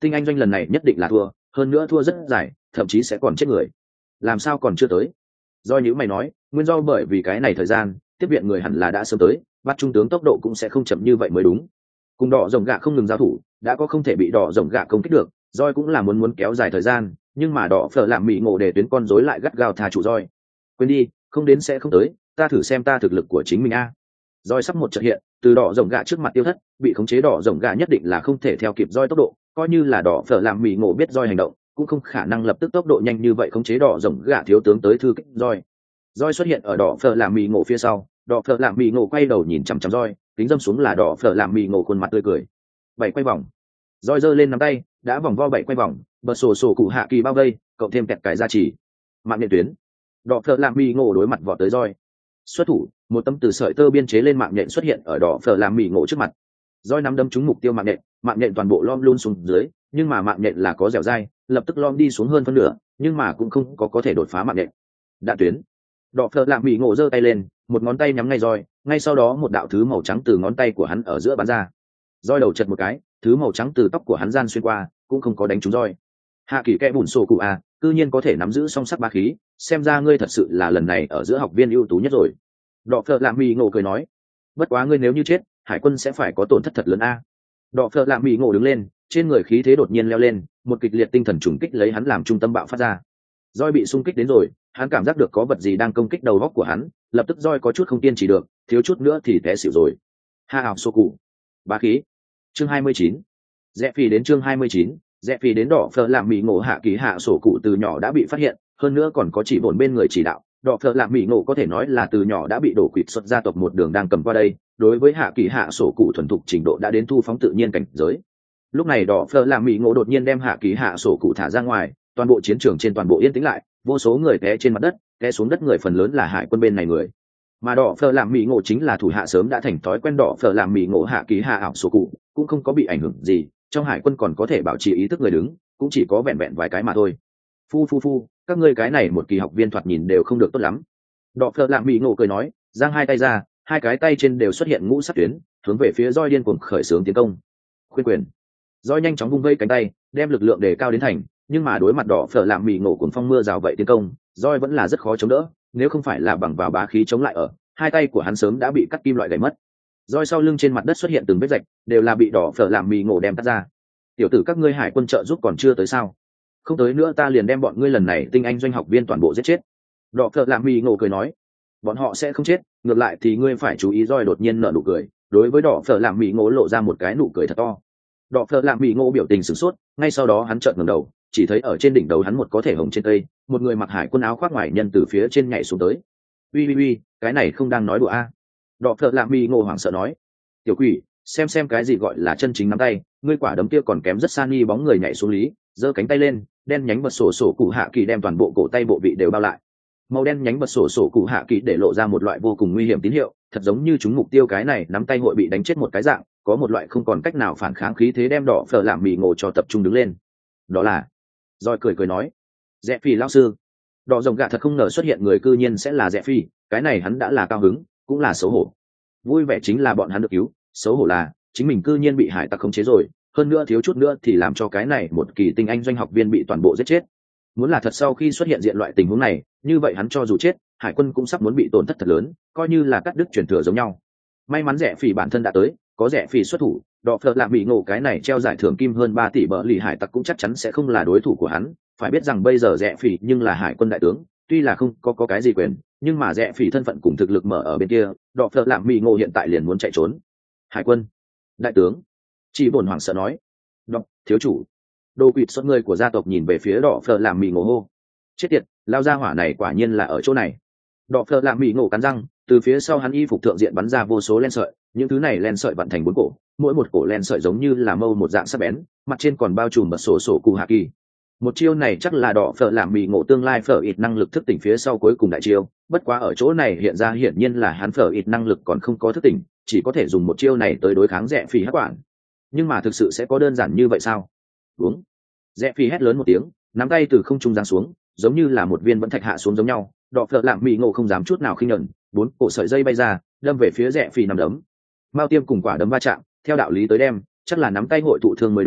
tinh anh doanh lần này nhất định là thua, hơn nữa thua rất dài, thậm chí sẽ còn chết người. Làm sao còn chưa tới? Do những mày nói, nguyên do bởi vì cái này thời gian tiếp viện người hẳn là đã sớm tới, bắt trung tướng tốc độ cũng sẽ không chậm như vậy mới đúng. Cùng đỏ rồng gạ không ngừng giao thủ, đã có không thể bị đỏ rồng gạ công kích được, roi cũng là muốn muốn kéo dài thời gian, nhưng mà đỏ phở làm mị ngộ để tuyến con rối lại gắt gao thà chủ roi. Quên đi, không đến sẽ không tới, ta thử xem ta thực lực của chính mình a. Roi sắp một trận hiện, từ đỏ rồng gạ trước mặt tiêu thất, bị khống chế đỏ rồng gạ nhất định là không thể theo kịp roi tốc độ, coi như là đỏ phở làm mị ngộ biết roi hành động, cũng không khả năng lập tức tốc độ nhanh như vậy khống chế đỏ rồng gạ thiếu tướng tới thư kích roi. Roi xuất hiện ở đỏ phở làm mị ngộ phía sau, đỏ phở làm mị ngộ quay đầu nhìn chằm chằm roi, kính dâm xuống là đỏ phở làm mị ngộ khuôn mặt tươi cười. Bảy quay vòng, roi giơ lên nắm tay, đã vòng vo bảy quay vòng, bật sổ sổ cụ hạ kỳ bao vây, cộng thêm kẹt cái gia trì. Mạng nhện tuyến, đỏ phở làm mị ngộ đối mặt vọt tới roi. Xuất thủ, một tấm từ sợi tơ biên chế lên mạng nhện xuất hiện ở đỏ phở làm mị ngộ trước mặt. Roi nắm đấm trúng mục tiêu mạng nhện, mạng nhện toàn bộ lom luôn xuống dưới, nhưng mà mạng nhện là có dẻo dai, lập tức lom đi xuống hơn phân nửa, nhưng mà cũng không có có thể đột phá mạng nhện. Đạn tuyến, đỏ phở làm mị ngộ giơ tay lên, một ngón tay nhắm ngay roi, ngay sau đó một đạo thứ màu trắng từ ngón tay của hắn ở giữa bắn ra. Roi đầu chật một cái, thứ màu trắng từ tóc của hắn gian xuyên qua, cũng không có đánh trúng roi. Hạ kỳ kẽ bùn sổ cụ à, cư nhiên có thể nắm giữ song sắc ba khí, xem ra ngươi thật sự là lần này ở giữa học viên ưu tú nhất rồi. Đỏ phở làm mị ngộ cười nói, bất quá ngươi nếu như chết, hải quân sẽ phải có tổn thất thật lớn a. Đỏ phở làm mị ngộ đứng lên, trên người khí thế đột nhiên leo lên, một kịch liệt tinh thần trùng kích lấy hắn làm trung tâm bạo phát ra. Roi bị xung kích đến rồi, hắn cảm giác được có vật gì đang công kích đầu góc của hắn, lập tức roi có chút không tiên chỉ được, thiếu chút nữa thì té xỉu rồi. Ha ảo sô cụ, bá khí. Chương hai mươi chín, rẽ phi đến chương hai mươi chín, rẽ phi đến đỏ phở làm mị ngộ hạ ký hạ sổ cụ từ nhỏ đã bị phát hiện, hơn nữa còn có chỉ bổn bên người chỉ đạo. Đỏ phở làm mị ngộ có thể nói là từ nhỏ đã bị đổ quỵt xuất gia tộc một đường đang cầm qua đây, đối với hạ kỳ hạ sổ cụ thuần thục trình độ đã đến thu phóng tự nhiên cảnh giới. Lúc này đỏ phở làm mị ngộ đột nhiên đem hạ kỳ hạ sổ cụ thả ra ngoài, toàn bộ chiến trường trên toàn bộ yên tĩnh lại, vô số người té trên mặt đất, té xuống đất người phần lớn là hải quân bên này người. Mà đỏ phở làm mị ngộ chính là thủ hạ sớm đã thành thói quen đỏ phở làm mị ngộ hạ kỳ hạ ảo sổ cụ, cũng không có bị ảnh hưởng gì, trong hải quân còn có thể bảo trì ý thức người đứng, cũng chỉ có vẹn vẹn vài cái mà thôi. Phu phu phu, các ngươi cái này một kỳ học viên thoạt nhìn đều không được tốt lắm. Đỏ phở làm mị ngộ cười nói, giang hai tay ra, hai cái tay trên đều xuất hiện ngũ sắc tuyến, hướng về phía roi điên cuồng khởi xướng tiến công. Khuyên quyền, roi nhanh chóng vung vây cánh tay, đem lực lượng đề cao đến thành, nhưng mà đối mặt đỏ phở làm mị ngộ cuồng phong mưa rào vậy tiến công, roi vẫn là rất khó chống đỡ, nếu không phải là bằng vào bá khí chống lại ở, hai tay của hắn sớm đã bị cắt kim loại gãy mất. Roi sau lưng trên mặt đất xuất hiện từng vết rạch, đều là bị đỏ phở làm mị ngộ đem cắt ra. Tiểu tử các ngươi hải quân trợ giúp còn chưa tới sao? Không tới nữa ta liền đem bọn ngươi lần này tinh anh doanh học viên toàn bộ giết chết. Đỏ phở làm mị ngộ cười nói, bọn họ sẽ không chết, ngược lại thì ngươi phải chú ý. Roi đột nhiên nở nụ cười, đối với đỏ phở làm mị ngộ lộ ra một cái nụ cười thật to. Đỏ phở làm mị ngộ biểu tình sửng sốt, ngay sau đó hắn trợn ngẩng đầu, chỉ thấy ở trên đỉnh đầu hắn một có thể hồng trên cây, một người mặc hải quân áo khoác ngoài nhân từ phía trên nhảy xuống tới. Ui ui ui, cái này không đang nói đùa a. À. Đỏ phở làm mị ngộ hoảng sợ nói, tiểu quỷ, xem xem cái gì gọi là chân chính nắm tay, ngươi quả đấm kia còn kém rất xa. Nghi bóng người nhảy xuống lý, giơ cánh tay lên, đen nhánh bật sổ sổ cụ hạ kỳ đem toàn bộ cổ tay bộ vị đều bao lại. Màu đen nhánh bật sổ sổ cụ hạ kỳ để lộ ra một loại vô cùng nguy hiểm tín hiệu, thật giống như chúng mục tiêu cái này nắm tay hội bị đánh chết một cái dạng, có một loại không còn cách nào phản kháng khí thế đem đỏ phở làm mị ngộ cho tập trung đứng lên. Đó là, Roi cười cười nói, Rẽ Phi lão sư. Đỏ rồng gạ thật không ngờ xuất hiện người cư nhiên sẽ là Rẽ Phi, cái này hắn đã là cao hứng, cũng là xấu hổ. Vui vẻ chính là bọn hắn được cứu, xấu hổ là chính mình cư nhiên bị hải tặc khống chế rồi, hơn nữa thiếu chút nữa thì làm cho cái này một kỳ tinh anh doanh học viên bị toàn bộ giết chết. Muốn là thật sau khi xuất hiện diện loại tình huống này, như vậy hắn cho dù chết, hải quân cũng sắp muốn bị tổn thất thật lớn, coi như là cắt đứt truyền thừa giống nhau. May mắn Rẽ Phi bản thân đã tới, có Rẽ Phi xuất thủ, đỏ phở làm mị ngộ cái này treo giải thưởng kim hơn ba tỷ bờ lì hải tặc cũng chắc chắn sẽ không là đối thủ của hắn. Phải biết rằng bây giờ Rẽ Phi nhưng là hải quân đại tướng, tuy là không có có cái gì quyền, nhưng mà Rẽ Phi thân phận cùng thực lực mở ở bên kia, đỏ phở làm mị ngộ hiện tại liền muốn chạy trốn. Hải quân, đại tướng, chỉ bổn hoàng sợ nói, đọc thiếu chủ. Đồ quỵt xuất người của gia tộc nhìn về phía đỏ phở làm mị ngộ hô, chết tiệt, lao ra hỏa này quả nhiên là ở chỗ này. Đỏ phở làm mị ngộ cắn răng, từ phía sau hắn y phục thượng diện bắn ra vô số len sợi, những thứ này len sợi vặn thành bốn cổ, mỗi một cổ len sợi giống như là mâu một dạng sắc bén, mặt trên còn bao trùm bật sổ sổ cụ hạ kỳ. Một chiêu này chắc là đỏ phở làm mị ngộ tương lai phở ít năng lực thức tỉnh phía sau cuối cùng đại chiêu, bất quá ở chỗ này hiện ra hiển nhiên là hắn phở ít năng lực còn không có thức tỉnh, chỉ có thể dùng một chiêu này tới đối kháng Rẽ Phi hắc quản. Nhưng mà thực sự sẽ có đơn giản như vậy sao? Uống. Rẽ Phi hét lớn một tiếng, nắm tay từ không trung giáng xuống, giống như là một viên vẫn thạch hạ xuống giống nhau. Đỏ phở làm mị ngộ không dám chút nào khinh nhẫn, bốn cổ sợi dây bay ra, đâm về phía Rẽ Phi nằm đấm. Mao tiêm cùng quả đấm va chạm, theo đạo lý tới đem, chắc là nắm tay hội thụ thương mới đúng,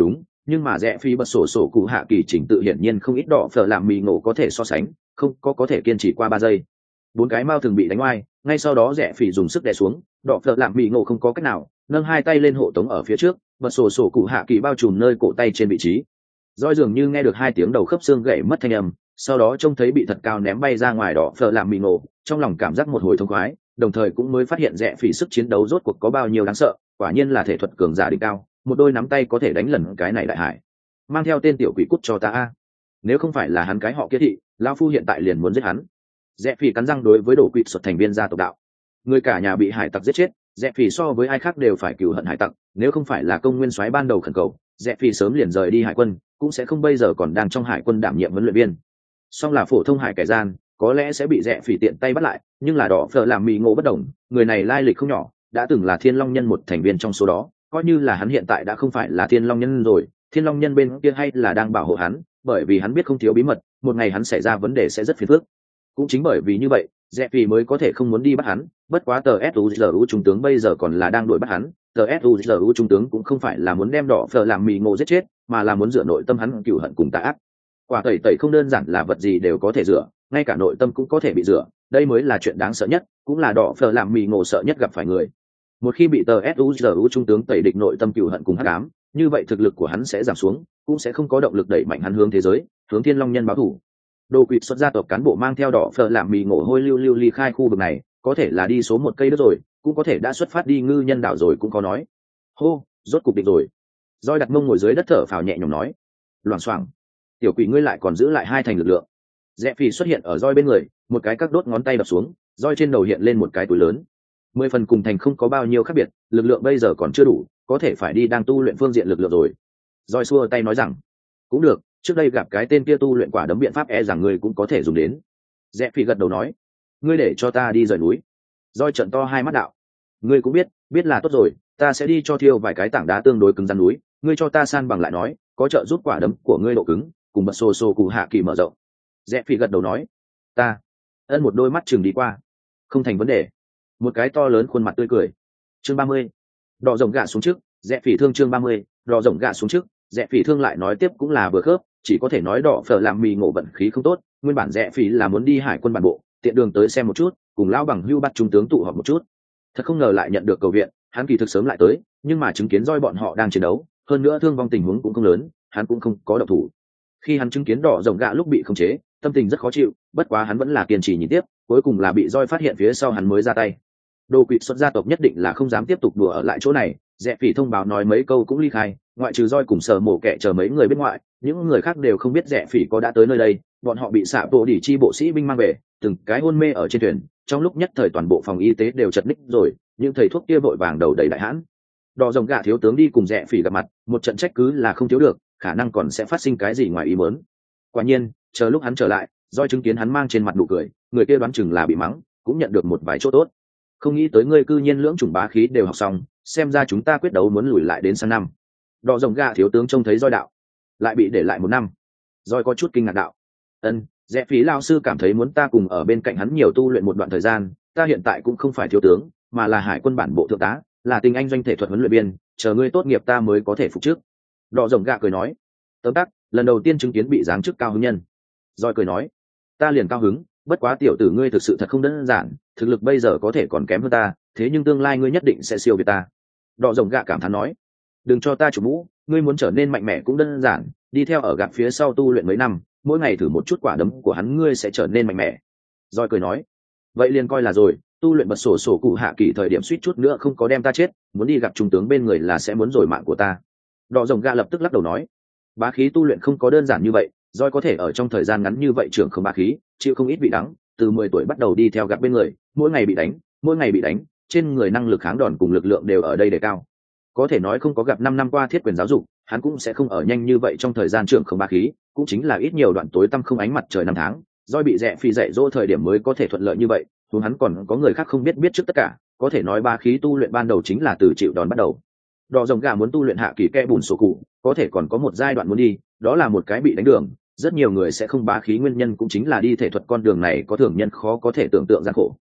nhưng mà rẽ phi bật sổ sổ cụ hạ kỳ chỉnh tự hiển nhiên không ít đỏ phở làm mì ngộ có thể so sánh, không có có thể kiên trì qua ba giây. Bốn cái mao thường bị đánh oai, ngay sau đó rẽ phi dùng sức đè xuống, đỏ phở làm mì ngộ không có cách nào, nâng hai tay lên hộ tống ở phía trước, bật sổ sổ cụ hạ kỳ bao trùm nơi cổ tay trên vị trí. Roi dường như nghe được hai tiếng đầu khớp xương gãy mất thanh âm, sau đó trông thấy bị thật cao ném bay ra ngoài đỏ phở làm mì ngộ, trong lòng cảm giác một hồi thông khoái, đồng thời cũng mới phát hiện rẽ phỉ sức chiến đấu rốt cuộc có bao nhiêu đáng sợ, quả nhiên là thể thuật cường giả đỉnh cao, một đôi nắm tay có thể đánh lần cái này đại hải. Mang theo tên tiểu quỷ cút cho ta a, nếu không phải là hắn cái họ kia thị, lão phu hiện tại liền muốn giết hắn. Rẽ phỉ cắn răng đối với đổ quỵ xuất thành viên gia tộc đạo, người cả nhà bị hải tặc giết chết, rẽ phỉ so với ai khác đều phải cừu hận hải tặc, nếu không phải là công nguyên soái ban đầu khẩn cầu, rẽ phỉ sớm liền rời đi hải quân, cũng sẽ không bây giờ còn đang trong hải quân đảm nhiệm huấn luyện viên. Song là phổ thông hải kẻ gian, có lẽ sẽ bị rẽ phỉ tiện tay bắt lại, nhưng là đỏ phở làm mì ngộ bất đồng, người này lai lịch không nhỏ, đã từng là thiên long nhân một thành viên trong số đó, coi như là hắn hiện tại đã không phải là thiên long nhân rồi, thiên long nhân bên kia hay là đang bảo hộ hắn, bởi vì hắn biết không thiếu bí mật, một ngày hắn xảy ra vấn đề sẽ rất phiền phức. Cũng chính bởi vì như vậy, rẽ phỉ mới có thể không muốn đi bắt hắn, bất quá tờ suzu trung tướng bây giờ còn là đang đuổi bắt hắn, tờ suzu trung tướng cũng không phải là muốn đem đỏ phở làm mì ngộ giết chết, mà là muốn rửa nội tâm hắn cừu hận cùng tà ác. Quả tẩy tẩy không đơn giản là vật gì đều có thể rửa, ngay cả nội tâm cũng có thể bị rửa, đây mới là chuyện đáng sợ nhất, cũng là đỏ phở làm mì ngộ sợ nhất gặp phải người. Một khi bị tờ suzu trung tướng tẩy địch nội tâm cừu hận cùng hắc ám, như vậy thực lực của hắn sẽ giảm xuống, cũng sẽ không có động lực đẩy mạnh hắn hướng thế giới, hướng thiên long nhân báo thù. Đồ quỵt xuất gia tộc cán bộ mang theo đỏ phở làm mì ngộ hôi lưu lưu ly khai khu vực này, có thể là đi số một cây đất rồi, cũng có thể đã xuất phát đi ngư nhân đảo rồi cũng có nói. Hô, rốt cục định rồi. Roi đặt mông ngồi dưới đất thở phào nhẹ nhõm nói, loảng xoảng, tiểu quỷ ngươi lại còn giữ lại hai thành lực lượng. Rẽ phỉ xuất hiện ở roi bên người, một cái các đốt ngón tay đập xuống, roi trên đầu hiện lên một cái túi lớn. Mười phần cùng thành không có bao nhiêu khác biệt, lực lượng bây giờ còn chưa đủ, có thể phải đi đang tu luyện phương diện lực lượng rồi. Roi xua tay nói rằng, cũng được, trước đây gặp cái tên kia tu luyện quả đấm biện pháp e rằng ngươi cũng có thể dùng đến. Rẽ phỉ gật đầu nói, ngươi để cho ta đi rời núi. Roi trợn to hai mắt đạo, ngươi cũng biết, biết là tốt rồi, ta sẽ đi cho thiêu vài cái tảng đá tương đối cứng rắn núi, ngươi cho ta san bằng lại nói, có trợ giúp quả đấm của ngươi độ cứng, cùng bật xô xô cụ hạ kỳ mở rộng. Rẽ phỉ gật đầu nói, ta ân một đôi mắt chừng đi qua, không thành vấn đề. Một cái to lớn khuôn mặt tươi cười. Chương ba mươi, đỏ rồng gạ xuống trước. Rẽ phỉ thương chương ba mươi, đỏ rồng gạ xuống trước. Rẽ phỉ thương lại nói tiếp cũng là vừa khớp, chỉ có thể nói đỏ phở làm mì ngộ vận khí không tốt, nguyên bản rẽ phỉ là muốn đi hải quân bản bộ, tiện đường tới xem một chút, cùng lão bằng hưu bắt trung tướng tụ họp một chút. Thật không ngờ lại nhận được cầu viện, hắn kỳ thực sớm lại tới, nhưng mà chứng kiến roi bọn họ đang chiến đấu, hơn nữa thương vong tình huống cũng không lớn, hắn cũng không có động thủ. Khi hắn chứng kiến đỏ rồng gạ lúc bị khống chế, tâm tình rất khó chịu, bất quá hắn vẫn là kiên trì nhìn tiếp, cuối cùng là bị roi phát hiện phía sau hắn mới ra tay. Đồ quỵt xuất gia tộc nhất định là không dám tiếp tục đùa ở lại chỗ này, rẽ phỉ thông báo nói mấy câu cũng ly khai, ngoại trừ roi cùng sở mổ kẻ chờ mấy người bên ngoại, những người khác đều không biết rẽ phỉ có đã tới nơi đây, bọn họ bị xạ bộ đỉ chi bộ sĩ binh mang về, từng cái hôn mê ở trên thuyền, trong lúc nhất thời toàn bộ phòng y tế đều chật ních rồi, những thầy thuốc kia vội vàng đầu đầy đại hãn. Đỏ rồng gạ thiếu tướng đi cùng rẽ phỉ gặp mặt, một trận trách cứ là không thiếu được, khả năng còn sẽ phát sinh cái gì ngoài ý muốn. Quả nhiên, chờ lúc hắn trở lại, roi chứng kiến hắn mang trên mặt nụ cười, người kia đoán chừng là bị mắng, cũng nhận được một vài chỗ tốt. Không nghĩ tới ngươi cư nhiên lưỡng chủng bá khí đều học xong, xem ra chúng ta quyết đấu muốn lùi lại đến sang năm. Đỏ rồng gạ thiếu tướng trông thấy roi đạo, lại bị để lại một năm. Roi có chút kinh ngạc đạo, ân, rẽ phí lao sư cảm thấy muốn ta cùng ở bên cạnh hắn nhiều tu luyện một đoạn thời gian, ta hiện tại cũng không phải thiếu tướng, mà là hải quân bản bộ thượng tá, là tinh anh doanh thể thuật huấn luyện viên, chờ ngươi tốt nghiệp ta mới có thể phục trước. Đỏ rồng gạ cười nói, tấm tắc, lần đầu tiên chứng kiến bị giáng chức cao hứng nhân. Roi cười nói, ta liền cao hứng, bất quá tiểu tử ngươi thực sự thật không đơn giản, thực lực bây giờ có thể còn kém hơn ta, thế nhưng tương lai ngươi nhất định sẽ siêu việt ta. Đỏ rồng gạ cảm thán nói, đừng cho ta chủ mũ, ngươi muốn trở nên mạnh mẽ cũng đơn giản, đi theo ở gạt phía sau tu luyện mấy năm, mỗi ngày thử một chút quả đấm của hắn ngươi sẽ trở nên mạnh mẽ. Roi cười nói, vậy liền coi là rồi, tu luyện bật sổ sổ cụ hạ kỳ thời điểm suýt chút nữa không có đem ta chết, muốn đi gặp trung tướng bên người là sẽ muốn rồi mạng của ta. Đỏ rồng gạ lập tức lắc đầu nói, bá khí tu luyện không có đơn giản như vậy, Roi có thể ở trong thời gian ngắn như vậy trưởng không bá khí, chịu không ít bị đắng, từ mười tuổi bắt đầu đi theo gặp bên người, mỗi ngày bị đánh, mỗi ngày bị đánh, trên người năng lực kháng đòn cùng lực lượng đều ở đây đề cao. Có thể nói không có gặp năm năm qua thiết quyền giáo dục, hắn cũng sẽ không ở nhanh như vậy trong thời gian trưởng không bá khí, cũng chính là ít nhiều đoạn tối tăm không ánh mặt trời năm tháng, Roi bị rẽ phi dạy dỗ thời điểm mới có thể thuận lợi như vậy, huống hắn còn có người khác không biết biết trước tất cả, có thể nói bá khí tu luyện ban đầu chính là từ chịu đòn bắt đầu. Đỏ rồng gà muốn tu luyện hạ kỳ kẽ bùn sổ cụ, có thể còn có một giai đoạn muốn đi, đó là một cái bị đánh đường, rất nhiều người sẽ không bá khí nguyên nhân cũng chính là đi thể thuật con đường này có thường nhân khó có thể tưởng tượng gian khổ.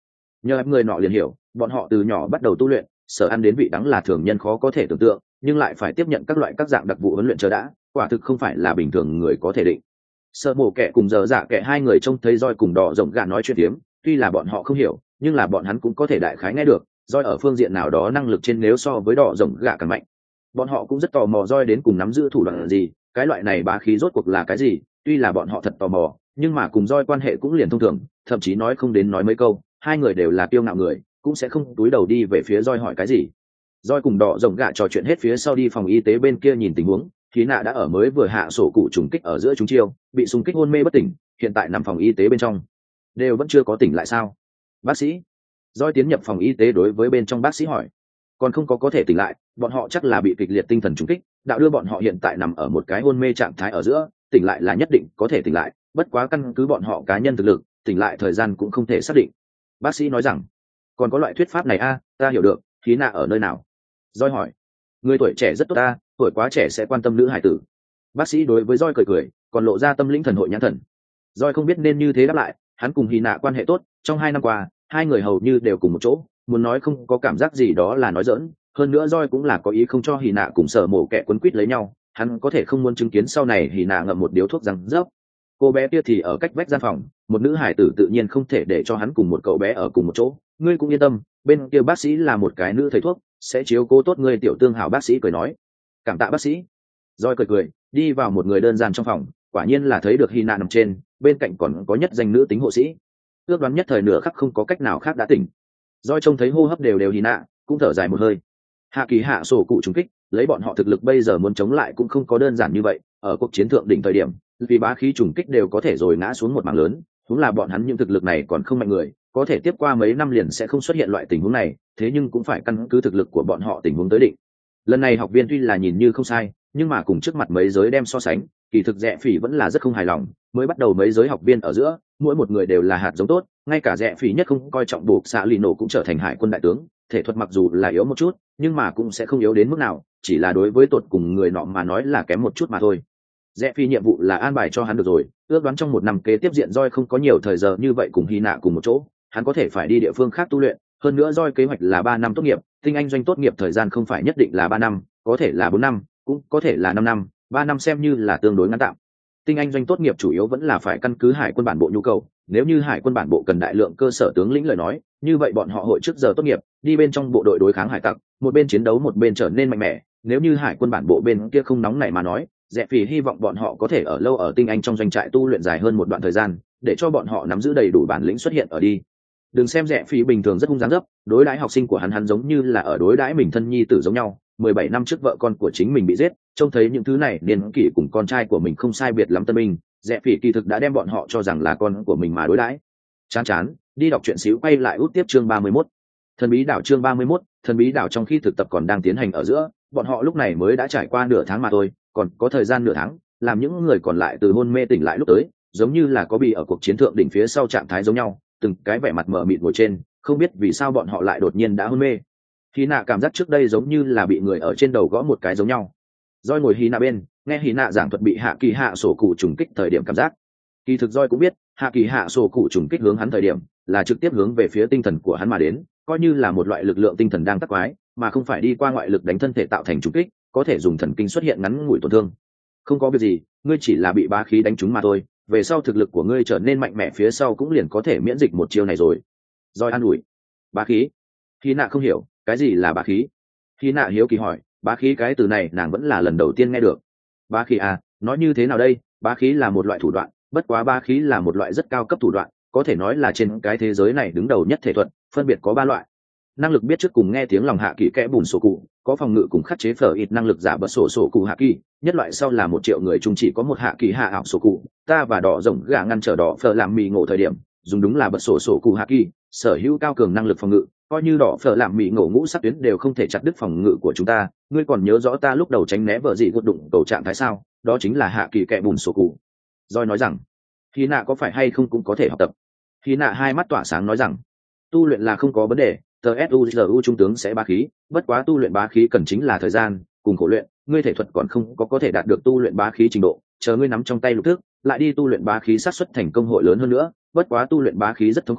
Nhờ người nọ liền hiểu, bọn họ từ nhỏ bắt đầu tu luyện, sở ăn đến vị đắng là thường nhân khó có thể tưởng tượng, nhưng lại phải tiếp nhận các loại các dạng đặc vụ huấn luyện chờ đã, quả thực không phải là bình thường người có thể định. Sợ mổ kẻ cùng giờ dạ kẻ hai người trông thấy roi cùng đỏ rộng gà nói chuyện tiếm, tuy là bọn họ không hiểu, nhưng là bọn hắn cũng có thể đại khái nghe được, roi ở phương diện nào đó năng lực trên nếu so với đỏ rộng gà càng mạnh. Bọn họ cũng rất tò mò roi đến cùng nắm giữ thủ đoạn gì, cái loại này bá khí rốt cuộc là cái gì, tuy là bọn họ thật tò mò, nhưng mà cùng roi quan hệ cũng liền thông thường, thậm chí nói không đến nói mấy câu, hai người đều là kiêu ngạo người, cũng sẽ không túi đầu đi về phía roi hỏi cái gì. Roi cùng đỏ rộng gà trò chuyện hết phía sau đi phòng y tế bên kia nhìn tình huống, khí nạ đã ở mới vừa hạ sổ cụ trùng kích ở giữa chúng chiêu, bị xung kích hôn mê bất tỉnh, hiện tại nằm phòng y tế bên trong. Đều vẫn chưa có tỉnh lại sao? Bác sĩ. Roi tiến nhập phòng y tế đối với bên trong bác sĩ hỏi. Còn không có có thể tỉnh lại, bọn họ chắc là bị kịch liệt tinh thần trùng kích, đạo đưa bọn họ hiện tại nằm ở một cái hôn mê trạng thái ở giữa, tỉnh lại là nhất định có thể tỉnh lại, bất quá căn cứ bọn họ cá nhân thực lực, tỉnh lại thời gian cũng không thể xác định. Bác sĩ nói rằng, còn có loại thuyết pháp này a, ta hiểu được, khí nạ ở nơi nào? Roi hỏi. Người tuổi trẻ rất tốt ta, tuổi quá trẻ sẽ quan tâm nữ hải tử. Bác sĩ đối với Roi cười cười, còn lộ ra tâm linh thần hội nhãn thần. Roi không biết nên như thế đáp lại, hắn cùng Hy nạ quan hệ tốt, trong hai năm qua, hai người hầu như đều cùng một chỗ, muốn nói không có cảm giác gì đó là nói giỡn. Hơn nữa Roi cũng là có ý không cho Hy nạ cùng Sở Mổ kẻ quấn quýt lấy nhau, hắn có thể không muốn chứng kiến sau này Hy nạ ngậm một điếu thuốc răng rớp. Cô bé kia thì ở cách vách gian phòng, một nữ hải tử tự nhiên không thể để cho hắn cùng một cậu bé ở cùng một chỗ. Ngươi cũng yên tâm, bên kia bác sĩ là một cái nữ thầy thuốc, sẽ chiếu cố tốt ngươi tiểu tương hảo. Bác sĩ cười nói. Cảm tạ bác sĩ. Roi cười cười, đi vào một người đơn giản trong phòng, quả nhiên là thấy được Hy nạ nằm trên, bên cạnh còn có nhất danh nữ tính hộ sĩ. Ước đoán nhất thời nửa khắc không có cách nào khác đã tỉnh. Roi trông thấy hô hấp đều đều Hy nạ, cũng thở dài một hơi. Hạ kỳ hạ sổ cụ trùng kích, lấy bọn họ thực lực bây giờ muốn chống lại cũng không có đơn giản như vậy. Ở cuộc chiến thượng đỉnh thời điểm, vì bá khí trùng kích đều có thể rồi ngã xuống một mảng lớn, huống là bọn hắn những thực lực này còn không mạnh người, có thể tiếp qua mấy năm liền sẽ không xuất hiện loại tình huống này, thế nhưng cũng phải căn cứ thực lực của bọn họ tình huống tới định. Lần này học viên tuy là nhìn như không sai, nhưng mà cùng trước mặt mấy giới đem so sánh, kỳ thực Rẽ Phỉ vẫn là rất không hài lòng. Mới bắt đầu mấy giới học viên ở giữa, mỗi một người đều là hạt giống tốt, ngay cả Rẽ Phỉ nhất không coi trọng buộc xạ lì nổ cũng trở thành hải quân đại tướng, thể thuật mặc dù là yếu một chút, nhưng mà cũng sẽ không yếu đến mức nào, chỉ là đối với tột cùng người nọ mà nói là kém một chút mà thôi. Rẽ Phi nhiệm vụ là an bài cho hắn được rồi, ước đoán trong một năm kế tiếp diện Roi không có nhiều thời giờ như vậy cùng Hy nạ cùng một chỗ, hắn có thể phải đi địa phương khác tu luyện, hơn nữa Roi kế hoạch là ba năm tốt nghiệp, tinh anh doanh tốt nghiệp thời gian không phải nhất định là ba năm, có thể là bốn năm, cũng có thể là năm năm, ba năm xem như là tương đối ngắn tạm. Tinh anh doanh tốt nghiệp chủ yếu vẫn là phải căn cứ hải quân bản bộ nhu cầu, nếu như hải quân bản bộ cần đại lượng cơ sở tướng lĩnh lời nói, như vậy bọn họ hội trước giờ tốt nghiệp, đi bên trong bộ đội đối kháng hải tặc, một bên chiến đấu một bên trở nên mạnh mẽ, nếu như hải quân bản bộ bên kia không nóng nảy mà nói, Rẽ Phỉ hy vọng bọn họ có thể ở lâu ở tinh anh trong doanh trại tu luyện dài hơn một đoạn thời gian, để cho bọn họ nắm giữ đầy đủ bản lĩnh xuất hiện ở đi. Đừng xem Rẽ Phỉ bình thường rất hung dáng dấp, đối đãi học sinh của hắn hắn giống như là ở đối đãi mình thân nhi tử giống nhau. Mười bảy năm trước vợ con của chính mình bị giết, trông thấy những thứ này niên kỷ cùng con trai của mình không sai biệt lắm tân binh, Rẽ Phỉ kỳ thực đã đem bọn họ cho rằng là con của mình mà đối đãi. Chán chán, đi đọc truyện xíu quay lại út tiếp chương ba mươi mốt. Thần bí đảo chương ba mươi mốt, thần bí đảo trong khi thực tập còn đang tiến hành ở giữa, bọn họ lúc này mới đã trải qua nửa tháng mà thôi, còn có thời gian nửa tháng, làm những người còn lại từ hôn mê tỉnh lại lúc tới, giống như là có bị ở cuộc chiến thượng đỉnh phía sau trạng thái giống nhau, từng cái vẻ mặt mờ mịt ngồi trên, không biết vì sao bọn họ lại đột nhiên đã hôn mê. Hy nạ cảm giác trước đây giống như là bị người ở trên đầu gõ một cái giống nhau. Roi ngồi Hy nạ bên, nghe Hy nạ giảng thuật bị hạ kỳ hạ sổ cụ trùng kích thời điểm cảm giác. Kỳ thực Roi cũng biết, hạ kỳ hạ sổ cụ trùng kích hướng hắn thời điểm, là trực tiếp hướng về phía tinh thần của hắn mà đến, coi như là một loại lực lượng tinh thần đang tác quái, mà không phải đi qua ngoại lực đánh thân thể tạo thành trùng kích, có thể dùng thần kinh xuất hiện ngắn ngủi tổn thương. Không có việc gì, ngươi chỉ là bị bá khí đánh trúng mà thôi, về sau thực lực của ngươi trở nên mạnh mẽ phía sau cũng liền có thể miễn dịch một chiêu này rồi. Roi an ủi. Bá khí? Hy nạ không hiểu, cái gì là bá khí? Hy nạ hiếu kỳ hỏi, bá khí cái từ này nàng vẫn là lần đầu tiên nghe được. Bá khí à, nói như thế nào đây? Bá khí là một loại thủ đoạn, bất quá bá khí là một loại rất cao cấp thủ đoạn, có thể nói là trên cái thế giới này đứng đầu nhất thể thuật, phân biệt có ba loại. Năng lực biết trước cùng nghe tiếng lòng hạ kỳ kẽ bùn sổ cụ, có phòng ngự cùng khắc chế phở ít năng lực giả bật sổ sổ cụ hạ kỳ, nhất loại sau là một triệu người chung chỉ có một hạ kỳ hạ ảo sổ cụ, ta và đỏ rồng gà ngăn trở đỏ phở làm mì ngộ thời điểm, dùng đúng là bật sổ sổ cụ hạ kỳ, sở hữu cao cường năng lực phòng ngự, coi như đỏ phở làm mì ngộ ngũ sắc tuyến đều không thể chặt đứt phòng ngự của chúng ta. Ngươi còn nhớ rõ ta lúc đầu tránh né vợ gì gột đụng cầu trạng thái sao? Đó chính là hạ kỳ kẽ bùn sổ cụ. Rồi nói rằng, Hy nạ có phải hay không cũng có thể học tập. Hy nạ hai mắt tỏa sáng nói rằng, tu luyện là không có vấn đề, tờ suzu trung tướng sẽ bá khí, bất quá tu luyện bá khí cần chính là thời gian cùng khổ luyện, ngươi thể thuật còn không có có thể đạt được tu luyện bá khí trình độ, chờ ngươi nắm trong tay lục thức lại đi tu luyện bá khí xác suất thành công hội lớn hơn nữa, bất quá tu luyện bá khí rất thống khổ,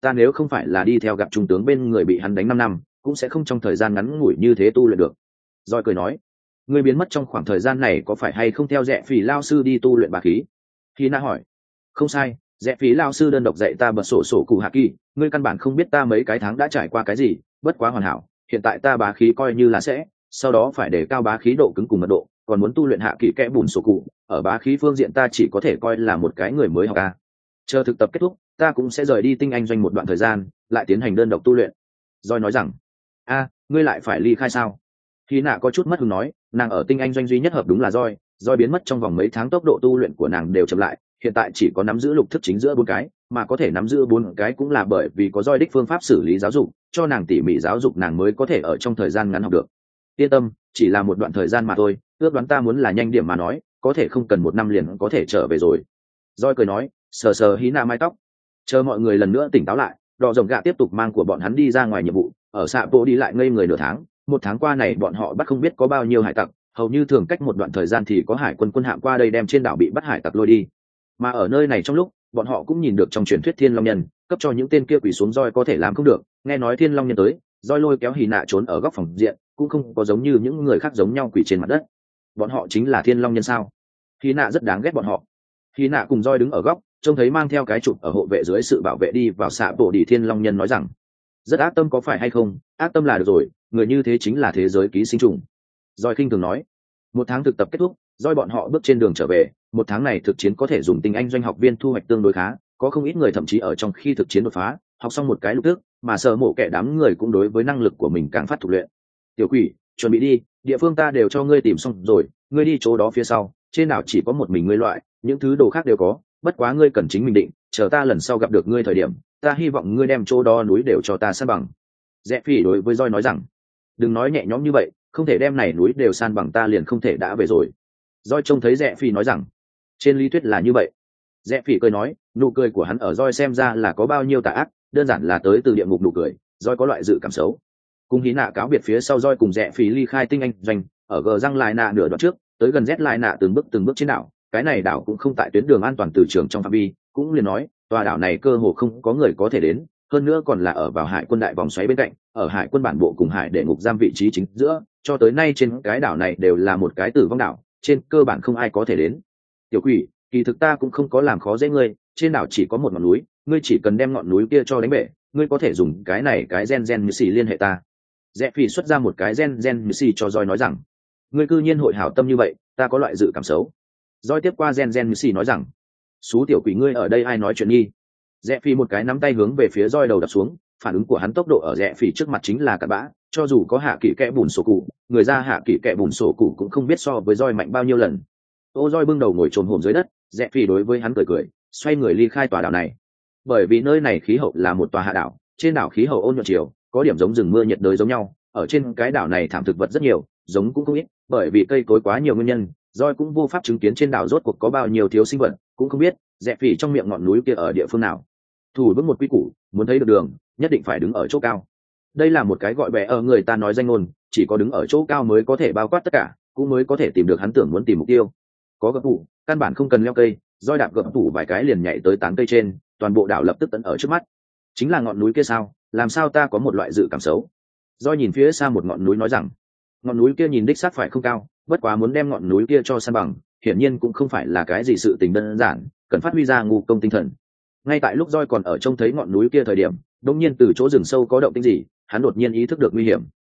ta nếu không phải là đi theo gặp trung tướng bên người bị hắn đánh năm năm cũng sẽ không trong thời gian ngắn ngủi như thế tu luyện được. Rồi cười nói, ngươi biến mất trong khoảng thời gian này có phải hay không theo Rẽ Phỉ lao sư đi tu luyện bá khí? Khi na hỏi. Không sai, Rẽ Phỉ lao sư đơn độc dạy ta bật sổ sổ cụ hạ kỳ, ngươi căn bản không biết ta mấy cái tháng đã trải qua cái gì, bất quá hoàn hảo, hiện tại ta bá khí coi như là sẽ, sau đó phải để cao bá khí độ cứng cùng mật độ, còn muốn tu luyện hạ kỳ kẽ bùn sổ cụ, ở bá khí phương diện ta chỉ có thể coi là một cái người mới học ca. Chờ thực tập kết thúc, ta cũng sẽ rời đi tinh anh doanh một đoạn thời gian, lại tiến hành đơn độc tu luyện. Rồi nói rằng, a, ngươi lại phải ly khai sao? Khi nạ có chút mất hứng nói, nàng ở tinh anh doanh duy nhất hợp đúng là roi, roi biến mất trong vòng mấy tháng tốc độ tu luyện của nàng đều chậm lại, hiện tại chỉ có nắm giữ lục thức chính giữa bốn cái, mà có thể nắm giữ bốn cái cũng là bởi vì có roi đích phương pháp xử lý giáo dục, cho nàng tỉ mỉ giáo dục nàng mới có thể ở trong thời gian ngắn học được. Yên tâm, chỉ là một đoạn thời gian mà thôi, ước đoán ta muốn là nhanh điểm mà nói, có thể không cần một năm liền có thể trở về rồi. Roi cười nói, sờ sờ hí nạ mái tóc. Chờ mọi người lần nữa tỉnh táo lại, đỏ rồng gạ tiếp tục mang của bọn hắn đi ra ngoài nhiệm vụ, ở xạ bộ đi lại ngây người nửa tháng. Một tháng qua này bọn họ bắt không biết có bao nhiêu hải tặc, hầu như thường cách một đoạn thời gian thì có hải quân quân hạm qua đây đem trên đảo bị bắt hải tặc lôi đi. Mà ở nơi này trong lúc bọn họ cũng nhìn được trong truyền thuyết thiên long nhân cấp cho những tên kia quỳ xuống roi có thể làm không được, nghe nói thiên long nhân tới, roi lôi kéo hì nạ trốn ở góc phòng diện, cũng không có giống như những người khác giống nhau quỳ trên mặt đất. Bọn họ chính là thiên long nhân sao? Hì nạ rất đáng ghét bọn họ. Hì nạ cùng roi đứng ở góc, trông thấy mang theo cái chụp ở hộ vệ dưới sự bảo vệ đi vào xạ bộ đi thiên long nhân nói rằng, rất ác tâm có phải hay không? Ác tâm là được rồi, người như thế chính là thế giới ký sinh trùng. Roi khinh thường nói. Một tháng thực tập kết thúc, Roi bọn họ bước trên đường trở về. Một tháng này thực chiến có thể dùng tinh anh doanh học viên thu hoạch tương đối khá, có không ít người thậm chí ở trong khi thực chiến đột phá, học xong một cái lục tức, mà sợ mộ kẻ đám người cũng đối với năng lực của mình càng phát thuộc luyện. Tiểu quỷ, chuẩn bị đi, địa phương ta đều cho ngươi tìm xong rồi, ngươi đi chỗ đó phía sau, trên đảo chỉ có một mình ngươi loại, những thứ đồ khác đều có, bất quá ngươi cần chính mình định, chờ ta lần sau gặp được ngươi thời điểm, ta hy vọng ngươi đem chỗ đó núi đều cho ta san bằng. Rẽ Phi đối với Roi nói rằng, đừng nói nhẹ nhõm như vậy, không thể đem này núi đều san bằng ta liền không thể đã về rồi. Roi trông thấy Rẽ Phi nói rằng, trên lý thuyết là như vậy. Rẽ Phi cười nói, nụ cười của hắn ở Roi xem ra là có bao nhiêu tà ác, đơn giản là tới từ địa ngục nụ cười. Roi có loại dự cảm xấu. Cùng hí nạ cáo biệt phía sau Roi cùng Rẽ Phi ly khai tinh anh doanh, ở gờ răng lại nạ nửa đoạn trước, tới gần Z lại nạ từng bước từng bước trên đảo. Cái này đảo cũng không tại tuyến đường an toàn từ trường trong phạm vi, cũng liền nói, tòa đảo này cơ hồ không có người có thể đến, hơn nữa còn là ở vào hải quân đại vòng xoáy bên cạnh, ở hải quân bản bộ cùng hải đệ ngục giam vị trí chính giữa, cho tới nay trên cái đảo này đều là một cái tử vong đảo, trên cơ bản không ai có thể đến. Tiểu quỷ, kỳ thực ta cũng không có làm khó dễ ngươi, trên đảo chỉ có một ngọn núi, ngươi chỉ cần đem ngọn núi kia cho đánh bể, ngươi có thể dùng cái này cái gen gen như xì liên hệ ta. Rẽ Phi xuất ra một cái gen gen như xì cho Roi nói rằng, ngươi cư nhiên hội hảo tâm như vậy, ta có loại dự cảm xấu. Roi tiếp qua gen gen như xì nói rằng, xú tiểu quỷ ngươi ở đây ai nói chuyện nghi? Rẽ Phi một cái nắm tay hướng về phía Roi đầu đập xuống, phản ứng của hắn tốc độ ở Rẽ Phi trước mặt chính là cặn bã, cho dù có hạ kỹ kẽ bùn sổ cụ, người ra hạ kỹ kẽ bùn sổ cụ cũng không biết so với Roi mạnh bao nhiêu lần. Ô Roi bưng đầu ngồi trồm hổm dưới đất, Rẽ Phi đối với hắn cười cười, xoay người ly khai tòa đảo này. Bởi vì nơi này khí hậu là một tòa hạ đảo, trên đảo khí hậu ôn nhuận chiều, có điểm giống rừng mưa nhiệt đới giống nhau, ở trên cái đảo này thảm thực vật rất nhiều, giống cũng không ít, bởi vì cây cối quá nhiều nguyên nhân, Roi cũng vô pháp chứng kiến trên đảo rốt cuộc có bao nhiêu thiếu sinh vật, cũng không biết Rẽ Phi trong miệng ngọn núi kia ở địa phương nào. Thủ vững một quy củ, muốn thấy được đường, nhất định phải đứng ở chỗ cao. Đây là một cái gọi bè ở người ta nói danh ngôn, chỉ có đứng ở chỗ cao mới có thể bao quát tất cả, cũng mới có thể tìm được hắn tưởng muốn tìm mục tiêu. Có gập tủ, căn bản không cần leo cây, Roi đạp gập tủ vài cái liền nhảy tới tán cây trên, toàn bộ đảo lập tức tận ở trước mắt. Chính là ngọn núi kia sao? Làm sao ta có một loại dự cảm xấu? Roi nhìn phía xa một ngọn núi nói rằng, ngọn núi kia nhìn đích xác phải không cao, bất quá muốn đem ngọn núi kia cho san bằng, hiển nhiên cũng không phải là cái gì sự tình đơn giản, cần phát huy ra ngu công tinh thần. Ngay tại lúc Roi còn ở trông thấy ngọn núi kia thời điểm, đột nhiên từ chỗ rừng sâu có động tĩnh gì, hắn đột nhiên ý thức được nguy hiểm,